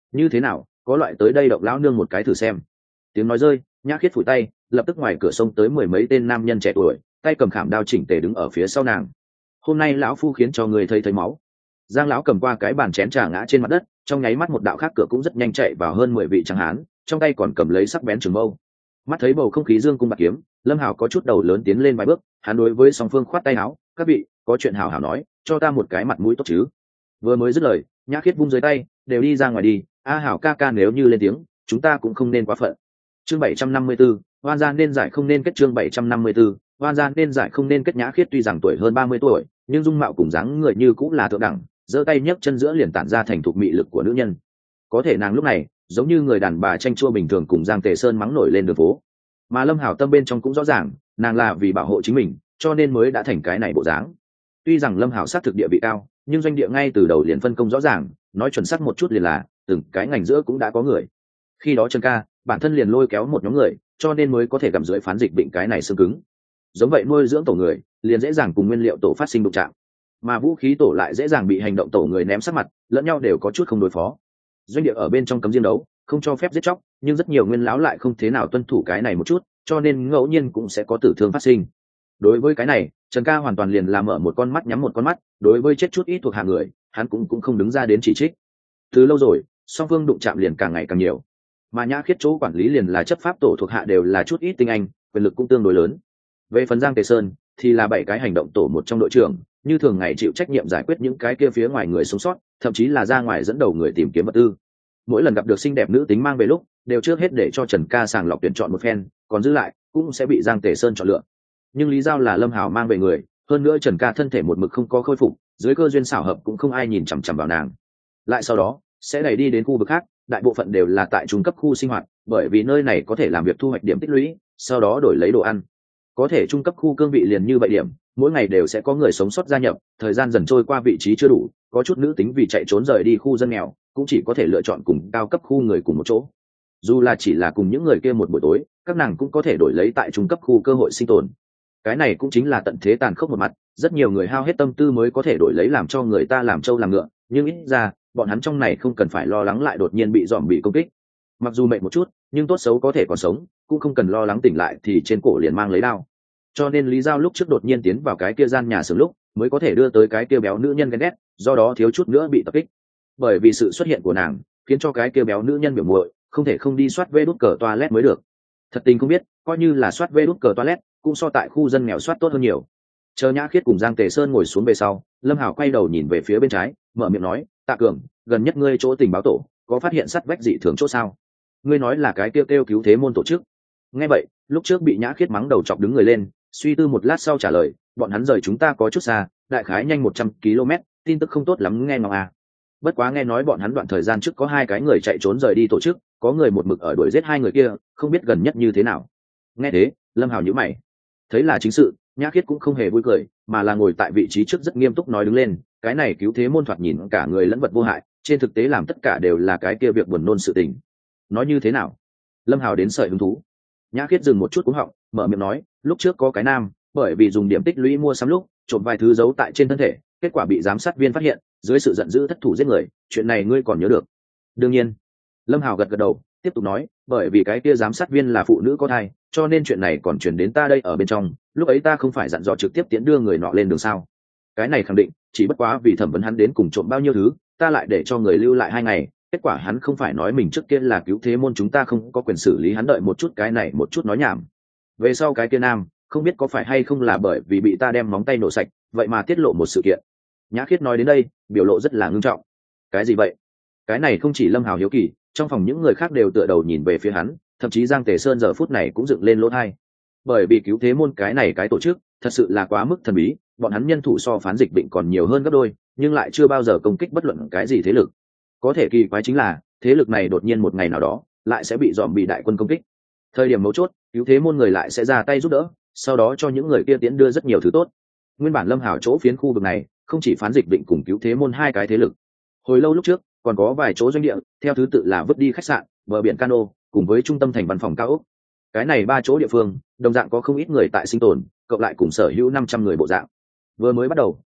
Speaker 1: như thế nào, có loại tới đây động lão nương một cái thử xem. Tiếng nói rơi, Nhã Khiết phủi tay, lập tức ngoài cửa sông tới mười mấy tên nam nhân trẻ tuổi, tay cầm khảm đao chỉnh tề đứng ở phía sau nàng. Hôm nay lão phu khiến cho người thấy thấy máu. Giang lão cầm qua cái bàn chén trà ngã trên mặt đất, trong nháy mắt một đạo khác cửa cũng rất nhanh chạy vào hơn mười vị tráng hán, trong tay còn cầm lấy sắc bén trường mâu. Mắt thấy bầu không khí dương cung bạc kiếm, Lâm Hảo có chút đầu lớn tiến lên vài bước, hắn đối với song phương khoát tay áo, các vị, có chuyện hảo hảo nói, cho ta một cái mặt mũi tốt chứ. Vừa mới dứt lời, Nhã Khiết vung dưới tay, đều đi ra ngoài đi, a Hảo ca ca nếu như lên tiếng, chúng ta cũng không nên quá phận. Chương bảy trăm năm mươi 754, oan gian nên giải không nên kết. Chương bảy trăm năm mươi 754, oan gian nên giải không nên kết. Nhã Khiết tuy rằng tuổi hơn ba mươi tuổi, nhưng dung mạo cùng dáng người như cũng là thượng đẳng, giơ tay nhấc chân giữa liền tản ra thành thục mị lực của nữ nhân. Có thể nàng lúc này giống như người đàn bà tranh chua bình thường cùng Giang Tề Sơn mắng nổi lên đường phố, mà Lâm Hảo tâm bên trong cũng rõ ràng, nàng là vì bảo hộ chính mình, cho nên mới đã thành cái này bộ dáng. Tuy rằng Lâm Hảo xác thực địa vị cao, nhưng doanh địa ngay từ đầu liền phân công rõ ràng, nói chuẩn xác một chút liền là từng cái ngành giữa cũng đã có người. Khi đó Trần Ca bản thân liền lôi kéo một nhóm người, cho nên mới có thể gặm dưới phán dịch bệnh cái này xương cứng. Giống vậy nuôi dưỡng tổ người, liền dễ dàng cùng nguyên liệu tổ phát sinh đụng chạm, mà vũ khí tổ lại dễ dàng bị hành động tổ người ném sát mặt, lẫn nhau đều có chút không đối phó. Doanh địa ở bên trong cấm riêng đấu, không cho phép giết chóc, nhưng rất nhiều nguyên lão lại không thế nào tuân thủ cái này một chút, cho nên ngẫu nhiên cũng sẽ có tử thương phát sinh. Đối với cái này, Trần Ca hoàn toàn liền là mở một con mắt nhắm một con mắt, đối với chết chút ít thuộc hạ người, hắn cũng cũng không đứng ra đến chỉ trích. Từ lâu rồi, song phương đụng chạm liền càng ngày càng nhiều, mà Nhã Khiết chỗ quản lý liền là chấp pháp tổ thuộc hạ đều là chút ít tinh anh, quyền lực cũng tương đối lớn. Về phần Giang Tề Sơn thì là bảy cái hành động tổ một trong đội trưởng, như thường ngày chịu trách nhiệm giải quyết những cái kia phía ngoài người sống sót, thậm chí là ra ngoài dẫn đầu người tìm kiếm vật tư. Mỗi lần gặp được xinh đẹp nữ tính mang về lúc, đều trước hết để cho Trần Ca sàng lọc tuyển chọn một phen, còn giữ lại cũng sẽ bị Giang Tề Sơn chọn lựa. Nhưng lý do là Lâm Hảo mang về người, hơn nữa Trần Ca thân thể một mực không có khôi phục, dưới cơ duyên xảo hợp cũng không ai nhìn chằm chằm vào nàng. Lại sau đó sẽ đẩy đi đến khu vực khác, đại bộ phận đều là tại trung cấp khu sinh hoạt, bởi vì nơi này có thể làm việc thu hoạch điểm tích lũy, sau đó đổi lấy đồ ăn. Có thể trung cấp khu cương vị liền như vậy điểm, mỗi ngày đều sẽ có người sống sót gia nhập, thời gian dần trôi qua vị trí chưa đủ, có chút nữ tính vì chạy trốn rời đi khu dân nghèo, cũng chỉ có thể lựa chọn cùng cao cấp khu người cùng một chỗ. Dù là chỉ là cùng những người kia một buổi tối, các nàng cũng có thể đổi lấy tại trung cấp khu cơ hội sinh tồn. Cái này cũng chính là tận thế tàn khốc một mặt, rất nhiều người hao hết tâm tư mới có thể đổi lấy làm cho người ta làm trâu làm ngựa, nhưng ít ra bọn hắn trong này không cần phải lo lắng lại đột nhiên bị dòm bị công kích. Mặc dù mệt một chút, nhưng tốt xấu có thể còn sống, cũng không cần lo lắng tỉnh lại thì trên cổ liền mang lấy đao. Cho nên Lý Giao lúc trước đột nhiên tiến vào cái kia gian nhà xưởng lúc, mới có thể đưa tới cái kia béo nữ nhân ghen ghét, do đó thiếu chút nữa bị tập kích. Bởi vì sự xuất hiện của nàng, khiến cho cái kia béo nữ nhân biểu muội không thể không đi soát vê đút cờ toilet mới được. Thật tình không biết, coi như là soát vê đút cờ toilet, cũng so tại khu dân nghèo soát tốt hơn nhiều. Chờ Nhã Khiết cùng Giang Tề Sơn ngồi xuống về sau, Lâm Hảo quay đầu nhìn về phía bên trái, mở miệng nói, Tạ Cường, gần nhất ngươi chỗ tình báo tổ, có phát hiện sắt vách dị thường chỗ sao? Ngươi nói là cái kêu kêu cứu thế môn tổ chức. Nghe vậy, lúc trước bị Nhã Khiết mắng đầu chọc đứng người lên, suy tư một lát sau trả lời, bọn hắn rời chúng ta có chút xa, đại khái nhanh một trăm ki lô mét, tin tức không tốt lắm nghe ngóng à. Bất quá nghe nói bọn hắn đoạn thời gian trước có hai cái người chạy trốn rời đi tổ chức, có người một mực ở đuổi giết hai người kia, không biết gần nhất như thế nào. Nghe thế, Lâm Hảo nhíu mày. Thấy là chính sự, Nhã Khiết cũng không hề vui cười, mà là ngồi tại vị trí trước rất nghiêm túc nói đứng lên, cái này cứu thế môn thoạt nhìn cả người lẫn vật vô hại, trên thực tế làm tất cả đều là cái kia việc buồn nôn sự tình. Nói như thế nào? Lâm Hảo đến sợi hứng thú. Nhã Khiết dừng một chút cúng họng, mở miệng nói, lúc trước có cái nam, bởi vì dùng điểm tích lũy mua sắm lúc, trộm vài thứ giấu tại trên thân thể, kết quả bị giám sát viên phát hiện, dưới sự giận dữ thất thủ giết người, chuyện này ngươi còn nhớ được? Đương nhiên. Lâm Hảo gật gật đầu, tiếp tục nói, bởi vì cái kia giám sát viên là phụ nữ có thai, cho nên chuyện này còn truyền đến ta đây ở bên trong, lúc ấy ta không phải dặn dò trực tiếp tiễn đưa người nọ lên đường sao? Cái này khẳng định, chỉ bất quá vì thẩm vấn hắn đến cùng trộm bao nhiêu thứ, ta lại để cho người lưu lại hai ngày, kết quả hắn không phải nói mình trước kia là cứu thế môn, chúng ta không có quyền xử lý hắn, đợi một chút, cái này một chút nói nhảm. Về sau cái kia nam, không biết có phải hay không là bởi vì bị ta đem móng tay nổ sạch, vậy mà tiết lộ một sự kiện. Nhã Khiết nói đến đây, biểu lộ rất là ngưng trọng. Cái gì vậy? Cái này không chỉ Lâm Hảo hiếu kỳ, trong phòng những người khác đều tựa đầu nhìn về phía hắn, thậm chí Giang Tề Sơn giờ phút này cũng dựng lên lỗ tai. Bởi vì cứu thế môn cái này cái tổ chức, thật sự là quá mức thần bí, bọn hắn nhân thủ so phán dịch bệnh còn nhiều hơn gấp đôi, nhưng lại chưa bao giờ công kích bất luận cái gì thế lực. Có thể kỳ quái chính là, thế lực này đột nhiên một ngày nào đó, lại sẽ bị dòm bị đại quân công kích. Thời điểm mấu chốt, cứu thế môn người lại sẽ ra tay giúp đỡ, sau đó cho những người kia tiễn đưa rất nhiều thứ tốt. Nguyên bản Lâm Hảo chỗ phiến khu vực này, không chỉ phán dịch bệnh cùng cứu thế môn hai cái thế lực. Hồi lâu lúc trước, còn có vài chỗ doanh địa, theo thứ tự là vứt đi khách sạn, bờ biển cano, cùng với trung tâm thành văn phòng cao ốc. Cái này ba chỗ địa phương, đồng dạng có không ít người tại sinh tồn, cộng lại cùng sở hữu năm trăm người bộ dạng. Vừa mới bắt đầu,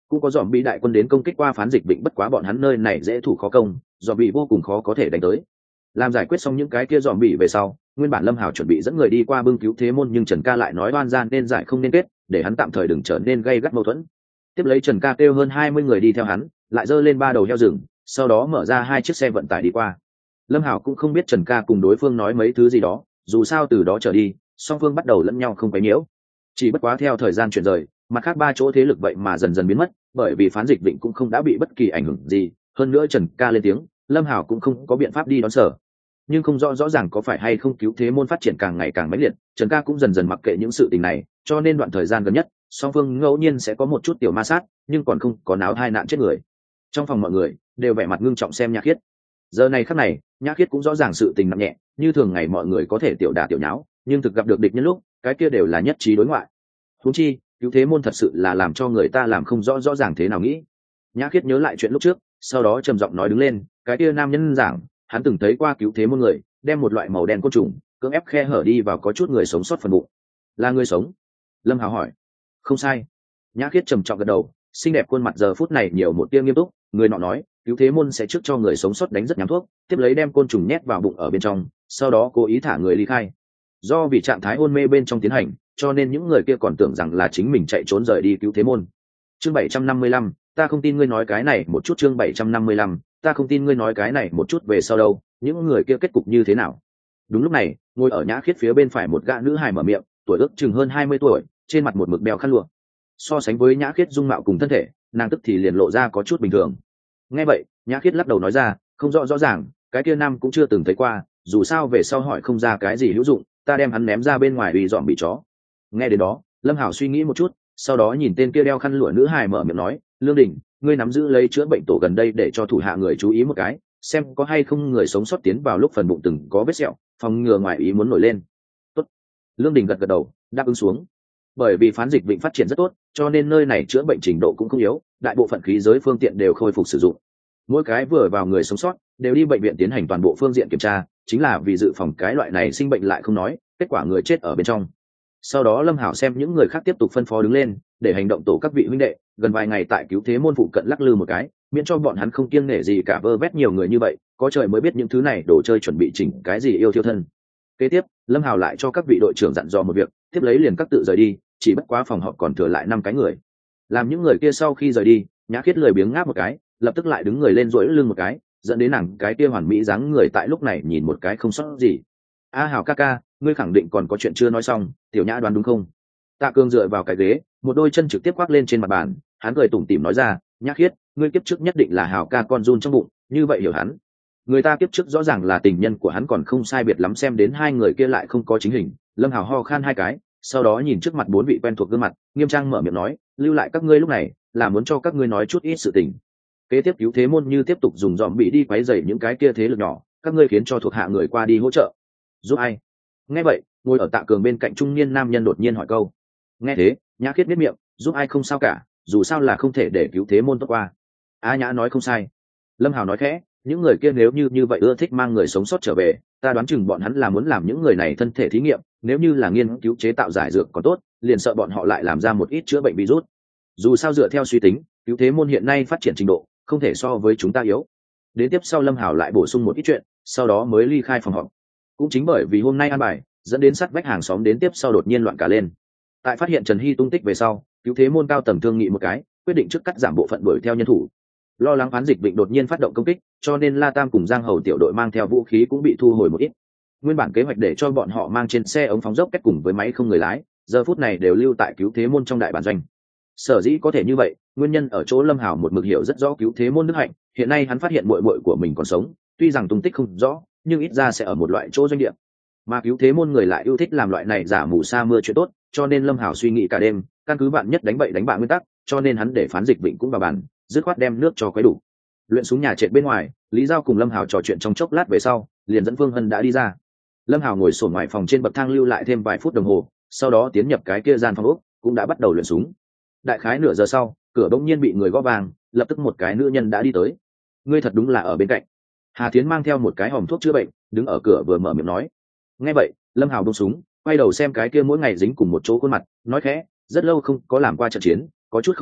Speaker 1: cũng có dòm bị đại quân đến công kích qua phán dịch vịnh, bất quá bọn hắn nơi này dễ thủ khó công, dòm bị vô cùng khó có thể đánh tới. Làm giải quyết xong những cái kia dòm bị về sau, nguyên bản Lâm Hảo chuẩn bị dẫn người đi qua bưng cứu thế môn, nhưng Trần Ca lại nói oan gian nên giải không nên kết, để hắn tạm thời đừng trở nên gây gắt mâu thuẫn. Tiếp lấy Trần Ca kêu hơn hai mươi người đi theo hắn, lại giơ lên ba đầu heo rừng, sau đó mở ra hai chiếc xe vận tải đi qua. Lâm Hảo cũng không biết Trần Ca cùng đối phương nói mấy thứ gì đó, dù sao từ đó trở đi, song phương bắt đầu lẫn nhau không quấy nhiễu. Chỉ bất quá theo thời gian chuyển rời, mặt khác ba chỗ thế lực vậy mà dần dần biến mất, bởi vì phán dịch vịnh cũng không đã bị bất kỳ ảnh hưởng gì, hơn nữa Trần Ca lên tiếng, Lâm Hảo cũng không có biện pháp đi đón sở. Nhưng không rõ rõ ràng có phải hay không cứu thế môn phát triển càng ngày càng mãnh liệt, Trần Ca cũng dần dần mặc kệ những sự tình này, cho nên đoạn thời gian gần nhất, song phương ngẫu nhiên sẽ có một chút tiểu ma sát, nhưng còn không có náo hai nạn chết người. Trong phòng mọi người đều vẻ mặt ngưng trọng xem Nhã Khiết. Giờ này khắc này, Nhã Khiết cũng rõ ràng sự tình nặng nhẹ, như thường ngày mọi người có thể tiểu đả tiểu nháo, nhưng thực gặp được địch nhân lúc, cái kia đều là nhất trí đối ngoại. Huống chi, cứu thế môn thật sự là làm cho người ta làm không rõ rõ ràng thế nào nghĩ. Nhã Khiết nhớ lại chuyện lúc trước, sau đó trầm giọng nói đứng lên, cái kia nam nhân giảng, hắn từng thấy qua cứu thế môn người đem một loại màu đen côn trùng cưỡng ép khe hở đi vào có chút người sống sót phần bụng. Là người sống? Lâm Hào hỏi. Không sai. Nhã Khiết trầm trọng gật đầu, xinh đẹp khuôn mặt giờ phút này nhiều một tia nghiêm túc. Người nọ nói, cứu thế môn sẽ trước cho người sống sót đánh rất nhắm thuốc, tiếp lấy đem côn trùng nhét vào bụng ở bên trong, sau đó cố ý thả người ly khai. Do vì trạng thái hôn mê bên trong tiến hành, cho nên những người kia còn tưởng rằng là chính mình chạy trốn rời đi cứu thế môn. Chương bảy trăm năm mươi lăm, ta không tin ngươi nói cái này một chút. Chương bảy trăm năm mươi lăm, ta không tin ngươi nói cái này một chút. Về sau đâu, những người kia kết cục như thế nào? Đúng lúc này, ngồi ở Nhã Khiết phía bên phải một gã nữ hài mở miệng, tuổi ước chừng hơn hai mươi tuổi, trên mặt một mực đeo khăn lụa. So sánh với Nhã Khiết dung mạo cùng thân thể, nàng tức thì liền lộ ra có chút bình thường. Nghe vậy, Nhã Khiết lắc đầu nói ra, không rõ rõ ràng, cái kia nam cũng chưa từng thấy qua, dù sao về sau hỏi không ra cái gì hữu dụng, ta đem hắn ném ra bên ngoài uy dọn bị chó. Nghe đến đó, Lâm Hảo suy nghĩ một chút, sau đó nhìn tên kia đeo khăn lụa nữ hài mở miệng nói, Lương Đình, ngươi nắm giữ lấy chữa bệnh tổ gần đây để cho thủ hạ người chú ý một cái, xem có hay không người sống sót tiến vào lúc phần bụng từng có vết sẹo, phòng ngừa ngoài ý muốn nổi lên. Tốt. Lương Đình gật gật đầu, đáp ứng xuống. Bởi vì phán dịch vịnh phát triển rất tốt, cho nên nơi này chữa bệnh trình độ cũng không yếu, đại bộ phận khí giới phương tiện đều khôi phục sử dụng. Mỗi cái vừa vào người sống sót đều đi bệnh viện tiến hành toàn bộ phương diện kiểm tra, chính là vì dự phòng cái loại này sinh bệnh lại không nói, kết quả người chết ở bên trong. Sau đó Lâm Hảo xem những người khác tiếp tục phân phó đứng lên, để hành động tổ các vị huynh đệ gần vài ngày tại cứu thế môn phụ cận lắc lư một cái, miễn cho bọn hắn không kiêng nể gì cả vơ vét nhiều người như vậy, có trời mới biết những thứ này đồ chơi chuẩn bị chỉnh cái gì yêu thiêu thân. Kế tiếp, Lâm Hảo lại cho các vị đội trưởng dặn dò một việc, tiếp lấy liền các tự rời đi, chỉ bất quá phòng họp còn thừa lại năm cái người. Làm những người kia sau khi rời đi, Nhã Khiết lười biếng ngáp một cái, lập tức lại đứng người lên duỗi lưng một cái, dẫn đến nàng cái kia hoàn mỹ dáng người tại lúc này nhìn một cái không sót gì. A Hảo ca ca, ngươi khẳng định còn có chuyện chưa nói xong, Tiểu Nhã đoán đúng không? Tạ Cương dựa vào cái ghế, một đôi chân trực tiếp quắc lên trên mặt bàn, hắn cười tủm tỉm nói ra, Nhã Khiết, ngươi kiếp trước nhất định là Hảo ca con run trong bụng, như vậy hiểu hắn. Người ta kiếp trước rõ ràng là tình nhân của hắn còn không sai biệt lắm, xem đến hai người kia lại không có chính hình. Lâm Hảo ho khan hai cái, sau đó nhìn trước mặt bốn vị quen thuộc gương mặt, nghiêm trang mở miệng nói, lưu lại các ngươi lúc này là muốn cho các ngươi nói chút ít sự tình. Kế tiếp cứu thế môn như tiếp tục dùng dòm bị đi quấy rầy những cái kia thế lực nhỏ, các ngươi khiến cho thuộc hạ người qua đi hỗ trợ. Giúp ai? Nghe vậy, ngồi ở Tạ Cường bên cạnh trung niên nam nhân đột nhiên hỏi câu. Nghe thế, Nhã Khiết biết miệng, giúp ai không sao cả, dù sao là không thể để cứu thế môn tốt qua. A Nhã nói không sai. Lâm Hào nói khẽ, những người kia nếu như như vậy ưa thích mang người sống sót trở về, ta đoán chừng bọn hắn là muốn làm những người này thân thể thí nghiệm, nếu như là nghiên cứu chế tạo giải dược còn tốt, liền sợ bọn họ lại làm ra một ít chữa bệnh virus. Dù sao dựa theo suy tính, cứu thế môn hiện nay phát triển trình độ không thể so với chúng ta yếu. Đến tiếp sau Lâm Hào lại bổ sung một ít chuyện, sau đó mới ly khai phòng họp. Cũng chính bởi vì hôm nay an bài, dẫn đến sát vách hàng xóm đến tiếp sau đột nhiên loạn cả lên. Tại phát hiện Trần Hy tung tích về sau, cứu thế môn cao tầng thương nghị một cái, quyết định trước cắt giảm bộ phận đuổi theo nhân thủ. Lo lắng phán dịch bệnh đột nhiên phát động công kích, cho nên La Tam cùng Giang Hầu tiểu đội mang theo vũ khí cũng bị thu hồi một ít. Nguyên bản kế hoạch để cho bọn họ mang trên xe ống phóng dốc cách cùng với máy không người lái, giờ phút này đều lưu tại cứu thế môn trong đại bản doanh. Sở dĩ có thể như vậy, nguyên nhân ở chỗ Lâm Hảo một mực hiểu rất rõ cứu thế môn đức hạnh, hiện nay hắn phát hiện muội muội của mình còn sống, tuy rằng tung tích không rõ, nhưng ít ra sẽ ở một loại chỗ doanh địa. Mà cứu thế môn người lại yêu thích làm loại này giả mù sa mưa chuyện tốt, cho nên Lâm Hảo suy nghĩ cả đêm, căn cứ bạn nhất đánh bậy đánh bạ nguyên tắc, cho nên hắn để phán dịch vịnh cũng vào bàn, dứt khoát đem nước cho quấy đủ. Luyện súng nhà trệt bên ngoài, Lý Giao cùng Lâm Hảo trò chuyện trong chốc lát về sau, liền dẫn Phương Hân đã đi ra. Lâm Hảo ngồi sổn ngoài phòng trên bậc thang lưu lại thêm vài phút đồng hồ, sau đó tiến nhập cái kia gian phòng ốc, cũng đã bắt đầu luyện súng. Đại khái nửa giờ sau, cửa bỗng nhiên bị người gõ vang, lập tức một cái nữ nhân đã đi tới. Ngươi thật đúng là ở bên cạnh. Hà Thiến mang theo một cái hòm thuốc chữa bệnh, đứng ở cửa vừa mở miệng nói. Nghe vậy, Lâm Hảo buông súng, quay đầu xem cái kia mỗi ngày dính cùng một chỗ khuôn mặt, nói khẽ, rất lâu không có làm qua trận chiến, có chút không thạo,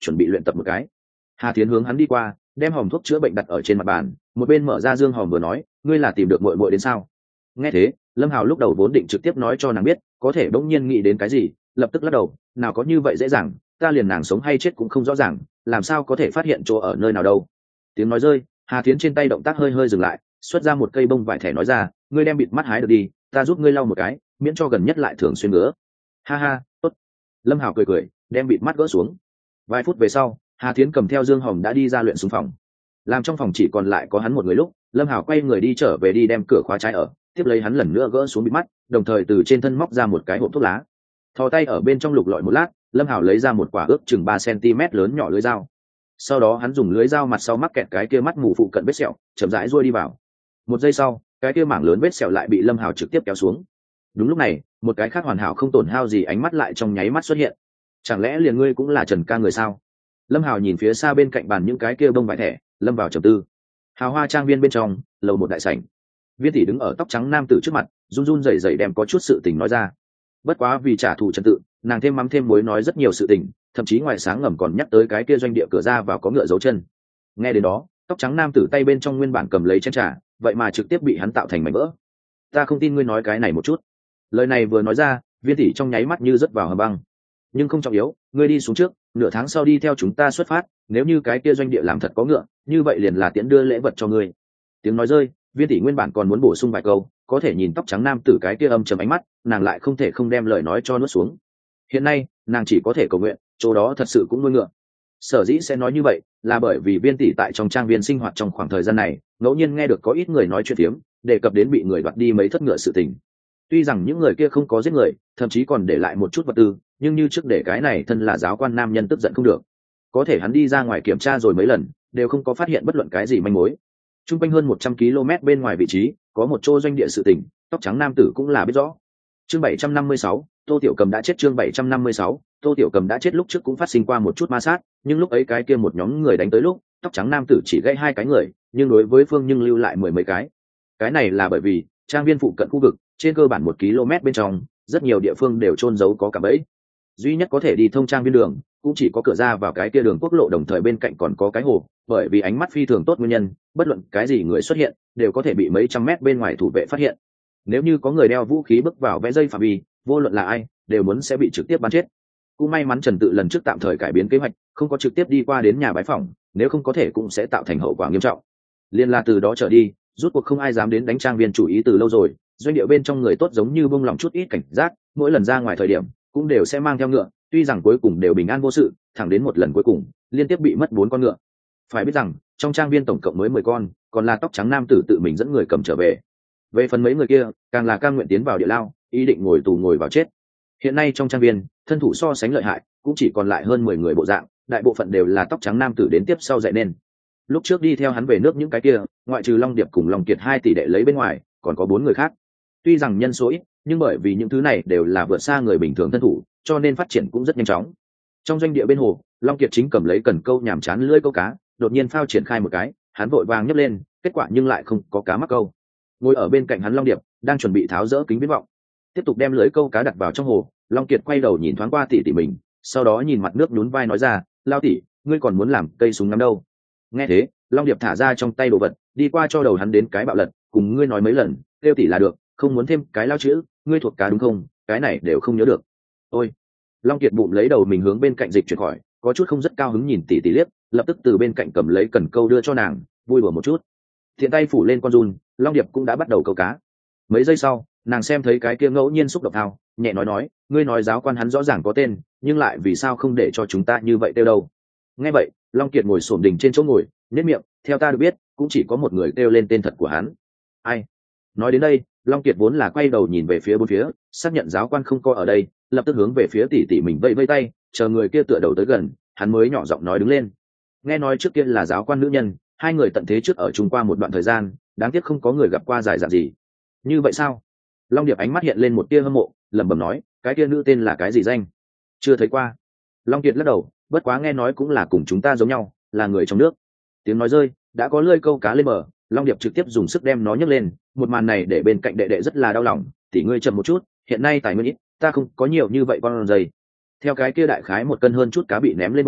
Speaker 1: chuẩn bị luyện tập một cái. Hà Tiến hướng hắn đi qua, đem hòm thuốc chữa bệnh đặt ở trên mặt bàn, một bên mở ra dương hòm vừa nói, ngươi là tìm được muội muội đến sao? Nghe thế, Lâm Hào lúc đầu vốn định trực tiếp nói cho nàng biết, có thể bỗng nhiên nghĩ đến cái gì, lập tức lắc đầu, nào có như vậy dễ dàng, ta liền nàng sống hay chết cũng không rõ ràng, làm sao có thể phát hiện chỗ ở nơi nào đâu. Tiếng nói rơi, Hà Tiến trên tay động tác hơi hơi dừng lại, xuất ra một cây bông vải thẻ nói ra, ngươi đem bịt mắt hái được đi, ta giúp ngươi lau một cái, miễn cho gần nhất lại thường xuyên ngứa. Ha ha, tốt. Lâm Hào cười cười, đem bịt mắt gỡ xuống. Vài phút về sau, Hà Tiến cầm theo dương hồng đã đi ra luyện súng phòng. Làm trong phòng chỉ còn lại có hắn một người lúc, Lâm Hào quay người đi trở về đi đem cửa khóa trái ở, tiếp lấy hắn lần nữa gỡ xuống bịt mắt, đồng thời từ trên thân móc ra một cái hộp thuốc lá. Thò tay ở bên trong lục lọi một lát, Lâm Hào lấy ra một quả ước chừng ba xăng-ti-mét lớn nhỏ lưới dao. Sau đó hắn dùng lưới dao mặt sau mắc kẹt cái kia mắt mù phụ cận vết sẹo, chậm rãi ruôi đi vào. Một giây sau, cái kia mảng lớn vết sẹo lại bị Lâm Hào trực tiếp kéo xuống. Đúng lúc này, một cái khác hoàn hảo không tổn hao gì ánh mắt lại trong nháy mắt xuất hiện. Chẳng lẽ liền ngươi cũng là Trần ca người sao? Lâm Hào nhìn phía xa bên cạnh bàn những cái kia bông vải thẻ, lâm vào trầm tư. Hào hoa trang viên bên trong, lầu một đại sảnh. Viên tỷ đứng ở tóc trắng nam tử trước mặt, run run rẩy rẩy đem có chút sự tình nói ra. Bất quá vì trả thù trật tự, nàng thêm mắm thêm muối nói rất nhiều sự tình, thậm chí ngoài sáng ngầm còn nhắc tới cái kia doanh địa cửa ra vào có ngựa dấu chân. Nghe đến đó, tóc trắng nam tử tay bên trong nguyên bản cầm lấy chén trà, vậy mà trực tiếp bị hắn tạo thành mảnh vỡ. Ta không tin ngươi nói cái này một chút. Lời này vừa nói ra, viên tỷ trong nháy mắt như rớt vào hầm băng. Nhưng không trọng yếu, ngươi đi xuống trước, nửa tháng sau đi theo chúng ta xuất phát, nếu như cái kia doanh địa làm thật có ngựa, như vậy liền là tiễn đưa lễ vật cho ngươi. Tiếng nói rơi, viên tỷ nguyên bản còn muốn bổ sung vài câu, có thể nhìn tóc trắng nam tử cái kia âm trầm ánh mắt, nàng lại không thể không đem lời nói cho nuốt xuống. Hiện nay, nàng chỉ có thể cầu nguyện, chỗ đó thật sự cũng nuôi ngựa. Sở dĩ sẽ nói như vậy, là bởi vì viên tỷ tại trong trang viên sinh hoạt trong khoảng thời gian này, ngẫu nhiên nghe được có ít người nói chuyện tiếm, đề cập đến bị người đoạt đi mấy thất ngựa sự tình. Tuy rằng những người kia không có giết người, thậm chí còn để lại một chút vật tư, nhưng như trước để cái này thân là giáo quan nam nhân tức giận không được. Có thể hắn đi ra ngoài kiểm tra rồi mấy lần, đều không có phát hiện bất luận cái gì manh mối. Trung quanh hơn một trăm ki lô mét bên ngoài vị trí, có một chỗ doanh địa sự tình, tóc trắng nam tử cũng là biết rõ. Chương bảy trăm năm mươi sáu, Tô Tiểu Cầm đã chết. Chương bảy trăm năm mươi sáu, Tô Tiểu Cầm đã chết. Lúc trước cũng phát sinh qua một chút ma sát, nhưng lúc ấy cái kia một nhóm người đánh tới lúc, tóc trắng nam tử chỉ gãy hai cái người, nhưng đối với Phương nhưng lưu lại mười mấy cái. Cái này là bởi vì trang viên phụ cận khu vực, trên cơ bản một ki lô mét bên trong, rất nhiều địa phương đều chôn giấu có cả bẫy. Duy nhất có thể đi thông trang viên đường, cũng chỉ có cửa ra vào cái kia đường quốc lộ, đồng thời bên cạnh còn có cái hồ, bởi vì ánh mắt phi thường tốt nguyên nhân, bất luận cái gì người xuất hiện, đều có thể bị mấy trăm mét bên ngoài thủ vệ phát hiện. Nếu như có người đeo vũ khí bước vào vẽ dây phạm vi, vô luận là ai, đều muốn sẽ bị trực tiếp bắn chết. Cũng may mắn Trần Tự lần trước tạm thời cải biến kế hoạch, không có trực tiếp đi qua đến nhà bái phỏng, nếu không có thể cũng sẽ tạo thành hậu quả nghiêm trọng. Liên là từ đó trở đi, rút cuộc không ai dám đến đánh trang viên chủ ý từ lâu rồi, doanh địa bên trong người tốt giống như buông lòng chút ít cảnh giác, mỗi lần ra ngoài thời điểm cũng đều sẽ mang theo ngựa, tuy rằng cuối cùng đều bình an vô sự, thẳng đến một lần cuối cùng liên tiếp bị mất bốn con ngựa. Phải biết rằng trong trang viên tổng cộng mới mười con, còn là tóc trắng nam tử tự mình dẫn người cầm trở về. Về phần mấy người kia, càng là cam nguyện tiến vào địa lao, ý định ngồi tù ngồi vào chết. Hiện nay trong trang viên, thân thủ so sánh lợi hại, cũng chỉ còn lại hơn mười người bộ dạng, đại bộ phận đều là tóc trắng nam tử đến tiếp sau dạy nên. Lúc trước đi theo hắn về nước những cái kia, ngoại trừ Long Điệp cùng Long Kiệt hai tỷ đệ lấy bên ngoài, còn có bốn người khác. Tuy rằng nhân số ít, nhưng bởi vì những thứ này đều là vượt xa người bình thường thân thủ, cho nên phát triển cũng rất nhanh chóng. Trong doanh địa bên hồ, Long Kiệt chính cầm lấy cần câu nhàm chán lưỡi câu cá, đột nhiên phao triển khai một cái, hắn vội vàng nhấc lên, kết quả nhưng lại không có cá mắc câu. Ngồi ở bên cạnh hắn Long Điệp đang chuẩn bị tháo dỡ kính viễn vọng, tiếp tục đem lưới câu cá đặt vào trong hồ. Long Kiệt quay đầu nhìn thoáng qua tỷ tỷ mình, sau đó nhìn mặt nước nhún vai nói ra, lao tỷ, ngươi còn muốn làm cây súng ngắm đâu? Nghe thế, Long Điệp thả ra trong tay đồ vật, đi qua cho đầu hắn đến cái bạo lật, cùng ngươi nói mấy lần, kêu tỷ là được, không muốn thêm cái lao chữ, ngươi thuộc cá đúng không? Cái này đều không nhớ được. Ôi. Long Kiệt bụng lấy đầu mình hướng bên cạnh dịch chuyển khỏi, có chút không rất cao hứng nhìn tỷ tỷ liếc, lập tức từ bên cạnh cầm lấy cần câu đưa cho nàng, vui đùa một chút. Thiện tay phủ lên con giun, Long Điệp cũng đã bắt đầu câu cá. Mấy giây sau, nàng xem thấy cái kia ngẫu nhiên xúc động thao, nhẹ nói nói, ngươi nói giáo quan hắn rõ ràng có tên, nhưng lại vì sao không để cho chúng ta như vậy tiêu đâu? Nghe vậy, Long Kiệt ngồi xổm đỉnh trên chỗ ngồi, nhếch miệng, theo ta được biết, cũng chỉ có một người kêu lên tên thật của hắn. Ai? Nói đến đây, Long Kiệt vốn là quay đầu nhìn về phía bốn phía, xác nhận giáo quan không có ở đây, lập tức hướng về phía tỷ tỷ mình vẫy vẫy tay, chờ người kia tựa đầu tới gần, hắn mới nhỏ giọng nói đứng lên. Nghe nói trước kia là giáo quan nữ nhân, hai người tận thế trước ở chung qua một đoạn thời gian, đáng tiếc không có người gặp qua dài dặn gì. Như vậy sao? Long Điệp ánh mắt hiện lên một tia hâm mộ, lẩm bẩm nói, cái kia nữ tên là cái gì danh? Chưa thấy qua. Long Kiệt lắc đầu, bất quá nghe nói cũng là cùng chúng ta giống nhau, là người trong nước. Tiếng nói rơi, đã có lưỡi câu cá lên bờ, Long Điệp trực tiếp dùng sức đem nó nhấc lên, một màn này để bên cạnh đệ đệ rất là đau lòng, tỷ ngươi chậm một chút, hiện nay tài nguyên ít, ta không có nhiều như vậy con dây. Theo cái kia đại khái một cân hơn chút cá bị ném lên bờ,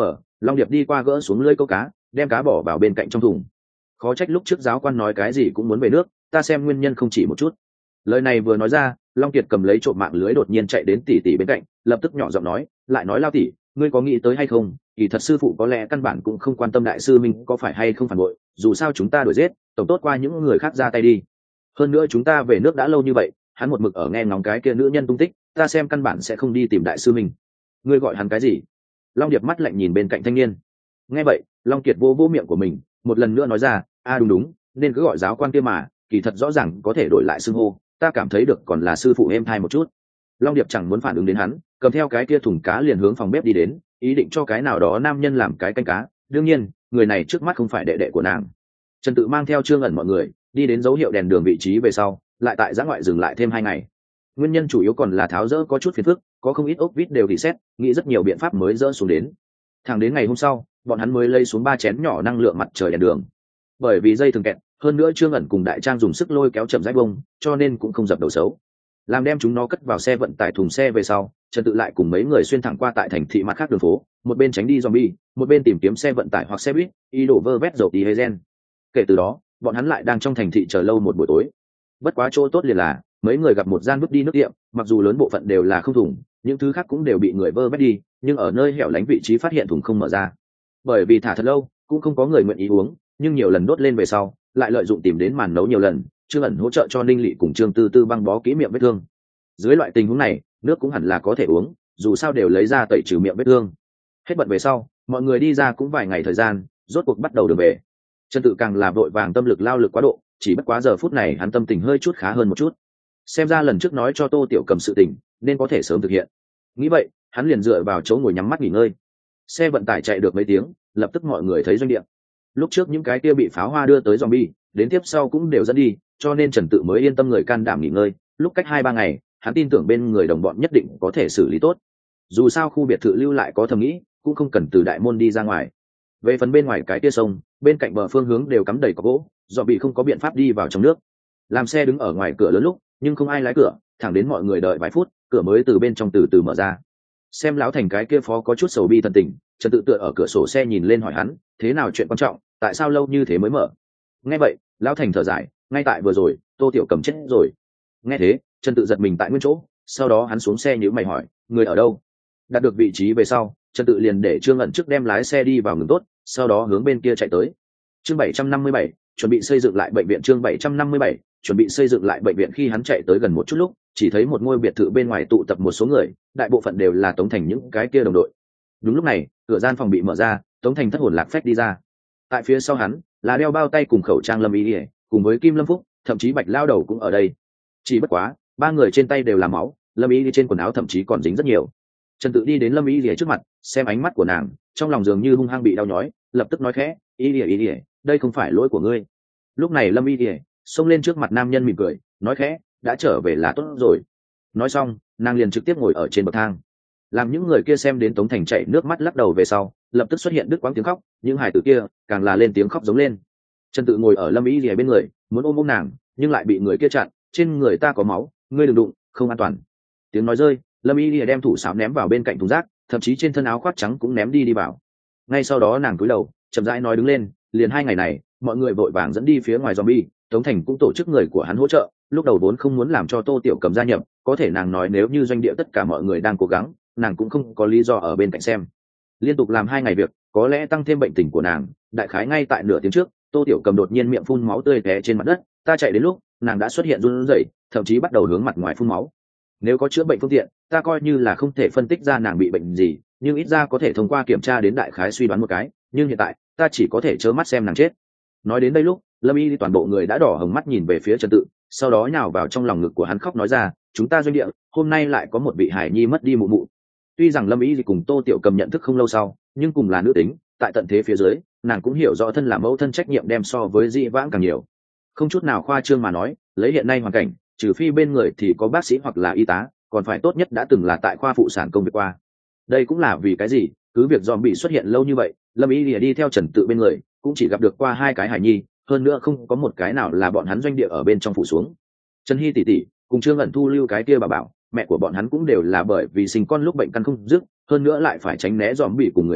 Speaker 1: Long Điệp đi qua gỡ xuống lưỡi câu cá, đem cá bỏ vào bên cạnh trong thùng. Khó trách lúc trước giáo quan nói cái gì cũng muốn về nước, ta xem nguyên nhân không chỉ một chút. Lời này vừa nói ra, Long Kiệt cầm lấy trộm mạng lưới đột nhiên chạy đến tỷ tỷ bên cạnh, lập tức nhỏ giọng nói, lại nói Lao tỷ, ngươi có nghĩ tới hay không, kỳ thật sư phụ có lẽ căn bản cũng không quan tâm đại sư mình có phải hay không phản bội, dù sao chúng ta đuổi giết, tổng tốt qua những người khác ra tay đi. Hơn nữa chúng ta về nước đã lâu như vậy, hắn một mực ở nghe ngóng cái kia nữ nhân tung tích, ta xem căn bản sẽ không đi tìm đại sư mình. Ngươi gọi hắn cái gì? Long Điệp mắt lạnh nhìn bên cạnh thanh niên. Nghe vậy, Long Kiệt vô vô miệng của mình, một lần nữa nói ra, a đúng đúng, nên cứ gọi giáo quan kia mà, kỳ thật rõ ràng có thể đổi lại xưng hô, ta cảm thấy được còn là sư phụ êm thai một chút. Long Điệp chẳng muốn phản ứng đến hắn, cầm theo cái kia thùng cá liền hướng phòng bếp đi đến, ý định cho cái nào đó nam nhân làm cái canh cá. Đương nhiên, người này trước mắt không phải đệ đệ của nàng. Trần Tự mang theo Trương ẩn mọi người đi đến dấu hiệu đèn đường vị trí về sau, lại tại giã ngoại dừng lại thêm hai ngày. Nguyên nhân chủ yếu còn là tháo dỡ có chút phiền phức, có không ít ốc vít đều bị xét, nghĩ rất nhiều biện pháp mới dỡ xuống đến. Thẳng đến ngày hôm sau, bọn hắn mới lấy xuống ba chén nhỏ năng lượng mặt trời đèn đường. Bởi vì dây thường kẹt, hơn nữa Trương ẩn cùng Đại Trang dùng sức lôi kéo chậm rãi bông, cho nên cũng không dập đầu xấu. Làm đem chúng nó cất vào xe vận tải thùng xe về sau, Trần Tự lại cùng mấy người xuyên thẳng qua tại thành thị mặt khác đường phố, một bên tránh đi zombie, một bên tìm kiếm xe vận tải hoặc xe buýt, ý đồ vơ vét dầu diesel. Kể từ đó, bọn hắn lại đang trong thành thị chờ lâu một buổi tối. Bất quá chỗ tốt liền là, mấy người gặp một gian vứt đi nước tiệm, mặc dù lớn bộ phận đều là không thùng, những thứ khác cũng đều bị người vơ vét đi, nhưng ở nơi hẻo lánh vị trí phát hiện thùng không mở ra. Bởi vì thả thật lâu, cũng không có người nguyện ý uống, nhưng nhiều lần đốt lên về sau, lại lợi dụng tìm đến màn nấu nhiều lần, Trương ẩn hỗ trợ cho Ninh Lệ cùng Trương Tư Tư băng bó kỹ miệng vết thương. Dưới loại tình huống này, nước cũng hẳn là có thể uống, dù sao đều lấy ra tẩy trừ miệng vết thương. Hết bận về sau, mọi người đi ra cũng vài ngày thời gian, rốt cuộc bắt đầu đường về. Trần Tự càng là vội vàng tâm lực lao lực quá độ, chỉ bất quá giờ phút này hắn tâm tình hơi chút khá hơn một chút. Xem ra lần trước nói cho Tô Tiểu Cầm sự tình, nên có thể sớm thực hiện. Nghĩ vậy, hắn liền dựa vào chỗ ngồi nhắm mắt nghỉ ngơi. Xe vận tải chạy được mấy tiếng, lập tức mọi người thấy doanh địa. Lúc trước những cái kia bị pháo hoa đưa tới zombie, đến tiếp sau cũng đều dẫn đi, cho nên Trần Tự mới yên tâm người can đảm nghỉ ngơi. Lúc cách hai ba ngày, hắn tin tưởng bên người đồng bọn nhất định có thể xử lý tốt. Dù sao khu biệt thự lưu lại có thầm nghĩ, cũng không cần từ đại môn đi ra ngoài. Về phần bên ngoài cái kia sông, bên cạnh bờ phương hướng đều cắm đầy cọc gỗ, do bị không có biện pháp đi vào trong nước. Làm xe đứng ở ngoài cửa lớn lúc, nhưng không ai lái cửa, thẳng đến mọi người đợi vài phút, cửa mới từ bên trong từ từ mở ra. Xem lão thành cái kia phó có chút sầu bi thần tình, Trần Tự tựa ở cửa sổ xe nhìn lên hỏi hắn, thế nào chuyện quan trọng, tại sao lâu như thế mới mở? Nghe vậy, lão thành thở dài, ngay tại vừa rồi, Tô Tiểu Cầm chết rồi. Nghe thế, Trần Tự giật mình tại nguyên chỗ, sau đó hắn xuống xe nhíu mày hỏi, người ở đâu? Đạt được vị trí về sau, Trần Tự liền để Trương ẩn trước đem lái xe đi vào ngừng tốt, sau đó hướng bên kia chạy tới. Chương bảy trăm năm mươi bảy, chuẩn bị xây dựng lại bệnh viện. Chương bảy trăm năm mươi bảy, chuẩn bị xây dựng lại bệnh viện. Khi hắn chạy tới gần một chút lúc, chỉ thấy một ngôi biệt thự bên ngoài tụ tập một số người, đại bộ phận đều là Tống Thành những cái kia đồng đội. Đúng lúc này, cửa gian phòng bị mở ra, Tống Thành thất hồn lạc phách đi ra. Tại phía sau hắn, là đeo bao tay cùng khẩu trang Lâm Y, cùng với Kim Lâm Phúc, thậm chí Bạch Lao Đầu cũng ở đây. Chỉ bất quá, ba người trên tay đều là máu, Lâm Y trên quần áo thậm chí còn dính rất nhiều. Trần Tự đi đến Lâm Y lìa trước mặt, xem ánh mắt của nàng, trong lòng dường như hung hăng bị đau nhói, lập tức nói khẽ, Y lìa Y lìa, đây không phải lỗi của ngươi. Lúc này Lâm Y lìa xông lên trước mặt nam nhân mỉm cười, nói khẽ, đã trở về là tốt rồi. Nói xong, nàng liền trực tiếp ngồi ở trên bậc thang. Làm những người kia xem đến Tống Thành chạy nước mắt lắc đầu về sau, lập tức xuất hiện đứt quãng tiếng khóc, những hài tử kia càng là lên tiếng khóc giống lên. Trần Tự ngồi ở Lâm Y lìa bên người, muốn ôm ôm nàng, nhưng lại bị người kia chặn, trên người ta có máu, ngươi đừng đụng, không an toàn. Tiếng nói rơi, Lâm Y lìa đem thủ sáo ném vào bên cạnh thùng rác, thậm chí trên thân áo khoác trắng cũng ném đi đi vào. Ngay sau đó nàng cúi đầu, chậm rãi nói đứng lên, liền hai ngày này, mọi người vội vàng dẫn đi phía ngoài zombie, Tống Thành cũng tổ chức người của hắn hỗ trợ, lúc đầu vốn không muốn làm cho Tô Tiểu Cầm gia nhập, có thể nàng nói nếu như doanh địa tất cả mọi người đang cố gắng, nàng cũng không có lý do ở bên cạnh xem. Liên tục làm hai ngày việc, có lẽ tăng thêm bệnh tình của nàng, đại khái ngay tại nửa tiếng trước, Tô Tiểu Cầm đột nhiên miệng phun máu tươi té trên mặt đất, ta chạy đến lúc, nàng đã xuất hiện run rẩy, thậm chí bắt đầu hướng mặt ngoài phun máu. Nếu có chữa bệnh phương tiện, ta coi như là không thể phân tích ra nàng bị bệnh gì, nhưng ít ra có thể thông qua kiểm tra đến đại khái suy đoán một cái, nhưng hiện tại, ta chỉ có thể trơ mắt xem nàng chết. Nói đến đây lúc, Lâm Y toàn bộ người đã đỏ hồng mắt nhìn về phía Trần Tự, sau đó nhào vào trong lòng ngực của hắn khóc nói ra, chúng ta doanh địa, hôm nay lại có một vị hải nhi mất đi mụ mụ. Tuy rằng Lâm Y cùng Tô Tiểu Cầm nhận thức không lâu sau, nhưng cùng là nữ tính, tại tận thế phía dưới, nàng cũng hiểu rõ thân là mẫu thân trách nhiệm đem so với dị vãng càng nhiều. Không chút nào khoa trương mà nói, lấy hiện nay hoàn cảnh, trừ phi bên người thì có bác sĩ hoặc là y tá, còn phải tốt nhất đã từng là tại khoa phụ sản công việc qua. Đây cũng là vì cái gì, cứ việc dòm bị xuất hiện lâu như vậy, Lâm Y lìa đi theo Trần Tự bên người, cũng chỉ gặp được qua hai cái hải nhi, hơn nữa không có một cái nào là bọn hắn doanh địa ở bên trong phủ xuống. Trần Hy tỷ tỷ cùng Trương ẩn thu lưu cái kia bà bảo, mẹ của bọn hắn cũng đều là bởi vì sinh con lúc bệnh căn không dứt, hơn nữa lại phải tránh né dòm bị cùng người xấu,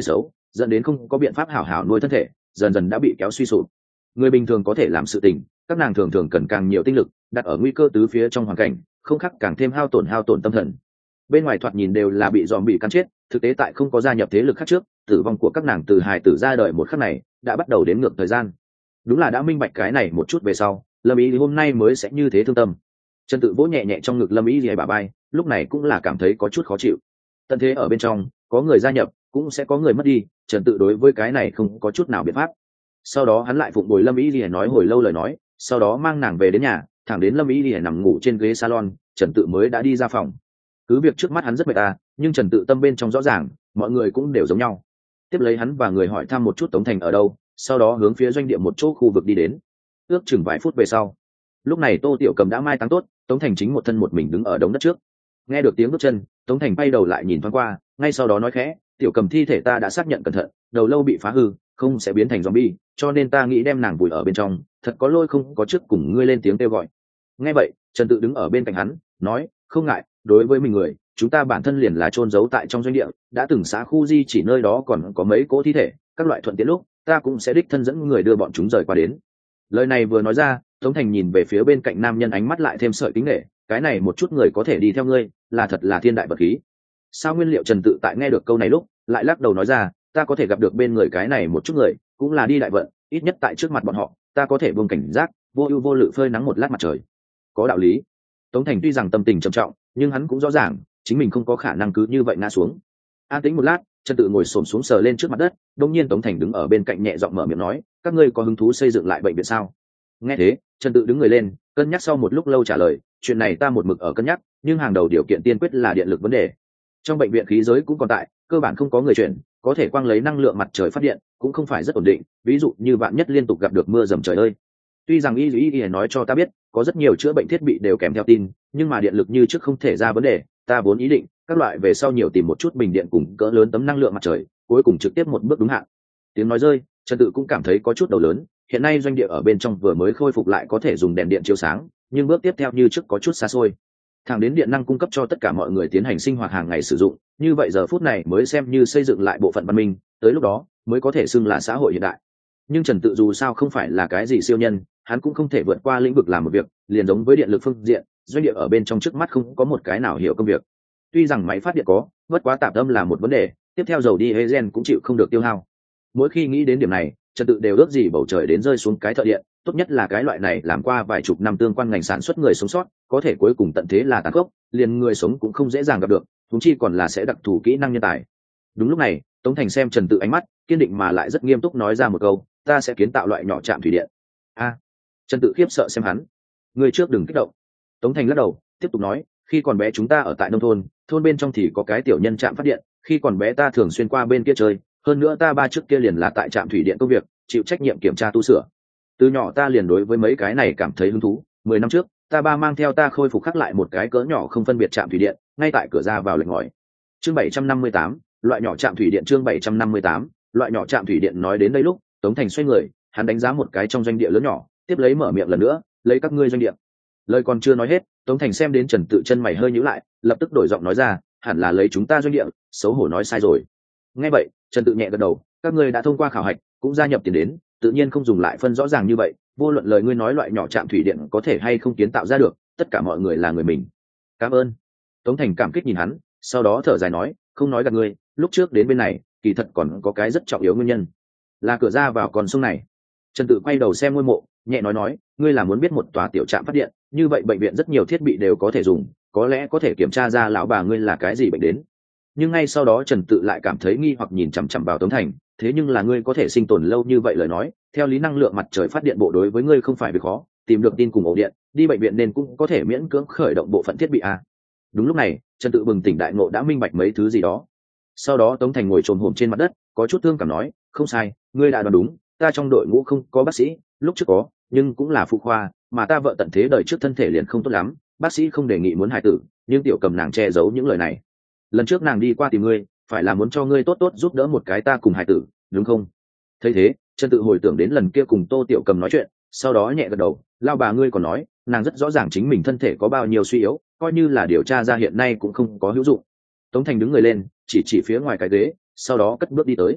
Speaker 1: dẫn đến không có biện pháp hảo hảo nuôi thân thể, dần dần đã bị kéo suy sụp. Người bình thường có thể làm sự tình, các nàng thường thường cần càng nhiều tinh lực đặt ở nguy cơ tứ phía trong hoàn cảnh, không khác càng thêm hao tổn hao tổn tâm thần. Bên ngoài thoạt nhìn đều là bị dòm bị cắn chết, thực tế tại không có gia nhập thế lực khác trước, tử vong của các nàng từ hài tử ra đời một khắc này đã bắt đầu đếm ngược thời gian. Đúng là đã minh bạch cái này một chút về sau, Lâm Ý thì hôm nay mới sẽ như thế thương tâm. Trần Tự vỗ nhẹ nhẹ trong ngực Lâm Ý thì bả vai, lúc này cũng là cảm thấy có chút khó chịu. Tận thế ở bên trong, có người gia nhập, cũng sẽ có người mất đi, Trần Tự đối với cái này không có chút nào biện pháp. Sau đó hắn lại phụng bồi Lâm Ý thì nói hồi lâu lời nói, sau đó mang nàng về đến nhà, thẳng đến Lâm Ý thì nằm ngủ trên ghế salon, Trần Tự mới đã đi ra phòng. Cứ việc trước mắt hắn rất mệt ta, nhưng Trần Tự tâm bên trong rõ ràng, mọi người cũng đều giống nhau. Tiếp lấy hắn và người hỏi thăm một chút Tống Thành ở đâu, sau đó hướng phía doanh địa một chỗ khu vực đi đến. Ước chừng vài phút về sau, lúc này Tô Tiểu Cầm đã mai táng tốt, Tống Thành chính một thân một mình đứng ở đống đất trước. Nghe được tiếng bước chân, Tống Thành bay đầu lại nhìn thoáng qua, ngay sau đó nói khẽ, Tiểu Cầm thi thể ta đã xác nhận cẩn thận, đầu lâu bị phá hư, không sẽ biến thành zombie, cho nên ta nghĩ đem nàng vùi ở bên trong, thật có lỗi không có trước cùng ngươi lên tiếng kêu gọi. Nghe vậy, Trần Tự đứng ở bên cạnh hắn, nói, không ngại, đối với mình người, chúng ta bản thân liền là chôn giấu tại trong doanh địa, đã từng xã khu di chỉ nơi đó còn có mấy cỗ thi thể, các loại thuận tiện lúc, ta cũng sẽ đích thân dẫn người đưa bọn chúng rời qua đến. Lời này vừa nói ra, Tống Thành nhìn về phía bên cạnh nam nhân ánh mắt lại thêm sợi kính nể, cái này một chút người có thể đi theo ngươi, là thật là thiên đại vật khí. Sao Nguyên Liệu Trần Tự tại nghe được câu này lúc, lại lắc đầu nói ra, ta có thể gặp được bên người cái này một chút người, cũng là đi đại vận, ít nhất tại trước mặt bọn họ, ta có thể buông cảnh giác, vô ưu vô lự phơi nắng một lát mặt trời. Có đạo lý. Tống Thành tuy rằng tâm tình trầm trọng, nhưng hắn cũng rõ ràng, chính mình không có khả năng cứ như vậy ngã xuống. An tĩnh một lát, Trần Tự ngồi xổm xuống sờ lên trước mặt đất, đột nhiên Tống Thành đứng ở bên cạnh nhẹ giọng mở miệng nói, các ngươi có hứng thú xây dựng lại bệnh viện sao? Nghe thế, Trần Tự đứng người lên, cân nhắc sau một lúc lâu trả lời, chuyện này ta một mực ở cân nhắc, nhưng hàng đầu điều kiện tiên quyết là điện lực vấn đề. Trong bệnh viện khí giới cũng còn tại, cơ bản không có người chuyển, có thể quang lấy năng lượng mặt trời phát điện, cũng không phải rất ổn định, ví dụ như bạn nhất liên tục gặp được mưa dầm trời ơi. Tuy rằng y y y nói cho ta biết, có rất nhiều chữa bệnh thiết bị đều kèm theo tin, nhưng mà điện lực như trước không thể ra vấn đề, ta vốn ý định các loại về sau nhiều tìm một chút bình điện cùng cỡ lớn tấm năng lượng mặt trời, cuối cùng trực tiếp một bước đúng hạn. Tiếng nói rơi, Trần Tự cũng cảm thấy có chút đầu lớn, hiện nay doanh địa ở bên trong vừa mới khôi phục lại có thể dùng đèn điện chiếu sáng, nhưng bước tiếp theo như trước có chút xa xôi. Thẳng đến điện năng cung cấp cho tất cả mọi người tiến hành sinh hoạt hàng ngày sử dụng, như vậy giờ phút này mới xem như xây dựng lại bộ phận văn minh, tới lúc đó mới có thể xưng là xã hội hiện đại. Nhưng Trần Tự dù sao không phải là cái gì siêu nhân, hắn cũng không thể vượt qua lĩnh vực làm một việc, liền giống với điện lực phương diện, doanh địa ở bên trong trước mắt không có một cái nào hiểu công việc. Tuy rằng máy phát điện có, bất quá tạp âm là một vấn đề, tiếp theo dầu đi diesel cũng chịu không được tiêu hao. Mỗi khi nghĩ đến điểm này, Trần Tự đều ước gì bầu trời đến rơi xuống cái thợ điện, tốt nhất là cái loại này làm qua vài chục năm tương quan ngành sản xuất người sống sót, có thể cuối cùng tận thế là tàn khốc, liền người sống cũng không dễ dàng gặp được, huống chi còn là sẽ đặc thù kỹ năng nhân tài. Đúng lúc này, Tống Thành xem Trần Tự ánh mắt kiên định mà lại rất nghiêm túc nói ra một câu, ta sẽ kiến tạo loại nhỏ trạm thủy điện. A, Trần Tự khiếp sợ xem hắn, người trước đừng kích động. Tống Thành lắc đầu, tiếp tục nói, khi còn bé chúng ta ở tại nông thôn, thôn bên trong thì có cái tiểu nhân trạm phát điện, khi còn bé ta thường xuyên qua bên kia chơi, hơn nữa ta ba trước kia liền là tại trạm thủy điện công việc, chịu trách nhiệm kiểm tra tu sửa. Từ nhỏ ta liền đối với mấy cái này cảm thấy hứng thú, mười năm trước, ta ba mang theo ta khôi phục khắc lại một cái cỡ nhỏ không phân biệt trạm thủy điện, ngay tại cửa ra vào lệnh ngòi. Chương bảy trăm năm mươi tám, loại nhỏ trạm thủy điện chương bảy trăm năm mươi tám, loại nhỏ trạm thủy điện nói đến đây lúc, Tống Thành xoay người, hắn đánh giá một cái trong doanh địa lớn nhỏ, tiếp lấy mở miệng lần nữa, lấy các ngươi doanh địa. Lời còn chưa nói hết, Tống Thành xem đến Trần Tự chân mày hơi nhíu lại, lập tức đổi giọng nói ra, hẳn là lấy chúng ta doanh địa, xấu hổ nói sai rồi. Nghe vậy, Trần Tự nhẹ gật đầu, các ngươi đã thông qua khảo hạch, cũng gia nhập tiền đến, tự nhiên không dùng lại phân rõ ràng như vậy, vô luận lời ngươi nói loại nhỏ trạm thủy điện có thể hay không kiến tạo ra được, tất cả mọi người là người mình. Cảm ơn. Tống Thành cảm kích nhìn hắn, sau đó thở dài nói, không nói gạt ngươi, lúc trước đến bên này, kỳ thật còn có cái rất trọng yếu nguyên nhân, là cửa ra vào con sông này. Trần Tự quay đầu xem ngôi mộ, nhẹ nói nói, ngươi là muốn biết một tòa tiểu trạm phát điện, như vậy bệnh viện rất nhiều thiết bị đều có thể dùng, có lẽ có thể kiểm tra ra lão bà ngươi là cái gì bệnh đến. Nhưng ngay sau đó Trần Tự lại cảm thấy nghi hoặc nhìn chằm chằm vào Tống Thành, thế nhưng là ngươi có thể sinh tồn lâu như vậy lời nói, theo lý năng lượng mặt trời phát điện bộ đối với ngươi không phải việc khó, tìm được tin cùng ổ điện, đi bệnh viện nên cũng có thể miễn cưỡng khởi động bộ phận thiết bị à. Đúng lúc này, Trần Tự bừng tỉnh đại ngộ đã minh bạch mấy thứ gì đó. Sau đó Tống Thành ngồi chồm hổm trên mặt đất, có chút thương cảm nói, không sai, ngươi đã đoán đúng, ta trong đội ngũ không có bác sĩ, lúc trước có, nhưng cũng là phụ khoa, mà ta vợ tận thế đời trước thân thể liền không tốt lắm, bác sĩ không đề nghị muốn hài tử, nhưng Tiểu Cầm nàng che giấu những lời này. Lần trước nàng đi qua tìm ngươi, phải là muốn cho ngươi tốt tốt giúp đỡ một cái ta cùng hài tử, đúng không? Thấy thế, Trần Tự hồi tưởng đến lần kia cùng Tô Tiểu Cầm nói chuyện, sau đó nhẹ gật đầu, lao bà ngươi còn nói, nàng rất rõ ràng chính mình thân thể có bao nhiêu suy yếu, coi như là điều tra ra hiện nay cũng không có hữu dụng. Tống Thành đứng người lên, chỉ chỉ phía ngoài cái ghế, sau đó cất bước đi tới.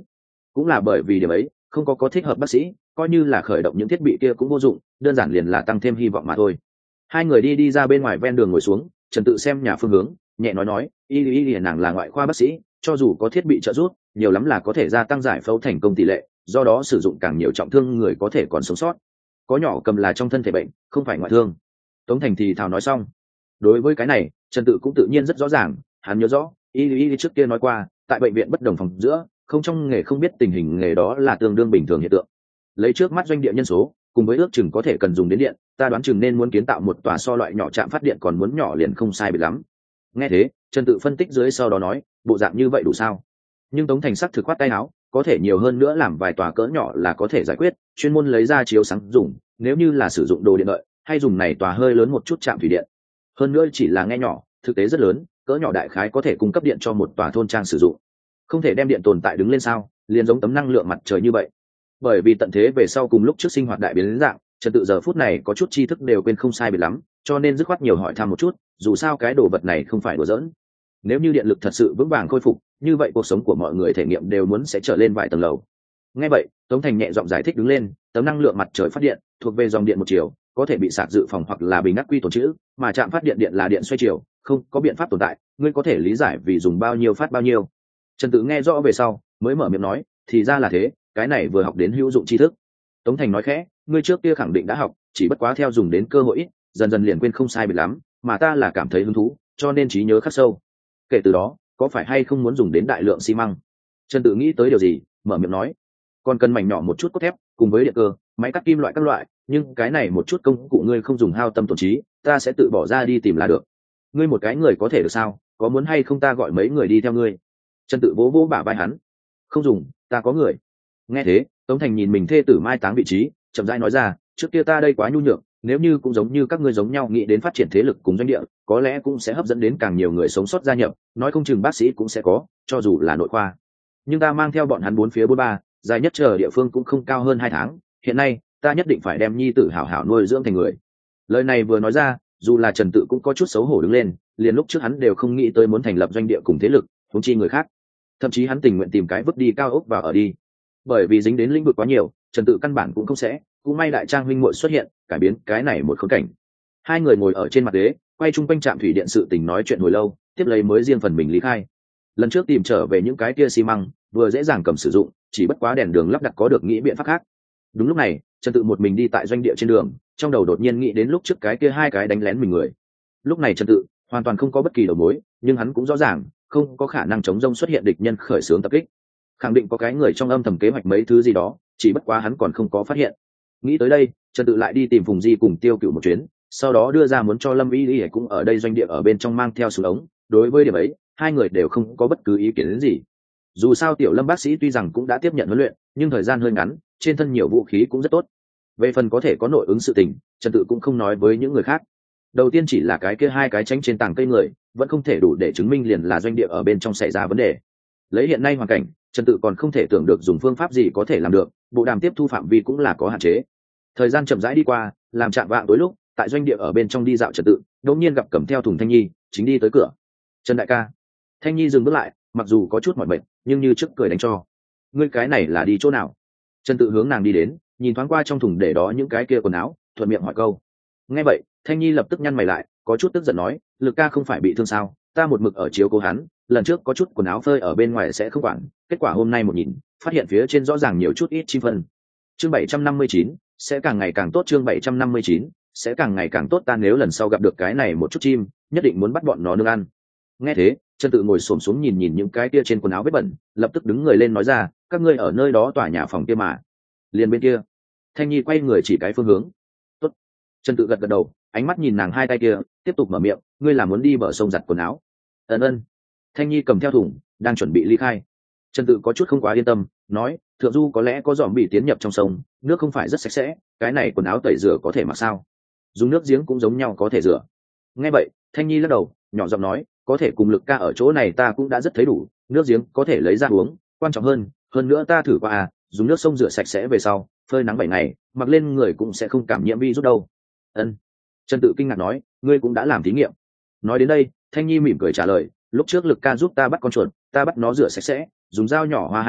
Speaker 1: cũng là bởi vì điểm ấy không có có thích hợp bác sĩ, coi như là khởi động những thiết bị kia cũng vô dụng, đơn giản liền là tăng thêm hy vọng mà thôi. Hai người đi đi ra bên ngoài ven đường ngồi xuống, Trần Tự xem nhà phương hướng, nhẹ nói nói, y y y nàng là ngoại khoa bác sĩ, cho dù có thiết bị trợ giúp, nhiều lắm là có thể gia tăng giải phẫu thành công tỷ lệ, do đó sử dụng càng nhiều trọng thương người có thể còn sống sót. Có nhỏ cầm là trong thân thể bệnh, không phải ngoại thương. Tống Thành thì thào nói xong. Đối với cái này, Trần Tự cũng tự nhiên rất rõ ràng, hắn nhớ rõ, y y trước kia nói qua, tại bệnh viện bất đồng phòng giữa, không trong nghề không biết tình hình nghề đó là tương đương bình thường hiện tượng. Lấy trước mắt doanh địa nhân số, cùng với ước chừng có thể cần dùng đến điện, ta đoán chừng nên muốn kiến tạo một tòa so loại nhỏ trạm phát điện còn muốn nhỏ liền không sai biệt lắm. Nghe thế, Trần Tự phân tích dưới sau đó nói, bộ dạng như vậy đủ sao? Nhưng Tống Thành sắc thực khoát tay áo, có thể nhiều hơn nữa làm vài tòa cỡ nhỏ là có thể giải quyết, chuyên môn lấy ra chiếu sáng dùng, nếu như là sử dụng đồ điện lợi, hay dùng này tòa hơi lớn một chút trạm thủy điện. Hơn nữa chỉ là nghe nhỏ, thực tế rất lớn, cỡ nhỏ đại khái có thể cung cấp điện cho một tòa thôn trang sử dụng. Không thể đem điện tồn tại đứng lên sao? Liền giống tấm năng lượng mặt trời như vậy. Bởi vì tận thế về sau cùng lúc trước sinh hoạt đại biến đến dạng, Trần Tự giờ phút này có chút tri thức đều quên không sai biệt lắm, cho nên dứt khoát nhiều hỏi thăm một chút, dù sao cái đồ vật này không phải đùa giỡn. Nếu như điện lực thật sự vững vàng khôi phục, như vậy cuộc sống của mọi người thể nghiệm đều muốn sẽ trở lên vài tầng lầu. Nghe vậy, Tống Thành nhẹ giọng giải thích đứng lên, tấm năng lượng mặt trời phát điện, thuộc về dòng điện một chiều, có thể bị sạc dự phòng hoặc là bình ắc quy tồn trữ, mà trạm phát điện điện là điện xoay chiều, không có biện pháp tồn tại, ngươi có thể lý giải vì dùng bao nhiêu phát bao nhiêu. Trần Tự nghe rõ về sau, mới mở miệng nói, thì ra là thế, cái này vừa học đến hữu dụng tri thức. Tống Thành nói khẽ, ngươi trước kia khẳng định đã học, chỉ bất quá theo dùng đến cơ hội ít, dần dần liền quên không sai biệt lắm, mà ta là cảm thấy hứng thú, cho nên trí nhớ khắc sâu. Kể từ đó, có phải hay không muốn dùng đến đại lượng xi măng? Trần Tự nghĩ tới điều gì, mở miệng nói, còn cần mảnh nhỏ một chút cốt thép, cùng với điện cơ, máy cắt kim loại các loại, nhưng cái này một chút công cụ ngươi không dùng hao tâm tổn trí, ta sẽ tự bỏ ra đi tìm là được. Ngươi một cái người có thể được sao? Có muốn hay không ta gọi mấy người đi theo ngươi? Trần Tự vỗ vỗ bả vai hắn, không dùng, ta có người. Nghe thế, Tống Thành nhìn mình thê tử mai táng vị trí, chậm rãi nói ra, trước kia ta đây quá nhu nhược, nếu như cũng giống như các ngươi giống nhau nghĩ đến phát triển thế lực cùng doanh địa, có lẽ cũng sẽ hấp dẫn đến càng nhiều người sống sót gia nhập, nói không chừng bác sĩ cũng sẽ có, cho dù là nội khoa. Nhưng ta mang theo bọn hắn bốn phía bốn ba, dài nhất chờ địa phương cũng không cao hơn hai tháng, hiện nay ta nhất định phải đem nhi tử hảo hảo nuôi dưỡng thành người. Lời này vừa nói ra, dù là Trần Tự cũng có chút xấu hổ đứng lên, liền lúc trước hắn đều không nghĩ tới muốn thành lập doanh địa cùng thế lực, huống chi người khác. Thậm chí hắn tình nguyện tìm cái vứt đi cao ốc vào ở đi. Bởi vì dính đến lĩnh vực quá nhiều, Trần Tự căn bản cũng không sẽ, cũng may đại trang huynh muội xuất hiện, cải biến cái này một khốn cảnh. Hai người ngồi ở trên mặt ghế, quay chung quanh trạm thủy điện sự tình nói chuyện hồi lâu, tiếp lấy mới riêng phần mình lý khai. Lần trước tìm trở về những cái kia xi măng, vừa dễ dàng cầm sử dụng, chỉ bất quá đèn đường lắp đặt có được nghĩ biện pháp khác. Đúng lúc này, Trần Tự một mình đi tại doanh địa trên đường, trong đầu đột nhiên nghĩ đến lúc trước cái kia hai cái đánh lén mình người. Lúc này Trần Tự hoàn toàn không có bất kỳ đầu mối, nhưng hắn cũng rõ ràng, không có khả năng chống rông xuất hiện địch nhân khởi xướng tập kích. Khẳng định có cái người trong âm thầm kế hoạch mấy thứ gì đó, chỉ bất quá hắn còn không có phát hiện. Nghĩ tới đây, Trần Tự lại đi tìm Phùng Di cùng Tiêu Cựu một chuyến, sau đó đưa ra muốn cho Lâm Y Y cũng ở đây doanh địa ở bên trong mang theo súng ống. Đối với điểm ấy, hai người đều không có bất cứ ý kiến đến gì. Dù sao Tiểu Lâm bác sĩ tuy rằng cũng đã tiếp nhận huấn luyện, nhưng thời gian hơi ngắn, trên thân nhiều vũ khí cũng rất tốt. Về phần có thể có nội ứng sự tình, Trần Tự cũng không nói với những người khác. Đầu tiên chỉ là cái kia hai cái tránh trên tảng cây người, vẫn không thể đủ để chứng minh liền là doanh địa ở bên trong xảy ra vấn đề. Lấy hiện nay hoàn cảnh, Trần Tự còn không thể tưởng được dùng phương pháp gì có thể làm được, bộ đàm tiếp thu phạm vi cũng là có hạn chế. Thời gian chậm rãi đi qua, làm chạm vạng tối lúc, tại doanh địa ở bên trong đi dạo Trần Tự, đột nhiên gặp cầm theo thùng Thanh Nhi, chính đi tới cửa. "Trần đại ca." Thanh Nhi dừng bước lại, mặc dù có chút mỏi mệt, nhưng như trước cười đánh cho. "Ngươi cái này là đi chỗ nào?" Trần Tự hướng nàng đi đến, nhìn thoáng qua trong thùng để đó những cái kia quần áo, thuận miệng hỏi câu. Nghe vậy, Thanh Nhi lập tức nhăn mày lại, có chút tức giận nói, "Lực ca không phải bị thương sao? Ta một mực ở chiếu cố hắn, lần trước có chút quần áo phơi ở bên ngoài sẽ không quản, kết quả hôm nay một nhìn, phát hiện phía trên rõ ràng nhiều chút ít chim phân." Chương bảy trăm năm mươi chín, sẽ càng ngày càng tốt. Chương bảy trăm năm mươi chín, sẽ càng ngày càng tốt. Ta nếu lần sau gặp được cái này một chút chim, nhất định muốn bắt bọn nó nướng ăn. Nghe thế, Trần Tự ngồi xổm xuống nhìn nhìn những cái kia trên quần áo vết bẩn, lập tức đứng người lên nói ra, "Các ngươi ở nơi đó tòa nhà phòng kia mà." Liền bên kia. Thanh Nhi quay người chỉ cái phương hướng. "Tốt." Trần Tự gật gật đầu, ánh mắt nhìn nàng hai tay kia, tiếp tục mở miệng, "Ngươi là muốn đi bờ sông giặt quần áo?" "Ừm ơn." Thanh Nhi cầm theo thùng, đang chuẩn bị ly khai. Trần Tự có chút không quá yên tâm, nói, "Thượng du có lẽ có dòm bị tiến nhập trong sông, nước không phải rất sạch sẽ, cái này quần áo tẩy rửa có thể mặc sao? Dùng nước giếng cũng giống nhau có thể rửa." Nghe vậy, Thanh Nhi lắc đầu, nhỏ giọng nói, "Có thể cùng Lực ca ở chỗ này ta cũng đã rất thấy đủ, nước giếng có thể lấy ra uống, quan trọng hơn, hơn nữa ta thử qua à, dùng nước sông rửa sạch sẽ về sau, phơi nắng bảy ngày, mặc lên người cũng sẽ không cảm nhiễm virus đâu." "Ân." Trần Tự kinh ngạc nói, "Ngươi cũng đã làm thí nghiệm?" Nói đến đây, Thanh Nhi mỉm cười trả lời, "Lúc trước Lực ca giúp ta bắt con chuột, ta bắt nó rửa sạch sẽ, dùng dao nhỏ hoa hai đao,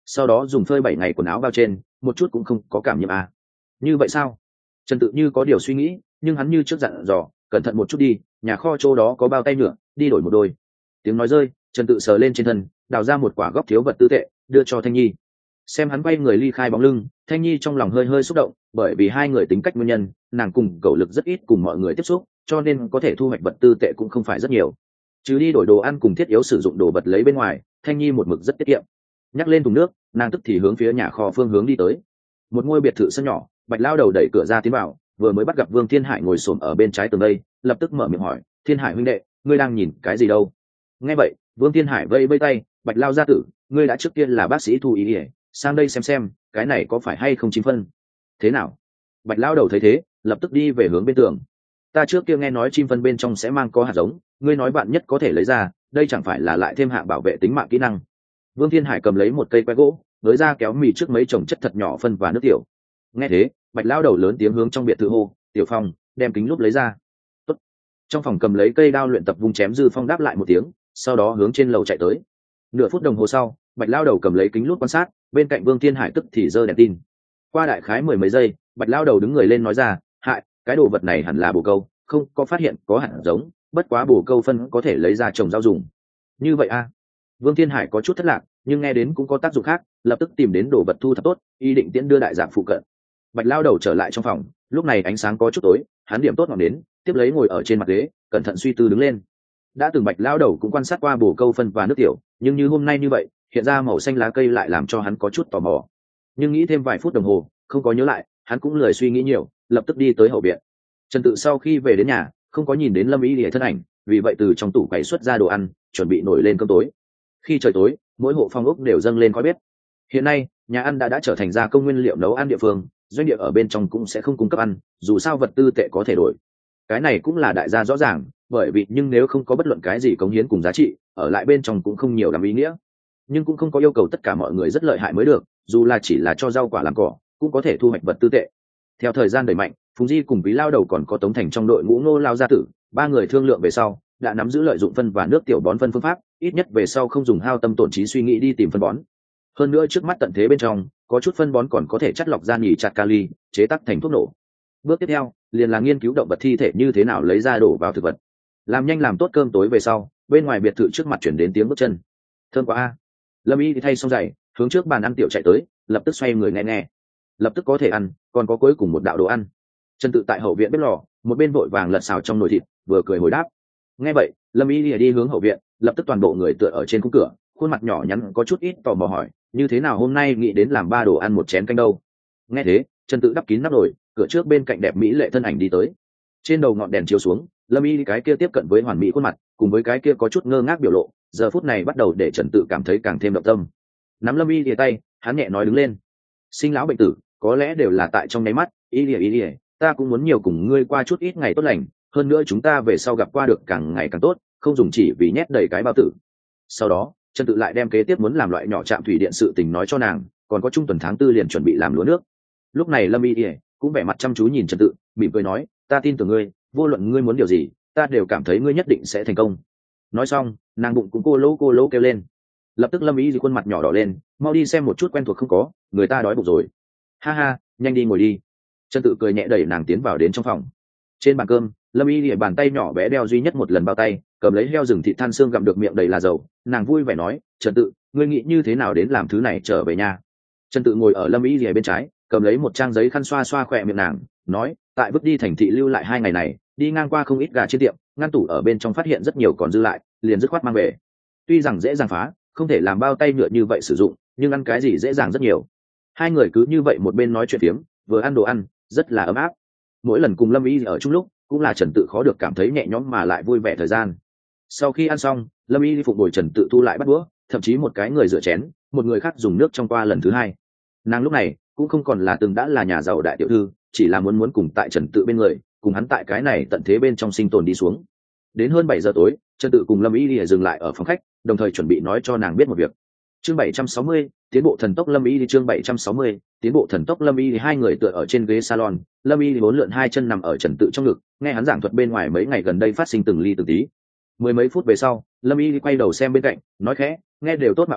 Speaker 1: sau đó dùng phơi bảy ngày quần áo bao trên, một chút cũng không có cảm nhiễm à. Như vậy sao? Trần Tự như có điều suy nghĩ, nhưng hắn như trước dặn dò, cẩn thận một chút đi, nhà kho chỗ đó có bao tay nhựa, đi đổi một đôi. Tiếng nói rơi, Trần Tự sờ lên trên thân, đào ra một quả góc thiếu vật tư tệ, đưa cho Thanh Nhi. Xem hắn quay người ly khai bóng lưng, Thanh Nhi trong lòng hơi hơi xúc động, bởi vì hai người tính cách nguyên nhân, nàng cùng Cẩu Lực rất ít cùng mọi người tiếp xúc, cho nên có thể thu hoạch vật tư tệ cũng không phải rất nhiều. Trừ đi đổi đồ ăn cùng thiết yếu sử dụng đồ vật lấy bên ngoài, Thanh Nhi một mực rất tiết kiệm. Nhắc lên thùng nước, nàng tức thì hướng phía nhà kho phương hướng đi tới. Một ngôi biệt thự sân nhỏ, Bạch lao đầu đẩy cửa ra tiến vào, vừa mới bắt gặp Vương Thiên Hải ngồi xổm ở bên trái tường đây, lập tức mở miệng hỏi, "Thiên Hải huynh đệ, ngươi đang nhìn cái gì đâu?" Nghe vậy, Vương Thiên Hải vây vây tay, "Bạch lao gia tử, ngươi đã trước tiên là bác sĩ thu ý ỉa, sang đây xem xem, cái này có phải hay không chính phân?" "Thế nào?" Bạch lao đầu thấy thế, lập tức đi về hướng bên tường. "Ta trước kia nghe nói chim phân bên trong sẽ mang có hạt giống, ngươi nói bạn nhất có thể lấy ra, đây chẳng phải là lại thêm hạng bảo vệ tính mạng kỹ năng?" Vương Thiên Hải cầm lấy một cây que gỗ, nới ra kéo mì trước mấy chồng chất thật nhỏ phân và nước tiểu. Nghe thế, Bạch lao đầu lớn tiếng hướng trong biệt thự hô, "Tiểu Phong, đem kính lúp lấy ra." Tốt. Trong phòng cầm lấy cây đao luyện tập vung chém, Dư Phong đáp lại một tiếng, sau đó hướng trên lầu chạy tới. Nửa phút đồng hồ sau, Bạch lao đầu cầm lấy kính lúp quan sát, bên cạnh Vương Thiên Hải tức thì giơ đèn tin. Qua đại khái mười mấy giây, Bạch lao đầu đứng người lên nói ra, "Hại, cái đồ vật này hẳn là bồ câu, không có phát hiện có hạt giống, bất quá bồ câu phân có thể lấy ra trồng rau dùng." "Như vậy a?" À? Vương Thiên Hải có chút thất lạc, nhưng nghe đến cũng có tác dụng khác, lập tức tìm đến đồ vật thu thập tốt, ý định tiễn đưa đại dạng phụ cận. Bạch lao đầu trở lại trong phòng, lúc này ánh sáng có chút tối, hắn điểm tốt ngọn đến, tiếp lấy ngồi ở trên mặt ghế, cẩn thận suy tư đứng lên. Đã từng Bạch lao đầu cũng quan sát qua bồ câu phân và nước tiểu, nhưng như hôm nay như vậy, hiện ra màu xanh lá cây lại làm cho hắn có chút tò mò. Nhưng nghĩ thêm vài phút đồng hồ, không có nhớ lại, hắn cũng lười suy nghĩ nhiều, lập tức đi tới hậu viện. Trần Tự sau khi về đến nhà, không có nhìn đến Lâm Ý Lìa thân ảnh, vì vậy từ trong tủ quầy xuất ra đồ ăn, chuẩn bị nổi lên cơm tối. Khi trời tối, mỗi hộ phong ốc đều dâng lên khói bếp. Hiện nay, nhà ăn đã đã trở thành gia công nguyên liệu nấu ăn địa phương, doanh nghiệp ở bên trong cũng sẽ không cung cấp ăn, dù sao vật tư tệ có thể đổi. Cái này cũng là đại gia rõ ràng, bởi vì nhưng nếu không có bất luận cái gì cống hiến cùng giá trị, ở lại bên trong cũng không nhiều làm ý nghĩa. Nhưng cũng không có yêu cầu tất cả mọi người rất lợi hại mới được, dù là chỉ là cho rau quả làm cỏ, cũng có thể thu hoạch vật tư tệ. Theo thời gian đẩy mạnh, Phùng Di cùng Quý lao đầu còn có Tống Thành trong đội ngũ Ngô lao gia tử, ba người thương lượng về sau, đã nắm giữ lợi dụng phân và nước tiểu bón phân phương pháp, ít nhất về sau không dùng hao tâm tổn trí suy nghĩ đi tìm phân bón. Hơn nữa trước mắt tận thế bên trong, có chút phân bón còn có thể chất lọc ra nhì chặt kali, chế tác thành thuốc nổ. Bước tiếp theo, liền là nghiên cứu động vật thi thể như thế nào lấy ra đổ vào thực vật. Làm nhanh làm tốt cơm tối về sau, bên ngoài biệt thự trước mặt chuyển đến tiếng bước chân. Thơm quá a. Lâm Y thì thay xong giày, hướng trước bàn ăn tiểu chạy tới, lập tức xoay người nghe nghe. Lập tức có thể ăn, còn có cuối cùng một đạo đồ ăn. Trần Tự tại hậu viện bếp lò, một bên vội vàng lật xào trong nồi thịt, vừa cười hồi đáp. Nghe vậy, Lâm Y đi hướng hậu viện, lập tức toàn bộ người tựa ở trên khung cửa, khuôn mặt nhỏ nhắn có chút ít tò mò hỏi, như thế nào hôm nay nghĩ đến làm ba đồ ăn một chén canh đâu? Nghe thế, Trần Tự đắp kín nắp nồi, cửa trước bên cạnh đẹp mỹ lệ thân ảnh đi tới. Trên đầu ngọn đèn chiếu xuống, Lâm Y cái kia tiếp cận với hoàn mỹ khuôn mặt, cùng với cái kia có chút ngơ ngác biểu lộ, giờ phút này bắt đầu để Trần Tự cảm thấy càng thêm động tâm. Nắm Lâm Y lìa tay, hắn nhẹ nói đứng lên. Sinh lão bệnh tử, có lẽ đều là tại trong nháy mắt, Y lìa Y lìa, ta cũng muốn nhiều cùng ngươi qua chút ít ngày tốt lành, hơn nữa chúng ta về sau gặp qua được càng ngày càng tốt, không dùng chỉ vì nhét đầy cái bao tử. Sau đó, Trần Tự lại đem kế tiếp muốn làm loại nhỏ trạm thủy điện sự tình nói cho nàng, còn có trung tuần tháng tư liền chuẩn bị làm lúa nước. Lúc này Lâm Y lìa cũng vẻ mặt chăm chú nhìn Trần Tự, mỉm cười nói, ta tin tưởng ngươi, vô luận ngươi muốn điều gì, ta đều cảm thấy ngươi nhất định sẽ thành công. Nói xong, nàng bụng cũng cô lỗ cô lỗ kêu lên. Lập tức Lâm Ý gì khuôn mặt nhỏ đỏ lên, mau đi xem một chút quen thuộc không có, người ta đói bụng rồi. Ha ha, nhanh đi ngồi đi. Trần Tự cười nhẹ đẩy nàng tiến vào đến trong phòng. Trên bàn cơm, Lâm Y lìa bàn tay nhỏ bé đeo duy nhất một lần bao tay, cầm lấy heo rừng thịt than xương gặm được miệng đầy là dầu, nàng vui vẻ nói, Trần Tự, ngươi nghĩ như thế nào đến làm thứ này trở về nhà? Trần Tự ngồi ở Lâm Y lìa bên trái, cầm lấy một trang giấy khăn xoa xoa khỏe miệng nàng, nói, tại vứt đi thành thị lưu lại hai ngày này, đi ngang qua không ít gà trên tiệm, ngăn tủ ở bên trong phát hiện rất nhiều còn dư lại, liền dứt khoát mang về. Tuy rằng dễ dàng phá, không thể làm bao tay nhựa như vậy sử dụng, nhưng ăn cái gì dễ dàng rất nhiều. Hai người cứ như vậy một bên nói chuyện phiếm, vừa ăn đồ ăn, rất là ấm áp. Mỗi lần cùng Lâm Y ở chung lúc, cũng là Trần Tự khó được cảm thấy nhẹ nhõm mà lại vui vẻ thời gian. Sau khi ăn xong, Lâm Y phụng bồi Trần Tự thu lại bắt đũa, thậm chí một cái người rửa chén, một người khác dùng nước trong qua lần thứ hai. Nàng lúc này cũng không còn là từng đã là nhà giàu đại tiểu thư, chỉ là muốn muốn cùng tại Trần Tự bên người, cùng hắn tại cái này tận thế bên trong sinh tồn đi xuống. Đến hơn bảy giờ tối, Trần Tự cùng Lâm Y lìa dừng lại ở phòng khách, đồng thời chuẩn bị nói cho nàng biết một việc. Chương bảy trăm sáu mươi, tiến bộ thần tốc Lâm Y đi chương bảy trăm sáu mươi, tiến bộ thần tốc Lâm Y thì hai người tựa ở trên ghế salon, Lâm Y thì bốn lượn hai chân nằm ở Trần Tự trong ngực, nghe hắn giảng thuật bên ngoài mấy ngày gần đây phát sinh từng ly từng tí. Mười mấy phút về sau, Lâm Y quay đầu xem bên cạnh, nói khẽ, nghe đều tốt mạo hiểm,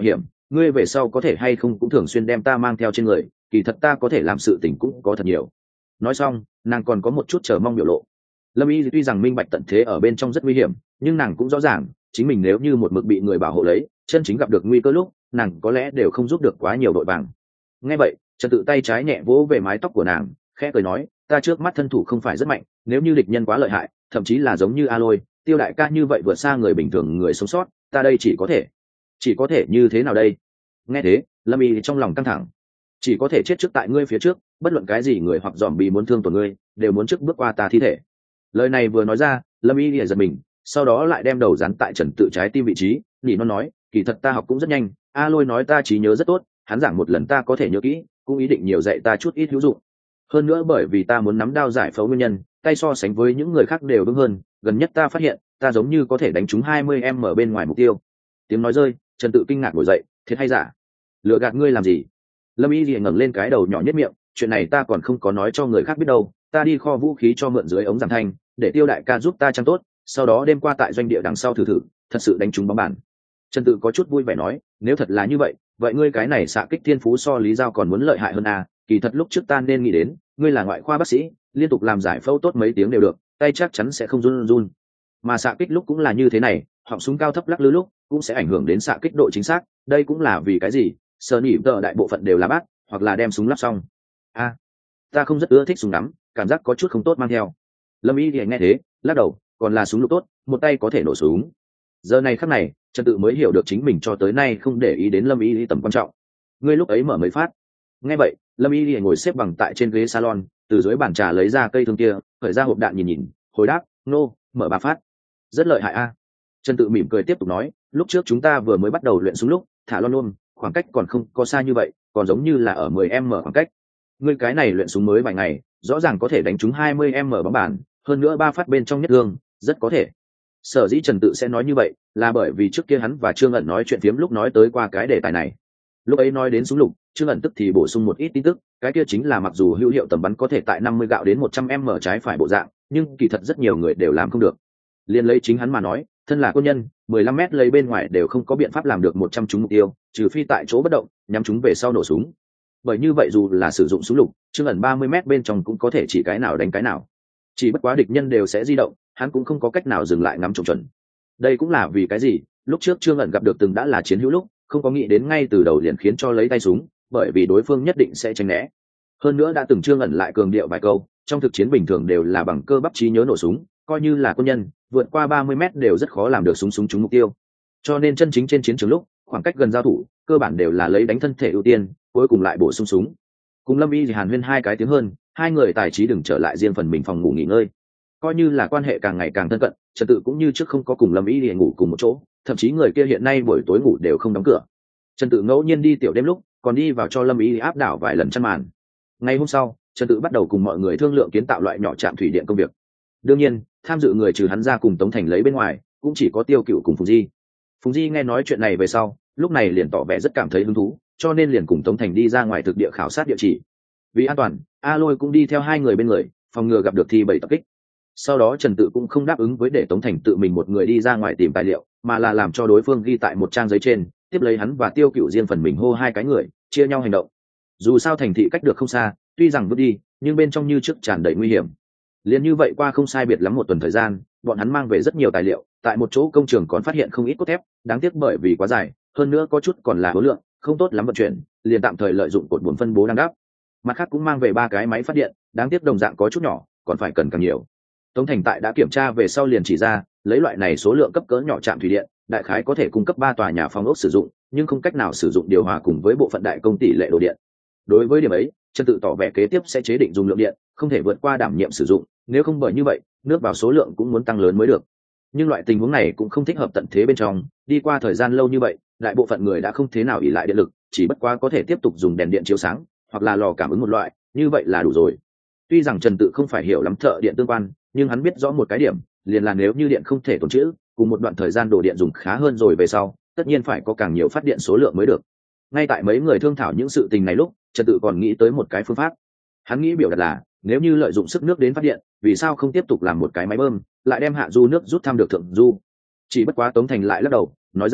Speaker 1: ngươi về sau có thể hay không cũng thường xuyên đem ta mang theo trên người, kỳ thật ta có thể làm sự tình cũng có thật nhiều. Nói xong nàng còn có một chút chờ mong biểu lộ. Lâm Y tuy rằng minh bạch tận thế ở bên trong rất nguy hiểm, nhưng nàng cũng rõ ràng chính mình nếu như một mực bị người bảo hộ lấy, chân chính gặp được nguy cơ lúc nàng có lẽ đều không giúp được quá nhiều đội vàng. Nghe vậy Trần Tự tay trái nhẹ vỗ về mái tóc của nàng, khẽ cười nói, ta trước mắt thân thủ không phải rất mạnh, nếu như địch nhân quá lợi hại, thậm chí là giống như A Lôi, Tiêu đại ca như vậy vượt xa người bình thường người sống sót, ta đây chỉ có thể chỉ có thể như thế nào đây? Nghe thế Lâm Y trong lòng căng thẳng. Chỉ có thể chết trước tại ngươi phía trước, bất luận cái gì người hoặc dòm bị muốn thương tổn ngươi đều muốn trước bước qua ta thi thể. Lời này vừa nói ra, Lâm Y lìa giật mình, sau đó lại đem đầu dán tại Trần Tự trái tim vị trí, nhỉ nó nói, kỳ thật ta học cũng rất nhanh, A Lôi nói ta trí nhớ rất tốt, hắn giảng một lần ta có thể nhớ kỹ, cũng ý định nhiều dạy ta chút ít hữu dụng. Hơn nữa bởi vì ta muốn nắm đao giải phẫu nguyên nhân, tay so sánh với những người khác đều vững hơn, gần nhất ta phát hiện ta giống như có thể đánh trúng hai mươi em ở bên ngoài mục tiêu. Tiếng nói rơi, Trần Tự kinh ngạc ngồi dậy, thiệt hay giả? Lừa gạt ngươi làm gì? Lâm Y lìa ngẩng lên cái đầu nhỏ nhất miệng, chuyện này ta còn không có nói cho người khác biết đâu, ta đi kho vũ khí cho mượn dưới ống giảm thanh, để Tiêu đại ca giúp ta chăng tốt, sau đó đêm qua tại doanh địa đằng sau thử thử, thật sự đánh trúng bóng bàn. Trần Tự có chút vui vẻ nói, nếu thật là như vậy, vậy ngươi cái này xạ kích thiên phú so Lý Giao còn muốn lợi hại hơn à, kỳ thật lúc trước ta nên nghĩ đến, ngươi là ngoại khoa bác sĩ, liên tục làm giải phẫu tốt mấy tiếng đều được, tay chắc chắn sẽ không run run. Mà xạ kích lúc cũng là như thế này, họng súng cao thấp lắc lư lúc cũng sẽ ảnh hưởng đến xạ kích độ chính xác, đây cũng là vì cái gì Sở Nhĩ Tờ đại bộ phận đều là bác hoặc là đem súng lắp xong. A, à, ta không rất ưa thích súng ngắm, cảm giác có chút không tốt mang theo. Lâm Y thì nghe thế lắc đầu, còn là súng lục tốt, một tay có thể nổ súng. Giờ này khắc này Trần Tự mới hiểu được chính mình cho tới nay không để ý đến Lâm Y tầm quan trọng. Ngươi lúc ấy mở mới phát. Nghe vậy Lâm Y ngồi xếp bằng tại trên ghế salon, từ dưới bàn trà lấy ra cây thương kia, khởi ra hộp đạn nhìn nhìn, hồi đáp, nô, mở ba phát. Rất lợi hại a. Trần Tự mỉm cười tiếp tục nói, lúc trước chúng ta vừa mới bắt đầu luyện súng lúc thả lon ôm, khoảng cách còn không có xa như vậy, còn giống như là ở mười em khoảng cách. Ngươi cái này luyện súng mới vài ngày, rõ ràng có thể đánh trúng hai mươi em bóng bàn, hơn nữa ba phát bên trong nhất thương, rất có thể. Sở dĩ Trần Tự sẽ nói như vậy, là bởi vì trước kia hắn và Trương ẩn nói chuyện phiếm lúc nói tới qua cái đề tài này. Lúc ấy nói đến súng lục, Trương ẩn tức thì bổ sung một ít tin tức, cái kia chính là mặc dù hữu hiệu tầm bắn có thể tại năm mươi gạo đến một trăm em trái phải bộ dạng, nhưng kỳ thật rất nhiều người đều làm không được. Liên lấy chính hắn mà nói, thân là quân nhân, mười lăm mét lấy bên ngoài đều không có biện pháp làm được một trăm trúng mục tiêu, trừ phi tại chỗ bất động, nhắm chúng về sau nổ súng. Bởi như vậy dù là sử dụng súng lục, Trương ẩn ba mươi mét bên trong cũng có thể chỉ cái nào đánh cái nào. Chỉ bất quá địch nhân đều sẽ di động, hắn cũng không có cách nào dừng lại ngắm trúng chuẩn. Đây cũng là vì cái gì, lúc trước Trương ẩn gặp được từng đã là chiến hữu lúc, không có nghĩ đến ngay từ đầu liền khiến cho lấy tay súng, bởi vì đối phương nhất định sẽ tránh né. Hơn nữa đã từng Trương ẩn lại cường điệu vài câu, trong thực chiến bình thường đều là bằng cơ bắp trí nhớ nổ súng, coi như là quân nhân, vượt qua ba mươi mét đều rất khó làm được súng súng trúng mục tiêu. Cho nên chân chính trên chiến trường lúc, khoảng cách gần giao thủ, cơ bản đều là lấy đánh thân thể ưu tiên, cuối cùng lại bổ sung súng. Cùng Lâm Y thì Hàn Huyên hai cái tiếng hơn, hai người tài trí đừng trở lại riêng phần mình phòng ngủ nghỉ ngơi. Coi như là quan hệ càng ngày càng thân cận, Trần Tự cũng như trước không có cùng Lâm Y thì ngủ cùng một chỗ, thậm chí người kia hiện nay buổi tối ngủ đều không đóng cửa. Trần Tự ngẫu nhiên đi tiểu đêm lúc, còn đi vào cho Lâm Y áp đảo vài lần chăn màn. Ngày hôm sau, Trần Tự bắt đầu cùng mọi người thương lượng kiến tạo loại nhỏ trạm thủy điện công việc. Đương nhiên, tham dự người trừ hắn ra cùng Tống Thành lấy bên ngoài, cũng chỉ có Tiêu Cựu cùng Phùng Di. Phùng Di nghe nói chuyện này về sau, lúc này liền tỏ vẻ rất cảm thấy hứng thú, cho nên liền cùng Tống Thành đi ra ngoài thực địa khảo sát địa chỉ. Vì an toàn, A Lôi cũng đi theo hai người bên người, phòng ngừa gặp được thi bầy tập kích. Sau đó Trần Tự cũng không đáp ứng với để Tống Thành tự mình một người đi ra ngoài tìm tài liệu, mà là làm cho đối phương ghi tại một trang giấy trên, tiếp lấy hắn và Tiêu Cựu riêng phần mình hô hai cái người, chia nhau hành động. Dù sao thành thị cách được không xa, tuy rằng bước đi, nhưng bên trong như trước tràn đầy nguy hiểm. Liên như vậy qua không sai biệt lắm một tuần thời gian, bọn hắn mang về rất nhiều tài liệu, tại một chỗ công trường còn phát hiện không ít cốt thép, đáng tiếc bởi vì quá dài, hơn nữa có chút còn là hối lượng, không tốt lắm vận chuyển, liền tạm thời lợi dụng cột buồm phân bố đang đáp. Mặt khác cũng mang về ba cái máy phát điện, đáng tiếc đồng dạng có chút nhỏ, còn phải cần càng nhiều. Tống Thành tại đã kiểm tra về sau liền chỉ ra, lấy loại này số lượng cấp cỡ nhỏ trạm thủy điện, đại khái có thể cung cấp ba tòa nhà phòng ốc sử dụng, nhưng không cách nào sử dụng điều hòa cùng với bộ phận đại công tỷ lệ đồ điện. Đối với điểm ấy, Trần Tự tỏ vẻ kế tiếp sẽ chế định dùng lượng điện, không thể vượt qua đảm nhiệm sử dụng, nếu không bởi như vậy, nước vào số lượng cũng muốn tăng lớn mới được. Nhưng loại tình huống này cũng không thích hợp tận thế bên trong, đi qua thời gian lâu như vậy, đại bộ phận người đã không thế nào ỷ lại điện lực, chỉ bất quá có thể tiếp tục dùng đèn điện chiếu sáng, hoặc là lò cảm ứng một loại, như vậy là đủ rồi. Tuy rằng Trần Tự không phải hiểu lắm thợ điện tương quan, nhưng hắn biết rõ một cái điểm, liền là nếu như điện không thể tồn trữ, cùng một đoạn thời gian đồ điện dùng khá hơn rồi về sau, tất nhiên phải có càng nhiều phát điện số lượng mới được. Ngay tại mấy người thương thảo những sự tình này lúc, Trần Tự còn nghĩ tới một cái phương pháp. Hắn nghĩ biểu đạt là, nếu như lợi dụng sức nước đến phát điện, vì sao không tiếp tục làm một cái máy bơm, lại đem hạ du nước rút thăm được thượng du. Chỉ bất quá Tống Thành lại lắc đầu, nói ra,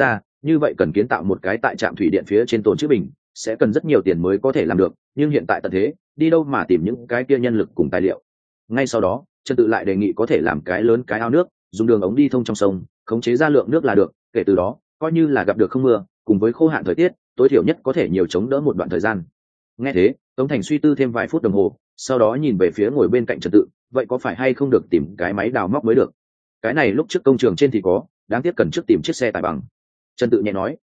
Speaker 1: như vậy cần kiến tạo một cái tại trạm thủy điện phía trên tồn chữ bình sẽ cần rất nhiều tiền mới có thể làm được, nhưng hiện tại tận thế đi đâu mà tìm những cái kia nhân lực cùng tài liệu. Ngay sau đó Trần Tự lại đề nghị có thể làm cái lớn cái ao nước, dùng đường ống đi thông trong sông, khống chế ra lượng nước là được, kể từ đó coi như là gặp được không mưa cùng với khô hạn thời tiết, tối thiểu nhất có thể nhiều chống đỡ một đoạn thời gian. Nghe thế Tống Thành suy tư thêm vài phút đồng hồ, sau đó nhìn về phía ngồi bên cạnh Trần Tự, vậy có phải hay không được tìm cái máy đào móc mới được? Cái này lúc trước công trường trên thì có, đáng tiếc cần trước tìm chiếc xe tải bằng. Trần Tự nhẹ nói,